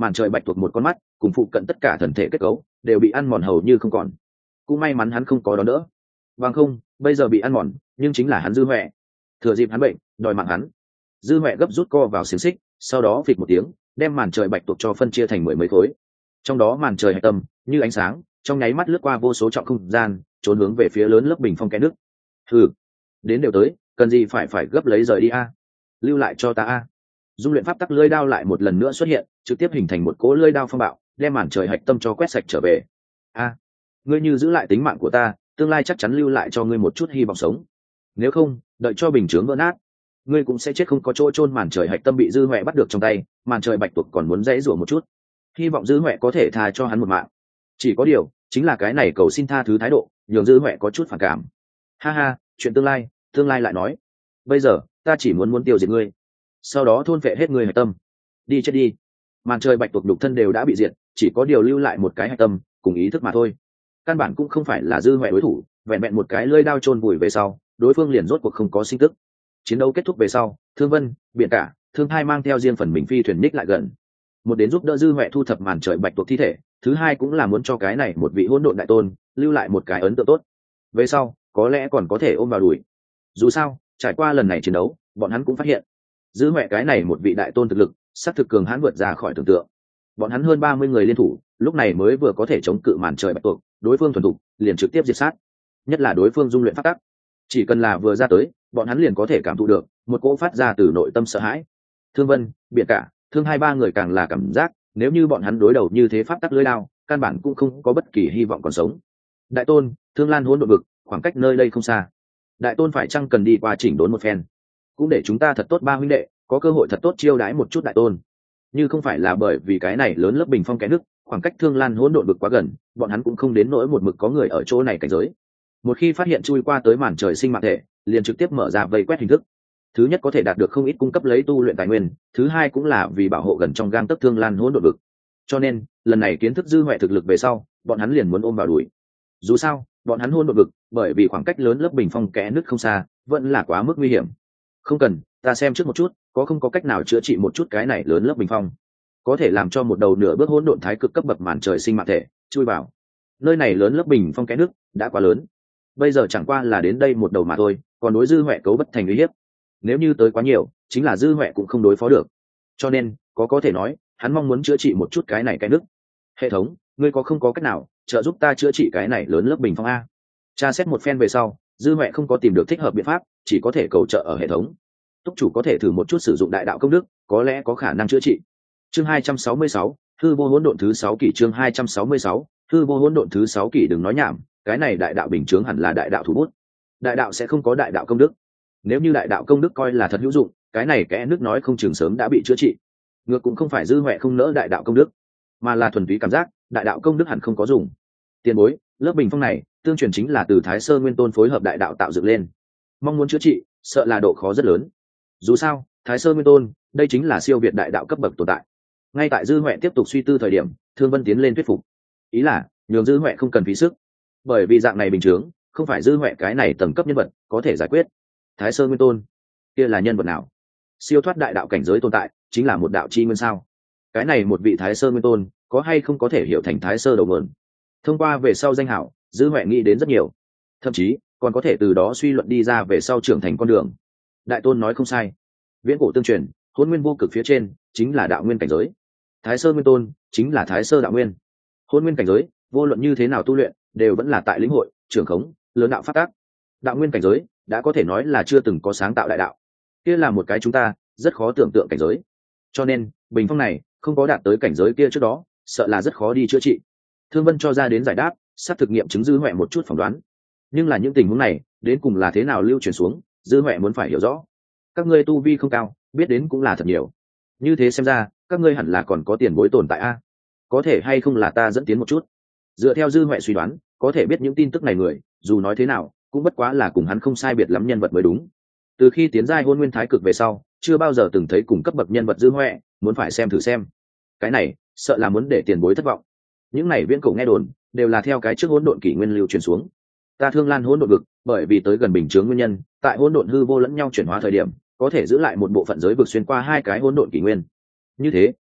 màn trời bạch tuộc một con mắt cùng phụ cận tất cả thần thể kết cấu đều bị ăn mòn hầu như không còn. Cũng may mắn hắn không có đón đỡ, bằng không bây giờ bị ăn mòn nhưng chính là hắn dư huệ. Thừa dịp hắn bệnh đòi mạng hắn, dư huệ gấp rút co vào xiềng xích, sau đó phịch một tiếng đem màn trời bạch tuộc cho phân chia thành mười mấy khối. Trong đó màn trời hạch tâm như ánh sáng trong nháy mắt lướt qua vô số trọng không gian, trốn hướng về phía lớn lớp bình phong kẽ nước. Hừ, đến đều tới, cần gì phải phải gấp lấy rời đi a? Lưu lại cho ta a. Dung luyện pháp tắc lưỡi đao lại một lần nữa xuất hiện, trực tiếp hình thành một cỗ lưỡi đao phong bạo, đem màn trời hạch tâm cho quét sạch trở về. A, ngươi như giữ lại tính mạng của ta, tương lai chắc chắn lưu lại cho ngươi một chút hy vọng sống. Nếu không, đợi cho bình chướng vỡ nát, ngươi cũng sẽ chết không có chỗ chôn. Màn trời hạch tâm bị dư huệ bắt được trong tay, màn trời bạch tuộc còn muốn dãy rủa một chút, hy vọng dư huệ có thể tha cho hắn một mạng. Chỉ có điều, chính là cái này cầu xin tha thứ thái độ, nhường dư huệ có chút phản cảm. Ha ha, chuyện tương lai, tương lai lại nói. Bây giờ, ta chỉ muốn muốn tiêu diệt ngươi, sau đó thôn vệ hết ngươi hạch tâm. Đi chết đi. Màn trời bạch tuộc nhục thân đều đã bị diệt, chỉ có điều lưu lại một cái hạch tâm cùng ý thức mà thôi. Căn bản cũng không phải là dư huệ đối thủ, vẹn vẹn một cái lưỡi đao chôn vùi về sau, đối phương liền rốt cuộc không có sinh tức. Chiến đấu kết thúc về sau, Thương Vân, Biển Cả, Thương Hai mang theo riêng phần mình phi thuyền ních lại gần. Một đến giúp đỡ dư huệ thu thập màn trời bạch tuộc thi thể, thứ hai cũng là muốn cho cái này một vị hỗn độn đại tôn lưu lại một cái ấn tượng tốt. Về sau, có lẽ còn có thể ôm vào đùi. Dù sao, trải qua lần này chiến đấu, bọn hắn cũng phát hiện, dư huệ cái này một vị đại tôn thực lực, sắc thực cường hãn vượt ra khỏi tưởng tượng. Bọn hắn hơn ba mươi người liên thủ, lúc này mới vừa có thể chống cự màn trời bạch tuộc, đối phương thuần thục, liền trực tiếp diệt sát. Nhất là đối phương dung luyện pháp tắc, chỉ cần là vừa ra tới, bọn hắn liền có thể cảm thụ được một cỗ phát ra từ nội tâm sợ hãi. Thương Vân, Biển Cả, Thương Hai ba người càng là cảm giác, nếu như bọn hắn đối đầu như thế pháp tắc lưỡi đao, căn bản cũng không có bất kỳ hy vọng còn sống. Đại tôn, Thương Lan hỗn độn vực, khoảng cách nơi đây không xa. Đại tôn phải chăng cần đi qua chỉnh đốn một phen, cũng để chúng ta thật tốt ba huynh đệ có cơ hội thật tốt chiêu đãi một chút đại tôn. Như không phải là bởi vì cái này lớn lớp bình phong cái nước, khoảng cách Thương Lan hỗn độn vực quá gần, bọn hắn cũng không đến nỗi một mực có người ở chỗ này cảnh giới. Một khi phát hiện chui qua tới màn trời sinh mạng thể, liền trực tiếp mở ra vây quét hình thức. Thứ nhất có thể đạt được không ít cung cấp lấy tu luyện tài nguyên, thứ hai cũng là vì bảo hộ gần trong gang tấc Thương Lan hỗn độn vực. Cho nên, lần này kiến thức dư huệ thực lực về sau, bọn hắn liền muốn ôm vào đuổi. Dù sao, bọn hắn hỗn độn vực, bởi vì khoảng cách lớn lớp bình phong kẽ nứt không xa, vẫn là quá mức nguy hiểm. Không cần, ta xem trước một chút, có không có cách nào chữa trị một chút cái này lớn lớp bình phong, có thể làm cho một đầu nửa bước hỗn độn thái cực cấp bậc màn trời sinh mạng thể chui vào. Nơi này lớn lớp bình phong kẽ nứt đã quá lớn, bây giờ chẳng qua là đến đây một đầu mà thôi, còn đối dư huệ cấu bất thành uy hiếp. Nếu như tới quá nhiều, chính là dư huệ cũng không đối phó được. Cho nên, có có thể nói, hắn mong muốn chữa trị một chút cái này cái nước. Hệ thống, ngươi có không có cách nào trợ giúp ta chữa trị cái này lớn lớp bình phong a? Tra xét một phen về sau, dư huệ không có tìm được thích hợp biện pháp, chỉ có thể cầu trợ ở hệ thống. Túc chủ có thể thử một chút sử dụng đại đạo công đức, có lẽ có khả năng chữa trị. Chương hai trăm sáu mươi sáu, hư vô hỗn độn thứ sáu kỷ. Chương hai trăm sáu mươi sáu, hư vô hỗn độn thứ sáu kỷ. Đừng nói nhảm, cái này đại đạo bình chướng hẳn là đại đạo thủ bút. Đại đạo sẽ không có đại đạo công đức. Nếu như đại đạo công đức coi là thật hữu dụng, cái này kẽ nước nói không chừng sớm đã bị chữa trị. Ngược cũng không phải dư huệ không nỡ đại đạo công đức, mà là thuần túy cảm giác đại đạo công đức hẳn không có dùng. Tiền bối, lớp bình phong này tương truyền chính là từ Thái Sơ Nguyên Tôn phối hợp đại đạo tạo dựng lên, mong muốn chữa trị sợ là độ khó rất lớn. Dù sao, Thái Sơ Nguyên Tôn đây chính là siêu việt đại đạo cấp bậc tồn tại. Ngay tại dư huệ tiếp tục suy tư thời điểm, Thương Vân tiến lên thuyết phục, ý là nhường dư huệ không cần phí sức, bởi vì dạng này bình chướng không phải dư huệ cái này tầng cấp nhân vật có thể giải quyết. Thái Sơ Nguyên Tôn kia là nhân vật nào? Siêu thoát đại đạo cảnh giới tồn tại, chính là một đạo chi nguyên sao? Cái này một vị Thái Sơ Nguyên Tôn có hay không có thể hiểu thành Thái Sơ đầu nguồn? Thông qua về sau danh hảo, dư huệ nghĩ đến rất nhiều, thậm chí còn có thể từ đó suy luận đi ra về sau trưởng thành con đường. Đại tôn nói không sai, viễn cổ tương truyền, hôn nguyên vô cực phía trên chính là đạo nguyên cảnh giới, Thái Sơ Nguyên Tôn chính là Thái Sơ đạo nguyên. Hôn nguyên cảnh giới vô luận như thế nào tu luyện đều vẫn là tại lĩnh hội, trưởng khống lớn đạo phát tác. Đạo nguyên cảnh giới đã có thể nói là chưa từng có sáng tạo đại đạo, kia là một cái chúng ta rất khó tưởng tượng cảnh giới. Cho nên bình phong này không có đạt tới cảnh giới kia trước đó, sợ là rất khó đi chữa trị. Thương Vân cho ra đến giải đáp, sát thực nghiệm chứng dư huệ một chút phỏng đoán. Nhưng là những tình huống này đến cùng là thế nào lưu truyền xuống, dư huệ muốn phải hiểu rõ. Các ngươi tu vi không cao, biết đến cũng là thật nhiều. Như thế xem ra, các ngươi hẳn là còn có tiền bối tồn tại a. Có thể hay không là ta dẫn tiến một chút? Dựa theo dư huệ suy đoán, có thể biết những tin tức này người, dù nói thế nào cũng bất quá là cùng hắn không sai biệt lắm nhân vật mới đúng. Từ khi tiến giai hôn nguyên thái cực về sau, chưa bao giờ từng thấy cùng cấp bậc nhân vật dư huệ, muốn phải xem thử xem. Cái này sợ là muốn để tiền bối thất vọng. Những này viễn cổ nghe đồn đều là theo cái trước hỗn độn kỷ nguyên lưu truyền xuống. Ta Thương Lan hỗn độn vực, bởi vì tới gần bình chướng nguyên nhân, tại hỗn độn hư vô lẫn nhau chuyển hóa thời điểm, có thể giữ lại một bộ phận giới vực xuyên qua hai cái hỗn độn kỷ nguyên. Như thế,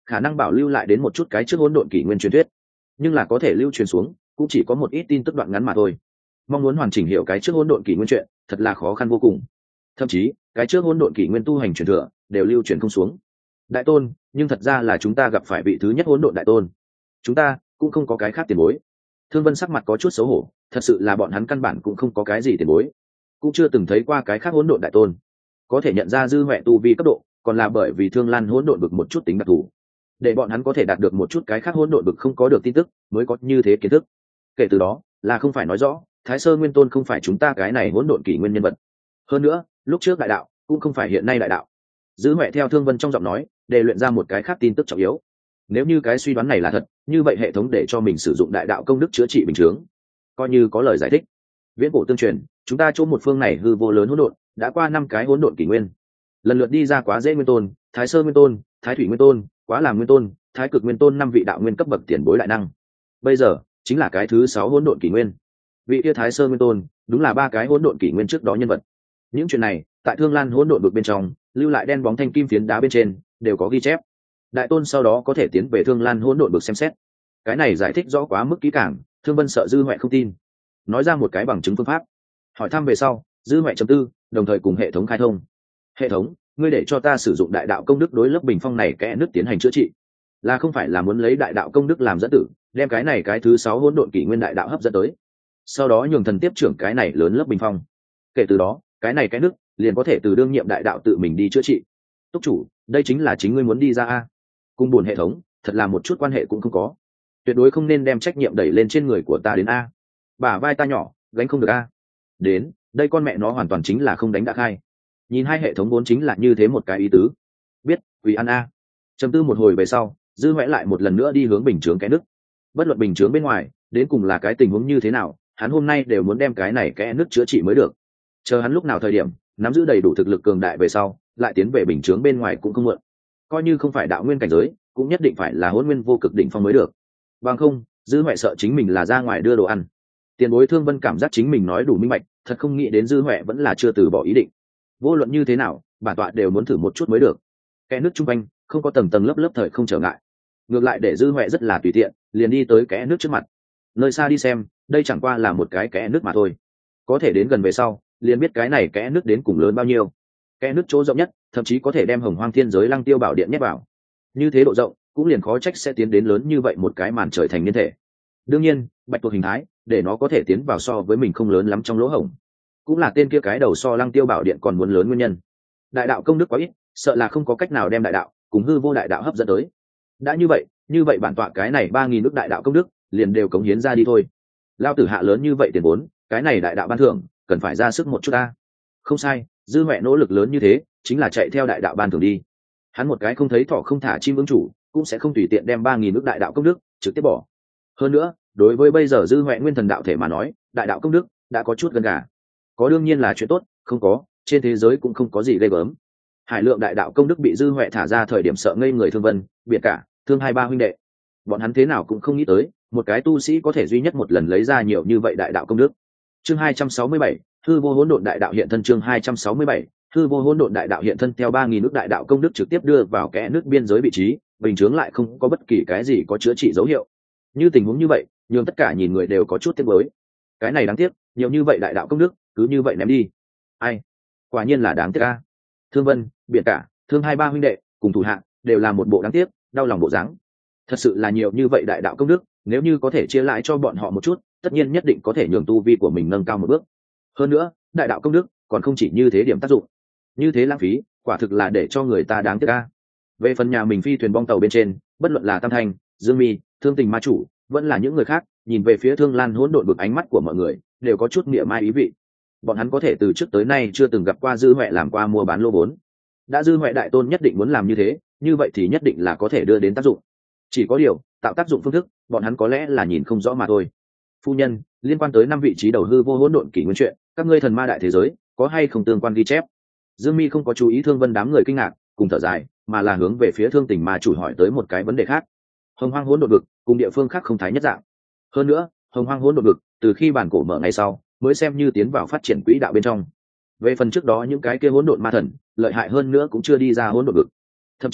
khả năng bảo lưu lại đến một chút cái trước hỗn độn kỷ nguyên truyền thuyết, nhưng là có thể lưu truyền xuống cũng chỉ có một ít tin tức đoạn ngắn mà thôi. Mong muốn hoàn chỉnh hiểu cái trước hỗn độn kỷ nguyên chuyện thật là khó khăn vô cùng, thậm chí cái trước hỗn độn kỷ nguyên tu hành truyền thừa đều lưu truyền không xuống. Đại tôn, nhưng thật ra là chúng ta gặp phải vị thứ nhất hỗn độn đại tôn, chúng ta cũng không có cái khác tiền bối. Thương Vân sắc mặt có chút xấu hổ, thật sự là bọn hắn căn bản cũng không có cái gì tiền bối, cũng chưa từng thấy qua cái khác hỗn độn đại tôn. Có thể nhận ra dư huệ tu vi cấp độ, còn là bởi vì Thương Lan hỗn độn vực một chút tính đặc thù, để bọn hắn có thể đạt được một chút cái khác hỗn độn vực không có được tin tức, mới có như thế kiến thức. Kể từ đó, là không phải nói rõ Thái Sơ Nguyên Tôn không phải chúng ta cái này hỗn độn kỷ nguyên nhân vật. Hơn nữa, lúc trước đại đạo cũng không phải hiện nay đại đạo. Dư huệ theo Thương Vân trong giọng nói, để luyện ra một cái khác tin tức trọng yếu. Nếu như cái suy đoán này là thật, như vậy hệ thống để cho mình sử dụng đại đạo công đức chữa trị bình chướng, coi như có lời giải thích. Viễn cổ tương truyền, chúng ta chỗ một phương này hư vô lớn hỗn độn, đã qua năm cái hỗn độn kỷ nguyên, lần lượt đi ra Quá Dễ Nguyên Tôn, Thái Sơ Nguyên Tôn, Thái Thủy Nguyên Tôn, Quá Làm Nguyên Tôn, Thái Cực Nguyên Tôn năm vị đạo nguyên cấp bậc tiền bối đại năng. Bây giờ chính là cái thứ sáu hỗn độn kỷ nguyên. Vị kia Thái Sơ Nguyên Tôn đúng là ba cái hỗn độn kỷ nguyên trước đó nhân vật. Những chuyện này tại Thương Lan hỗn độn vực bên trong lưu lại đen bóng thanh kim phiến đá bên trên đều có ghi chép. Đại tôn sau đó có thể tiến về Thương Lan hỗn độn vực xem xét. Cái này giải thích rõ quá mức kỹ càng, Thương Vân sợ dư huệ không tin, nói ra một cái bằng chứng phương pháp. Hỏi thăm về sau, dư huệ chấm tư, đồng thời cùng hệ thống khai thông. Hệ thống, ngươi để cho ta sử dụng đại đạo công đức đối lớp bình phong này kẽ nước tiến hành chữa trị, là không phải là muốn lấy đại đạo công đức làm dẫn tử, đem cái này cái thứ sáu hỗn độn kỷ nguyên đại đạo hấp dẫn tới, sau đó nhường thần tiếp trưởng cái này lớn lớp bình phong. Kể từ đó, cái này cái nước liền có thể từ đương nhiệm đại đạo tự mình đi chữa trị. Túc chủ, đây chính là chính ngươi muốn đi ra a? Cùng buồn hệ thống, thật là một chút quan hệ cũng không có. Tuyệt đối không nên đem trách nhiệm đẩy lên trên người của ta đến a. Bả vai ta nhỏ, gánh không được a. Đến, đây con mẹ nó hoàn toàn chính là không đánh đã khai. Nhìn hai hệ thống vốn chính là như thế một cái ý tứ. Biết, quỳ ăn a. Trầm tư một hồi về sau, dư huệ lại một lần nữa đi hướng bình chướng cái nước. Bất luận bình chướng bên ngoài đến cùng là cái tình huống như thế nào, hắn hôm nay đều muốn đem cái này cái nước chữa trị mới được. Chờ hắn lúc nào thời điểm nắm giữ đầy đủ thực lực cường đại về sau, lại tiến về bình chướng bên ngoài cũng không muộn. Coi như không phải đạo nguyên cảnh giới, cũng nhất định phải là hỗn nguyên vô cực đỉnh phong mới được. Bằng không, dư huệ sợ chính mình là ra ngoài đưa đồ ăn. Tiền bối Thương Vân cảm giác chính mình nói đủ minh bạch, thật không nghĩ đến dư huệ vẫn là chưa từ bỏ ý định. Vô luận như thế nào, bản tọa đều muốn thử một chút mới được. Kẽ nước trung quanh không có tầng tầng lớp lớp thời không trở ngại, ngược lại để dư huệ rất là tùy tiện, liền đi tới kẽ nước trước mặt. Nơi xa đi xem, đây chẳng qua là một cái kẽ nước mà thôi. Có thể đến gần về sau, liền biết cái này kẽ nước đến cùng lớn bao nhiêu. Kẽ nước chỗ rộng nhất, thậm chí có thể đem Hồng Hoang Thiên Giới Lăng Tiêu Bảo Điện nhét vào. Như thế độ rộng, cũng liền khó trách sẽ tiến đến lớn như vậy một cái màn trời thành niên thể. Đương nhiên, bạch tuộc hình thái, để nó có thể tiến vào so với mình không lớn lắm trong lỗ hổng, cũng là tên kia cái đầu so Lăng Tiêu Bảo Điện còn muốn lớn nguyên nhân. Đại đạo công đức quá ít, sợ là không có cách nào đem đại đạo cùng hư vô đại đạo hấp dẫn tới. Đã như vậy, như vậy bản tọa cái này ba nghìn nước đại đạo công đức liền đều cống hiến ra đi thôi. Lao tử hạ lớn như vậy tiền vốn, cái này đại đạo ban thưởng cần phải ra sức một chút ta. Không sai, dư huệ nỗ lực lớn như thế chính là chạy theo đại đạo ban thưởng đi. Hắn một cái không thấy thỏ không thả chim ứng chủ, cũng sẽ không tùy tiện đem ba nghìn nước đại đạo công đức trực tiếp bỏ. Hơn nữa, đối với bây giờ dư huệ nguyên thần đạo thể mà nói, đại đạo công đức đã có chút gần gà. Có đương nhiên là chuyện tốt, không có, trên thế giới cũng không có gì ghê gớm. Hải lượng đại đạo công đức bị dư huệ thả ra thời điểm sợ ngây người Thương Vân, biệt cả Thương hai ba huynh đệ, bọn hắn thế nào cũng không nghĩ tới, một cái tu sĩ có thể duy nhất một lần lấy ra nhiều như vậy đại đạo công đức. Chương hai trăm sáu mươi bảy, hư vô hỗn độn đại đạo hiện thân. Chương hai trăm sáu mươi bảy, hư vô hỗn độn đại đạo hiện thân. Theo ba nghìn nước đại đạo công đức trực tiếp đưa vào kẽ nước biên giới vị trí, bình chướng lại không có bất kỳ cái gì có chữa trị dấu hiệu. Như tình huống như vậy, nhưng tất cả nhìn người đều có chút tiếc nuối. Cái này đáng tiếc, nhiều như vậy đại đạo công đức cứ như vậy ném đi. Ai, quả nhiên là đáng tiếc a. Thương Vân, biệt cả Thương hai ba huynh đệ cùng thủ hạ đều là một bộ đáng tiếc, đau lòng bộ dáng. Thật sự là nhiều như vậy đại đạo công đức, nếu như có thể chia lại cho bọn họ một chút, tất nhiên nhất định có thể nhường tu vi của mình nâng cao một bước. Hơn nữa, đại đạo công đức còn không chỉ như thế điểm tác dụng, như thế lãng phí, quả thực là để cho người ta đáng tiếc a. Về phần nhà mình phi thuyền bong tàu bên trên, bất luận là Tam Thanh, Dương Mi, Thương Tình Ma Chủ, vẫn là những người khác, nhìn về phía Thương Lan hỗn độn vực, ánh mắt của mọi người đều có chút nghĩa mai ý vị. Bọn hắn có thể từ trước tới nay chưa từng gặp qua dư huệ làm qua mua bán lô vốn. Đã dư huệ đại tôn nhất định muốn làm như thế, như vậy thì nhất định là có thể đưa đến tác dụng. Chỉ có điều, tạo tác dụng phương thức, bọn hắn có lẽ là nhìn không rõ mà thôi. Phu nhân, liên quan tới năm vị trí đầu hư vô hỗn độn kỷ nguyên chuyện, các ngươi thần ma đại thế giới có hay không tương quan ghi chép? Dương Mi không có chú ý Thương Vân đám người kinh ngạc cùng thở dài, mà là hướng về phía Thương Tình Ma Chủ hỏi tới một cái vấn đề khác. Hồng Hoang hỗn độn vực cùng địa phương khác không thái nhất dạng. Hơn nữa, Hồng Hoang hỗn độn vực từ khi bản cổ mở ngày sau mới xem như tiến vào phát triển quỹ đạo bên trong. Về phần trước đó những cái kia hỗn độn ma thần lợi hại hơn nữa cũng chưa đi ra hỗn độn vực. Thậm chí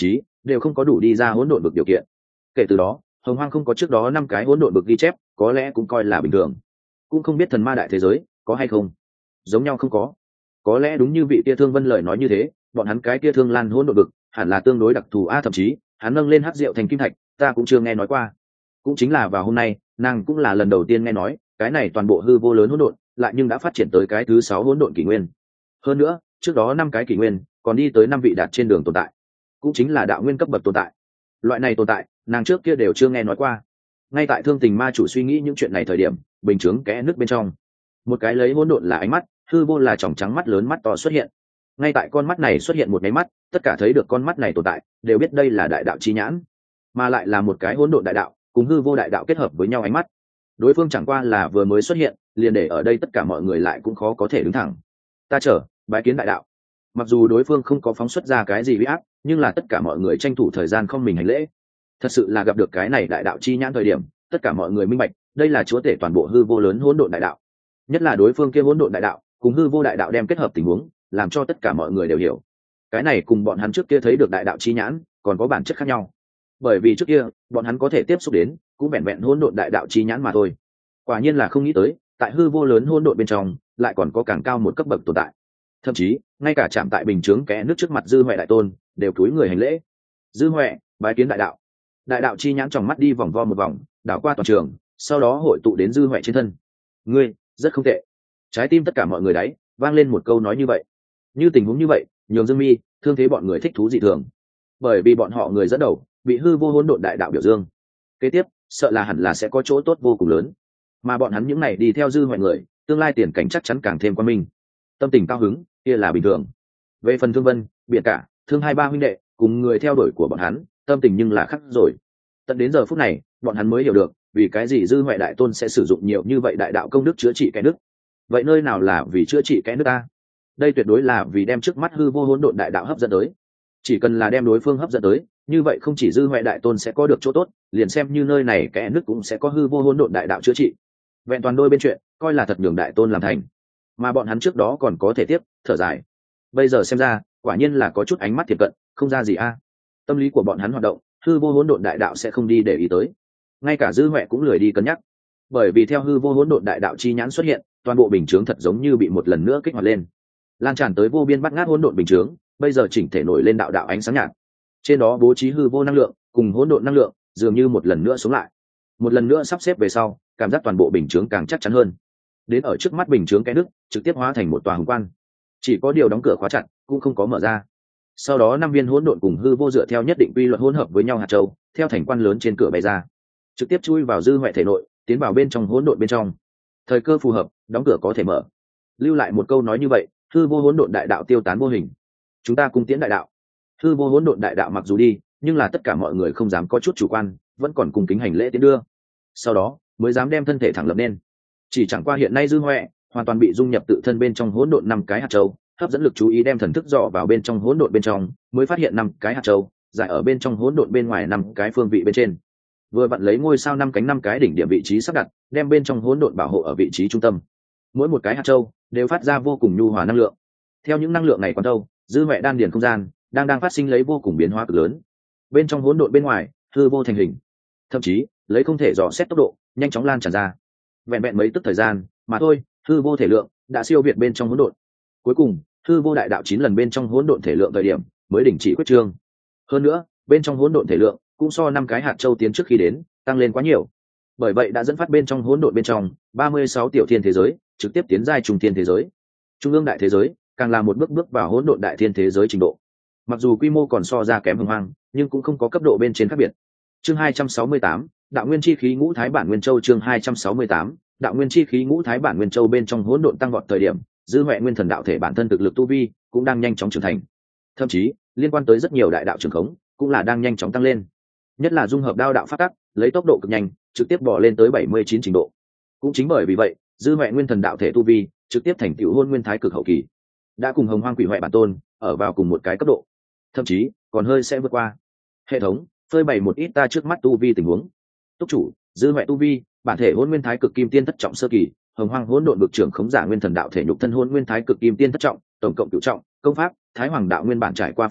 đều không có đủ đi ra hỗn độn vực điều kiện. Kể từ đó hồng hoang không có trước đó năm cái hỗn độn vực ghi chép có lẽ cũng coi là bình thường. Cũng không biết thần ma đại thế giới có hay không, giống nhau không có. Có lẽ đúng như vị tia Thương Vân lời nói như thế, bọn hắn cái tia Thương Lan hỗn độn vực hẳn là tương đối đặc thù a, thậm chí hắn nâng lên hắc rượu thành kim thạch ta cũng chưa nghe nói qua. Cũng chính là vào hôm nay nàng cũng là lần đầu tiên nghe nói cái này toàn bộ hư vô lớn hỗn độn lại nhưng đã phát triển tới cái thứ sáu hỗn độn kỷ nguyên. Hơn nữa trước đó năm cái kỷ nguyên còn đi tới năm vị đạt trên đường tồn tại, cũng chính là đạo nguyên cấp bậc tồn tại. Loại này tồn tại nàng trước kia đều chưa nghe nói qua. Ngay tại Thương Tình ma chủ suy nghĩ những chuyện này thời điểm, bình chướng kẽ nước bên trong một cái lấy hỗn độn là ánh mắt, hư vô là tròng trắng mắt lớn mắt to xuất hiện. Ngay tại con mắt này xuất hiện một cái mắt, tất cả thấy được con mắt này tồn tại đều biết đây là đại đạo chi nhãn, mà lại là một cái hỗn độn đại đạo cùng hư vô đại đạo kết hợp với nhau ánh mắt. Đối phương chẳng qua là vừa mới xuất hiện liền để ở đây tất cả mọi người lại cũng khó có thể đứng thẳng. Ta chờ bái kiến đại đạo. Mặc dù đối phương không có phóng xuất ra cái gì uy áp, nhưng là tất cả mọi người tranh thủ thời gian không mình hành lễ. Thật sự là gặp được cái này đại đạo chi nhãn thời điểm, tất cả mọi người minh bạch đây là chúa tể toàn bộ hư vô lớn hỗn độn đại đạo. Nhất là đối phương kia hỗn độn đại đạo cùng hư vô đại đạo đem kết hợp tình huống, làm cho tất cả mọi người đều hiểu cái này cùng bọn hắn trước kia thấy được đại đạo chi nhãn còn có bản chất khác nhau. Bởi vì trước kia bọn hắn có thể tiếp xúc đến cũng vẹn vẹn hỗn độn đại đạo chi nhãn mà thôi. Quả nhiên là không nghĩ tới tại hư vô lớn hỗn độn bên trong lại còn có càng cao một cấp bậc tồn tại. Thậm chí ngay cả chạm tại bình chướng kẽ nước trước mặt Dư Huệ đại tôn đều cúi người hành lễ. Dư Huệ bái kiến đại đạo. Đại đạo chi nhãn tròng mắt đi vòng vo một vòng, đảo qua toàn trường, sau đó hội tụ đến Dư Huệ trên thân. Ngươi rất không tệ. Trái tim tất cả mọi người đấy vang lên một câu nói như vậy. Như tình huống như vậy nhường Dương Mi, Thương Thế bọn người thích thú dị thường, bởi vì bọn họ người dẫn đầu bị hư vô hỗn độn đại đạo biểu dương. Kế tiếp sợ là hẳn là sẽ có chỗ tốt vô cùng lớn, mà bọn hắn những này đi theo Dư Huệ người tương lai tiền cảnh chắc chắn càng thêm quan minh. Tâm tình cao hứng kia là bình thường. Về phần Thương Vân, Biển Cả, Thương hai ba huynh đệ cùng người theo đuổi của bọn hắn tâm tình nhưng là khác rồi. Tận đến giờ phút này bọn hắn mới hiểu được vì cái gì Dư Huệ đại tôn sẽ sử dụng nhiều như vậy đại đạo công đức chữa trị cái nước. Vậy nơi nào là vì chữa trị cái nước ta? Đây tuyệt đối là vì đem trước mắt hư vô hỗn độn đại đạo hấp dẫn tới. Chỉ cần là đem đối phương hấp dẫn tới, như vậy không chỉ Dư Huệ đại tôn sẽ có được chỗ tốt, liền xem như nơi này kẽ nước cũng sẽ có hư vô hỗn độn đại đạo chữa trị. Vẹn toàn đôi bên chuyện coi là thật nhường đại tôn làm thành, mà bọn hắn trước đó còn có thể tiếp thở dài. Bây giờ xem ra quả nhiên là có chút ánh mắt thiệp cận, không ra gì a. Tâm lý của bọn hắn hoạt động, hư vô hỗn độn đại đạo sẽ không đi để ý tới. Ngay cả Dư Huệ cũng lười đi cân nhắc, bởi vì theo hư vô hỗn độn đại đạo chi nhãn xuất hiện, toàn bộ bình chướng thật giống như bị một lần nữa kích hoạt lên, lan tràn tới vô biên bắt ngát hỗn độn bình chướng. Bây giờ chỉnh thể nổi lên đạo đạo ánh sáng nhạt, trên đó bố trí hư vô năng lượng cùng hỗn độn năng lượng dường như một lần nữa sống lại, một lần nữa sắp xếp về sau, cảm giác toàn bộ bình chướng càng chắc chắn hơn. Đến ở trước mắt bình chướng cái nước trực tiếp hóa thành một tòa hồng quan, chỉ có điều đóng cửa khóa chặt cũng không có mở ra. Sau đó năm viên hỗn độn cùng hư vô dựa theo nhất định quy luật hỗn hợp với nhau hạt châu theo thành quan lớn trên cửa bay ra, trực tiếp chui vào Dư Huệ thể nội, tiến vào bên trong hỗn độn bên trong. Thời cơ phù hợp, đóng cửa có thể mở. Lưu lại một câu nói như vậy, hư vô hỗn độn đại đạo tiêu tán vô hình. Chúng ta cùng tiến đại đạo. Hư vô hỗn độn đại đạo mặc dù đi, nhưng là tất cả mọi người không dám có chút chủ quan, vẫn còn cùng kính hành lễ tiến đưa. Sau đó mới dám đem thân thể thẳng lập nên. Chỉ chẳng qua hiện nay Dư Huệ hoàn toàn bị dung nhập tự thân bên trong hỗn độn năm cái hạt châu, hấp dẫn lực chú ý đem thần thức dò vào bên trong hỗn độn bên trong, mới phát hiện năm cái hạt châu giải ở bên trong hỗn độn bên ngoài năm cái phương vị bên trên. Vừa vặn lấy ngôi sao năm cánh năm cái đỉnh điểm vị trí sắp đặt, đem bên trong hỗn độn bảo hộ ở vị trí trung tâm. Mỗi một cái hạt châu đều phát ra vô cùng nhu hòa năng lượng. Theo những năng lượng này quán thâu, Dư Huệ đan điền không gian đang đang phát sinh lấy vô cùng biến hóa cực lớn. Bên trong hỗn độn bên ngoài hư vô thành hình, thậm chí lấy không thể dò xét tốc độ nhanh chóng lan tràn ra. Vẹn vẹn mấy tức thời gian mà thôi, hư vô thể lượng đã siêu việt bên trong hỗn độn. Cuối cùng hư vô đại đạo chín lần bên trong hỗn độn thể lượng thời điểm mới đình chỉ quyết trương. Hơn nữa bên trong hỗn độn thể lượng cũng so năm cái hạt châu tiến trước khi đến tăng lên quá nhiều. Bởi vậy đã dẫn phát bên trong hỗn độn bên trong ba mươi sáu tiểu thiên thế giới trực tiếp tiến giai trung thiên thế giới. Trung ương đại thế giới càng là một bước bước vào hỗn độn đại thiên thế giới trình độ. Mặc dù quy mô còn so ra kém Hồng Hoang, nhưng cũng không có cấp độ bên trên khác biệt. Chương hai trăm sáu mươi tám, Đạo Nguyên chi khí ngũ thái bản nguyên châu. Chương hai trăm sáu mươi tám, Đạo Nguyên chi khí ngũ thái bản nguyên châu. Bên trong hỗn độn tăng vọt thời điểm, Dư Huệ nguyên thần đạo thể bản thân thực lực tu vi cũng đang nhanh chóng trưởng thành. Thậm chí liên quan tới rất nhiều đại đạo trường khống cũng là đang nhanh chóng tăng lên. Nhất là dung hợp đao đạo phát tắc, lấy tốc độ cực nhanh trực tiếp bỏ lên tới bảy mươi chín trình độ. Cũng chính bởi vì vậy, Dư Huệ nguyên thần đạo thể tu vi trực tiếp thành tựu hôn nguyên thái cực hậu kỳ, đã cùng Hồng Hoang Quỷ Huệ bản tôn ở vào cùng một cái cấp độ, thậm chí còn hơi sẽ vượt qua. Hệ thống phơi bày một ít ta trước mắt tu vi tình huống. Túc chủ, Dư Huệ tu vi bản thể hôn nguyên thái cực kim tiên thất trọng sơ kỳ, Hồng Hoang hỗn độn vực trưởng khống giả nguyên thần đạo thể nhục thân hôn nguyên thái cực kim tiên thất trọng, tổng cộng cửu trọng, công pháp thái hoàng đạo nguyên bản trải qua phát tác,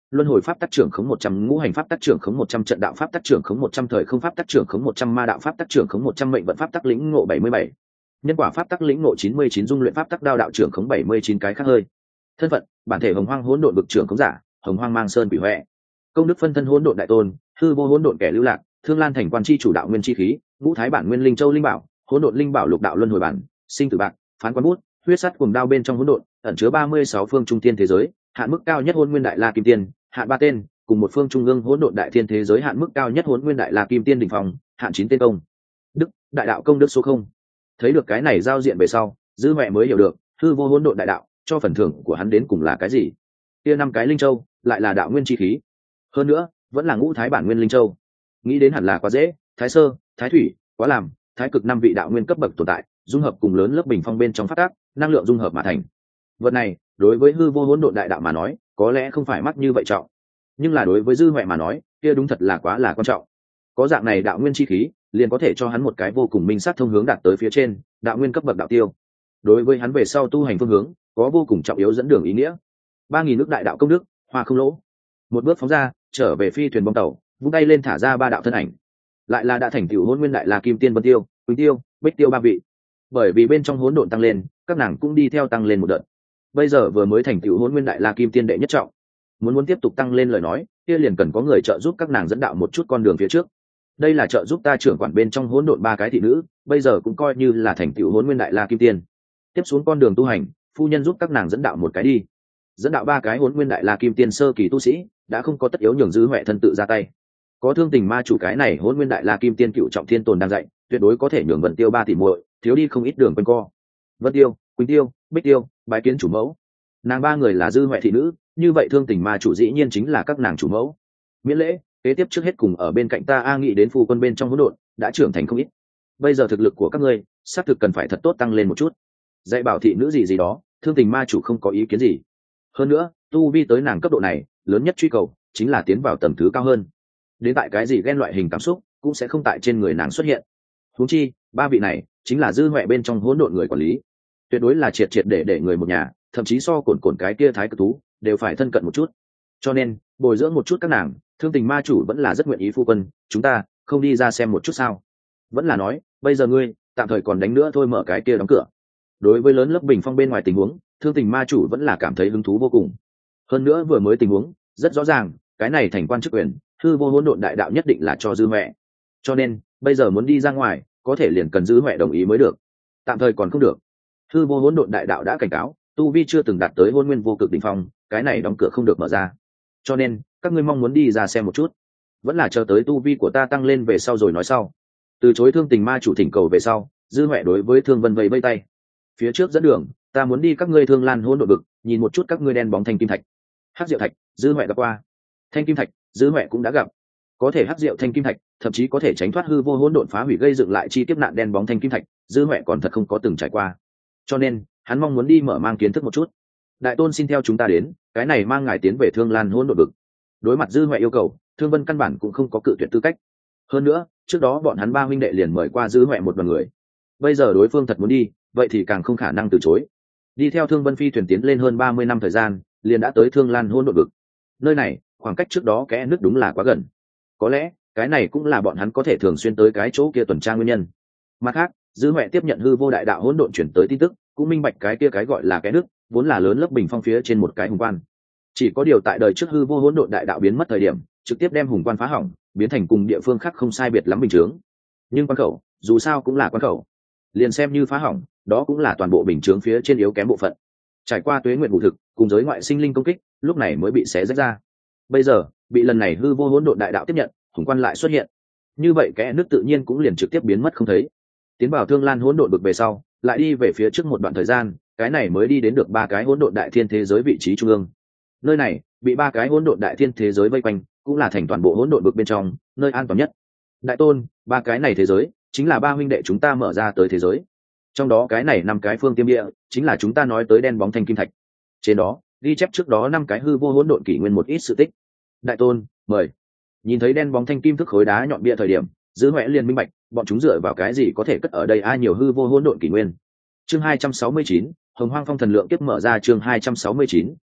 luân hồi pháp tác trưởng khống một trăm, ngũ hành pháp tác trưởng khống một trăm, trận đạo pháp tác trưởng khống một trăm, thời không pháp tác trưởng khống một trăm, ma đạo pháp tác trưởng khống một trăm, mệnh vận pháp tác lĩnh ngộ bảy mươi bảy, nhân quả pháp tác lĩnh ngộ chín mươi chín, dung luyện pháp tác đao đạo trưởng khống bảy mươi chín cái khác hơi. Thân phận: bản thể hồng hoang hỗn độn vực trưởng khống giả, hồng hoang mang sơn quỷ huệ. Công đức phân thân hỗn độn đại tôn, hư vô hỗn độn kẻ lưu lạc, thương lan thành quan chi chủ đạo nguyên chi khí, ngũ thái bản nguyên linh châu linh bảo, hỗn độn linh bảo lục đạo luân hồi bản, sinh tử bạc, phán quan bút, huyết sắt cùng đao bên trong hỗn độn ẩn chứa ba mươi sáu phương trung tiên thế giới, hạn mức cao nhất hỗn nguyên đại la kim tiên, hạn ba tên, cùng một phương trung ương hỗn độn đại thiên thế giới hạn mức cao nhất hỗn nguyên đại la kim tiên đỉnh phòng, hạn chín tên công đức, đại đạo công đức số không. Thấy được cái này giao diện về sau, dư mẹ mới hiểu được hư vô hỗn độn đại đạo cho phần thưởng của hắn đến cùng là cái gì. Kia năm cái linh châu lại là đạo nguyên chi khí, hơn nữa vẫn là ngũ thái bản nguyên linh châu. Nghĩ đến hẳn là quá dễ, thái sơ, thái thủy, quá làm, thái cực năm vị đạo nguyên cấp bậc tồn tại dung hợp cùng lớn lớp bình phong bên trong phát tác năng lượng dung hợp mà thành vật này. Đối với hư vô hỗn độn đại đạo mà nói có lẽ không phải mắc như vậy trọng, nhưng là đối với dư huệ mà nói kia đúng thật là quá là quan trọng. Có dạng này đạo nguyên chi khí liền có thể cho hắn một cái vô cùng minh sát thông hướng đạt tới phía trên đạo nguyên cấp bậc đạo tiêu. Đối với hắn về sau tu hành phương hướng có vô cùng trọng yếu dẫn đường ý nghĩa. Ba nghìn nước đại đạo công đức, hoa không lỗ. Một bước phóng ra trở về phi thuyền bong tàu, vung tay lên thả ra ba đạo thân ảnh, lại là đã thành tựu hỗn nguyên đại la kim tiên vân tiêu, quỳnh tiêu, bích tiêu ba vị. Bởi vì bên trong hỗn độn tăng lên, các nàng cũng đi theo tăng lên một đợt. Bây giờ vừa mới thành tựu hỗn nguyên đại la kim tiên đệ nhất trọng, muốn muốn tiếp tục tăng lên lời nói kia liền cần có người trợ giúp các nàng dẫn đạo một chút con đường phía trước. Đây là trợ giúp ta trưởng quản bên trong hỗn độn ba cái thị nữ, bây giờ cũng coi như là thành tựu hỗn nguyên đại la kim tiên. Tiếp xuống con đường tu hành, phu nhân giúp các nàng dẫn đạo một cái đi. Dẫn đạo ba cái hỗn nguyên đại la kim tiên sơ kỳ tu sĩ đã không có tất yếu nhường dư huệ thân tự ra tay. Có thương tình ma chủ cái này hỗn nguyên đại la kim tiên cựu trọng thiên tồn đang dạy, tuyệt đối có thể nhường Vân Tiêu ba tỷ muội thiếu đi không ít đường quanh co. Vân Tiêu, Quỳnh Tiêu, Bích Tiêu, bái kiến chủ mẫu. Nàng ba người là dư huệ thị nữ, như vậy thương tình ma chủ dĩ nhiên chính là các nàng chủ mẫu. Miễn lễ, kế tiếp trước hết cùng ở bên cạnh ta a nghĩ đến phu quân bên trong hỗn độn đã trưởng thành không ít. Bây giờ thực lực của các ngươi xác thực cần phải thật tốt tăng lên một chút. Dạy bảo thị nữ gì gì đó, thương tình ma chủ không có ý kiến gì. Hơn nữa, tu vi tới nàng cấp độ này, lớn nhất truy cầu chính là tiến vào tầng thứ cao hơn. Đến tại cái gì ghen loại hình cảm xúc cũng sẽ không tại trên người nàng xuất hiện. Huống chi, ba vị này chính là dư huệ bên trong hỗn độn người quản lý, tuyệt đối là triệt triệt để để người một nhà, thậm chí so cồn cồn cái kia thái cực thú đều phải thân cận một chút. Cho nên bồi dưỡng một chút các nàng, thương tình ma chủ vẫn là rất nguyện ý. Phu quân, chúng ta không đi ra xem một chút sao? Vẫn là nói bây giờ ngươi tạm thời còn đánh nữa thôi, mở cái kia đóng cửa. Đối với lớn lớp bình phong bên ngoài tình huống, thương tình ma chủ vẫn là cảm thấy hứng thú vô cùng. Hơn nữa vừa mới tình huống rất rõ ràng, cái này thành quan chức quyền hư vô hỗn độn đại đạo nhất định là cho dư huệ, cho nên bây giờ muốn đi ra ngoài có thể liền cần dư huệ đồng ý mới được, tạm thời còn không được. Hư vô hỗn độn đại đạo đã cảnh cáo, tu vi chưa từng đạt tới hôn nguyên vô cực đỉnh phong, cái này đóng cửa không được mở ra, cho nên các ngươi mong muốn đi ra xem một chút, vẫn là chờ tới tu vi của ta tăng lên về sau rồi nói sau. Từ chối thương tình ma chủ thỉnh cầu về sau, dư huệ đối với thương vân vẫy vẫy tay, phía trước dẫn đường, ta muốn đi các ngươi thương lan hỗn độn vực, nhìn một chút các ngươi đen bóng thanh kim thạch. Hắc diệu thạch, dư huệ gặp qua. Thanh kim thạch, dư huệ cũng đã gặp. Có thể hắc diệu thanh kim thạch, thậm chí có thể tránh thoát hư vô hỗn độn phá hủy gây dựng lại chi tiếp nạn đen bóng thanh kim thạch, dư huệ còn thật không có từng trải qua, cho nên hắn mong muốn đi mở mang kiến thức một chút. Đại tôn xin theo chúng ta đến, cái này mang ngài tiến về thương lan hỗn độn vực. Đối mặt dư huệ yêu cầu, thương vân căn bản cũng không có cự tuyệt tư cách. Hơn nữa trước đó bọn hắn ba huynh đệ liền mời qua dư huệ một đoàn người, bây giờ đối phương thật muốn đi, vậy thì càng không khả năng từ chối. Đi theo thương vân phi thuyền tiến lên hơn ba mươi năm thời gian, liền đã tới thương lan hỗn độn vực. Nơi này khoảng cách trước đó kẽ nước đúng là quá gần, có lẽ cái này cũng là bọn hắn có thể thường xuyên tới cái chỗ kia tuần tra nguyên nhân. Mặt khác, dư huệ tiếp nhận hư vô đại đạo hỗn độn chuyển tới tin tức, cũng minh bạch cái kia cái gọi là kẽ nước vốn là lớn lớp bình phong phía trên một cái hùng quan. Chỉ có điều tại đời trước hư vô hỗn độn đại đạo biến mất thời điểm, trực tiếp đem hùng quan phá hỏng, biến thành cùng địa phương khác không sai biệt lắm bình chướng. Nhưng quan khẩu dù sao cũng là quan khẩu, liền xem như phá hỏng, đó cũng là toàn bộ bình chướng phía trên yếu kém bộ phận. Trải qua tuế nguyện vụ thực cùng giới ngoại sinh linh công kích, lúc này mới bị xé rách ra. Bây giờ bị lần này hư vô hỗn độn đại đạo tiếp nhận, hùng quan lại xuất hiện, như vậy kẽ nước tự nhiên cũng liền trực tiếp biến mất không thấy. Tiến vào thương lan hỗn độn vực về sau, lại đi về phía trước một đoạn thời gian, cái này mới đi đến được ba cái hỗn độn đại thiên thế giới vị trí trung ương. Nơi này bị ba cái hỗn độn đại thiên thế giới vây quanh, cũng là thành toàn bộ hỗn độn vực bên trong nơi an toàn nhất. Đại tôn, ba cái này thế giới chính là ba huynh đệ chúng ta mở ra tới thế giới, trong đó cái này năm cái phương tiêm địa chính là chúng ta nói tới đen bóng thanh kim thạch. Trên đó ghi chép trước đó năm cái hư vô hỗn độn kỷ nguyên một ít sự tích. Đại tôn mời. Nhìn thấy đen bóng thanh kim thức khối đá nhọn bia thời điểm, dư huệ liền minh bạch bọn chúng dựa vào cái gì có thể cất ở đây ai nhiều hư vô hỗn độn kỷ nguyên. Chương hai trăm sáu mươi chín, hồng hoang phong thần lượng kiếp mở ra. Chương hai trăm sáu mươi chín,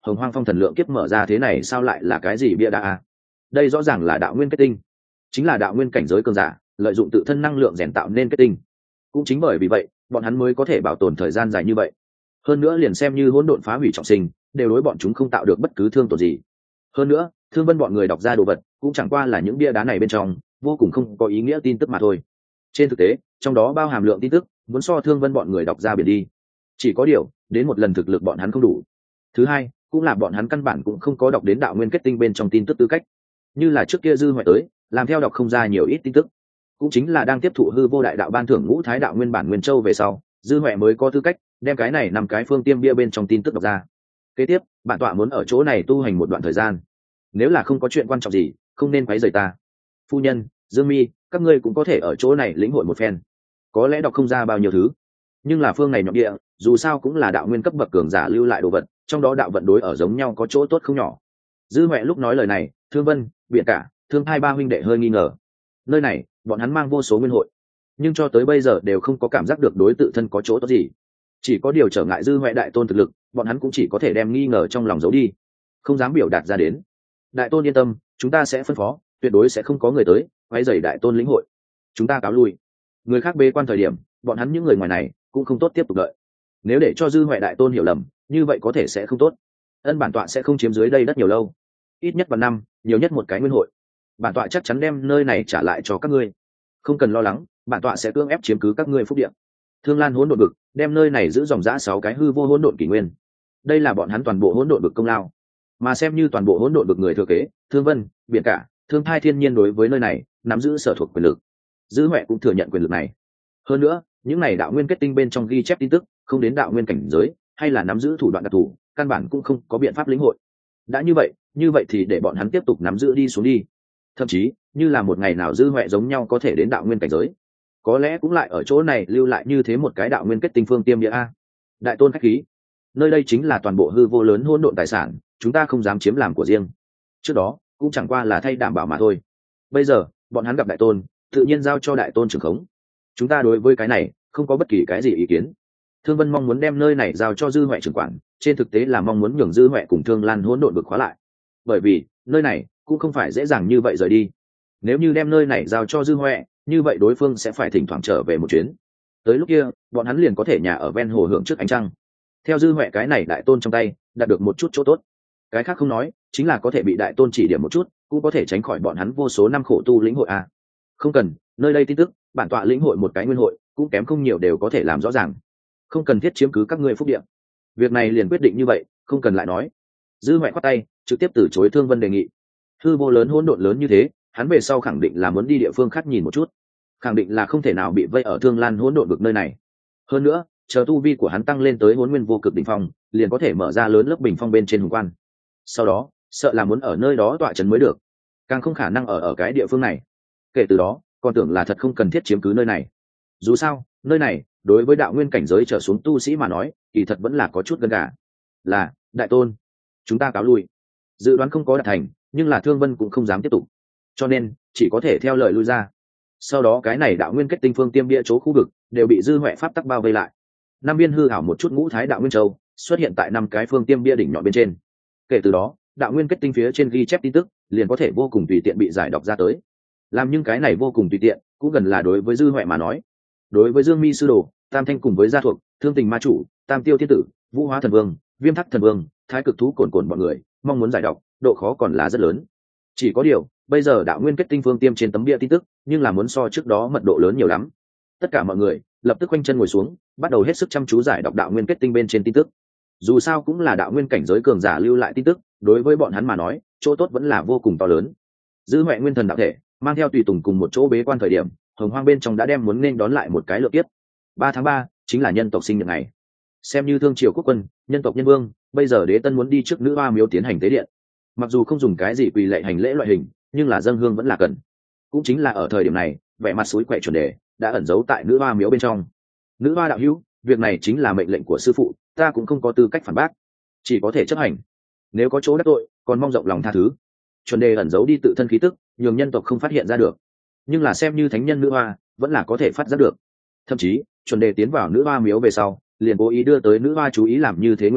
hồng hoang phong thần lượng kiếp mở ra thế này sao lại là cái gì bia đá à? Đây rõ ràng là đạo nguyên kết tinh, chính là đạo nguyên cảnh giới cường giả lợi dụng tự thân năng lượng rèn tạo nên kết tinh. Cũng chính bởi vì vậy bọn hắn mới có thể bảo tồn thời gian dài như vậy. Hơn nữa liền xem như hỗn độn phá hủy trọng sinh đều đối bọn chúng không tạo được bất cứ thương tổn gì. Hơn nữa Thương Vân bọn người đọc ra đồ vật cũng chẳng qua là những bia đá này bên trong vô cùng không có ý nghĩa tin tức mà thôi. Trên thực tế trong đó bao hàm lượng tin tức muốn so Thương Vân bọn người đọc ra biển đi. Chỉ có điều đến một lần thực lực bọn hắn không đủ. Thứ hai cũng là bọn hắn căn bản cũng không có đọc đến đạo nguyên kết tinh bên trong tin tức tư cách. Như là trước kia Dư Hoại tới làm theo đọc không ra nhiều ít tin tức, cũng chính là đang tiếp thụ hư vô đại đạo ban thưởng ngũ thái đạo nguyên bản nguyên châu về sau, Dư Hoại mới có tư cách đem cái này nằm cái phương tiêm bia bên trong tin tức đọc ra. Kế tiếp bản tọa muốn ở chỗ này tu hành một đoạn thời gian, nếu là không có chuyện quan trọng gì không nên quấy rầy ta. Phu nhân, Dương Mi, các ngươi cũng có thể ở chỗ này lĩnh hội một phen. Có lẽ đọc không ra bao nhiêu thứ, nhưng là phương này nhọn địa dù sao cũng là đạo nguyên cấp bậc cường giả lưu lại đồ vật, trong đó đạo vận đối ở giống nhau có chỗ tốt không nhỏ. Dư Hoại lúc nói lời này, Thương Vân, Biện Cả, Thương hai ba huynh đệ hơi nghi ngờ. Nơi này bọn hắn mang vô số nguyên hội, nhưng cho tới bây giờ đều không có cảm giác được đối tự thân có chỗ tốt gì. Chỉ có điều trở ngại Dư Hoại đại tôn thực lực, bọn hắn cũng chỉ có thể đem nghi ngờ trong lòng giấu đi, không dám biểu đạt ra đến. Đại tôn yên tâm, chúng ta sẽ phân phó, tuyệt đối sẽ không có người tới quấy rầy đại tôn lĩnh hội. Chúng ta cáo lui. Người khác bế quan thời điểm bọn hắn những người ngoài này cũng không tốt tiếp tục đợi. Nếu để cho Dư Hoại đại tôn hiểu lầm như vậy có thể sẽ không tốt. Ân bản tọa sẽ không chiếm dưới đây đất nhiều lâu, ít nhất vào năm nhiều nhất một cái nguyên hội. Bản tọa chắc chắn đem nơi này trả lại cho các ngươi, không cần lo lắng, bản tọa sẽ cưỡng ép chiếm cứ các ngươi phúc địa. Thương Lan hỗn độn vực đem nơi này giữ dòng dã sáu cái hư vô hỗn độn kỷ nguyên, đây là bọn hắn toàn bộ hỗn độn vực công lao. Mà xem như toàn bộ hỗn độn vực người thừa kế, Thương Vân, Biển Cả, Thương Thai thiên nhiên đối với nơi này nắm giữ sở thuộc quyền lực. Dư Hoại cũng thừa nhận quyền lực này. Hơn nữa những này đạo nguyên kết tinh bên trong ghi chép tin tức không đến đạo nguyên cảnh giới hay là nắm giữ thủ đoạn đặc thù, căn bản cũng không có biện pháp lĩnh hội. Đã như vậy như vậy thì để bọn hắn tiếp tục nắm giữ đi xuống đi, thậm chí như là một ngày nào Dư Hoại giống nhau có thể đến đạo nguyên cảnh giới, có lẽ cũng lại ở chỗ này lưu lại như thế một cái đạo nguyên kết tinh phương tiêm địa a. Đại tôn khách khí, nơi đây chính là toàn bộ hư vô lớn hỗn độn tài sản, chúng ta không dám chiếm làm của riêng. Trước đó cũng chẳng qua là thay đảm bảo mà thôi, bây giờ bọn hắn gặp đại tôn tự nhiên giao cho đại tôn trưởng khống, chúng ta đối với cái này không có bất kỳ cái gì ý kiến. Thương Vân mong muốn đem nơi này giao cho Dư Hoại trưởng quản, trên thực tế là mong muốn nhường Dư Hoại cùng Thương Lan hỗn độn vực khóa lại, bởi vì nơi này cũng không phải dễ dàng như vậy rời đi. Nếu như đem nơi này giao cho Dư Hoại, như vậy đối phương sẽ phải thỉnh thoảng trở về một chuyến, tới lúc kia bọn hắn liền có thể nhà ở ven hồ hưởng trước ánh trăng. Theo Dư Hoại cái này đại tôn trong tay đạt được một chút chỗ tốt, cái khác không nói, chính là có thể bị đại tôn chỉ điểm một chút, cũng có thể tránh khỏi bọn hắn vô số năm khổ tu lĩnh hội a. Không cần, nơi đây tin tức bản tọa lĩnh hội một cái nguyên hội cũng kém không nhiều đều có thể làm rõ ràng, không cần thiết chiếm cứ các ngươi phúc địa. Việc này liền quyết định như vậy, không cần lại nói. Dư Hoại khoát tay trực tiếp từ chối Thương Vân đề nghị. Hư vô lớn hỗn độn lớn như thế, hắn về sau khẳng định là muốn đi địa phương khác nhìn một chút, khẳng định là không thể nào bị vây ở Thương Lan hỗn độn vực nơi này. Hơn nữa chờ tu vi của hắn tăng lên tới hỗn nguyên vô cực đỉnh phong, liền có thể mở ra lớn lớp bình phong bên trên hùng quan, sau đó sợ là muốn ở nơi đó tọa trấn mới được, càng không khả năng ở ở cái địa phương này. Kể từ đó còn tưởng là thật không cần thiết chiếm cứ nơi này. Dù sao nơi này đối với đạo nguyên cảnh giới trở xuống tu sĩ mà nói kỳ thật vẫn là có chút gần gà. Là đại tôn, chúng ta cáo lui. Dự đoán không có đạt thành, nhưng là Thương Vân cũng không dám tiếp tục, cho nên chỉ có thể theo lời lui ra. Sau đó cái này đạo nguyên kết tinh phương tiêm bia chỗ khu vực đều bị Dư Hoại pháp tắc bao vây lại. Năm viên hư ảo một chút ngũ thái đạo nguyên châu xuất hiện tại năm cái phương tiêm bia đỉnh nhọn bên trên. Kể từ đó đạo nguyên kết tinh phía trên ghi chép tin tức liền có thể vô cùng tùy tiện bị giải đọc ra tới. Làm nhưng cái này vô cùng tùy tiện cũng gần là đối với Dư Hoại mà nói. Đối với Dương Mi sư đồ, Tam Thanh cùng với gia thuộc, Thương Tình ma chủ, Tam Tiêu thiên tử, Vũ Hóa thần vương, Viêm Thắc thần vương, Thái Cực thú cồn cồn bọn người mong muốn giải đọc độ khó còn là rất lớn. Chỉ có điều bây giờ đạo nguyên kết tinh phương tiêm trên tấm bia tin tức nhưng là muốn so trước đó mật độ lớn nhiều lắm. Tất cả mọi người lập tức quanh chân ngồi xuống, bắt đầu hết sức chăm chú giải đọc đạo nguyên kết tinh bên trên tin tức. Dù sao cũng là đạo nguyên cảnh giới cường giả lưu lại tin tức, đối với bọn hắn mà nói chỗ tốt vẫn là vô cùng to lớn. Dư Hoại nguyên thần đạo thể mang theo tùy tùng cùng một chỗ bế quan thời điểm, hồng hoang bên trong đã đem muốn nên đón lại một cái lượng tiếp. Ba tháng ba chính là nhân tộc sinh nhật ngày, xem như thương triều quốc quân, nhân tộc nhân vương, bây giờ đế tân muốn đi trước nữ hoa miếu tiến hành tế điện. Mặc dù không dùng cái gì quỳ lệ hành lễ loại hình, nhưng là dâng hương vẫn là cần. Cũng chính là ở thời điểm này, vẻ mặt suối quậy chuẩn đề đã ẩn giấu tại nữ hoa miếu bên trong. Nữ hoa đạo hữu, việc này chính là mệnh lệnh của sư phụ, ta cũng không có tư cách phản bác, chỉ có thể chấp hành. Nếu có chỗ đắc tội, còn mong rộng lòng tha thứ. Chuẩn đề ẩn giấu đi tự thân khí tức, nhường nhân tộc không phát hiện ra được, nhưng là xem như thánh nhân nữ hoa vẫn là có thể phát giác được. Thậm chí chuẩn đề tiến vào nữ hoa miếu về sau liền cố ý đưa tới nữ hoa chú ý làm như thế nguyên nhân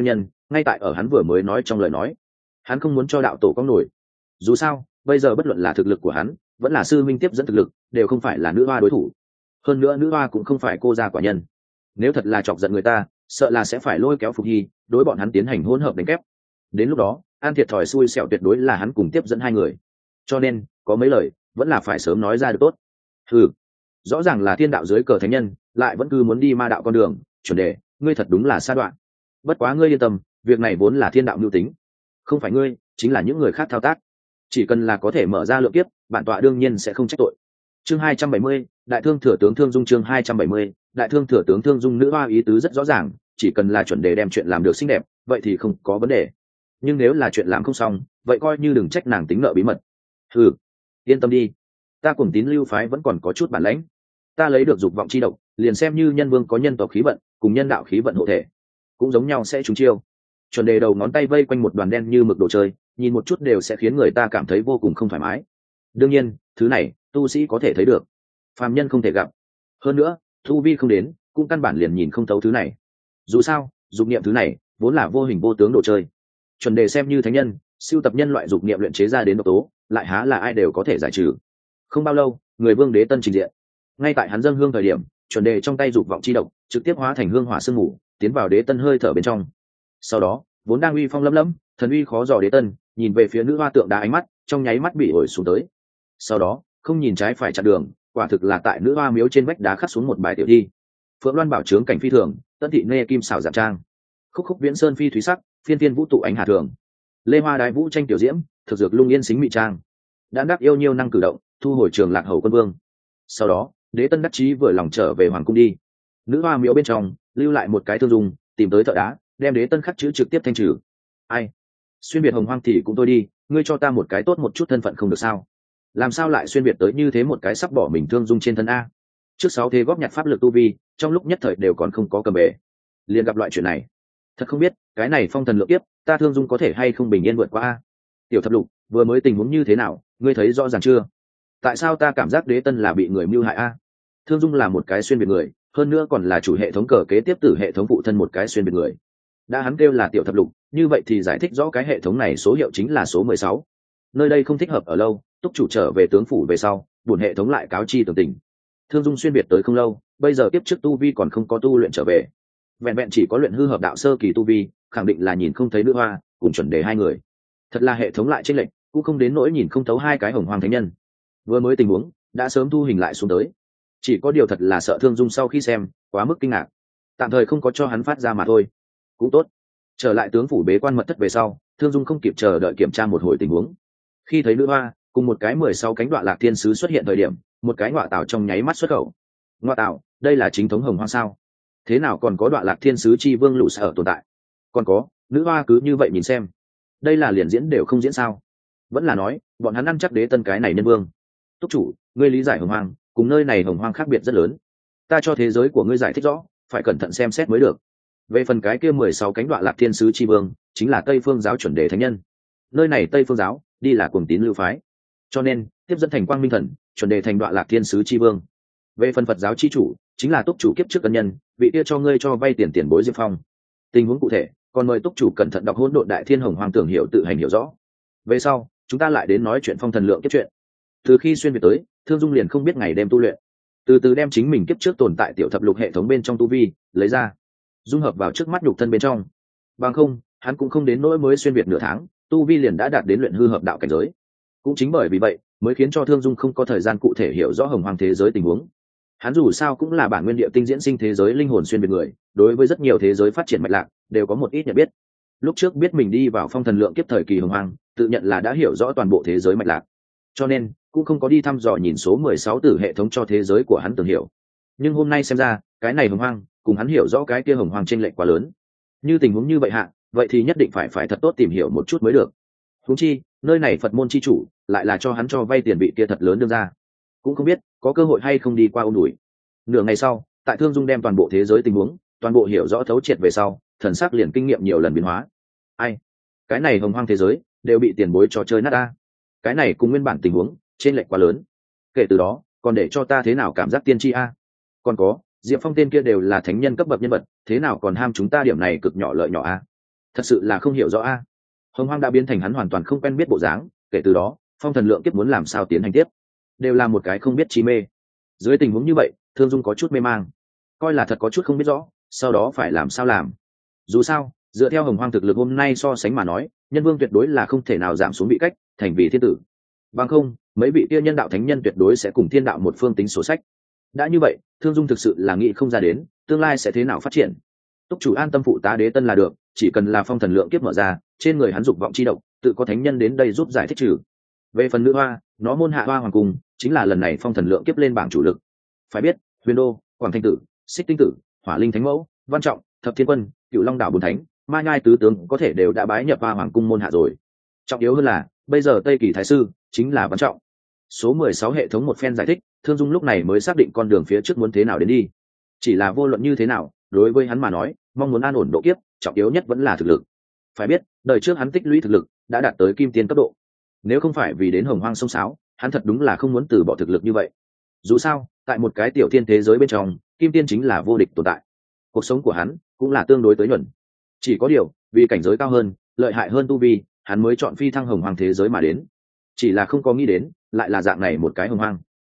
ngay tại ở hắn vừa mới nói trong lời nói. Hắn không muốn cho đạo tổ có nổi. Dù sao bây giờ bất luận là thực lực của hắn vẫn là sư minh tiếp dẫn thực lực đều không phải là nữ hoa đối thủ. Hơn nữa nữ hoa cũng không phải cô gia quả nhân, nếu thật là chọc giận người ta sợ là sẽ phải lôi kéo Phục Hy đối bọn hắn tiến hành hỗn hợp đánh kép. Đến lúc đó an thiệt thòi xui xẻo tuyệt đối là hắn cùng tiếp dẫn hai người. Cho nên có mấy lời vẫn là phải sớm nói ra được tốt. Ừ, rõ ràng là thiên đạo dưới cờ thánh nhân lại vẫn cứ muốn đi ma đạo con đường, chuẩn đề ngươi thật đúng là xa đoạn. Bất quá ngươi yên tâm, việc này vốn là thiên đạo mưu tính, không phải ngươi chính là những người khác thao tác. Chỉ cần là có thể mở ra lượng kiếp, bản tọa đương nhiên sẽ không trách tội. Chương hai trăm bảy mươi, đại thương thừa tướng Thương Dung. Chương hai trăm bảy mươi, đại thương thừa tướng Thương Dung. Nữ hoa ý tứ rất rõ ràng, chỉ cần là chuẩn đề đem chuyện làm được xinh đẹp vậy thì không có vấn đề, nhưng nếu là chuyện làm không xong vậy coi như đừng trách nàng tính nợ bí mật. Ừ, yên tâm đi, ta cùng tín lưu phái vẫn còn có chút bản lãnh. Ta lấy được dục vọng chi độc liền xem như nhân vương có nhân tộc khí vận cùng nhân đạo khí vận hộ thể cũng giống nhau sẽ trúng chiêu. Chuẩn đề đầu ngón tay vây quanh một đoàn đen như mực đồ chơi, nhìn một chút đều sẽ khiến người ta cảm thấy vô cùng không thoải mái. Đương nhiên thứ này tu sĩ có thể thấy được, phàm nhân không thể gặp. Hơn nữa tu vi không đến cũng căn bản liền nhìn không thấu thứ này. Dù sao dục niệm thứ này vốn là vô hình vô tướng đồ chơi, chuẩn đề xem như thánh nhân siêu tập nhân loại dục niệm luyện chế ra đến độc tố lại há là ai đều có thể giải trừ. Không bao lâu người vương đế tân trình diện. Ngay tại hắn dâng hương thời điểm, chuẩn đề trong tay dục vọng chi độc trực tiếp hóa thành hương hỏa sương mù tiến vào đế tân hơi thở bên trong. Sau đó vốn đang uy phong lấm lấm thần uy khó dò đế tân nhìn về phía nữ hoa tượng đá, ánh mắt trong nháy mắt bị ổi xuống tới. Sau đó không nhìn trái phải chặn đường, quả thực là tại nữ hoa miếu trên vách đá khắc xuống một bài tiểu thi. Phượng loan bảo trướng cảnh phi thường, tân thị nê kim xảo dạng trang, khúc khúc viễn sơn phi thúy sắc, phiên phiên vũ tụ ánh hà thường, lê hoa đái vũ tranh tiểu diễm, thực dược lung yên xính mị trang, đã đắc yêu nhiêu năng cử động, thu hồi trường lạc hầu quân vương. Sau đó đế tân đắc chí vừa lòng trở về hoàng cung đi. Nữ hoa miếu bên trong lưu lại một cái Thương Dung, tìm tới thợ đá đem đế tân khắc chữ trực tiếp thanh trừ. Ai, xuyên biệt hồng hoang thì cũng tôi đi, ngươi cho ta một cái tốt một chút thân phận không được sao? Làm sao lại xuyên biệt tới như thế một cái sắp bỏ mình Thương Dung trên thân a? Trước sáu thế góp nhặt pháp lực tu vi trong lúc nhất thời đều còn không có cầm bể, liền gặp loại chuyện này, thật không biết cái này phong thần lượng tiếp ta Thương Dung có thể hay không bình yên vượt qua a? Tiểu thập lục vừa mới tình huống như thế nào, ngươi thấy rõ ràng chưa? Tại sao ta cảm giác đế tân là bị người mưu hại a? Thương Dung là một cái xuyên biệt người, hơn nữa còn là chủ hệ thống cờ kế tiếp tử hệ thống phụ thân một cái xuyên biệt người. Đã hắn kêu là tiểu thập lục, như vậy thì giải thích rõ cái hệ thống này số hiệu chính là số mười sáu. Nơi đây không thích hợp ở lâu, túc chủ trở về tướng phủ về sau buồn hệ thống lại cáo chi tường tình. Thương Dung xuyên biệt tới không lâu, bây giờ tiếp trước tu vi còn không có tu luyện trở về, vẹn vẹn chỉ có luyện hư hợp đạo sơ kỳ tu vi, khẳng định là nhìn không thấy nữ hoa cùng chuẩn đề hai người. Thật là hệ thống lại chênh lệch, cũng không đến nỗi nhìn không thấu hai cái hồng hoàng thánh nhân. Vừa mới tình huống đã sớm thu hình lại xuống tới, chỉ có điều thật là sợ Thương Dung sau khi xem quá mức kinh ngạc, tạm thời không có cho hắn phát ra mà thôi. Cũng tốt, trở lại tướng phủ bế quan mật thất về sau, Thương Dung không kịp chờ đợi kiểm tra một hồi tình huống. Khi thấy nữ hoa cùng một cái mười sáu cánh đoạn lạc thiên sứ xuất hiện thời điểm, một cái ngọa tảo trong nháy mắt xuất khẩu. Ngọa tảo, đây là chính thống hồng hoang sao? Thế nào còn có đoạn lạc thiên sứ chi vương lũ sở tồn tại? Còn có nữ hoa cứ như vậy nhìn xem, đây là liền diễn đều không diễn sao? Vẫn là nói bọn hắn ăn chắc đế tân cái này nhân vương? Túc chủ, ngươi lý giải hồng hoang cùng nơi này hồng hoang khác biệt rất lớn, ta cho thế giới của ngươi giải thích rõ, phải cẩn thận xem xét mới được. Về phần cái kia mười sáu cánh đoạn lạc thiên sứ chi vương chính là tây phương giáo chuẩn đề thánh nhân, nơi này tây phương giáo đi là cuồng tín lưu phái, cho nên tiếp dẫn thành quang minh thần, chuẩn đề thành đoạn lạc thiên sứ chi vương. Về phần Phật giáo chi chủ chính là túc chủ kiếp trước ân nhân, vị kia cho ngươi cho vay tiền tiền bối diệp phong. Tình huống cụ thể còn mời túc chủ cẩn thận đọc hỗn độn đại thiên hồng hoàng tưởng hiểu tự hành hiểu rõ. Về sau chúng ta lại đến nói chuyện phong thần lượng kiếp chuyện. Từ khi xuyên việt tới, Thương Dung liền không biết ngày đêm tu luyện, từ từ đem chính mình kiếp trước tồn tại tiểu thập lục hệ thống bên trong tu vi lấy ra, dung hợp vào trước mắt nhục thân bên trong. Bằng không hắn cũng không đến nỗi mới xuyên việt nửa tháng tu vi liền đã đạt đến luyện hư hợp đạo cảnh giới. Cũng chính bởi vì vậy mới khiến cho Thương Dung không có thời gian cụ thể hiểu rõ hồng hoàng thế giới tình huống. Hắn dù sao cũng là bản nguyên địa tinh diễn sinh thế giới linh hồn xuyên biệt người, đối với rất nhiều thế giới phát triển mạch lạc đều có một ít nhận biết. Lúc trước biết mình đi vào phong thần lượng kiếp thời kỳ hồng hoàng, tự nhận là đã hiểu rõ toàn bộ thế giới mạch lạc, cho nên cũng không có đi thăm dò nhìn số mười sáu tử hệ thống cho thế giới của hắn tưởng hiểu. Nhưng hôm nay xem ra cái này hồng hoàng cùng hắn hiểu rõ cái kia hồng hoàng chênh lệch quá lớn. Như tình huống như vậy hạ, vậy thì nhất định phải phải thật tốt tìm hiểu một chút mới được. Huống chi nơi này Phật môn chi chủ lại là cho hắn cho vay tiền vị kia thật lớn đương ra, cũng không biết có cơ hội hay không đi qua ôm đùi. Nửa ngày sau, tại Thương Dung đem toàn bộ thế giới tình huống toàn bộ hiểu rõ thấu triệt về sau, thần sắc liền kinh nghiệm nhiều lần biến hóa. Ai, cái này hồng hoang thế giới đều bị tiền bối cho chơi nát ta, cái này cùng nguyên bản tình huống trên lệch quá lớn. Kể từ đó còn để cho ta thế nào cảm giác tiên tri a? Còn có diệp phong tên kia đều là thánh nhân cấp bậc nhân vật, thế nào còn ham chúng ta điểm này cực nhỏ lợi nhỏ a? thật sự là không hiểu rõ a. Hồng Hoang đã biến thành hắn hoàn toàn không quen biết bộ dáng, kể từ đó phong thần lượng kiếp muốn làm sao tiến hành tiếp đều là một cái không biết chi mê. Dưới tình huống như vậy Thương Dung có chút mê mang, coi là thật có chút không biết rõ sau đó phải làm sao làm. Dù sao dựa theo Hồng Hoang thực lực hôm nay so sánh mà nói, nhân vương tuyệt đối là không thể nào giảm xuống vị cách thành vị thiên tử, bằng không mấy vị kia nhân đạo thánh nhân tuyệt đối sẽ cùng thiên đạo một phương tính sổ sách. Đã như vậy Thương Dung thực sự là nghĩ không ra đến tương lai sẽ thế nào phát triển. Túc chủ an tâm phụ tá đế tân là được, chỉ cần là phong thần lượng kiếp mở ra, trên người hắn dục vọng chi độc tự có thánh nhân đến đây giúp giải thích trừ. Về phần nữ hoa, nó môn hạ hoa hoàng cung chính là lần này phong thần lượng kiếp lên bảng chủ lực. Phải biết Huyền Đô, Quảng Thanh Tử, Xích Tinh Tử, Hỏa Linh Thánh Mẫu, Văn Trọng, Thập Thiên Quân, Cựu Long Đảo bốn thánh, Ma Nhai tứ tướng có thể đều đã bái nhập hoa hoàng cung môn hạ rồi. Trọng yếu hơn là bây giờ Tây Kỳ thái sư chính là Văn Trọng. Số mười sáu hệ thống một phen giải thích, Thương Dung lúc này mới xác định con đường phía trước muốn thế nào đến đi. Chỉ là vô luận như thế nào, đối với hắn mà nói, mong muốn an ổn độ kiếp, trọng yếu nhất vẫn là thực lực. Phải biết, đời trước hắn tích lũy thực lực đã đạt tới kim tiên cấp độ. Nếu không phải vì đến Hồng Hoang sông sáo, hắn thật đúng là không muốn từ bỏ thực lực như vậy. Dù sao, tại một cái tiểu thiên thế giới bên trong, kim tiên chính là vô địch tồn tại. Cuộc sống của hắn cũng là tương đối tới nhuần. Chỉ có điều, vì cảnh giới cao hơn, lợi hại hơn tu vi, hắn mới chọn phi thăng Hồng Hoang thế giới mà đến. Chỉ là không có nghĩ đến, lại là dạng này một cái Hồng Hoang.